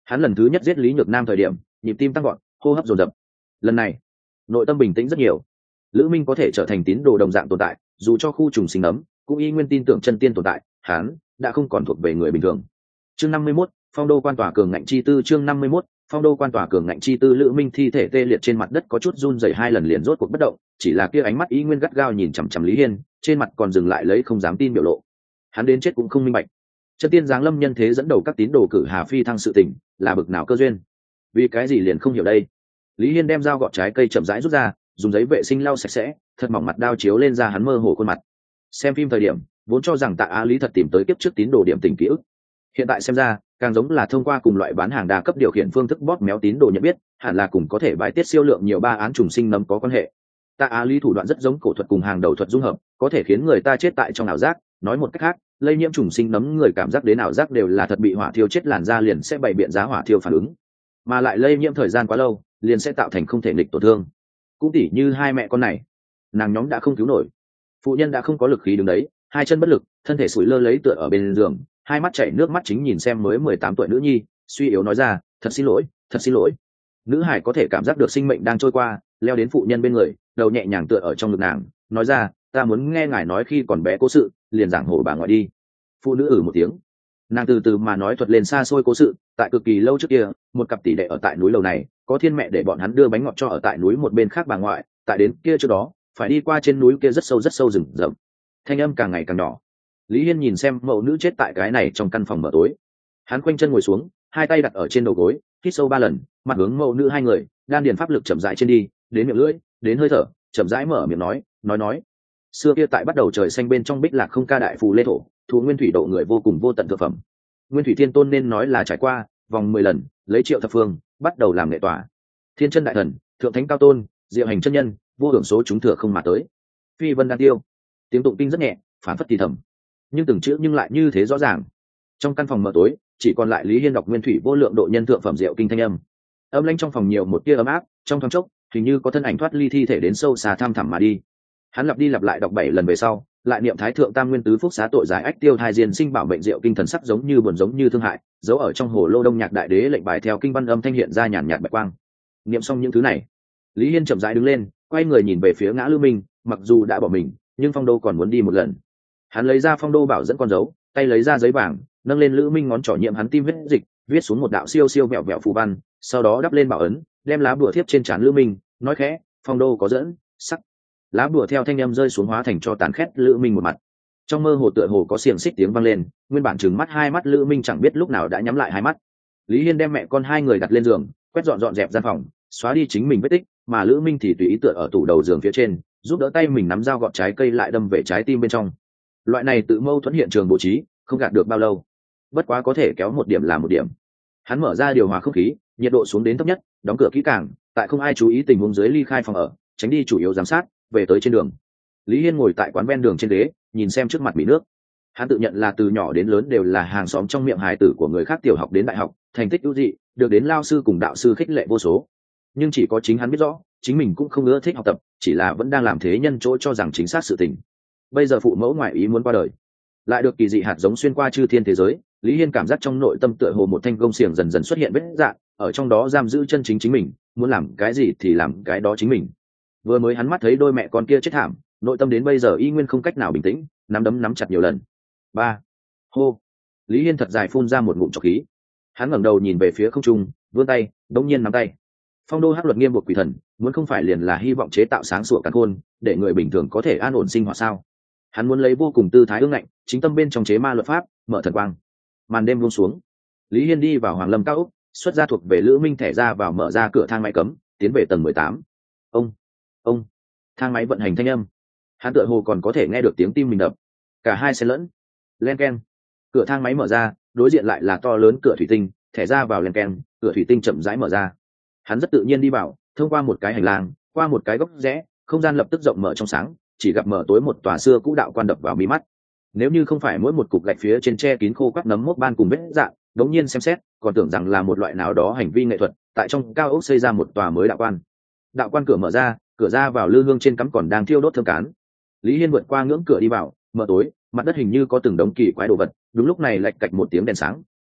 Hắn lần thứ nhất giết Lý Nhược Nam thời điểm nhịp tim tăng gọn, hô hấp dồn dập. Lần này nội tâm bình tĩnh rất nhiều. Lữ Minh có thể trở thành tín đồ đồng dạng tồn tại, dù cho khu trùng sinh nấm cũng y nguyên tin tưởng chân tiên tồn tại, hắn đã không còn thuộc về người bình thường. Chương năm mươi mốt, phong đô quan tỏa cường ngạnh chi tư. Chương năm mươi mốt, phong đô quan tỏa cường ngạnh chi tư. Lữ Minh thi thể tê liệt trên mặt đất có chút run rẩy hai lần liền rốt cuộc bất động, chỉ là kia ánh mắt y nguyên gắt gao nhìn chằm chằm Lý Hiên, trên mặt còn dừng lại lấy không dám tin biểu lộ. Hắn đến chết cũng không minh bạch, chân tiên giáng lâm nhân thế dẫn đầu các tín đồ cử Hà Phi thăng sự tình là bực nào cơ duyên, vì cái gì liền không hiểu đây. Lý Hiên đem dao gọt trái cây chậm rãi rút ra, dùng giấy vệ sinh lau sạch sẽ, thật mỏng mặt đao chiếu lên ra hắn mơ hồ khuôn mặt. Xem phim thời điểm vốn cho rằng Tạ Á Lý thật tìm tới kiếp trước tín đồ điểm tình ký ức, hiện tại xem ra càng giống là thông qua cùng loại bán hàng đa cấp điều khiển phương thức bóp méo tín đồ nhận biết, hẳn là cùng có thể bài tiết siêu lượng nhiều ba án trùng sinh nấm có quan hệ. Tạ Á Lý thủ đoạn rất giống cổ thuật cùng hàng đầu thuật dung hợp, có thể khiến người ta chết tại trong ảo giác. Nói một cách khác, lây nhiễm trùng sinh nấm người cảm giác đến ảo giác đều là thật, bị hỏa thiêu chết làn da liền sẽ bày biện giá hỏa thiêu phản ứng, mà lại lây nhiễm thời gian quá lâu liền sẽ tạo thành không thể nghịch tổn thương. Cũng tỉ như hai mẹ con này, nàng nhóm đã không cứu nổi, phụ nhân đã không có lực khí đứng đấy, hai chân bất lực, thân thể sủi lơ lấy tựa ở bên giường, hai mắt chảy nước mắt chính nhìn xem mới mười tám tuổi nữ nhi, suy yếu nói ra, thật xin lỗi, thật xin lỗi. Nữ hải có thể cảm giác được sinh mệnh đang trôi qua, leo đến phụ nhân bên người, đầu nhẹ nhàng tựa ở trong ngực nàng, nói ra, ta muốn nghe ngài nói khi còn bé cố sự, liền giảng hổ bà ngoại đi. Phụ nữ ử một tiếng, nàng từ từ mà nói thuật lên xa xôi cố sự. Tại cực kỳ lâu trước kia, một cặp tỷ đệ ở tại núi lầu này, có thiên mẹ để bọn hắn đưa bánh ngọt cho ở tại núi một bên khác bà ngoại. Tại đến kia trước đó phải đi qua trên núi kia rất sâu rất sâu rừng rậm. Thanh âm càng ngày càng nhỏ. Lý Hiên nhìn xem mẫu nữ chết tại cái này trong căn phòng mở tối, hắn khoanh chân ngồi xuống, hai tay đặt ở trên đầu gối, hít sâu ba lần, mặt hướng mẫu nữ hai người, đan điền pháp lực chậm rãi trên đi, đến miệng lưỡi, đến hơi thở, chậm rãi mở miệng nói, nói nói. Xưa kia tại bắt đầu trời xanh bên trong Bích Lạc không ca đại phù lê thổ, thú nguyên thủy độ người vô cùng vô tận thực phẩm. Nguyên thủy thiên tôn nên nói là trải qua vòng mười lần, lấy triệu thập phương bắt đầu làm nghệ tỏa. Thiên chân đại thần, thượng thánh cao tôn, diệu hành chân nhân, vô hưởng số chúng thừa không mà tới. Phi vân đan tiêu, tiếng tụng kinh rất nhẹ, phản phất thì thầm, nhưng từng chữ nhưng lại như thế rõ ràng. Trong căn phòng mờ tối, chỉ còn lại Lý Hiên đọc nguyên thủy vô lượng độ nhân thượng phẩm diệu kinh thanh âm. Âm lãnh trong phòng nhiều một tia ấm áp, trong thoáng chốc hình như có thân ảnh thoát ly thi thể đến sâu xa thăm thẳm mà đi. Hắn lặp đi lặp lại đọc bảy lần về sau, lại niệm thái thượng tam nguyên tứ phúc xá tội giải ách tiêu thai diên sinh bảo bệnh diệu kinh thần sắc giống như buồn giống như thương hại, giấu ở trong hồ lô đông nhạc đại đế lệnh bài theo kinh văn âm thanh hiện ra nhàn nhạt bạch quang. Niệm xong những thứ này, Lý Hiên chậm rãi đứng lên, quay người nhìn về phía Ngã Lư Minh, mặc dù đã bỏ mình, nhưng Phong Đô còn muốn đi một lần. Hắn lấy ra Phong Đô bảo dẫn con dấu, tay lấy ra giấy vàng, nâng lên Lữ Minh ngón trỏ nhiệm hắn tim huyết dịch, viết xuống một đạo siêu siêu vẹo vẹo phù văn, sau đó đắp lên bảo ấn, đem lá bùa thiếp trên trán Lữ Minh, nói khẽ, Phong Đô có dẫn, sắc. Lá bùa theo thanh âm rơi xuống hóa thành cho tàn khét Lữ Minh một mặt. Trong mơ hồ tựa hồ có xiềng xích tiếng vang lên, nguyên bản trừng mắt hai mắt Lữ Minh chẳng biết lúc nào đã nhắm lại hai mắt. Lý Hiên đem mẹ con hai người đặt lên giường, quét dọn dọn dẹp gian phòng, xóa đi chính mình vết tích, mà Lữ Minh thì tùy ý tựa ở tủ đầu giường phía trên, giúp đỡ tay mình nắm dao gọt trái cây lại đâm về trái tim bên trong. Loại này tự mâu thuẫn hiện trường bố trí, không gạt được bao lâu. Bất quá có thể kéo một điểm là một điểm. Hắn mở ra điều hòa không khí, nhiệt độ xuống đến thấp nhất, đóng cửa kỹ càng, tại không ai chú ý tình huống dưới ly khai phòng ở, tránh đi chủ yếu giám sát, về tới trên đường. Lý Hiên ngồi tại quán ven đường trên ghế, nhìn xem trước mặt mỹ nước. Hắn tự nhận là từ nhỏ đến lớn đều là hàng xóm trong miệng hài tử của người khác, tiểu học đến đại học, thành tích ưu dị, được đến lao sư cùng đạo sư khích lệ vô số. Nhưng chỉ có chính hắn biết rõ, chính mình cũng không ưa thích học tập, chỉ là vẫn đang làm thế nhân chỗ cho rằng chính xác sự tình. Bây giờ phụ mẫu ngoại ý muốn qua đời, lại được kỳ dị hạt giống xuyên qua chư thiên thế giới, Lý Hiên cảm giác trong nội tâm tựa hồ một thanh gông xiềng dần dần xuất hiện vết dạn, ở trong đó giam giữ chân chính chính mình, muốn làm cái gì thì làm cái đó chính mình. Vừa mới hắn mắt thấy đôi mẹ con kia chết thảm, nội tâm đến bây giờ y nguyên không cách nào bình tĩnh, nắm đấm nắm chặt nhiều lần. Ba, hô. Lý Hiên thật dài phun ra một ngụm trọc khí. Hắn ngẩng đầu nhìn về phía không trung, vươn tay, đống nhiên nắm tay. Phong đô hắc luật nghiêm buộc quỷ thần, muốn không phải liền là hy vọng chế tạo sáng sủa càn khôn, để người bình thường có thể an ổn sinh hoạt sao? Hắn muốn lấy vô cùng tư thái ương ngạnh, chính tâm bên trong chế ma luật pháp, mở thần quang. Màn đêm buông xuống, Lý Hiên đi vào Hoàng Lâm cao ốc, xuất ra thuộc về Lữ Minh thẻ ra vào, mở ra cửa thang máy cấm, tiến về tầng mười tám. Ông, ông, thang máy vận hành thanh âm. Hắn tựa hồ còn có thể nghe được tiếng tim mình đập. Cả hai xen lẫn. Len keng. Cửa thang máy mở ra, đối diện lại là to lớn cửa thủy tinh, thẻ ra vào len keng, cửa thủy tinh chậm rãi mở ra. Hắn rất tự nhiên đi vào, thông qua một cái hành lang, qua một cái góc rẽ, không gian lập tức rộng mở trong sáng, chỉ gặp mở tối một tòa xưa cũ đạo quan đập vào mí mắt. Nếu như không phải mỗi một cục gạch phía trên che kín khô quắt nấm mốc ban cùng vết dạng, đống nhiên xem xét, còn tưởng rằng là một loại nào đó hành vi nghệ thuật, tại trong cao ốc xây ra một tòa mới đạo quan. Đạo quan cửa mở ra, cửa ra vào lư hương trên cắm còn đang thiêu đốt thơm cán. Lý Hiên vượt qua ngưỡng cửa đi vào, mở tối, mặt đất hình như có từng đống kỳ quái đồ vật, đúng lúc này lạch cạch một tiếng đèn sáng,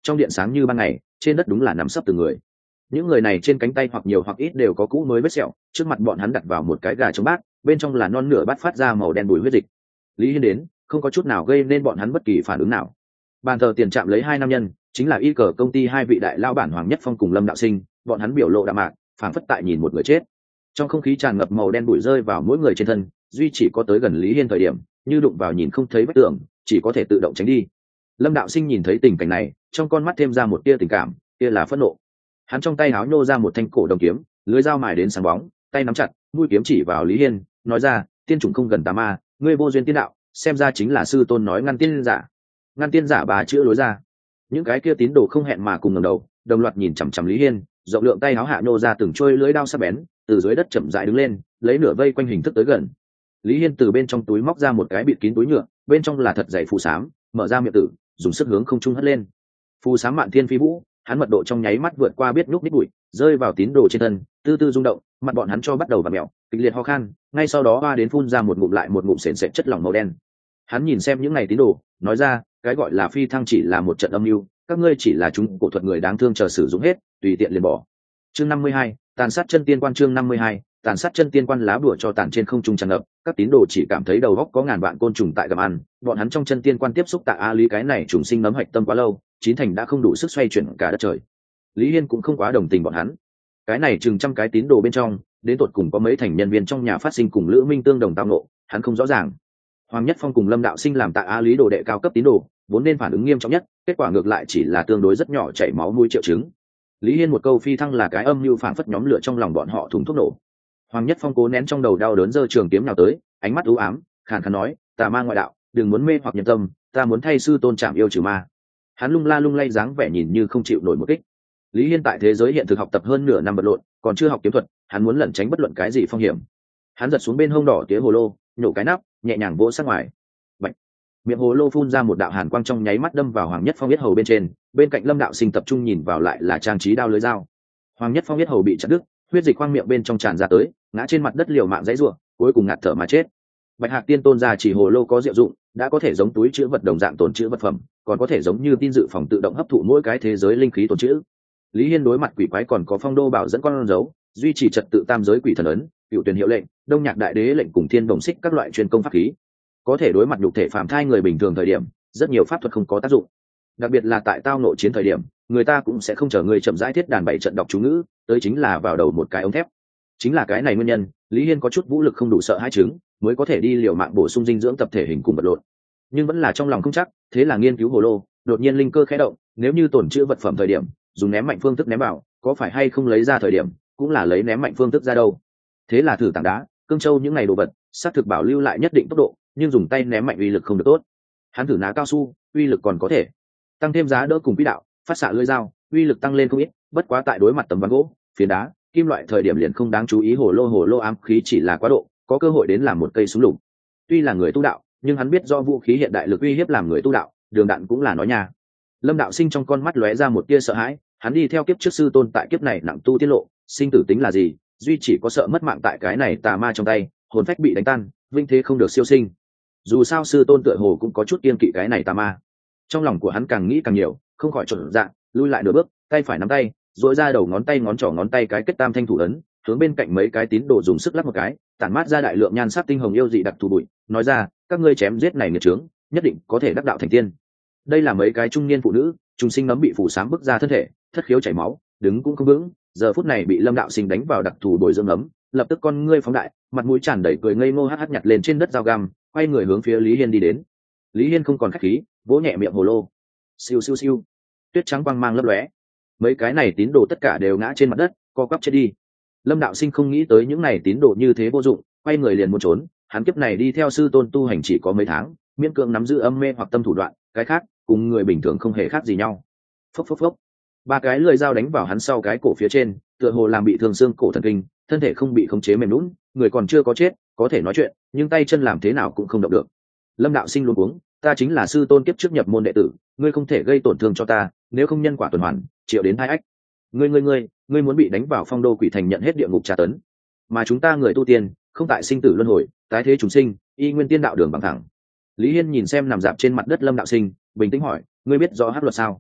trong điện sáng như ban ngày, trên đất đúng là nằm sấp từng người. Những người này trên cánh tay hoặc nhiều hoặc ít đều có cũ mới vết sẹo, trước mặt bọn hắn đặt vào một cái gà trống bát, bên trong là non nửa bát phát ra màu đen bùi huyết dịch. Lý Hiên đến, không có chút nào gây nên bọn hắn bất kỳ phản ứng nào. Bàn thờ tiền trạm lấy hai nam nhân, chính là y cờ công ty hai vị đại lao bản Hoàng Nhất Phong cùng Lâm Đạo Sinh, bọn hắn biểu lộ đạm mạc, phảng phất tại nhìn một người chết. Trong không khí tràn ngập màu đen bụi rơi vào mỗi người trên thân, duy chỉ có tới gần Lý Hiên thời điểm, như đụng vào nhìn không thấy vết tường, chỉ có thể tự động tránh đi. Lâm Đạo Sinh nhìn thấy tình cảnh này, trong con mắt thêm ra một tia tình cảm, tia là phẫn nộ. Hắn trong tay háo nhô ra một thanh cổ đồng kiếm, lưới dao mài đến sáng bóng, tay nắm chặt, mũi kiếm chỉ vào Lý Hiên, nói ra, tiên chủng không gần tà ma, ngươi vô duyên tiên đạo, xem ra chính là sư tôn nói ngăn tiên giả. Ngăn tiên giả bà chữa lối ra. Những cái kia tín đồ không hẹn mà cùng ngẩng đầu, đồng loạt nhìn chằm chằm Lý Hiên, rộng lượng tay háo hạ nhô ra từng trôi lưới đao sắc bén, từ dưới đất chậm rãi đứng lên, lấy nửa vây quanh hình thức tới gần. Lý Hiên từ bên trong túi móc ra một cái bịt kín túi nhựa, bên trong là thật dày phù sám, mở ra miệng tử, dùng sức hướng không trung hất lên. Phù sám mạn thiên phi vũ, hắn mật độ trong nháy mắt vượt qua biết nhúc nhích bụi, rơi vào tín đồ trên thân, tư tư rung động, mặt bọn hắn cho bắt đầu vặn mèo, kịch liệt ho khan, ngay sau đó hoa đến phun ra một ngụm lại một ngụm sền sệt chất lỏng màu đen. Hắn nhìn xem những này tín đồ, nói ra, cái gọi là phi thăng chỉ là một trận âm mưu, các ngươi chỉ là chúng cổ thuật người đáng thương chờ sử dụng hết, tùy tiện liền bỏ. Chương năm mươi hai, tàn sát chân tiên quan. Chương năm mươi hai, tàn sát chân tiên quan. Lá bùa cho tàn trên không trung tràn ngập, các tín đồ chỉ cảm thấy đầu óc có ngàn vạn côn trùng tại gặm ăn, bọn hắn trong chân tiên quan tiếp xúc tạ a lý cái này trùng sinh nấm hạch tâm quá lâu, chín thành đã không đủ sức xoay chuyển cả đất trời. Lý Hiên cũng không quá đồng tình bọn hắn. Cái này chừng trăm cái tín đồ bên trong, đến tột cùng có mấy thành nhân viên trong nhà phát sinh cùng Lữ Minh tương đồng tao ngộ, hắn không rõ ràng. Hoàng Nhất Phong cùng Lâm Đạo Sinh làm tạ a lý đồ đệ cao cấp tín đồ, vốn nên phản ứng nghiêm trọng nhất, kết quả ngược lại chỉ là tương đối rất nhỏ chảy máu mũi triệu chứng. Lý Hiên một câu phi thăng là cái âm mưu phản phất nhóm lửa trong lòng bọn họ thùng thuốc nổ. Hoàng Nhất Phong cố nén trong đầu đau đớn giơ trường kiếm nào tới, ánh mắt u ám, khàn khàn nói, tà ma ngoại đạo, đừng muốn mê hoặc nhân tâm, ta muốn thay sư tôn trảm yêu trừ ma. Hắn lung la lung lay dáng vẻ nhìn như không chịu nổi một kích. Lý Hiên tại thế giới hiện thực học tập hơn nửa năm bật lộn, còn chưa học kiếm thuật, hắn muốn lẩn tránh bất luận cái gì phong hiểm. Hắn giật xuống bên hông đỏ tía hồ lô, nhổ cái nắp, nhẹ nhàng vỗ sát ngoài. Bạch. Miệng hồ lô phun ra một đạo hàn quang trong nháy mắt đâm vào Hoàng Nhất Phong biết hầu bên trên, bên cạnh Lâm Đạo Sinh tập trung nhìn vào lại là trang trí đao lưới dao. Hoàng Nhất Phong biết hầu bị chặt đứt, huyết dịch khoang miệng bên trong tràn ra tới, ngã trên mặt đất liều mạng dãy rủa, cuối cùng ngạt thở mà chết. Bạch Hạc Tiên Tôn ra chỉ hồ lô có diệu dụng, đã có thể giống túi chứa vật đồng dạng tồn chứa vật phẩm, còn có thể giống như tin dự phòng tự động hấp thụ mỗi cái thế giới linh khí tồn chứa. Lý Hiên đối mặt quỷ quái còn có phong đô bảo dẫn con dấu, duy trì trật tự tam giới quỷ thần ấn, cựu tuyển hiệu lệnh, đông nhạc đại đế lệnh cùng thiên đồng xích các loại truyền công pháp khí. Có thể đối mặt nhục thể phàm thai người bình thường thời điểm, rất nhiều pháp thuật không có tác dụng. Đặc biệt là tại tao nội chiến thời điểm, người ta cũng sẽ không chờ người chậm rãi thiết đàn bảy trận đọc chú ngữ, tới chính là vào đầu một cái ống thép. Chính là cái này nguyên nhân, Lý Hiên có chút vũ lực không đủ sợ hai chứng, mới có thể đi liều mạng bổ sung dinh dưỡng tập thể hình cùng vật lộn. Nhưng vẫn là trong lòng không chắc, thế là nghiên cứu hồ lô, đột nhiên linh cơ khẽ động, nếu như tổn chữa vật phẩm thời điểm, dùng ném mạnh phương thức ném vào, có phải hay không lấy ra thời điểm, cũng là lấy ném mạnh phương thức ra đâu. Thế là thử tảng đá, cương châu những ngày đồ vật, sát thực bảo lưu lại nhất định tốc độ, nhưng dùng tay ném mạnh uy lực không được tốt. Hắn thử ná cao su, uy lực còn có thể. Tăng thêm giá đỡ cùng quỹ đạo, phát xạ lưỡi dao, uy lực tăng lên không ít, bất quá tại đối mặt tấm ván gỗ, phiến đá, kim loại thời điểm liền không đáng chú ý hồ lô hồ lô ám khí chỉ là quá độ, có cơ hội đến làm một cây súng lục. Tuy là người tu đạo, nhưng hắn biết do vũ khí hiện đại lực uy hiếp làm người tu đạo, đường đạn cũng là nói nha. Lâm Đạo Sinh trong con mắt lóe ra một tia sợ hãi, hắn đi theo kiếp trước sư tôn tại kiếp này nặng tu tiết lộ, sinh tử tính là gì, duy chỉ có sợ mất mạng tại cái này tà ma trong tay, hồn phách bị đánh tan, vinh thế không được siêu sinh. Dù sao sư tôn tựa hồ cũng có chút kiên kỵ cái này tà ma. Trong lòng của hắn càng nghĩ càng nhiều, không khỏi trộn dạng, lui lại nửa bước, tay phải nắm tay, duỗi ra đầu ngón tay ngón trỏ ngón tay cái kết tam thanh thủ ấn, hướng bên cạnh mấy cái tín đồ dùng sức lắc một cái, tản mát ra đại lượng nhan sắc tinh hồng yêu dị đặc thù bụi, nói ra, các ngươi chém giết này nghiệt trướng, nhất định có thể đắc đạo thành tiên. Đây là mấy cái trung niên phụ nữ, trùng sinh nấm bị phủ sám bức ra thân thể, thất khiếu chảy máu, đứng cũng không vững, giờ phút này bị Lâm Đạo Sinh đánh vào đặc thù bồi dưỡng nấm, lập tức con ngươi phóng đại, mặt mũi tràn đầy cười ngây ngô hắt hắt nhặt lên trên đất dao găm, quay người hướng phía Lý Hiên đi đến. Lý Hiên không còn khách khí, vỗ nhẹ miệng hồ lô, siêu siêu siêu, tuyết trắng quang mang lấp lóe, mấy cái này tín đồ tất cả đều ngã trên mặt đất, co quắp chết đi. Lâm Đạo Sinh không nghĩ tới những này tín đồ như thế vô dụng, quay người liền muốn trốn, hắn kiếp này đi theo sư tôn tu hành chỉ có mấy tháng, miễn cưỡng nắm giữ âm mê hoặc tâm thủ đoạn, cái khác cùng người bình thường không hề khác gì nhau. Phốc phốc phốc, ba cái lưỡi dao đánh vào hắn sau cái cổ phía trên, tựa hồ làm bị thương xương cổ thần kinh, thân thể không bị khống chế mềm nhũn, người còn chưa có chết, có thể nói chuyện, nhưng tay chân làm thế nào cũng không động được. Lâm Đạo Sinh luống cuống, ta chính là sư tôn kiếp trước nhập môn đệ tử, ngươi không thể gây tổn thương cho ta, nếu không nhân quả tuần hoàn, triệu đến hai ách. Ngươi ngươi ngươi, ngươi muốn bị đánh vào phong đô quỷ thành nhận hết địa ngục tra tấn, mà chúng ta người tu tiên, không tại sinh tử luân hồi, tái thế chúng sinh, y nguyên tiên đạo đường bằng thẳng. Lý Hiên nhìn xem nằm dạp trên mặt đất Lâm Đạo Sinh, bình tĩnh hỏi, ngươi biết rõ hắc luật sao?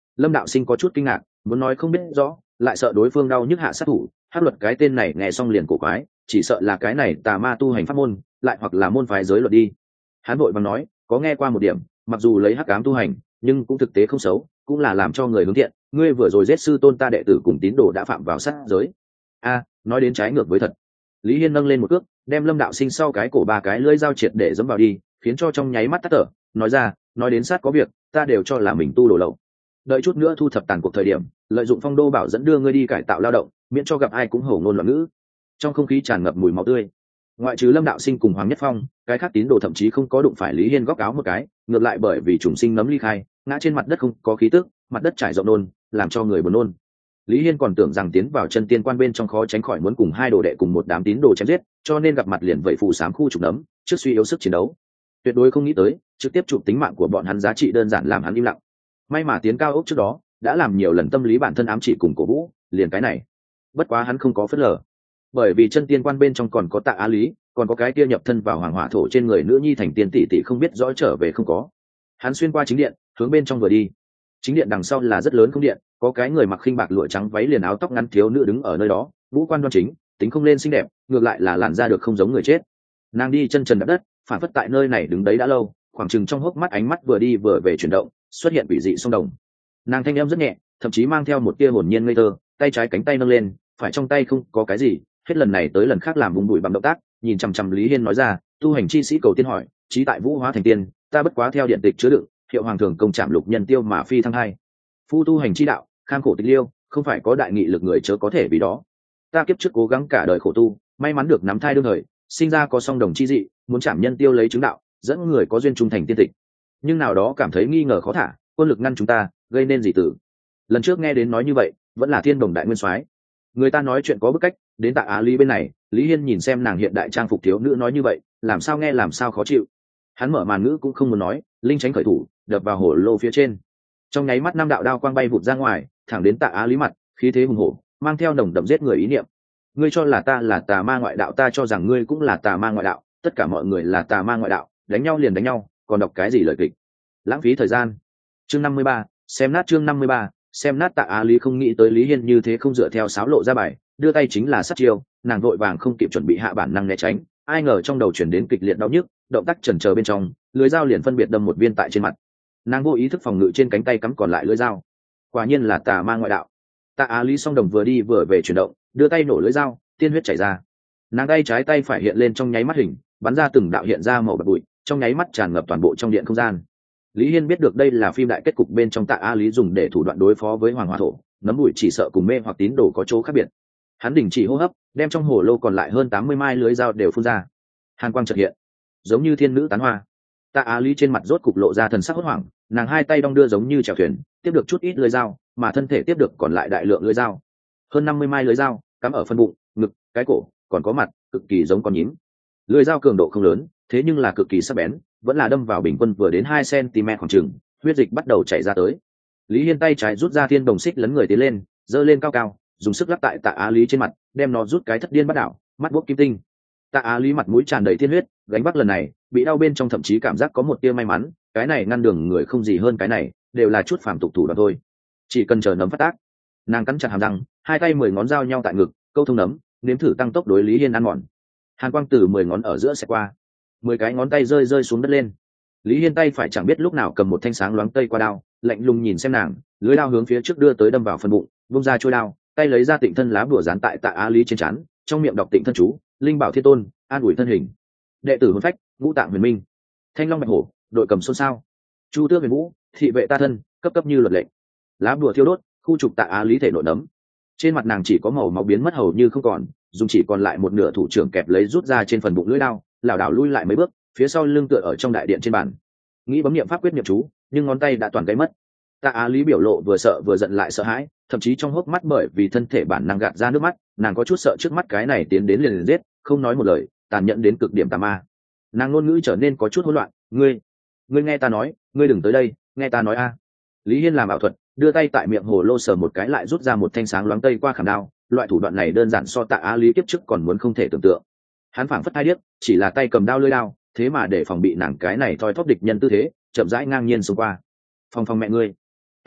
Lâm đạo sinh có chút kinh ngạc, muốn nói không biết rõ, lại sợ đối phương đau nhức hạ sát thủ. Pháp luật cái tên này nghe xong liền cổ quái, chỉ sợ là cái này tà ma tu hành pháp môn, lại hoặc là môn phái giới luật đi. Hắn vội vàng nói, có nghe qua một điểm, mặc dù lấy hắc ám tu hành, nhưng cũng thực tế không xấu, cũng là làm cho người hướng thiện. Ngươi vừa rồi giết sư tôn ta đệ tử cùng tín đồ đã phạm vào sát giới. A, nói đến trái ngược với thật. Lý Hiên nâng lên một cước, đem Lâm đạo sinh sau cái cổ ba cái lưỡi dao triệt để giẫm vào đi, khiến cho trong nháy mắt tắt thở. Nói ra, nói đến sát có việc, ta đều cho là mình tu đồ lậu. Đợi chút nữa thu thập tàn cuộc thời điểm, lợi dụng phong đô bảo dẫn đưa ngươi đi cải tạo lao động, miễn cho gặp ai cũng hổ ngôn loạn ngữ. Trong không khí tràn ngập mùi máu tươi. Ngoại trừ Lâm đạo sinh cùng Hoàng Nhất Phong, cái khác tín đồ thậm chí không có đụng phải Lý Hiên góc áo một cái, ngược lại bởi vì trùng sinh nấm ly khai, ngã trên mặt đất không có khí tức, mặt đất trải rộng nôn, làm cho người buồn nôn. Lý Hiên còn tưởng rằng tiến vào chân tiên quan bên trong khó tránh khỏi muốn cùng hai đồ đệ cùng một đám tín đồ chém giết, cho nên gặp mặt liền vậy phù sám khu trục nấm, trước suy yếu sức chiến đấu. Tuyệt đối không nghĩ tới, trực tiếp chụp tính mạng của bọn hắn giá trị đơn giản làm hắn im lặng. May mà tiến cao ốc trước đó, đã làm nhiều lần tâm lý bản thân ám chỉ cùng cổ vũ, liền cái này. Bất quá hắn không có phớt lờ, bởi vì chân tiên quan bên trong còn có Tạ Á Lý, còn có cái kia nhập thân vào hoàng hỏa thổ trên người nữ nhi thành tiên tỷ tỷ không biết rõ trở về không có. Hắn xuyên qua chính điện, hướng bên trong vừa đi. Chính điện đằng sau là rất lớn cung điện, có cái người mặc khinh bạc lụa trắng váy liền áo tóc ngắn thiếu nữ đứng ở nơi đó, ngũ quan đoan chính, tính không lên xinh đẹp, ngược lại là làn da được không giống người chết. Nàng đi chân trần đạp đất, phản phất tại nơi này đứng đấy đã lâu, khoảng chừng trong hốc mắt ánh mắt vừa đi vừa về chuyển động, xuất hiện quỷ dị song đồng. Nàng thanh âm rất nhẹ, thậm chí mang theo một tia hồn nhiên ngây thơ, tay trái cánh tay nâng lên, phải trong tay không có cái gì, hết lần này tới lần khác làm vùng bụi bằng động tác, nhìn chằm chằm Lý Hiên nói ra, tu hành chi sĩ cầu tiên hỏi, chí tại vũ hóa thành tiên, ta bất quá theo điện tịch chứa đựng, hiệu hoàng thường công trảm lục nhân tiêu mà phi thăng hai. Phu tu hành chi đạo, kham khổ tịch liêu, không phải có đại nghị lực người chớ có thể vì đó. Ta kiếp trước cố gắng cả đời khổ tu, may mắn được nắm thai đương thời, sinh ra có song đồng chi dị, muốn trảm nhân tiêu lấy chứng đạo, dẫn người có duyên trung thành tiên tịch. Nhưng nào đó cảm thấy nghi ngờ khó thả, quân lực ngăn chúng ta, gây nên dị tử. Lần trước nghe đến nói như vậy, vẫn là Thiên Đồng đại nguyên soái. Người ta nói chuyện có bức cách, đến Tạ Á Lý bên này, Lý Hiên nhìn xem nàng hiện đại trang phục thiếu nữ nói như vậy, làm sao nghe làm sao khó chịu. Hắn mở màn ngữ cũng không muốn nói, linh tránh khởi thủ, đập vào hổ lô phía trên. Trong nháy mắt năm đạo đao quang bay vụt ra ngoài, thẳng đến Tạ Á Lý mặt, khí thế hùng hổ, mang theo nồng đậm giết người ý niệm. Ngươi cho là ta là tà ma ngoại đạo, ta cho rằng ngươi cũng là tà ma ngoại đạo, tất cả mọi người là tà ma ngoại đạo, đánh nhau liền đánh nhau, còn đọc cái gì lời kịch, lãng phí thời gian. Chương năm mươi ba, xem nát chương năm mươi ba, xem nát. Tạ Á Lý không nghĩ tới Lý Hiên như thế không dựa theo sáo lộ ra bài, đưa tay chính là sát chiêu, nàng vội vàng không kịp chuẩn bị hạ bản năng né tránh, ai ngờ trong đầu chuyển đến kịch liệt đau nhức, động tác chần chờ bên trong, lưỡi dao liền phân biệt đâm một viên tại trên mặt. Nàng vô ý thức phòng ngự trên cánh tay cắm còn lại lưỡi dao, quả nhiên là tà ma ngoại đạo. Tạ Á Lý song đồng vừa đi vừa về chuyển động, đưa tay nổ lưỡi dao, tiên huyết chảy ra. Nàng tay trái tay phải hiện lên trong nháy mắt hình, bắn ra từng đạo hiện ra màu bạc bụi, trong nháy mắt tràn ngập toàn bộ trong điện không gian. Lý Hiên biết được đây là phim đại kết cục bên trong Tạ Á Lý dùng để thủ đoạn đối phó với hoàng hỏa thổ, nấm bụi chỉ sợ cùng mê hoặc tín đồ có chỗ khác biệt. Hắn đình chỉ hô hấp, đem trong hồ lô còn lại hơn tám mươi mai lưới dao đều phun ra. Hàn quang chợt hiện, giống như thiên nữ tán hoa. Tạ Á Lý trên mặt rốt cục lộ ra thần sắc hốt hoảng, nàng hai tay đong đưa giống như chèo thuyền, tiếp được chút ít lưới dao, mà thân thể tiếp được còn lại đại lượng lưới dao. Hơn năm mươi mai lưới dao, cắm ở phân bụng, ngực, cái cổ, còn có mặt, cực kỳ giống con nhím. Lưới dao cường độ không lớn, thế nhưng là cực kỳ sắc bén, vẫn là đâm vào bình quân vừa đến hai xăng-ti-mét khoảng chừng, huyết dịch bắt đầu chảy ra tới. Lý Hiên tay trái rút ra thiên đồng xích lấn người tiến lên, giơ lên cao cao, dùng sức lắc tại Tạ Á Lý trên mặt, đem nó rút cái thất điên bắt đảo, mắt buốc kim tinh. Tạ Á Lý mặt mũi tràn đầy thiên huyết, gánh vác lần này, bị đau bên trong thậm chí cảm giác có một tia may mắn, cái này ngăn đường người không gì hơn cái này, đều là chút phàm tục thủ đoạn thôi. Chỉ cần chờ nấm phát tác. Nàng cắn chặt hàm răng, hai tay mười ngón giao nhau tại ngực, câu thông nấm, nếm thử tăng tốc đối Lý Hiên ăn mòn. Hàn quang từ mười ngón ở giữa sẽ qua, mười cái ngón tay rơi rơi xuống đất lên. Lý Hiên tay phải chẳng biết lúc nào cầm một thanh sáng loáng tây qua đao, lạnh lùng nhìn xem nàng, lưỡi đao hướng phía trước đưa tới đâm vào phần bụng, vung ra trôi đao, tay lấy ra Tịnh thân lá bùa dán tại Tạ Á Lý trên trán, trong miệng đọc Tịnh thân chú, linh bảo thiên tôn, an ủi thân hình. Đệ tử hồn phách, ngũ tạng huyền minh, thanh long bạch hổ, đội cầm xôn xao, chu tước huyền vũ, thị vệ ta thân, cấp cấp như luật lệnh. Lá bùa thiêu đốt, khu trục Tạ Á Lý thể nội nấm. Trên mặt nàng chỉ có màu máu biến mất hầu như không còn, dùng chỉ còn lại một nửa thủ trưởng kẹp lấy rút ra trên phần bụng lưỡi đao, lảo đảo lui lại mấy bước, phía sau lưng tựa ở trong đại điện trên bàn, nghĩ bấm niệm pháp quyết niệm chú, nhưng ngón tay đã toàn gãy mất. Tạ Á Lý biểu lộ vừa sợ vừa giận lại sợ hãi, thậm chí trong hốc mắt bởi vì thân thể bản năng gạt ra nước mắt, nàng có chút sợ trước mắt cái này tiến đến liền liền giết, không nói một lời, tàn nhẫn đến cực điểm tà ma. Nàng ngôn ngữ trở nên có chút hỗn loạn, "Ngươi, ngươi nghe ta nói, ngươi đừng tới đây, nghe ta nói a." Lý Hiên làm ảo thuật, đưa tay tại miệng hồ lô sờ một cái lại rút ra một thanh sáng loáng tây qua khảm đao, loại thủ đoạn này đơn giản so Tạ Á Lý kiếp trước còn muốn không thể tưởng tượng. Hắn phảng phất hai điếc, chỉ là tay cầm đao lưỡi đao, thế mà để phòng bị nàng cái này thoi thóp địch nhân tư thế, chậm rãi ngang nhiên xông qua. "Phòng phòng mẹ ngươi." Tạ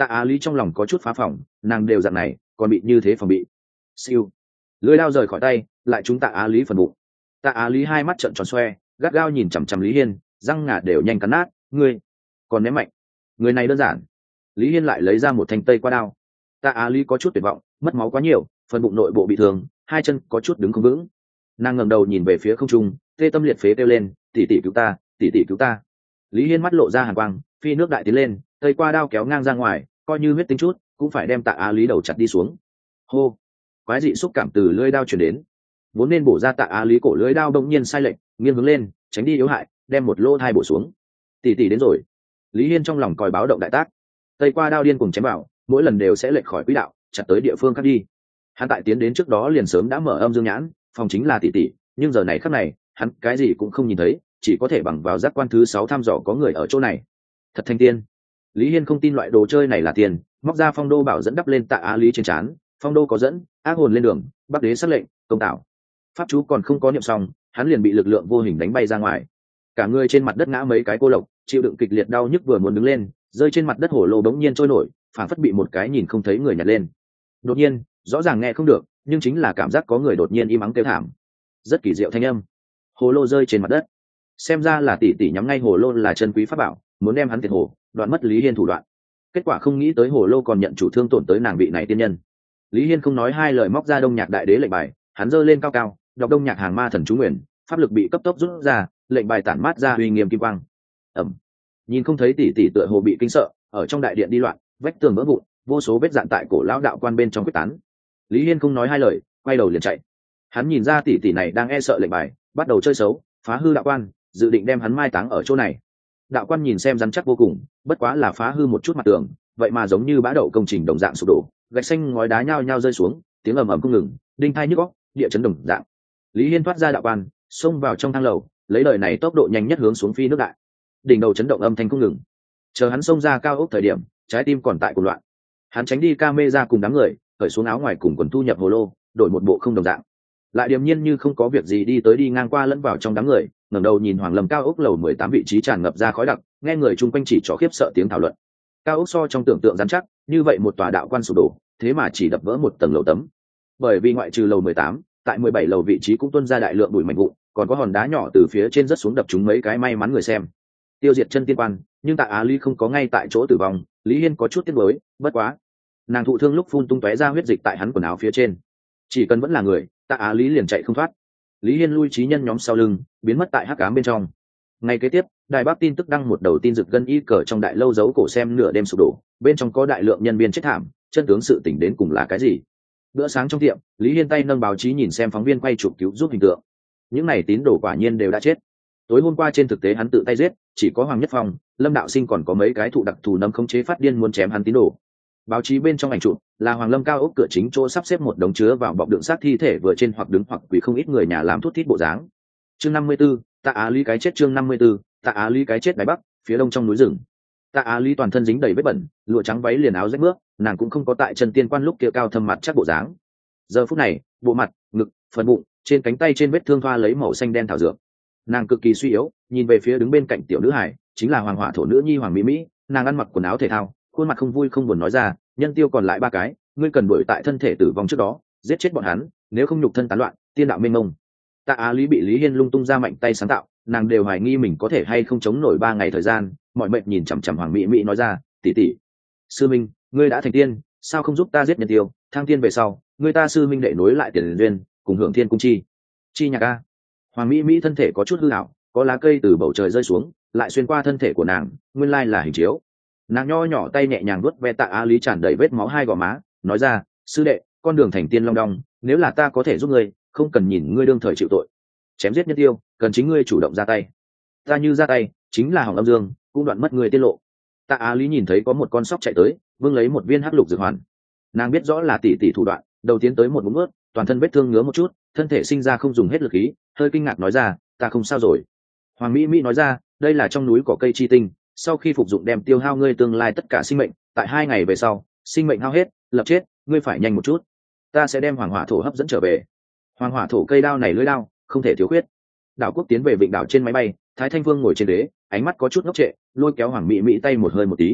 Tạ Á Lý trong lòng có chút phá phỏng, nàng đều dạng này còn bị như thế phòng bị. Siêu, lưỡi đao rời khỏi tay, lại trúng Tạ Á Lý phần bụng. Tạ Á Lý hai mắt trợn tròn xoe, gắt gao nhìn chằm chằm Lý Hiên, răng ngà đều nhanh cắn nát. Ngươi còn ném mạnh, người này đơn giản. Lý Hiên lại lấy ra một thanh tây qua đao. Tạ Á Lý có chút tuyệt vọng, mất máu quá nhiều, phần bụng nội bộ bị thương, hai chân có chút đứng không vững. Nàng ngẩng đầu nhìn về phía không trung, tê tâm liệt phế kêu lên, tỷ tỷ cứu ta, tỷ tỷ cứu ta. Lý Hiên mắt lộ ra hàn quang, phi nước đại tiến lên, tây qua đao kéo ngang ra ngoài, coi như huyết tinh chút cũng phải đem Tạ Á Lý đầu chặt đi xuống. Hô, quái dị xúc cảm từ lưỡi đao truyền đến, vốn nên bổ ra Tạ Á Lý cổ lưỡi đao đột nhiên sai lệch, nghiêng hướng lên, tránh đi yếu hại, đem một lỗ thai bổ xuống. Tỷ tỷ đến rồi. Lý Hiên trong lòng còi báo động đại tác, tây qua đao điên cùng chém vào, mỗi lần đều sẽ lệch khỏi quỹ đạo, chặt tới địa phương khác đi. Hắn tại tiến đến trước đó liền sớm đã mở âm dương nhãn, phòng chính là tỷ tỷ, nhưng giờ này khắc này hắn cái gì cũng không nhìn thấy, chỉ có thể bằng vào giác quan thứ sáu thăm dò có người ở chỗ này. Thật thành tiên. Lý Hiên không tin loại đồ chơi này là tiền, móc ra phong đô bảo dẫn đắp lên Tạ Á Lý trên trán. Phong đô có dẫn, ác hồn lên đường, bắc đế sắc lệnh, công tạo. Pháp chú còn không có niệm xong, hắn liền bị lực lượng vô hình đánh bay ra ngoài. Cả người trên mặt đất ngã mấy cái cô lộc, chịu đựng kịch liệt đau nhức vừa muốn đứng lên, rơi trên mặt đất hổ lô bỗng nhiên trôi nổi, phản phất bị một cái nhìn không thấy người nhặt lên. Đột nhiên, rõ ràng nghe không được, nhưng chính là cảm giác có người đột nhiên im ắng kêu thảm. Rất kỳ diệu thanh âm. Hồ lô rơi trên mặt đất. Xem ra là tỷ tỷ nhắm ngay hồ lô là chân quý pháp bảo, muốn đem hắn tiệt hồ, đoạn mất Lý Hiên thủ đoạn. Kết quả không nghĩ tới hồ lô còn nhận chủ thương tổn tới nàng vị này tiên nhân. Lý Hiên không nói hai lời móc ra Đông Nhạc Đại Đế lệnh bài, hắn giơ lên cao cao, đọc Đông Nhạc Hàng Ma Thần chú nguyện, pháp lực bị cấp tốc rút ra, lệnh bài tản mát ra uy nghiêm kim quang. Ầm. Nhìn không thấy tỷ tỷ tựa hồ bị kinh sợ, ở trong đại điện đi loạn, vách tường vỡ vụn, vô số vết dạn tại cổ lão đạo quan bên trong quyết tán. Lý Hiên không nói hai lời, quay đầu liền chạy. Hắn nhìn ra tỷ tỷ này đang e sợ lệnh bài, bắt đầu chơi xấu, phá hư đạo quan, dự định đem hắn mai táng ở chỗ này. Đạo quan nhìn xem rắn chắc vô cùng, bất quá là phá hư một chút mặt tường, vậy mà giống như bã đậu công trình đồng dạng sụp đổ, gạch xanh ngói đá nhao nhao rơi xuống, tiếng ầm ầm không ngừng, đinh thai nhức óc, địa chấn đồng dạng. Lý Hiên thoát ra đạo quan, xông vào trong thang lầu, lấy lời này tốc độ nhanh nhất hướng xuống phi nước đại. Đỉnh đầu chấn động âm thanh không ngừng. Chờ hắn xông ra cao ốc thời điểm, trái tim còn tại cuồng loạn. Hắn tránh đi camera cùng đám người, cởi xuống áo ngoài cùng quần thu nhập hồ lô, đổi một bộ không đồng dạng. Lại điềm nhiên như không có việc gì đi tới đi ngang qua lẫn vào trong đám người, ngẩng đầu nhìn Hoàng Lâm cao ốc lầu mười tám vị trí tràn ngập ra khói đặc, nghe người chung quanh chỉ trỏ khiếp sợ tiếng thảo luận. Cao ốc so trong tưởng tượng rắn chắc, như vậy một tòa đạo quan sụp đổ, thế mà chỉ đập vỡ một tầng lầu tấm. Bởi vì ngoại trừ lầu mười tám, tại mười bảy lầu vị trí cũng tuôn ra đại lượng bụi mảnh vụn, còn có hòn đá nhỏ từ phía trên rất xuống đập trúng mấy cái may mắn người xem. Tiêu diệt chân tiên quan, nhưng Tạ Á Lý không có ngay tại chỗ tử vong, Lý Hiên có chút tiếc nuối, bất quá, nàng thụ thương lúc phun tung tóe ra huyết dịch tại hắn quần áo phía trên. Chỉ cần vẫn là người, Tạ Á Lý liền chạy không thoát. Lý Hiên lui trí nhân nhóm sau lưng, biến mất tại hắc ám bên trong. Ngày kế tiếp, Đài Bắc tin tức đăng một đầu tin rực gân y cờ trong đại lâu giấu cổ xem nửa đêm sụp đổ, bên trong có đại lượng nhân viên chết thảm, chân tướng sự tình đến cùng là cái gì? Bữa sáng trong tiệm, Lý Hiên tay nâng báo chí nhìn xem phóng viên quay chụp cứu giúp hình tượng. Những này tín đồ quả nhiên đều đã chết. Tối hôm qua trên thực tế hắn tự tay giết, chỉ có Hoàng Nhất Phong, Lâm Đạo Sinh còn có mấy cái thụ đặc thù nâm khống chế phát điên muốn chém hắn tín đồ. Báo chí bên trong ảnh chụp là Hoàng Lâm cao ốc cửa chính chỗ sắp xếp một đống chứa vào bọc đựng xác thi thể vừa trên hoặc đứng hoặc quỳ không ít người nhà làm thút thít bộ dáng. Chương năm mươi 54, Tạ Á Lý cái chết chương năm mươi 54, Tạ Á Lý cái chết Đài Bắc, phía đông trong núi rừng. Tạ Á Lý toàn thân dính đầy vết bẩn, lụa trắng váy liền áo rách mướp, nàng cũng không có tại chân tiên quan lúc kia cao thâm mặt chắc bộ dáng. Giờ phút này, bộ mặt, ngực, phần bụng, trên cánh tay trên vết thương thoa lấy màu xanh đen thảo dược. Nàng cực kỳ suy yếu, nhìn về phía đứng bên cạnh tiểu nữ hải, chính là Hoàng Hỏa thổ nữ nhi Hoàng Mỹ Mỹ, nàng ăn mặc quần áo thể thao, khuôn mặt không vui không buồn nói ra, nhân tiêu còn lại ba cái, ngươi cần đuổi tại thân thể tử vong trước đó, giết chết bọn hắn, nếu không nhục thân tán loạn, tiên đạo mênh mông. Tạ Á Lý bị Lý Hiên lung tung ra mạnh tay sáng tạo, nàng đều hoài nghi mình có thể hay không chống nổi ba ngày thời gian, mọi mệnh nhìn chằm chằm Hoàng Mỹ Mỹ nói ra, tỷ tỷ, sư minh, ngươi đã thành tiên, sao không giúp ta giết nhân tiêu, thăng tiên về sau, ngươi ta sư minh đệ nối lại tiền duyên, cùng hưởng thiên cung chi. Chi nhạc a. Hoàng Mỹ Mỹ thân thể có chút hư hảo, có lá cây từ bầu trời rơi xuống, lại xuyên qua thân thể của nàng, nguyên lai là hình chiếu. Nàng nho nhỏ tay nhẹ nhàng vuốt ve Tạ Á Lý tràn đầy vết máu hai gò má, nói ra, sư đệ, con đường thành tiên long đong, nếu là ta có thể giúp ngươi, không cần nhìn ngươi đương thời chịu tội, chém giết nhân tiêu, cần chính ngươi chủ động ra tay. Ta như ra tay, chính là hỏng âm dương, cũng đoạn mất người tiết lộ. Tạ Á Lý nhìn thấy có một con sóc chạy tới, vương lấy một viên hắc lục dược hoàn. Nàng biết rõ là tỷ tỷ thủ đoạn, đầu tiến tới một ngụm ướt, toàn thân vết thương ngứa một chút, thân thể sinh ra không dùng hết lực khí, hơi kinh ngạc nói ra, ta không sao rồi. Hoàng Mỹ Mỹ nói ra, đây là trong núi cỏ cây chi tinh, sau khi phục dụng đem tiêu hao ngươi tương lai tất cả sinh mệnh, tại hai ngày về sau, sinh mệnh hao hết, lập chết, ngươi phải nhanh một chút. Ta sẽ đem Hoàng Hỏa thổ hấp dẫn trở về. Hoàng Hỏa thổ cây đao này lưỡi đao, không thể thiếu khuyết. Đảo quốc tiến về vịnh đảo trên máy bay, Thái Thanh Vương ngồi trên đế, ánh mắt có chút ngốc trệ, lôi kéo Hoàng Mỹ Mỹ tay một hơi một tí.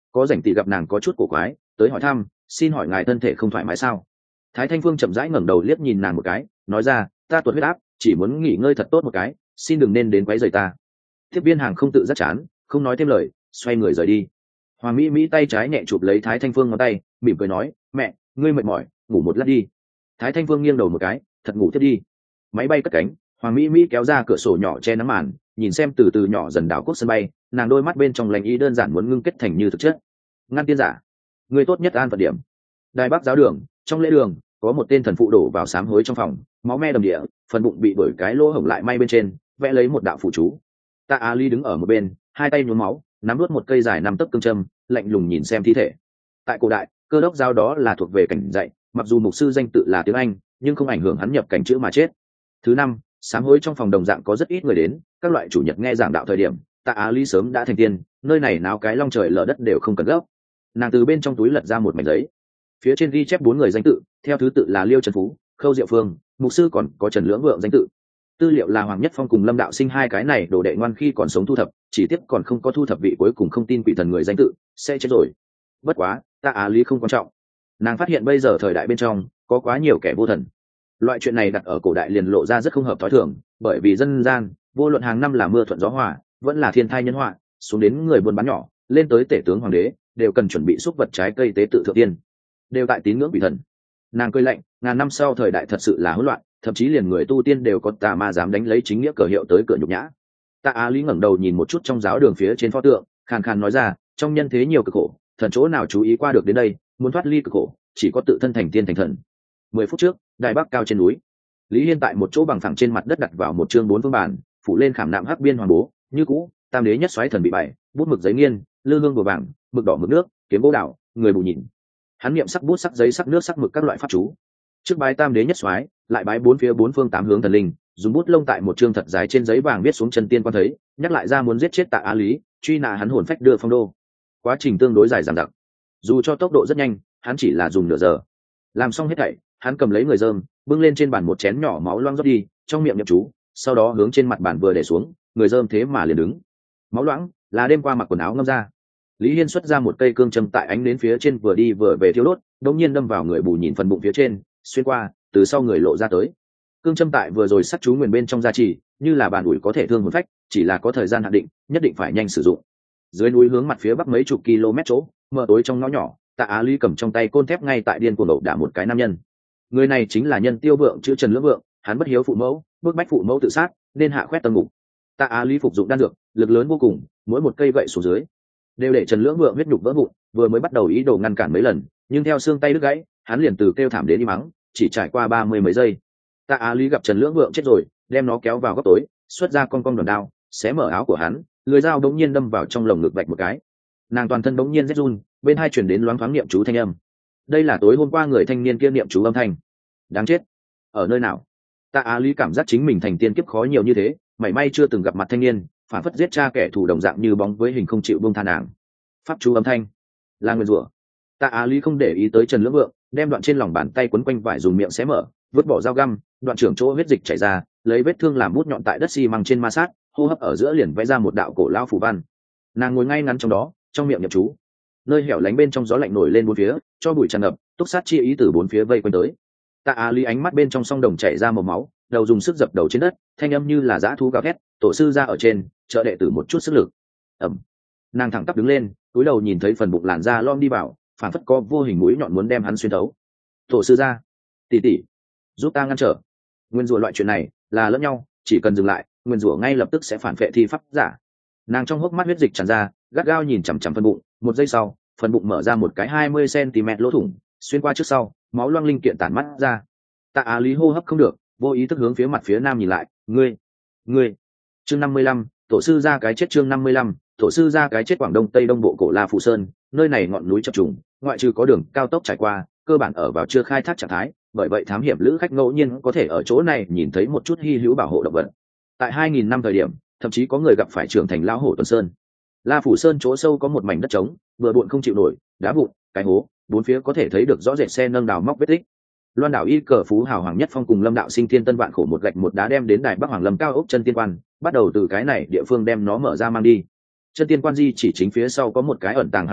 có rảnh tỷ gặp nàng có chút cổ quái, tới hỏi thăm, xin hỏi ngài thân thể không thoải mái sao? Thái Thanh Phương chậm rãi ngẩng đầu liếc nhìn nàng một cái, nói ra, ta tuột huyết áp, chỉ muốn nghỉ ngơi thật tốt một cái, xin đừng nên đến quấy rầy ta. Tiếp viên hàng không tự giác chán, không nói thêm lời, xoay người rời đi. Hoàng Mỹ Mỹ tay trái nhẹ chụp lấy Thái Thanh Phương ngón tay, mỉm cười nói, mẹ, ngươi mệt mỏi, ngủ một lát đi. Thái Thanh Phương nghiêng đầu một cái, thật ngủ thiết đi. Máy bay cất cánh, Hoàng Mỹ Mỹ kéo ra cửa sổ nhỏ che nắng màn, nhìn xem từ từ nhỏ dần đảo quốc sân bay, nàng đôi mắt bên trong lành ý đơn giản muốn ngưng kết thành như thực chất. Ngăn tiên giả, người tốt nhất an phận điểm. Đài Bắc giáo đường, trong lễ đường có một tên thần phụ đổ vào sám hối trong phòng, máu me đầm địa, phần bụng bị bởi cái lỗ hổng lại may bên trên, vẽ lấy một đạo phụ chú. Tạ Á Ly đứng ở một bên, hai tay nhuốm máu, nắm nuốt một cây dài năm tấc cương châm, lạnh lùng nhìn xem thi thể. Tại cổ đại, cơ đốc giáo đó là thuộc về cảnh dạy, mặc dù mục sư danh tự là tiếng Anh, nhưng không ảnh hưởng hắn nhập cảnh chữ mà chết. Thứ năm, sám hối trong phòng đồng dạng có rất ít người đến, các loại chủ nhật nghe giảng đạo thời điểm, Tạ Á Ly sớm đã thành tiên, nơi này náo cái long trời lở đất đều không cần gấp. Nàng từ bên trong túi lật ra một mảnh giấy, phía trên ghi chép bốn người danh tự, theo thứ tự là Liêu Trần Phú, Khâu Diệu Phương, mục sư còn có Trần Lưỡng Vượng danh tự. Tư liệu là Hoàng Nhất Phong cùng Lâm Đạo Sinh hai cái này đồ đệ ngoan khi còn sống thu thập, chỉ tiếc còn không có thu thập vị cuối cùng không tin quỷ thần người danh tự, sẽ chết rồi. Bất quá, Tạ Á Lý không quan trọng. Nàng phát hiện bây giờ thời đại bên trong có quá nhiều kẻ vô thần. Loại chuyện này đặt ở cổ đại liền lộ ra rất không hợp thói thường, bởi vì dân gian, vô luận hàng năm là mưa thuận gió hòa, vẫn là thiên thai nhân họa, xuống đến người buôn bán nhỏ, lên tới tể tướng hoàng đế, đều cần chuẩn bị xúc vật trái cây tế tự thượng tiên, đều tại tín ngưỡng quỷ thần. Nàng cười lạnh, ngàn năm sau thời đại thật sự là hỗn loạn, thậm chí liền người tu tiên đều có tà ma dám đánh lấy chính nghĩa cờ hiệu tới cửa nhục nhã. Tạ Á Lý ngẩng đầu nhìn một chút trong giáo đường phía trên pho tượng, khàn khàn nói ra, trong nhân thế nhiều cực khổ, thần chỗ nào chú ý qua được đến đây, muốn thoát ly cực khổ, chỉ có tự thân thành tiên thành thần. Mười phút trước, Đài Bắc cao trên núi, Lý Hiên tại một chỗ bằng phẳng trên mặt đất đặt vào một chương bốn phương bản, phủ lên khảm nạm hắc biên hoàng bố, như cũ, tam đế nhất xoáy thần bị bày, bút mực giấy nghiên, lư hương bùa vàng, mực đỏ mực nước, kiếm gỗ đảo, người bù nhìn. Hắn niệm sắc bút sắc giấy sắc nước sắc mực các loại pháp chú. Trước bái tam đế nhất xoáy, lại bái bốn phía bốn phương tám hướng thần linh, dùng bút lông tại một chương thật dài trên giấy vàng viết xuống chân tiên quan thấy, nhắc lại ra muốn giết chết Tạ Á Lý, truy nã hắn hồn phách đưa phong đô. Quá trình tương đối dài dằng dặc, dù cho tốc độ rất nhanh, hắn chỉ là dùng nửa giờ làm xong hết thảy. Hắn cầm lấy người dơm, bưng lên trên bàn một chén nhỏ máu loang rót đi, trong miệng niệm chú, sau đó hướng trên mặt bàn vừa để xuống, người dơm thế mà liền đứng. Máu loãng là đêm qua mặc quần áo ngâm ra. Lý Hiên xuất ra một cây cương châm tại ánh đến phía trên vừa đi vừa về thiêu đốt, đống nhiên đâm vào người bù nhìn phần bụng phía trên, xuyên qua, từ sau người lộ ra tới. Cương châm tại vừa rồi sắt chú nguyền bên trong gia trì, như là bàn ủi có thể thương hồn phách, chỉ là có thời gian hạn định, nhất định phải nhanh sử dụng. Dưới núi hướng mặt phía bắc mấy chục km chỗ, mờ tối trong ngõ nhỏ, Tạ Á Lý cầm trong tay côn thép ngay tại điên cuồng ẩu đả một cái nam nhân. Người này chính là Nhân Tiêu Vượng chữ Trần Lưỡng Vượng, hắn bất hiếu phụ mẫu, bức bách phụ mẫu tự sát, nên hạ khoét tâm ngục. Tạ Á Lý phục dụng đan dược, lực lớn vô cùng, mỗi một cây gậy xuống dưới đều để Trần Lưỡng Vượng huyết nhục vỡ vụn, vừa mới bắt đầu ý đồ ngăn cản mấy lần, nhưng theo xương tay đứt gãy, hắn liền từ kêu thảm đến đi mắng, chỉ trải qua ba mươi mấy giây. Tạ Á Lý gặp Trần Lưỡng Vượng chết rồi, đem nó kéo vào góc tối, xuất ra con con đòn đao, xé mở áo của hắn, lưỡi dao đống nhiên đâm vào trong lồng ngực vạch một cái. Nàng toàn thân đống nhiên rét run, bên hai truyền đến loáng thoáng niệm chú thanh âm. Đây là tối hôm qua người thanh niên kia niệm chú âm thanh. Đáng chết, ở nơi nào? Tạ Á Lý cảm giác chính mình thành tiên kiếp khó nhiều như thế, mảy may chưa từng gặp mặt thanh niên, phản phất giết cha kẻ thù đồng dạng như bóng với hình không chịu buông tha nàng. Pháp chú âm thanh là nguyên rủa. Tạ Á Lý không để ý tới Trần Lưỡng Vượng, đem đoạn trên lòng bàn tay quấn quanh vải dùng miệng xé mở, vứt bỏ dao găm, đoạn trưởng chỗ huyết dịch chảy ra, lấy vết thương làm bút nhọn tại đất xi măng trên ma sát, hô hấp ở giữa liền vẽ ra một đạo cổ lao phù văn. Nàng ngồi ngay ngắn trong đó, trong miệng niệm chú. Nơi hẻo lánh bên trong gió lạnh nổi lên bốn phía, cho bụi tràn ngập, túc sát chi ý từ bốn phía vây quanh tới. Tạ Á Lý ánh mắt bên trong song đồng chảy ra màu máu, đầu dùng sức dập đầu trên đất, thanh âm như là dã thú gào thét, tổ sư ra ở trên, trợ đệ tử một chút sức lực. Ầm. Nàng thẳng tắp đứng lên, cúi đầu nhìn thấy phần bụng làn da lom đi vào, phản phất có vô hình mũi nhọn muốn đem hắn xuyên thấu. Tổ sư ra, tỷ tỷ, giúp ta ngăn trở. Nguyên rủa loại chuyện này là lẫn nhau, chỉ cần dừng lại, nguyên rủa ngay lập tức sẽ phản vệ thi pháp giả. Nàng trong hốc mắt huyết dịch tràn ra, gắt gao nhìn chằm chằm phần bụng, một giây sau, phần bụng mở ra một cái hai mươi xăng-ti-mét lỗ thủng, xuyên qua trước sau, máu loang linh kiện tản mắt ra. Tạ Á Lý hô hấp không được, vô ý thức hướng phía mặt phía nam nhìn lại, ngươi, ngươi. Chương năm mươi lăm, tổ sư ra cái chết. Chương năm mươi lăm, tổ sư ra cái chết. Quảng Đông Tây Đông Bộ Cổ La Phụ Sơn, nơi này ngọn núi chập trùng, ngoại trừ có đường cao tốc trải qua, cơ bản ở vào chưa khai thác trạng thái, bởi vậy thám hiểm lữ khách ngẫu nhiên có thể ở chỗ này nhìn thấy một chút hy hữu bảo hộ động vật. Tại hai nghìn năm thời điểm, thậm chí có người gặp phải trưởng thành lão hổ Tuần Sơn. La Phủ Sơn chỗ sâu có một mảnh đất trống, vừa bụi không chịu nổi, đá vụn, cái hố, bốn phía có thể thấy được rõ rệt xe nâng đào móc vết tích. Loan đảo y cờ Phú Hào Hoàng Nhất Phong cùng Lâm Đạo Sinh thiên tân vạn khổ một gạch một đá đem đến Đài Bắc Hoàng Lâm cao ốc chân tiên quan, bắt đầu từ cái này địa phương đem nó mở ra mang đi. Chân tiên quan di chỉ chính phía sau có một cái ẩn tàng hang động,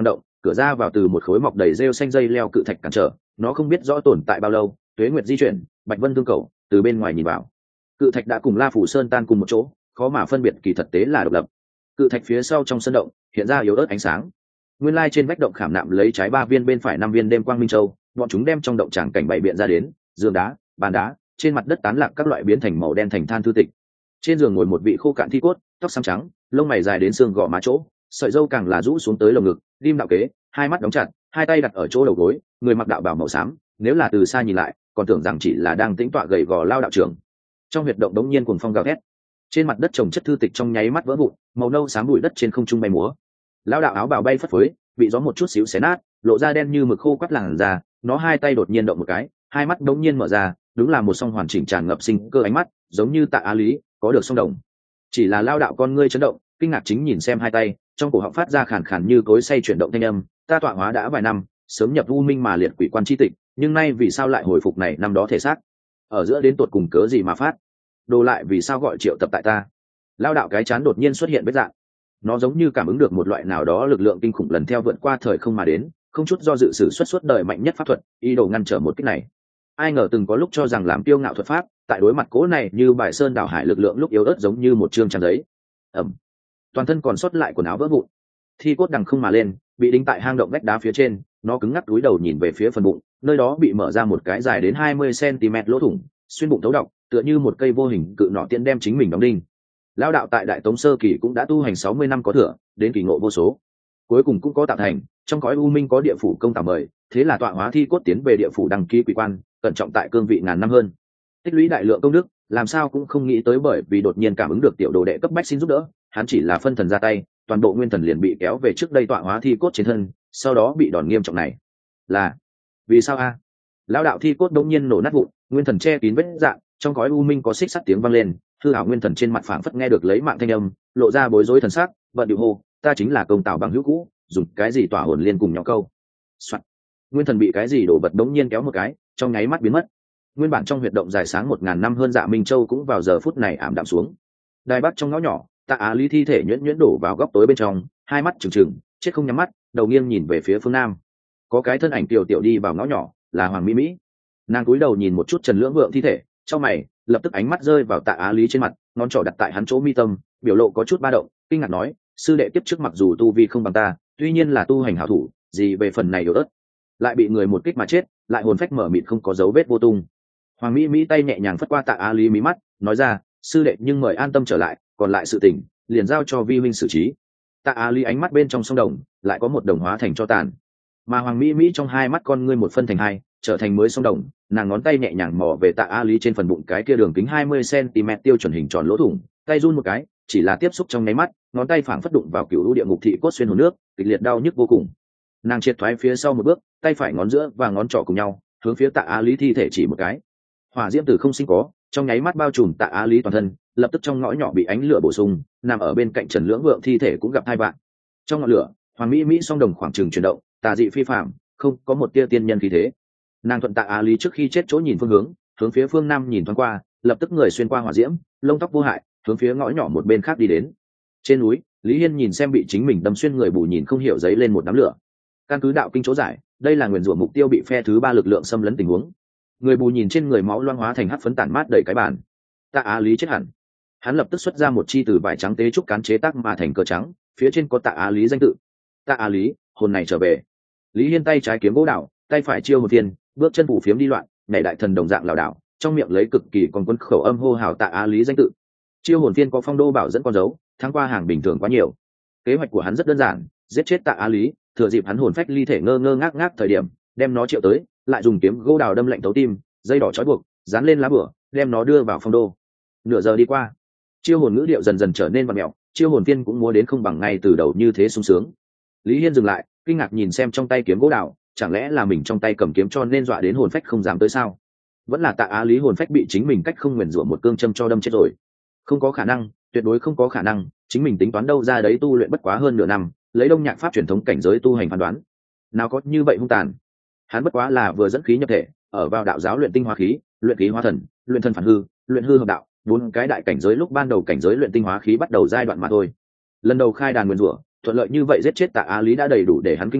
cửa ra vào từ một khối mọc đầy rêu xanh dây leo cự thạch cản trở, nó không biết rõ tồn tại bao lâu. Tuế nguyệt di chuyển, Bạch Vân thương cầu từ bên ngoài nhìn vào, cự thạch đã cùng La Phủ Sơn tan cùng một chỗ, khó mà phân biệt kỳ thật tế là độc lập. Cự thạch phía sau trong sân động hiện ra yếu ớt ánh sáng. Nguyên lai trên vách động khảm nạm lấy trái ba viên bên phải năm viên đêm quang minh châu, bọn chúng đem trong động tràng cảnh bày biện ra đến, giường đá, bàn đá, trên mặt đất tán lạc các loại biến thành màu đen thành than thư tịch. Trên giường ngồi một vị khô cạn thi cốt, tóc xám trắng, lông mày dài đến xương gò má chỗ, sợi râu càng là rũ xuống tới lồng ngực, lim đạo kế, hai mắt đóng chặt, hai tay đặt ở chỗ đầu gối, người mặc đạo bào màu xám, nếu là từ xa nhìn lại, còn tưởng rằng chỉ là đang tĩnh tọa gầy gò lao đạo trưởng. Trong huyệt động đống nhiên cuồng phong gào thét, trên mặt đất trồng chất thư tịch trong nháy mắt vỡ vụn, màu nâu xám bụi đất trên không trung bay múa. Lao đạo áo bào bay phất phới, bị gió một chút xíu xé nát, lộ ra đen như mực khô quắt làn da. Nó hai tay đột nhiên động một cái, hai mắt đống nhiên mở ra, đúng là một song hoàn chỉnh tràn ngập sinh cơ ánh mắt, giống như Tạ Á Lý có được song đồng. Chỉ là lao đạo con ngươi chấn động, kinh ngạc chính nhìn xem hai tay, trong cổ họng phát ra khàn khàn như cối xay chuyển động thanh âm. Ta tọa hóa đã vài năm, sớm nhập u minh mà liệt quỷ quan chi tịch, nhưng nay vì sao lại hồi phục này năm đó thể xác? Ở giữa đến tột cùng cớ gì mà phát? Đồ lại vì sao gọi triệu tập tại ta? Lao đạo cái chán đột nhiên xuất hiện vết dạng, nó giống như cảm ứng được một loại nào đó lực lượng kinh khủng lần theo vượt qua thời không mà đến, không chút do dự sử xuất suốt đời mạnh nhất pháp thuật, ý đồ ngăn trở một kích này. Ai ngờ từng có lúc cho rằng làm kiêu ngạo thuật pháp, tại đối mặt cố này như bài sơn đảo hải lực lượng lúc yếu ớt giống như một chương trang giấy. Ẩm, toàn thân còn sót lại quần áo vỡ vụn, thi cốt đằng không mà lên, bị đính tại hang động vách đá phía trên. Nó cứng ngắc cúi đầu nhìn về phía phần bụng, nơi đó bị mở ra một cái dài đến hai mươi xăng-ti-mét lỗ thủng, xuyên bụng thấu độc, tựa như một cây vô hình cự nọ tiễn đem chính mình đóng đinh. Lão đạo tại Đại Tống sơ kỳ cũng đã tu hành sáu mươi năm có thừa, đến kỳ ngộ vô số, cuối cùng cũng có tạo thành. Trong cõi u minh có địa phủ công tảo mời, thế là tọa hóa thi cốt tiến về địa phủ đăng ký quỷ quan, cẩn trọng tại cương vị ngàn năm hơn, tích lũy đại lượng công đức, làm sao cũng không nghĩ tới bởi vì đột nhiên cảm ứng được tiểu đồ đệ cấp bách xin giúp đỡ, hắn chỉ là phân thần ra tay, toàn bộ nguyên thần liền bị kéo về trước đây tọa hóa thi cốt trên thân, sau đó bị đòn nghiêm trọng này. Là vì sao a? Lão đạo thi cốt đột nhiên nổ nát vụn, nguyên thần che kín vết dạng, trong cõi u minh có xích sắt tiếng vang lên, hư ảo nguyên thần trên mặt phảng phất nghe được lấy mạng thanh âm, lộ ra bối rối thần sắc, bận điệu hô, ta chính là công tảo bằng hữu cũ, dùng cái gì tỏa hồn liên cùng nhau câu. Soạn. Nguyên thần bị cái gì đổ bật đống nhiên kéo một cái, trong nháy mắt biến mất. Nguyên bản trong huyệt động dài sáng một ngàn năm hơn Dạ Minh Châu cũng vào giờ phút này ảm đạm xuống. Đài bắc trong ngõ nhỏ, Tạ Á Lý thi thể nhuyễn nhuyễn đổ vào góc tối bên trong, hai mắt trừng trừng, chết không nhắm mắt, đầu nghiêng nhìn về phía phương nam. Có cái thân ảnh tiểu tiểu đi vào ngõ nhỏ, là Hoàng Mỹ Mỹ. Nàng cúi đầu nhìn một chút Trần Lưỡng Vượng thi thể, trong mày, lập tức ánh mắt rơi vào Tạ Á Lý trên mặt, ngón trỏ đặt tại hắn chỗ mi tâm, biểu lộ có chút ba động, kinh ngạc nói, sư đệ tiếp trước mặc dù tu vi không bằng ta, tuy nhiên là tu hành hảo thủ, gì về phần này yếu ớt, lại bị người một kích mà chết, lại hồn phách mở mịt không có dấu vết vô tung. Hoàng Mỹ Mỹ tay nhẹ nhàng phất qua Tạ Á Lý mí mắt, nói ra, sư đệ nhưng mời an tâm trở lại, còn lại sự tình liền giao cho vi huynh xử trí. Tạ Á Lý ánh mắt bên trong sông đồng lại có một đồng hóa thành cho tàn, mà Hoàng Mỹ Mỹ trong hai mắt con ngươi một phân thành hai, trở thành mới sông đồng. Nàng ngón tay nhẹ nhàng mò về Tạ Á Lý trên phần bụng cái kia đường kính hai mươi xăng-ti-mét tiêu chuẩn hình tròn lỗ thủng, tay run một cái, chỉ là tiếp xúc trong nháy mắt, ngón tay phảng phất đụng vào cựu lũ địa ngục thị cốt xuyên hồ nước, kịch liệt đau nhức vô cùng. Nàng triệt thoái phía sau một bước, tay phải ngón giữa và ngón trỏ cùng nhau, hướng phía Tạ Á Lý thi thể chỉ một cái. Hỏa diễm từ không sinh có, trong nháy mắt bao trùm Tạ Á Lý toàn thân, lập tức trong ngõ nhỏ bị ánh lửa bổ sung, nằm ở bên cạnh Trần Lưỡng Vượng thi thể cũng gặp hai bạn. Trong ngọn lửa, Hoàng Mỹ Mỹ song đồng khoảng trừng chuyển động, tà dị phi phàm, không có một tia tiên nhân khí thế. Nàng thuận Tạ Á Lý trước khi chết chỗ nhìn phương hướng, hướng phía phương nam nhìn thoáng qua, lập tức người xuyên qua hỏa diễm, lông tóc vô hại, hướng phía ngõ nhỏ một bên khác đi đến. Trên núi, Lý Hiên nhìn xem bị chính mình đâm xuyên người bù nhìn không hiểu giấy lên một đám lửa. Căn cứ đạo kinh chỗ giải, đây là nguyền rủa mục tiêu bị phe thứ ba lực lượng xâm lấn tình huống. Người bù nhìn trên người máu loang hóa thành hắc phấn tản mát đầy cái bàn. Tạ Á Lý chết hẳn. Hắn lập tức xuất ra một chi từ vải trắng tế trúc cán chế tác mà thành cờ trắng, phía trên có Tạ Á Lý danh tự. Tạ Á Lý, hồn này trở về. Lý Hiên tay trái kiếm gỗ đảo, tay phải chiêu một viên, bước chân phủ phiếm đi loạn, nhảy đại thần đồng dạng lảo đảo, trong miệng lấy cực kỳ còn quân khẩu âm hô hào Tạ Á Lý danh tự. Chiêu hồn viên có phong đô bảo dẫn con dấu, thắng qua hàng bình thường quá nhiều. Kế hoạch của hắn rất đơn giản, giết chết Tạ Á Lý, thừa dịp hắn hồn phách ly thể ngơ ngơ ngác ngác thời điểm, đem nó triệu tới, lại dùng kiếm gỗ đào đâm lạnh tấu tim, dây đỏ trói buộc, dán lên lá bửa, đem nó đưa vào phong đô. Nửa giờ đi qua, chiêu hồn ngữ điệu dần dần trở nên vặn mèo, chiêu hồn viên cũng múa đến không bằng ngay từ đầu như thế sung sướng. Lý Hiên dừng lại, kinh ngạc nhìn xem trong tay kiếm gỗ đào, chẳng lẽ là mình trong tay cầm kiếm cho nên dọa đến hồn phách không dám tới sao? Vẫn là Tạ Á Lý hồn phách bị chính mình cách không nguyền rủa một cương châm cho đâm chết rồi. Không có khả năng, tuyệt đối không có khả năng, chính mình tính toán đâu ra đấy tu luyện bất quá hơn nửa năm, lấy đông nhạc pháp truyền thống cảnh giới tu hành phán đoán, nào có như vậy hung tàn. Hắn bất quá là vừa dẫn khí nhập thể, ở vào đạo giáo luyện tinh hóa khí, luyện khí hóa thần, luyện thân phản hư, luyện hư hợp đạo, bốn cái đại cảnh giới lúc ban đầu cảnh giới luyện tinh hóa khí bắt đầu giai đoạn mà thôi. Lần đầu khai đàn nguyên rủa, thuận lợi như vậy giết chết Tạ Á Lý đã đầy đủ để hắn kinh ngạc,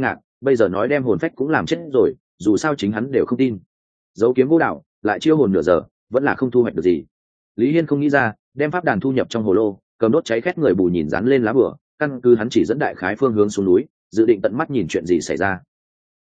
bây giờ nói đem hồn phách cũng làm chết rồi, dù sao chính hắn đều không tin. Giấu kiếm vô đạo lại chiêu hồn nửa giờ vẫn là không thu hoạch được gì. Lý Hiên không nghĩ ra, đem pháp đàn thu nhập trong hồ lô, cầm đốt cháy khét người bù nhìn dán lên lá bửa, căn cứ hắn chỉ dẫn đại khái phương hướng xuống núi, dự định tận mắt nhìn chuyện gì xảy ra.